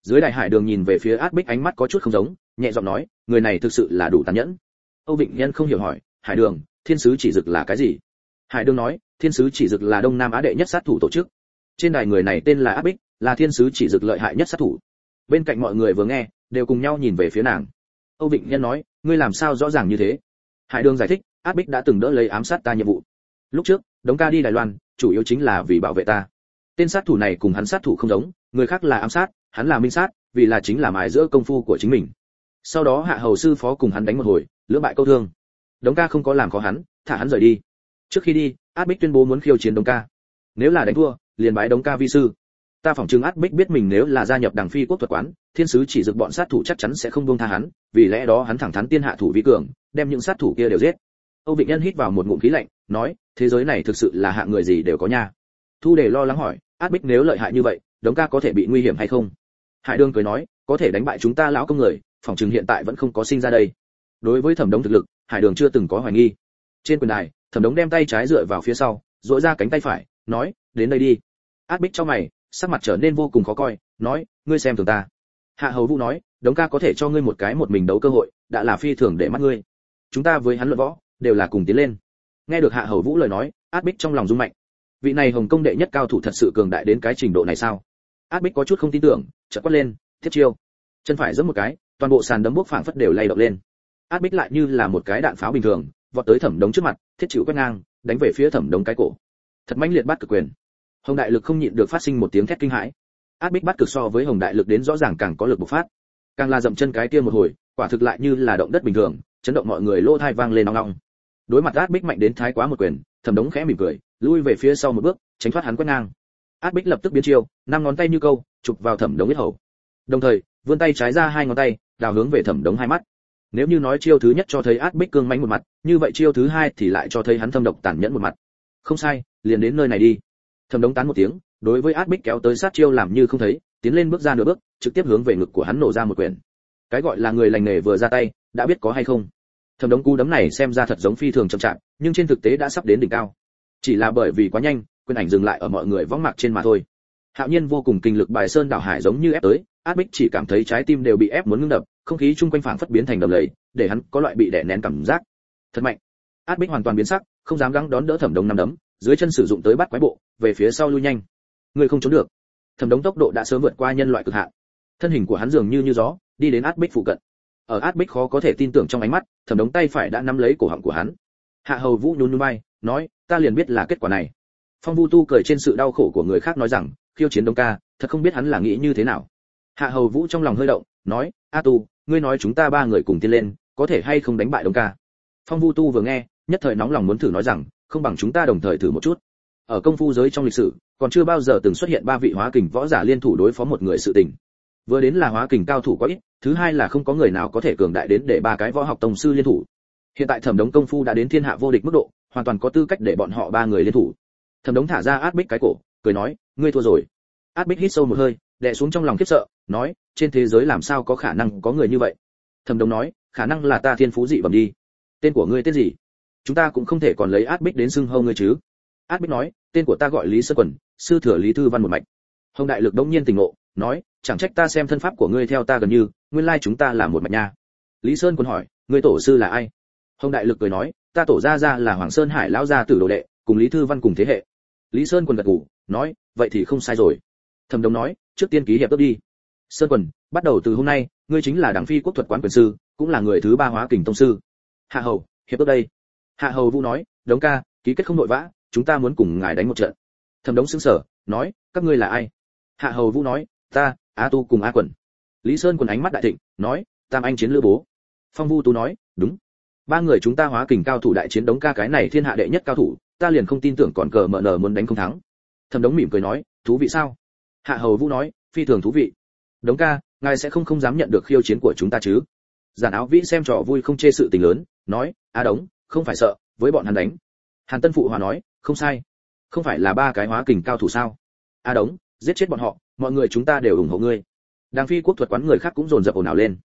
Dưới đại hải đường nhìn về phía Át Bích ánh mắt có chút không giống, nhẹ giọng nói, người này thực sự là đủ tàn nhẫn. Âu Vịnh Nhân không hiểu hỏi, hải đường, thiên sứ chỉ dực là cái gì? Hải đường nói, thiên sứ chỉ dực là Đông Nam Á đệ nhất sát thủ tổ chức. Trên đài người này tên là Át Bích, là thiên sứ chỉ dực lợi hại nhất sát thủ. Bên cạnh mọi người vừa nghe, đều cùng nhau nhìn về phía nàng. Âu Vịnh Nhân nói, ngươi làm sao rõ ràng như thế? Hải đường giải thích, Át Bích đã từng đỡ lấy ám sát ta nhiệm vụ. Lúc trước, Đống ca đi Đài Loan, chủ yếu chính là vì bảo vệ ta. Tên sát thủ này cùng hắn sát thủ không giống, người khác là ám sát, hắn là minh sát, vì là chính là mài giữa công phu của chính mình. Sau đó Hạ hầu sư phó cùng hắn đánh một hồi, lưỡng bại câu thương. Đống ca không có làm khó hắn, thả hắn rời đi. Trước khi đi, Át Bích tuyên bố muốn khiêu chiến Đống ca. Nếu là đánh thua, liền bái Đống ca vi sư. Ta phỏng chừng Át Bích biết mình nếu là gia nhập Đằng Phi Quốc thuật quán, thiên sứ chỉ dực bọn sát thủ chắc chắn sẽ không buông tha hắn, vì lẽ đó hắn thẳng thắn tiên hạ thủ vi cường, đem những sát thủ kia đều giết. Âu Vịnh Nhân hít vào một ngụm khí lạnh, nói, thế giới này thực sự là hạng người gì đều có nha. Thu Đề lo lắng hỏi, Át Bích nếu lợi hại như vậy, Đống ca có thể bị nguy hiểm hay không? Hải Đường cười nói, có thể đánh bại chúng ta lão công người, phỏng chừng hiện tại vẫn không có sinh ra đây. Đối với Thẩm Đống thực lực, Hải Đường chưa từng có hoài nghi. Trên quyền đài, Thẩm Đống đem tay trái dựa vào phía sau, duỗi ra cánh tay phải, nói, đến đây đi. Át Bích trong mày, sắc mặt trở nên vô cùng khó coi, nói, ngươi xem thường ta. Hạ Hầu Vũ nói, Đống ca có thể cho ngươi một cái một mình đấu cơ hội, đã là phi thường để mắt ngươi. Chúng ta với hắn luận võ, đều là cùng tiến lên. Nghe được Hạ Hầu Vũ lời nói, Át Bích trong lòng rung mạnh. Vị này Hồng Công đệ nhất cao thủ thật sự cường đại đến cái trình độ này sao? Át Bích có chút không tin tưởng, chợt quát lên, thiết chiêu. Chân phải giẫm một cái, toàn bộ sàn đấm bốc phảng phất đều lay động lên. Át Bích lại như là một cái đạn pháo bình thường, vọt tới Thẩm Đống trước mặt, thiết chịu quét ngang, đánh về phía Thẩm Đống cái cổ. Thật mãnh liệt bắt cực quyền. Hồng Đại Lực không nhịn được phát sinh một tiếng thét kinh hãi. Át Bích bắt cực so với Hồng Đại Lực đến rõ ràng càng có lực bộc phát. Càng là dậm chân cái kia một hồi, quả thực lại như là động đất bình thường, chấn động mọi người lỗ tai vang lên ong ong. Đối mặt Át Bích mạnh đến thái quá một quyền, Thẩm Đống khẽ mỉm cười, lui về phía sau một bước, tránh thoát hắn quét ngang. Át Bích lập tức biến chiêu, năm ngón tay như câu, chụp vào Thẩm Đống yết hầu. Đồng thời, vươn tay trái ra hai ngón tay, đào hướng về Thẩm Đống hai mắt. Nếu như nói chiêu thứ nhất cho thấy Át Bích cương mãnh một mặt, như vậy chiêu thứ hai thì lại cho thấy hắn thâm độc tàn nhẫn một mặt. Không sai, liền đến nơi này đi. Thẩm Đống tán một tiếng, đối với Át Bích kéo tới sát chiêu làm như không thấy, tiến lên bước ra nửa bước, trực tiếp hướng về ngực của hắn nổ ra một quyền. Cái gọi là người lành nghề vừa ra tay, đã biết có hay không. Thẩm Đống cú đấm này xem ra thật giống phi thường chậm chạp, nhưng trên thực tế đã sắp đến đỉnh cao. Chỉ là bởi vì quá nhanh, quyền ảnh dừng lại ở mọi người võng mạc trên mà thôi. Hạo Nhiên vô cùng kinh lực bài sơn đảo hải giống như ép tới, Át Bích chỉ cảm thấy trái tim đều bị ép muốn ngưng đập, không khí chung quanh phảng phất biến thành đầm lầy, để hắn có loại bị đè nén cảm giác. Thật mạnh. Át Bích hoàn toàn biến sắc, không dám gắng đón đỡ Thẩm Đống năm đấm, dưới chân sử dụng tới bắt quái bộ, về phía sau lui nhanh. Người không trốn được. Thẩm Đống tốc độ đã sớm vượt qua nhân loại cực hạn. Thân hình của hắn dường như gió, đi đến Át Bích phụ cận. Ở Át Bích khó có thể tin tưởng trong ánh mắt, Thẩm Đống tay phải đã nắm lấy cổ họng của hắn. Hạ Hầu Vũ nhún nhún vai, nói, ta liền biết là kết quả này. Phong Vu Tu cười trên sự đau khổ của người khác nói rằng, khiêu chiến Đống ca, thật không biết hắn là nghĩ như thế nào. Hạ Hầu Vũ trong lòng hơi động, nói, A Tu, ngươi nói chúng ta ba người cùng tiến lên, có thể hay không đánh bại Đống ca? Phong Vu Tu vừa nghe, nhất thời nóng lòng muốn thử nói rằng, không bằng chúng ta đồng thời thử một chút. Ở công phu giới trong lịch sử, còn chưa bao giờ từng xuất hiện ba vị hóa kình võ giả liên thủ đối phó một người sự tình. Vừa đến là hóa kình cao thủ quá ít, thứ hai là không có người nào có thể cường đại đến để ba cái võ học tông sư liên thủ. Hiện tại Thẩm Đống công phu đã đến thiên hạ vô địch mức độ, hoàn toàn có tư cách để bọn họ ba người liên thủ. Thẩm Đống thả ra Át Bích cái cổ, cười nói, ngươi thua rồi. Át Bích hít sâu một hơi, đè xuống trong lòng khiếp sợ, nói, trên thế giới làm sao có khả năng có người như vậy? Thẩm Đống nói, khả năng là ta thiên phú dị bẩm đi. Tên của ngươi tên gì? Chúng ta cũng không thể còn lấy Át Bích đến xưng hô ngươi chứ? Át Bích nói, tên của ta gọi Lý Sơn Quần, sư thừa Lý Thư Văn một mạch. Hồng Đại Lực đống nhiên tỉnh ngộ, nói, chẳng trách ta xem thân pháp của ngươi theo ta gần như, nguyên lai chúng ta là một mạch nha. Lý Sơn Quần hỏi, ngươi tổ sư là ai? Hồng Đại Lực cười nói, ta tổ gia gia là Hoàng Sơn Hải lão gia tử đồ đệ, cùng Lý Thư Văn cùng thế hệ. Lý Sơn Quần gật gù, nói, vậy thì không sai rồi. Thẩm Đống nói, trước tiên ký hiệp ước đi. Sơn Quần, bắt đầu từ hôm nay, ngươi chính là Đằng Phi Quốc thuật quán quyền sư, cũng là người thứ ba hóa kình tông sư. Hạ Hầu, hiệp ước đây. Hạ Hầu Vũ nói, Đống ca, ký kết không nội vã, chúng ta muốn cùng ngài đánh một trận. Thẩm Đống sững sờ, nói, các ngươi là ai? Hạ Hầu Vũ nói, ta, A Tu cùng A Quần. Lý Sơn Quần ánh mắt đại thịnh, nói, tam anh chiến lữ bố. Phong Vu Tu nói, đúng. Ba người chúng ta hóa kình cao thủ đại chiến Đống ca cái này thiên hạ đệ nhất cao thủ, ta liền không tin tưởng còn cờ mở nở muốn đánh không thắng. Thẩm Đống mỉm cười nói, thú vị sao? Hạ Hầu Vũ nói, phi thường thú vị. Đống ca, ngài sẽ không dám nhận được khiêu chiến của chúng ta chứ? Giản Áo Vĩ xem trò vui không chê sự tình lớn, nói, A Đống, không phải sợ, với bọn hắn đánh. Hàn Tân Phụ hòa nói, không sai. Không phải là ba cái hóa kình cao thủ sao? A Đống, giết chết bọn họ, mọi người chúng ta đều ủng hộ ngươi. Đằng Phi Quốc thuật quán người khác cũng dồn dập ồn ào lên.